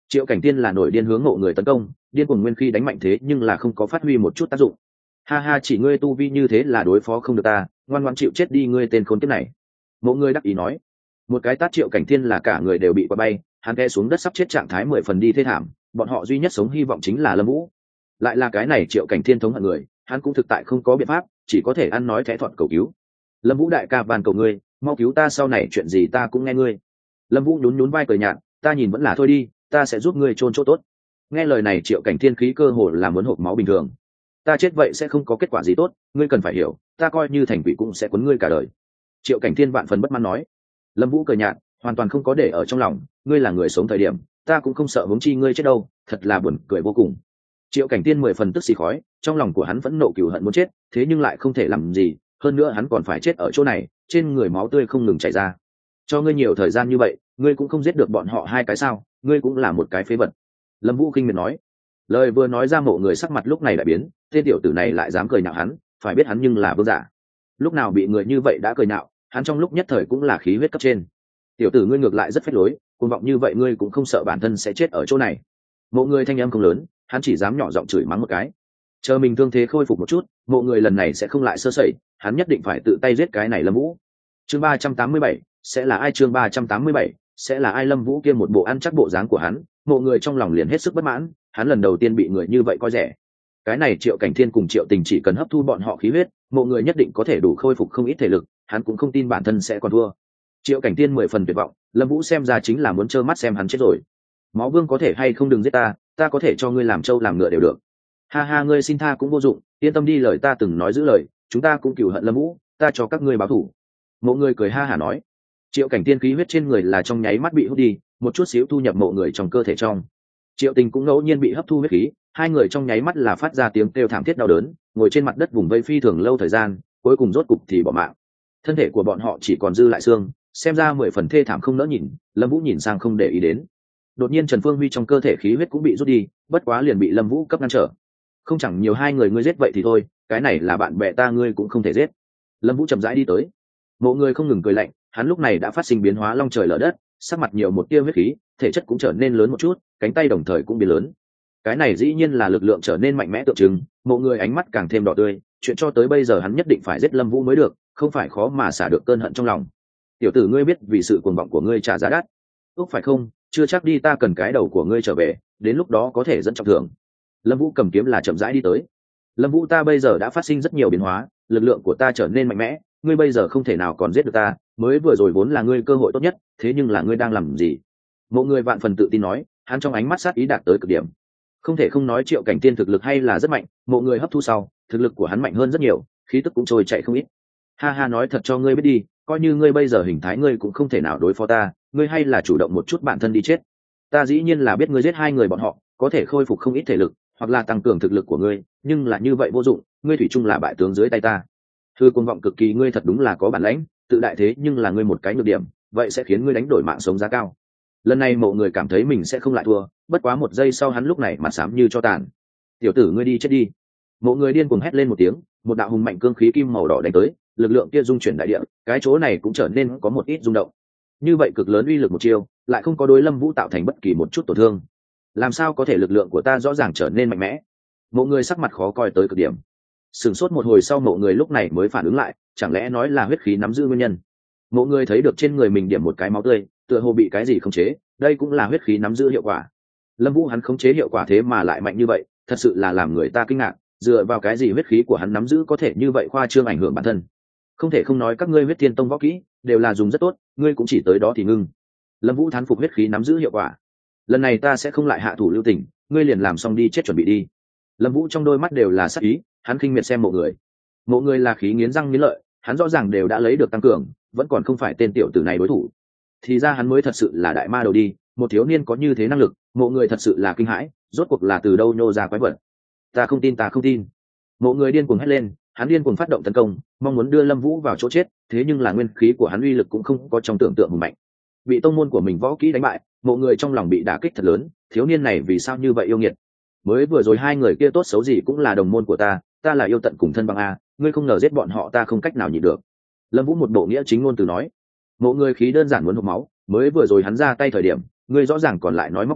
Triệu Cảnh Tiên là nổi điên hướng Mộ Người tấn công, điên cuồng nguyên khí đánh mạnh thế nhưng là không có phát huy một chút tác dụng. Ha ha, chỉ ngươi tu vi như thế là đối phó không được ta, ngoan ngoãn chịu chết đi ngươi tên khốn kiếp này. Mộ Người đắc ý nói. Một cái tát Triệu Cảnh Thiên là cả người đều bị quật bay, hắn té xuống đất sắp chết, trạng thái 10 phần đi thê thảm. Bọn họ duy nhất sống hy vọng chính là Lâm Vũ. Lại là cái này Triệu Cảnh Thiên thống hận người, hắn cũng thực tại không có biện pháp, chỉ có thể ăn nói thẽ thuận cầu cứu. Lâm Vũ đại ca van cầu ngươi, mau cứu ta, sau này chuyện gì ta cũng nghe ngươi. Lâm Vũ nhún nhún vai cười nhạt, ta nhìn vẫn là thôi đi, ta sẽ giúp ngươi chôn chỗ tốt. Nghe lời này Triệu Cảnh Thiên khí cơ hồ là muốn hộc máu bình thường. Ta chết vậy sẽ không có kết quả gì tốt, ngươi cần phải hiểu, ta coi như thành quỷ cũng sẽ quấn ngươi cả đời. Triệu Cảnh Thiên vạn phần bất mãn nói. Lâm Vũ cười nhạt, hoàn toàn không có để ở trong lòng, ngươi là người sống thời điểm, ta cũng không sợ huống chi ngươi chết đâu, thật là buồn cười vô cùng. Triệu Cảnh Thiên 10 phần tức xì khói, trong lòng của hắn vẫn nộ cừu hận muốn chết, thế nhưng lại không thể làm gì, hơn nữa hắn còn phải chết ở chỗ này, trên người máu tươi không ngừng chảy ra. Cho ngươi nhiều thời gian như vậy, ngươi cũng không giết được bọn họ hai cái sao? Ngươi cũng là một cái phế vật. Lâm Vũ khinh miệt nói. Lời vừa nói ra Mộ Người sắc mặt lúc này lại biến, tên tiểu tử này lại dám cười nhạo hắn, phải biết hắn nhưng là vương giả. Lúc nào bị người như vậy đã cười nhạo, hắn trong lúc nhất thời cũng là khí huyết cấp trên. Tiểu tử ngươi ngược lại rất phách lối, cuồng vọng như vậy ngươi cũng không sợ bản thân sẽ chết ở chỗ này. Mộ Người thanh âm không lớn, hắn chỉ dám nhỏ giọng chửi mắng một cái. Chờ mình thương thế khôi phục một chút, Mộ Người lần này sẽ không lại sơ sẩy, hắn nhất định phải tự tay giết cái này Lâm Vũ. Chương 387, sẽ là ai? Chương 387, sẽ là ai? Lâm Vũ kia một bộ ăn chắc bộ dáng của hắn, Mộ Người trong lòng liền hết sức bất mãn, hắn lần đầu tiên bị người như vậy coi rẻ. Cái này Triệu Cảnh Thiên cùng Triệu Tình chỉ cần hấp thu bọn họ khí huyết, Mộ Người nhất định có thể đủ khôi phục không ít thể lực, hắn cũng không tin bản thân sẽ còn thua. Triệu Cảnh Thiên 10 phần tuyệt vọng, Lâm Vũ xem ra chính là muốn trơ mắt xem hắn chết rồi. Máu Vương có thể hay không đừng giết ta, ta có thể cho ngươi làm trâu làm ngựa đều được. Ha ha, ngươi xin tha cũng vô dụng, yên tâm đi, lời ta từng nói giữ lời, chúng ta cũng cừu hận Lâm Vũ, ta cho các ngươi báo thù. Mộ Người cười ha hả nói. Triệu Cảnh Thiên khí huyết trên người là trong nháy mắt bị hút đi, một chút xíu thu nhập Mộ Người trong cơ thể trong. Triệu Tình cũng ngẫu nhiên bị hấp thu huyết khí, hai người trong nháy mắt là phát ra tiếng kêu thảm thiết đau đớn, ngồi trên mặt đất vùng vây phi thường lâu thời gian, cuối cùng rốt cục thì bỏ mạng. Thân thể của bọn họ chỉ còn dư lại xương, xem ra 10 phần thê thảm không nỡ nhìn. Lâm Vũ nhìn sang không để ý đến. Đột nhiên Trần Phương Huy trong cơ thể khí huyết cũng bị rút đi, bất quá liền bị Lâm Vũ cấp ngăn trở. Không chẳng nhiều, hai người ngươi giết vậy thì thôi, cái này là bạn bè ta, ngươi cũng không thể giết. Lâm Vũ chậm rãi đi tới. Mộ Người không ngừng cười lạnh, hắn lúc này đã phát sinh biến hóa long trời lở đất, sắc mặt nhiều một tia huyết khí, thể chất cũng trở nên lớn một chút, cánh tay đồng thời cũng biến lớn. Cái này dĩ nhiên là lực lượng trở nên mạnh mẽ tượng trưng. Mộ Người ánh mắt càng thêm đỏ tươi, chuyện cho tới bây giờ hắn nhất định phải giết Lâm Vũ mới được, không phải khó mà xả được cơn hận trong lòng. Tiểu tử ngươi biết vì sự cuồng vọng của ngươi trả giá đắt, úc phải không? Chưa chắc đi, ta cần cái đầu của ngươi trở về, đến lúc đó có thể dẫn trọng thưởng. Lâm Vũ cầm kiếm là chậm rãi đi tới. Lâm Vũ, ta bây giờ đã phát sinh rất nhiều biến hóa, lực lượng của ta trở nên mạnh mẽ, ngươi bây giờ không thể nào còn giết được ta, mới vừa rồi vốn là ngươi cơ hội tốt nhất, thế nhưng là ngươi đang làm gì? Mộ Người vạn phần tự tin nói, hắn trong ánh mắt sát ý đạt tới cực điểm. Không thể không nói Triệu Cảnh Tiên thực lực hay là rất mạnh, Mộ Người hấp thu sau, thực lực của hắn mạnh hơn rất nhiều, khí tức cũng trôi chạy không ít. Ha ha, nói thật cho ngươi biết đi, coi như ngươi bây giờ hình thái ngươi cũng không thể nào đối phó ta, ngươi hay là chủ động một chút bản thân đi chết. Ta dĩ nhiên là biết ngươi giết hai người bọn họ, có thể khôi phục không ít thể lực, hoặc là tăng cường thực lực của ngươi, nhưng là như vậy vô dụng, ngươi thủy chung là bại tướng dưới tay ta. Thư cuồng vọng cực kỳ, ngươi thật đúng là có bản lãnh, tự đại thế nhưng là ngươi một cái nhược điểm, vậy sẽ khiến ngươi đánh đổi mạng sống giá cao. Lần này Mộ Người cảm thấy mình sẽ không lại thua, bất quá một giây sau hắn lúc này mặt xám như cho tàn. Tiểu tử ngươi đi chết đi. Mộ Người điên cuồng hét lên một tiếng, một đạo hùng mạnh cương khí kim màu đỏ đánh tới, lực lượng kia dung chuyển đại địa, cái chỗ này cũng trở nên có một ít rung động. Như vậy cực lớn uy lực một chiêu, lại không có đối Lâm Vũ tạo thành bất kỳ một chút tổn thương. Làm sao có thể, lực lượng của ta rõ ràng trở nên mạnh mẽ. Mộ Người sắc mặt khó coi tới cực điểm. Sửng sốt một hồi sau Mộ Người lúc này mới phản ứng lại, chẳng lẽ nói là huyết khí nắm giữ nguyên nhân. Mộ Người thấy được trên người mình điểm một cái máu tươi, tựa hồ bị cái gì khống chế, đây cũng là huyết khí nắm giữ hiệu quả. Lâm Vũ hắn khống chế hiệu quả thế mà lại mạnh như vậy, thật sự là làm người ta kinh ngạc, dựa vào cái gì huyết khí của hắn nắm giữ có thể như vậy khoa trương ảnh hưởng bản thân. Không thể không nói các ngươi Huyết Thiên Tông võ kỹ đều là dùng rất tốt, ngươi cũng chỉ tới đó thì ngưng. Lâm Vũ thán phục huyết khí nắm giữ hiệu quả. Lần này ta sẽ không lại hạ thủ lưu tình, ngươi liền làm xong đi chết chuẩn bị đi. Lâm Vũ trong đôi mắt đều là sát ý, hắn khinh miệt xem Mộ Người. Mộ Người là khí nghiến răng nghiến lợi, hắn rõ ràng đều đã lấy được tăng cường, vẫn còn không phải tên tiểu tử này đối thủ. Thì ra hắn mới thật sự là đại ma đầu đi, một thiếu niên có như thế năng lực, Mộ Người thật sự là kinh hãi, rốt cuộc là từ đâu nhô ra quái vật. Ta không tin, ta không tin. Mộ Người điên cuồng hét lên, hắn điên cuồng phát động tấn công, mong muốn đưa Lâm Vũ vào chỗ chết, thế nhưng là nguyên khí của hắn uy lực cũng không có trong tưởng tượng hùng mạnh. Bị tông môn của mình võ kỹ đánh bại, Mộ Người trong lòng bị đả kích thật lớn, thiếu niên này vì sao như vậy yêu nghiệt. Mới vừa rồi hai người kia tốt xấu gì cũng là đồng môn của ta, ta là yêu tận cùng thân bằng a, ngươi không ngờ giết bọn họ ta không cách nào nhịn được. Lâm Vũ một bộ nghĩa chính ngôn từ nói. Mộ Người khí đơn giản muốn hộc máu, mới vừa rồi hắn ra tay thời điểm, ngươi rõ ràng còn lại nói móc máy,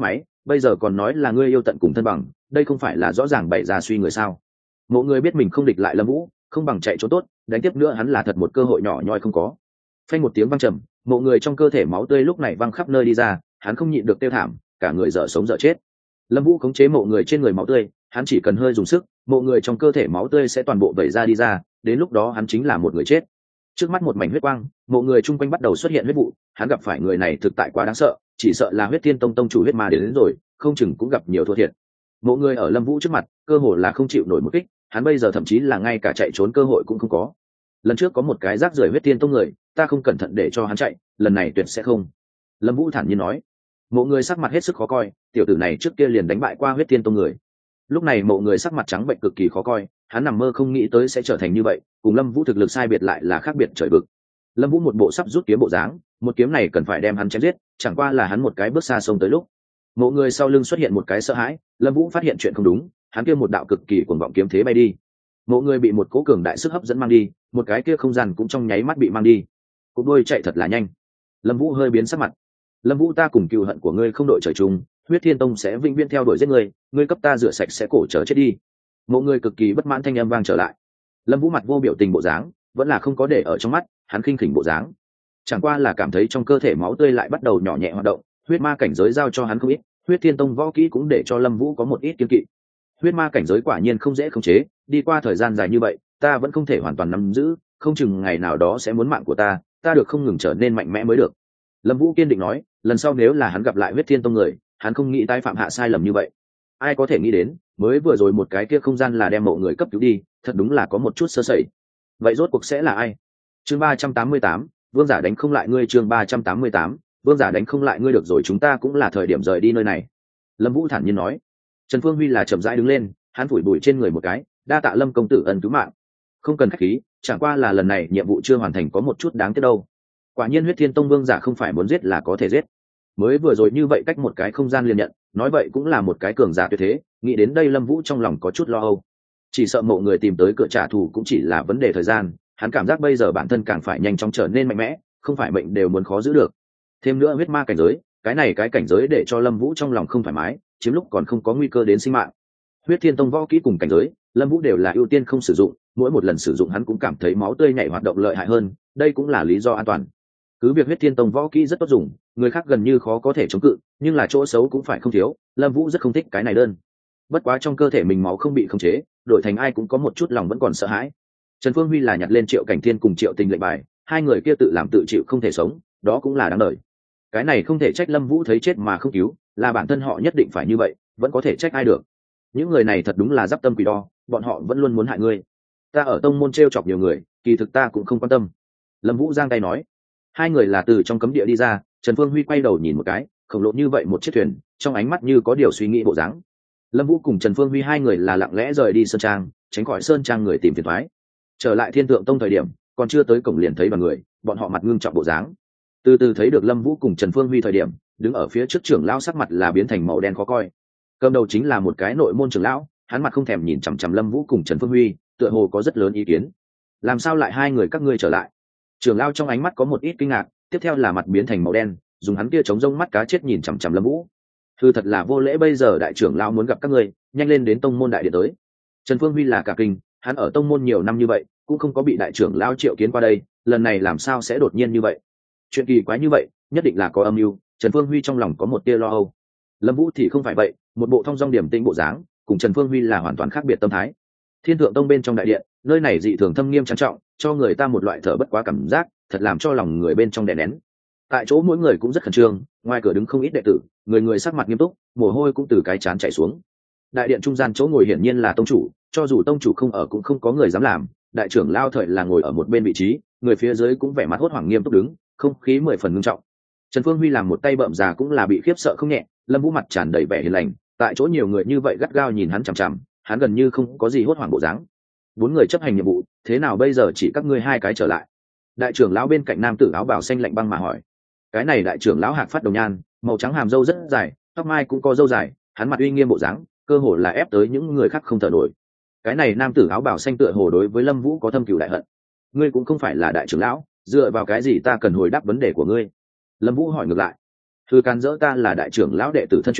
bây giờ còn nói là ngươi yêu tận cùng thân bằng, đây không phải là rõ ràng bày ra suy người sao? Mộ người biết mình không địch lại Lâm Vũ, không bằng chạy trốn tốt, đánh tiếp nữa hắn là thật một cơ hội nhỏ nhoi không có. Phanh một tiếng vang trầm, mộ người trong cơ thể máu tươi lúc này văng khắp nơi đi ra, hắn không nhịn được tiêu thảm, cả người dở sống dở chết. Lâm Vũ khống chế mộ người trên người máu tươi, hắn chỉ cần hơi dùng sức, mộ người trong cơ thể máu tươi sẽ toàn bộ vẩy ra đi ra, đến lúc đó hắn chính là một người chết. Trước mắt một mảnh huyết quang, mộ người chung quanh bắt đầu xuất hiện huyết vụ, hắn gặp phải người này thực tại quá đáng sợ, chỉ sợ là Huyết Thiên Tông tông chủ huyết ma đến rồi, không chừng cũng gặp nhiều thua thiệt. Mộ người ở Lâm Vũ trước mặt, cơ hồ là không chịu nổi một kích, hắn bây giờ thậm chí là ngay cả chạy trốn cơ hội cũng không có. Lần trước có một cái rác rưởi Huyết Thiên Tông người, ta không cẩn thận để cho hắn chạy, lần này tuyệt sẽ không. Lâm Vũ thản nhiên nói. Mộ người sắc mặt hết sức khó coi, tiểu tử này trước kia liền đánh bại qua Huyết Thiên Tông người. Lúc này mộ người sắc mặt trắng bệnh cực kỳ khó coi, hắn nằm mơ không nghĩ tới sẽ trở thành như vậy, cùng Lâm Vũ thực lực sai biệt lại là khác biệt trời vực. Lâm Vũ một bộ sắp rút kiếm bộ dáng, một kiếm này cần phải đem hắn chém giết, chẳng qua là hắn một cái bước xa xông tới lúc. Mộ người sau lưng xuất hiện một cái sợ hãi, Lâm Vũ phát hiện chuyện không đúng, hắn kia một đạo cực kỳ cuồng vọng kiếm thế bay đi. Mộ người bị một cỗ cường đại sức hấp dẫn mang đi, một cái kia không gian cũng trong nháy mắt bị mang đi. Cú đôi chạy thật là nhanh. Lâm Vũ hơi biến sắc mặt. Lâm Vũ, ta cùng cừu hận của ngươi không đội trời chung, Huyết Thiên Tông sẽ vĩnh viễn theo đuổi giết ngươi, ngươi cấp ta rửa sạch sẽ cổ trở chết đi. Mộ người cực kỳ bất mãn thanh âm vang trở lại. Lâm Vũ mặt vô biểu tình bộ dáng, vẫn là không có để ở trong mắt, hắn khinh khỉnh bộ dáng. Chẳng qua là cảm thấy trong cơ thể máu tươi lại bắt đầu nhỏ nhẹ hoạt động, huyết ma cảnh giới giao cho hắn không ít, Huyết Thiên Tông võ kỹ cũng để cho Lâm Vũ có một ít kiêng kỵ. Huyết ma cảnh giới quả nhiên không dễ khống chế, đi qua thời gian dài như vậy, ta vẫn không thể hoàn toàn nắm giữ, không chừng ngày nào đó sẽ muốn mạng của ta được không ngừng trở nên mạnh mẽ mới được. Lâm Vũ kiên định nói, lần sau nếu là hắn gặp lại Huyết Thiên Tông người, hắn không nghĩ tái phạm hạ sai lầm như vậy. Ai có thể nghĩ đến, mới vừa rồi một cái kia không gian là đem mộ người cấp cứu đi, thật đúng là có một chút sơ sẩy. Vậy rốt cuộc sẽ là ai? Chương 388, Vương giả đánh không lại ngươi. Chương 388, Vương giả đánh không lại ngươi. Được rồi, chúng ta cũng là thời điểm rời đi nơi này. Lâm Vũ thản nhiên nói. Trần Phương Huy là chậm rãi đứng lên, hắn phủi bụi trên người một cái, đa tạ Lâm công tử ân cứu mạng. Không cần khách khí, chẳng qua là lần này nhiệm vụ chưa hoàn thành có một chút đáng tiếc đâu. Quả nhiên Huyết Thiên Tông vương giả không phải muốn giết là có thể giết. Mới vừa rồi như vậy cách một cái không gian liền nhận, nói vậy cũng là một cái cường giả tuyệt thế, nghĩ đến đây Lâm Vũ trong lòng có chút lo âu. Chỉ sợ mộ người tìm tới cửa trả thù cũng chỉ là vấn đề thời gian, hắn cảm giác bây giờ bản thân càng phải nhanh chóng trở nên mạnh mẽ, không phải mệnh đều muốn khó giữ được. Thêm nữa huyết ma cảnh giới, cái cảnh giới để cho Lâm Vũ trong lòng không thoải mái, chiếm lúc còn không có nguy cơ đến sinh mạng. Huyết Thiên Tông võ kỹ cùng cảnh giới, Lâm Vũ đều là ưu tiên không sử dụng, mỗi một lần sử dụng hắn cũng cảm thấy máu tươi nhảy hoạt động lợi hại hơn, đây cũng là lý do an toàn. Cứ việc Huyết Thiên Tông võ kỹ rất tốt dùng, người khác gần như khó có thể chống cự, nhưng là chỗ xấu cũng phải không thiếu, Lâm Vũ rất không thích cái này đơn. Bất quá trong cơ thể mình máu không bị khống chế, đổi thành ai cũng có một chút lòng vẫn còn sợ hãi. Trần Phương Huy là nhặt lên Triệu Cảnh Thiên cùng Triệu Tình lệnh bài, hai người kia tự làm tự chịu không thể sống, đó cũng là đáng đời. Cái này không thể trách Lâm Vũ thấy chết mà không cứu, là bản thân họ nhất định phải như vậy, vẫn có thể trách ai được. Những người này thật đúng là giáp tâm quỷ đo, bọn họ vẫn luôn muốn hại ngươi. Ta ở tông môn trêu chọc nhiều người, kỳ thực ta cũng không quan tâm. Lâm Vũ giang tay nói. Hai người là từ trong cấm địa đi ra, Trần Phương Huy quay đầu nhìn một cái, khổng lồ như vậy một chiếc thuyền, trong ánh mắt như có điều suy nghĩ bộ dáng. Lâm Vũ cùng Trần Phương Huy hai người là lặng lẽ rời đi sơn trang, tránh khỏi sơn trang người tìm phiền toái. Trở lại Thiên Thượng Tông thời điểm, còn chưa tới cổng liền thấy đoàn người, bọn họ mặt ngưng trọng bộ dáng. Từ từ thấy được Lâm Vũ cùng Trần Phương Huy thời điểm, đứng ở phía trước trưởng lão sắc mặt là biến thành màu đen khó coi. Cầm đầu chính là một cái nội môn trưởng lão, hắn mặt không thèm nhìn chằm chằm Lâm Vũ cùng Trần Phương Huy, tựa hồ có rất lớn ý kiến. Làm sao lại hai người các ngươi trở lại? Trưởng lão trong ánh mắt có một ít kinh ngạc, tiếp theo là mặt biến thành màu đen, dùng hắn kia chống rông mắt cá chết nhìn chằm chằm Lâm Vũ. Thư thật là vô lễ, bây giờ đại trưởng lão muốn gặp các ngươi, nhanh lên đến tông môn đại điện tới. Trần Phương Huy là cả kinh, hắn ở tông môn nhiều năm như vậy, cũng không có bị đại trưởng lão triệu kiến qua đây, lần này làm sao sẽ đột nhiên như vậy? Chuyện kỳ quái như vậy, nhất định là có âm mưu. Trần Phương Huy trong lòng có một tia lo âu. Lâm Vũ thì không phải vậy, một bộ thong dong điềm tĩnh bộ dáng, cùng Trần Phương Huy là hoàn toàn khác biệt tâm thái. Thiên Thượng Tông bên trong đại điện, nơi này dị thường thâm nghiêm trang trọng, cho người ta một loại thở bất quá cảm giác, thật làm cho lòng người bên trong đè nén. Tại chỗ mỗi người cũng rất khẩn trương, ngoài cửa đứng không ít đệ tử, người người sắc mặt nghiêm túc, mồ hôi cũng từ cái trán chảy xuống. Đại điện trung gian chỗ ngồi hiển nhiên là tông chủ, cho dù tông chủ không ở cũng không có người dám làm, đại trưởng lao thời là ngồi ở một bên vị trí, người phía dưới cũng vẻ mặt hốt hoảng nghiêm túc đứng, không khí mười phần nghiêm trọng. Trần Phương Huy làm một tay bợm già cũng là bị khiếp sợ không nhẹ, Lâm Vũ mặt tràn đầy vẻ hiền lành, tại chỗ nhiều người như vậy gắt gao nhìn hắn chằm chằm, hắn gần như không có gì hốt hoảng bộ dáng. Bốn người chấp hành nhiệm vụ, thế nào bây giờ chỉ các ngươi hai cái trở lại? Đại trưởng lão bên cạnh nam tử áo bào xanh lạnh băng mà hỏi. Cái này đại trưởng lão hạc phát đồng nhan, màu trắng hàm râu rất dài, tóc mai cũng có râu dài, hắn mặt uy nghiêm bộ dáng, cơ hồ là ép tới những người khác không thở nổi. Cái này nam tử áo bào xanh tựa hồ đối với Lâm Vũ có thâm cừu đại hận. Ngươi cũng không phải là đại trưởng lão, dựa vào cái gì ta cần hồi đáp vấn đề của ngươi? Lâm Vũ hỏi ngược lại. Thư can dỡ, ta là đại trưởng lão đệ tử thân truyền,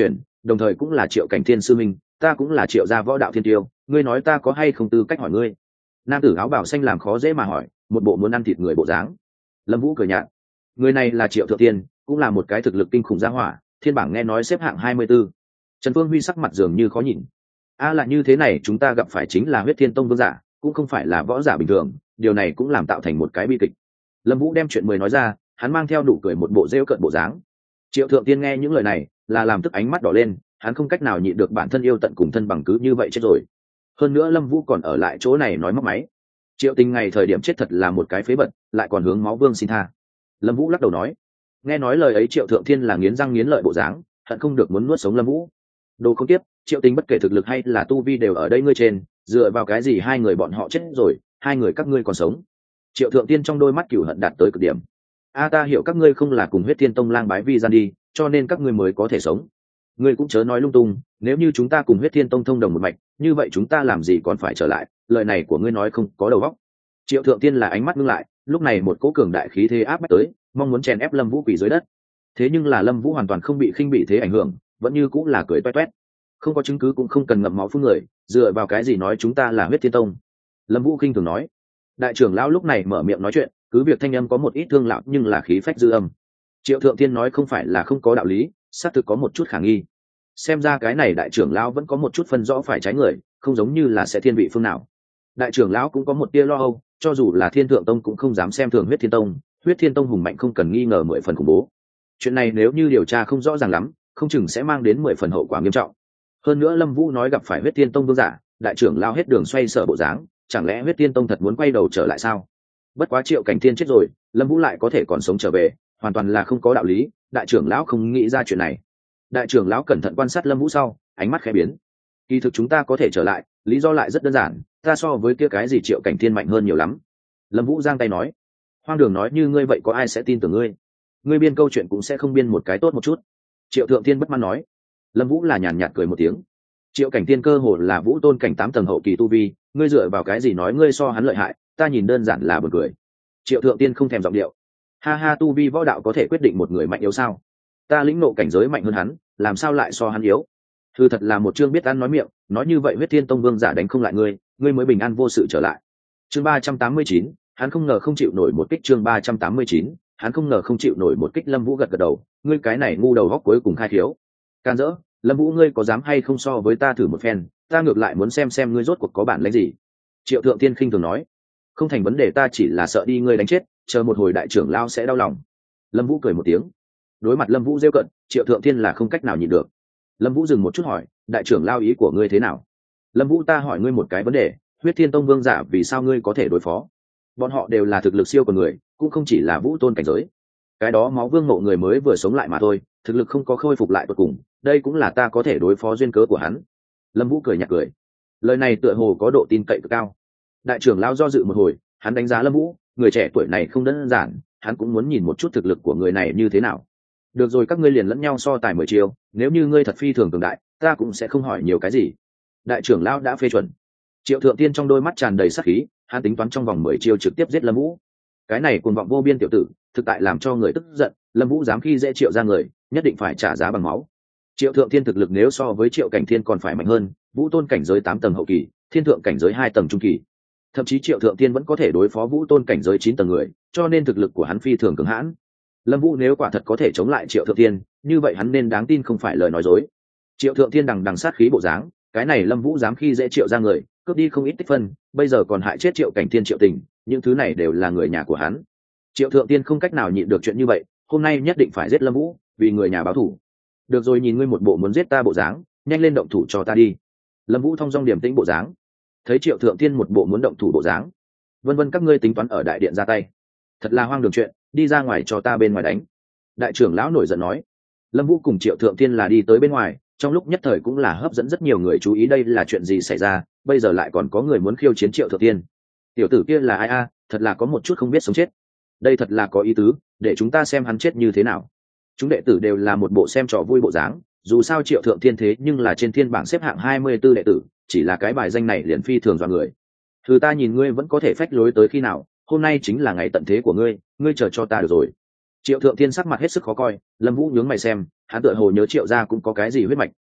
đồng thời cũng là Triệu Cảnh Thiên sư minh, ta cũng là Triệu gia võ đạo thiên tiêu, ngươi nói ta có hay không tư cách hỏi ngươi? Nam tử áo bào xanh làm khó dễ mà hỏi, một bộ muốn ăn thịt người bộ dáng. Lâm Vũ cười nhạt, người này là Triệu Thượng Tiên, cũng là một cái thực lực kinh khủng gia hỏa, thiên bảng nghe nói xếp hạng 24. Trần Phương Huy sắc mặt dường như khó nhìn. Là như thế này, chúng ta gặp phải chính là Huyết Thiên Tông vương giả, cũng không phải là võ giả bình thường, điều này cũng làm tạo thành một cái bi kịch. Lâm Vũ đem chuyện 10 nói ra, hắn mang theo nụ cười một bộ rêu cợt bộ dáng. Triệu Thượng Tiên nghe những lời này, là làm tức ánh mắt đỏ lên, hắn không cách nào nhịn được bản thân yêu tận cùng thân bằng cứ như vậy chết rồi. Hơn nữa Lâm Vũ còn ở lại chỗ này nói móc máy. Triệu Tình ngày thời điểm chết thật là một cái phế vật, lại còn hướng máu vương xin tha. Lâm Vũ lắc đầu nói, nghe nói lời ấy Triệu Thượng Thiên là nghiến răng nghiến lợi bộ dáng, hận không được muốn nuốt sống Lâm Vũ. Đồ không tiếp, Triệu Tình bất kể thực lực hay là tu vi đều ở đây ngươi trên, dựa vào cái gì hai người bọn họ chết rồi, hai người các ngươi còn sống? Triệu Thượng Tiên trong đôi mắt cừu hận đạt tới cực điểm. Ta hiểu các ngươi không là cùng Huyết Thiên Tông lang bái vi gian đi, cho nên các ngươi mới có thể sống. Ngươi cũng chớ nói lung tung, nếu như chúng ta cùng Huyết Thiên Tông thông đồng một mạch, như vậy chúng ta làm gì còn phải trở lại, lời này của ngươi nói không có đầu óc. Triệu Thượng Tiên là ánh mắt ngưng lại, lúc này một cỗ cường đại khí thế áp bách tới, mong muốn chèn ép Lâm Vũ quỳ dưới đất. Thế nhưng là Lâm Vũ hoàn toàn không bị khinh bị thế ảnh hưởng, vẫn như cũng là cười toét toét. Không có chứng cứ cũng không cần ngậm máu phun người, dựa vào cái gì nói chúng ta là Huyết Thiên Tông? Lâm Vũ khinh thường nói. Đại trưởng lão lúc này mở miệng nói chuyện, cứ việc thanh âm có một ít thương lão nhưng là khí phách dư âm. Triệu Thượng Tiên nói không phải là không có đạo lý, xác thực có một chút khả nghi. Xem ra cái này đại trưởng lão vẫn có một chút phân rõ phải trái người, không giống như là sẽ thiên vị phương nào. Đại trưởng lão cũng có một tia lo âu, cho dù là Thiên Thượng Tông cũng không dám xem thường Huyết Thiên Tông, Huyết Thiên Tông hùng mạnh không cần nghi ngờ 10 phần khủng bố. Chuyện này nếu như điều tra không rõ ràng lắm, không chừng sẽ mang đến 10 phần hậu quả nghiêm trọng. Hơn nữa Lâm Vũ nói gặp phải Huyết Thiên Tông vương giả, đại trưởng lão hết đường xoay sở bộ dáng, chẳng lẽ Huyết Thiên Tông thật muốn quay đầu trở lại sao? Bất quá Triệu Cảnh Thiên chết rồi, Lâm Vũ lại có thể còn sống trở về, hoàn toàn là không có đạo lý, đại trưởng lão không nghĩ ra chuyện này. Đại trưởng lão cẩn thận quan sát Lâm Vũ sau, ánh mắt khẽ biến. Kỳ thực chúng ta có thể trở lại, lý do lại rất đơn giản, ta so với kia cái gì Triệu Cảnh Thiên mạnh hơn nhiều lắm. Lâm Vũ giang tay nói. Hoang đường nói như ngươi vậy có ai sẽ tin tưởng ngươi? Ngươi biên câu chuyện cũng sẽ không biên một cái tốt một chút. Triệu Thượng Thiên bất mãn nói. Lâm Vũ là nhàn nhạt cười một tiếng. Triệu Cảnh Thiên cơ hồ là vũ tôn cảnh 8 tầng hậu kỳ tu vi, ngươi dựa vào cái gì nói ngươi so hắn lợi hại, ta nhìn đơn giản là buồn cười. Triệu Thượng Tiên không thèm giọng điệu. Ha ha, tu vi võ đạo có thể quyết định một người mạnh yếu sao? Ta lĩnh ngộ cảnh giới mạnh hơn hắn, làm sao lại so hắn yếu? Thư thật là một chương biết ăn nói miệng, nói như vậy Huyết Thiên Tông vương giả đánh không lại ngươi, ngươi mới bình an vô sự trở lại. Chương 389, hắn không ngờ không chịu nổi một kích. Chương 389, hắn không ngờ không chịu nổi một kích. Lâm Vũ gật gật đầu, ngươi cái này ngu đầu góc cuối cùng khai thiếu. Can dỡ, Lâm Vũ ngươi có dám hay không so với ta thử một phen, ta ngược lại muốn xem ngươi rốt cuộc có bản lĩnh gì. Triệu Thượng Tiên khinh thường nói. Không thành vấn đề, ta chỉ là sợ đi ngươi đánh chết, chờ một hồi đại trưởng lao sẽ đau lòng. Lâm Vũ cười một tiếng. Đối mặt Lâm Vũ rêu cận, Triệu Thượng Thiên là không cách nào nhịn được. Lâm Vũ dừng một chút hỏi, đại trưởng lao ý của ngươi thế nào? Lâm Vũ, ta hỏi ngươi một cái vấn đề, Huyết Thiên Tông vương giả vì sao ngươi có thể đối phó? Bọn họ đều là thực lực siêu của người, cũng không chỉ là vũ tôn cảnh giới. Cái đó máu vương ngộ người mới vừa sống lại mà thôi, thực lực không có khôi phục lại cuối cùng, đây cũng là ta có thể đối phó duyên cớ của hắn. Lâm Vũ cười nhạt cười. Lời này tựa hồ có độ tin cậy cực cao. Đại trưởng lao do dự một hồi, hắn đánh giá Lâm Vũ, người trẻ tuổi này không đơn giản, hắn cũng muốn nhìn một chút thực lực của người này như thế nào. Được rồi, các ngươi liền lẫn nhau so tài 10 chiêu, nếu như ngươi thật phi thường cường đại, ta cũng sẽ không hỏi nhiều cái gì. Đại trưởng lão đã phê chuẩn. Triệu Thượng Tiên trong đôi mắt tràn đầy sát khí, hắn tính toán trong vòng 10 chiêu trực tiếp giết Lâm Vũ. Cái này cuồng vọng vô biên tiểu tử, thực tại làm cho người tức giận, Lâm Vũ dám khi dễ Triệu ra người, nhất định phải trả giá bằng máu. Triệu Thượng Tiên thực lực nếu so với Triệu Cảnh Thiên còn phải mạnh hơn, vũ tôn cảnh giới 8 tầng hậu kỳ, thiên thượng cảnh giới 2 tầng trung kỳ. Thậm chí Triệu Thượng Tiên vẫn có thể đối phó vũ tôn cảnh giới 9 tầng người, cho nên thực lực của hắn phi thường cường hãn. Lâm Vũ nếu quả thật có thể chống lại Triệu Thượng Tiên, như vậy hắn nên đáng tin không phải lời nói dối. Triệu Thượng Tiên đằng sát khí bộ dáng, cái này Lâm Vũ dám khi dễ Triệu ra người, cướp đi không ít tích phân, bây giờ còn hại chết Triệu Cảnh Thiên, Triệu Tình, những thứ này đều là người nhà của hắn. Triệu Thượng Tiên không cách nào nhịn được chuyện như vậy, hôm nay nhất định phải giết Lâm Vũ, vì người nhà báo thù. Được rồi, nhìn ngươi một bộ muốn giết ta bộ dáng, nhanh lên động thủ cho ta đi. Lâm Vũ thong dong điềm tĩnh bộ dáng. Thấy Triệu Thượng Tiên một bộ muốn động thủ bộ dáng, vân vân, các ngươi tính toán ở đại điện ra tay, thật là hoang đường chuyện, đi ra ngoài cho ta bên ngoài đánh. Đại trưởng lão nổi giận nói. Lâm Vũ cùng Triệu Thượng Tiên là đi tới bên ngoài, trong lúc nhất thời cũng là hấp dẫn rất nhiều người chú ý, đây là chuyện gì xảy ra, bây giờ lại còn có người muốn khiêu chiến Triệu Thượng Tiên. Tiểu tử kia là ai a, thật là có một chút không biết sống chết. Đây thật là có ý tứ, để chúng ta xem hắn chết như thế nào. Chúng đệ tử đều là một bộ xem trò vui bộ dáng, dù sao Triệu Thượng Tiên thế nhưng là trên thiên bảng xếp hạng 24 đệ tử, chỉ là cái bài danh này liền phi thường dọa người. Thứ ta nhìn ngươi vẫn có thể phách lối tới khi nào, hôm nay chính là ngày tận thế của ngươi, ngươi chờ cho ta được rồi. Triệu Thượng Tiên sắc mặt hết sức khó coi, Lâm Vũ nhướng mày xem, hắn tựa hồ nhớ Triệu gia cũng có cái gì huyết mạch.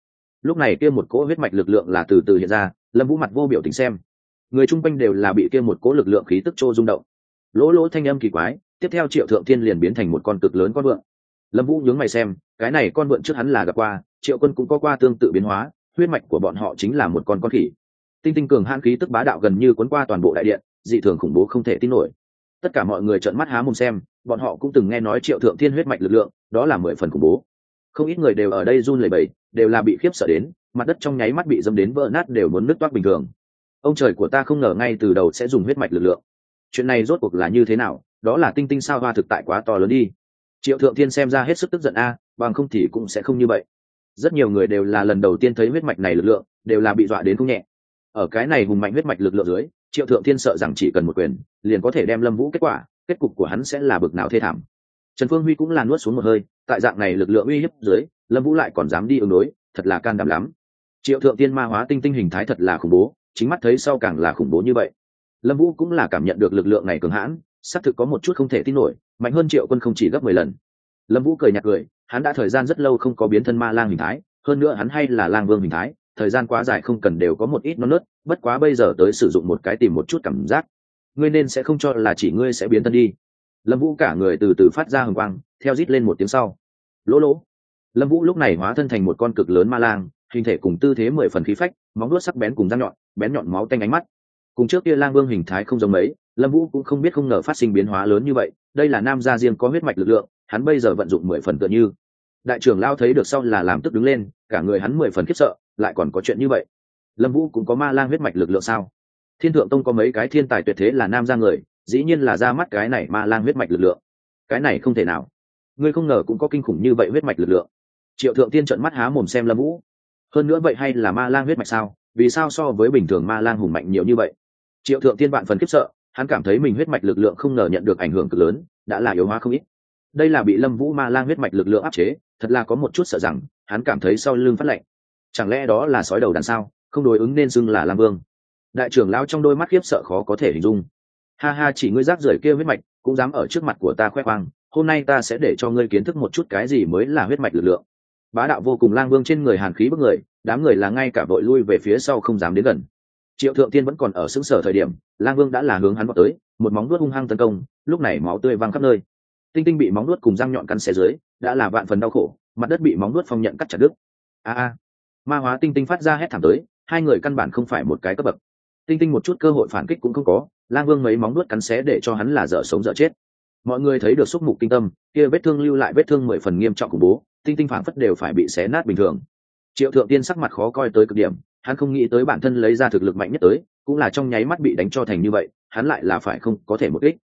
lúc này kia một cỗ huyết mạch lực lượng là từ từ hiện ra. Lâm Vũ mặt vô biểu tình xem, người chung quanh đều là bị kia một cỗ lực lượng khí tức trô rung động. Lỗ lỗ thanh âm kỳ quái, tiếp theo Triệu Thượng Thiên liền biến thành một con cực lớn con vượn. Lâm Vũ nhướng mày xem, cái này con vượn trước hắn là gặp qua, Triệu Quân cũng có qua tương tự biến hóa, huyết mạch của bọn họ chính là một con khỉ. Tinh tinh cường hãn khí tức bá đạo gần như cuốn qua toàn bộ đại điện, dị thường khủng bố không thể tin nổi. Tất cả mọi người trợn mắt há mồm xem, bọn họ cũng từng nghe nói Triệu Thượng Thiên huyết mạch lực lượng, đó là 10 phần khủng bố. Không ít người đều ở đây run lẩy bẩy, đều là bị khiếp sợ đến, mặt đất trong nháy mắt bị dâm đến vỡ nát đều muốn nứt toác bình thường. Ông trời của ta không ngờ ngay từ đầu sẽ dùng huyết mạch lực lượng. Chuyện này rốt cuộc là như thế nào? Đó là tinh tinh sao hoa thực tại quá to lớn đi. Triệu Thượng Thiên xem ra hết sức tức giận a, bằng không thì cũng sẽ không như vậy. Rất nhiều người đều là lần đầu tiên thấy huyết mạch này lực lượng, đều là bị dọa đến không nhẹ. Ở cái này hùng mạnh huyết mạch lực lượng dưới, Triệu Thượng Thiên sợ rằng chỉ cần một quyền, liền có thể đem Lâm Vũ kết quả, kết cục của hắn sẽ là bực nào thê thảm. Trần Phương Huy cũng là nuốt xuống một hơi, tại dạng này lực lượng uy hiếp dưới, Lâm Vũ lại còn dám đi ứng đối, thật là can đảm lắm. Triệu Thượng Thiên ma hóa tinh tinh hình thái thật là khủng bố, chính mắt thấy sau càng là khủng bố như vậy. Lâm Vũ cũng là cảm nhận được lực lượng này cường hãn, xác thực có một chút không thể tin nổi, mạnh hơn Triệu Quân không chỉ gấp 10 lần. Lâm Vũ cười nhạt cười, hắn đã thời gian rất lâu không có biến thân ma lang hình thái, hơn nữa hắn hay là lang vương hình thái, thời gian quá dài không cần đều có một ít non nớt, bất quá bây giờ tới sử dụng một cái tìm một chút cảm giác. Ngươi nên sẽ không cho là chỉ ngươi sẽ biến thân đi. Lâm Vũ cả người từ từ phát ra hừng quang, theo rít lên một tiếng sau. Lỗ lỗ. Lâm Vũ lúc này hóa thân thành một con cực lớn ma lang, hình thể cùng tư thế 10 phần khí phách, móng vuốt sắc bén cùng răng nhọn, bén nhọn máu tanh ánh mắt. Cùng trước kia lang vương hình thái không giống mấy, Lâm Vũ cũng không biết không ngờ phát sinh biến hóa lớn như vậy, đây là nam gia riêng có huyết mạch lực lượng, hắn bây giờ vận dụng 10 phần tựa như. Đại trưởng lão thấy được sau là làm tức đứng lên, cả người hắn 10 phần khiếp sợ, lại còn có chuyện như vậy. Lâm Vũ cũng có ma lang huyết mạch lực lượng sao? Thiên Thượng Tông có mấy cái thiên tài tuyệt thế là nam gia người, dĩ nhiên là ra mắt cái này ma lang huyết mạch lực lượng. Cái này không thể nào. Ngươi không ngờ cũng có kinh khủng như vậy huyết mạch lực lượng. Triệu Thượng Tiên trợn mắt há mồm xem Lâm Vũ. Hơn nữa vậy hay là ma lang huyết mạch sao? Vì sao so với bình thường ma lang hùng mạnh nhiều như vậy? Triệu Thượng Tiên vạn phần khiếp sợ, hắn cảm thấy mình huyết mạch lực lượng không ngờ nhận được ảnh hưởng cực lớn, đã là yếu hóa không ít. Đây là bị Lâm Vũ ma lang huyết mạch lực lượng áp chế, thật là có một chút sợ rằng, hắn cảm thấy sau lưng phát lạnh. Chẳng lẽ đó là sói đầu đàn sao, không đối ứng nên xưng là Lam Vương. Đại trưởng lão trong đôi mắt khiếp sợ khó có thể hình dung. Ha ha, chỉ ngươi rác rưởi kia huyết mạch, cũng dám ở trước mặt của ta khoe khoang, hôm nay ta sẽ để cho ngươi kiến thức một chút cái gì mới là huyết mạch lực lượng. Bá đạo vô cùng Lang Vương trên người hàn khí bức người, đám người là ngay cả vội lui về phía sau không dám đến gần. Triệu Thượng Tiên vẫn còn ở sững sờ thời điểm, Lang Vương đã là hướng hắn vọt tới, một móng vuốt hung hăng tấn công, lúc này máu tươi văng khắp nơi. Tinh tinh bị móng vuốt cùng răng nhọn cắn xé dưới, đã là vạn phần đau khổ, mặt đất bị móng vuốt phong nhận cắt chặt đứt. A ma hóa tinh tinh phát ra hét thảm tới, hai người căn bản không phải một cái cấp bậc. Tinh tinh một chút cơ hội phản kích cũng không có, Lang Vương mấy móng vuốt cắn xé để cho hắn là dở sống dở chết. Mọi người thấy được xúc mục kinh tâm, kia vết thương lưu lại vết thương 10 phần nghiêm trọng khủng bố, tinh tinh phản phất đều phải bị xé nát bình thường. Triệu Thượng Tiên sắc mặt khó coi tới cực điểm, hắn không nghĩ tới bản thân lấy ra thực lực mạnh nhất tới, cũng là trong nháy mắt bị đánh cho thành như vậy, hắn lại là phải không có thể một kích.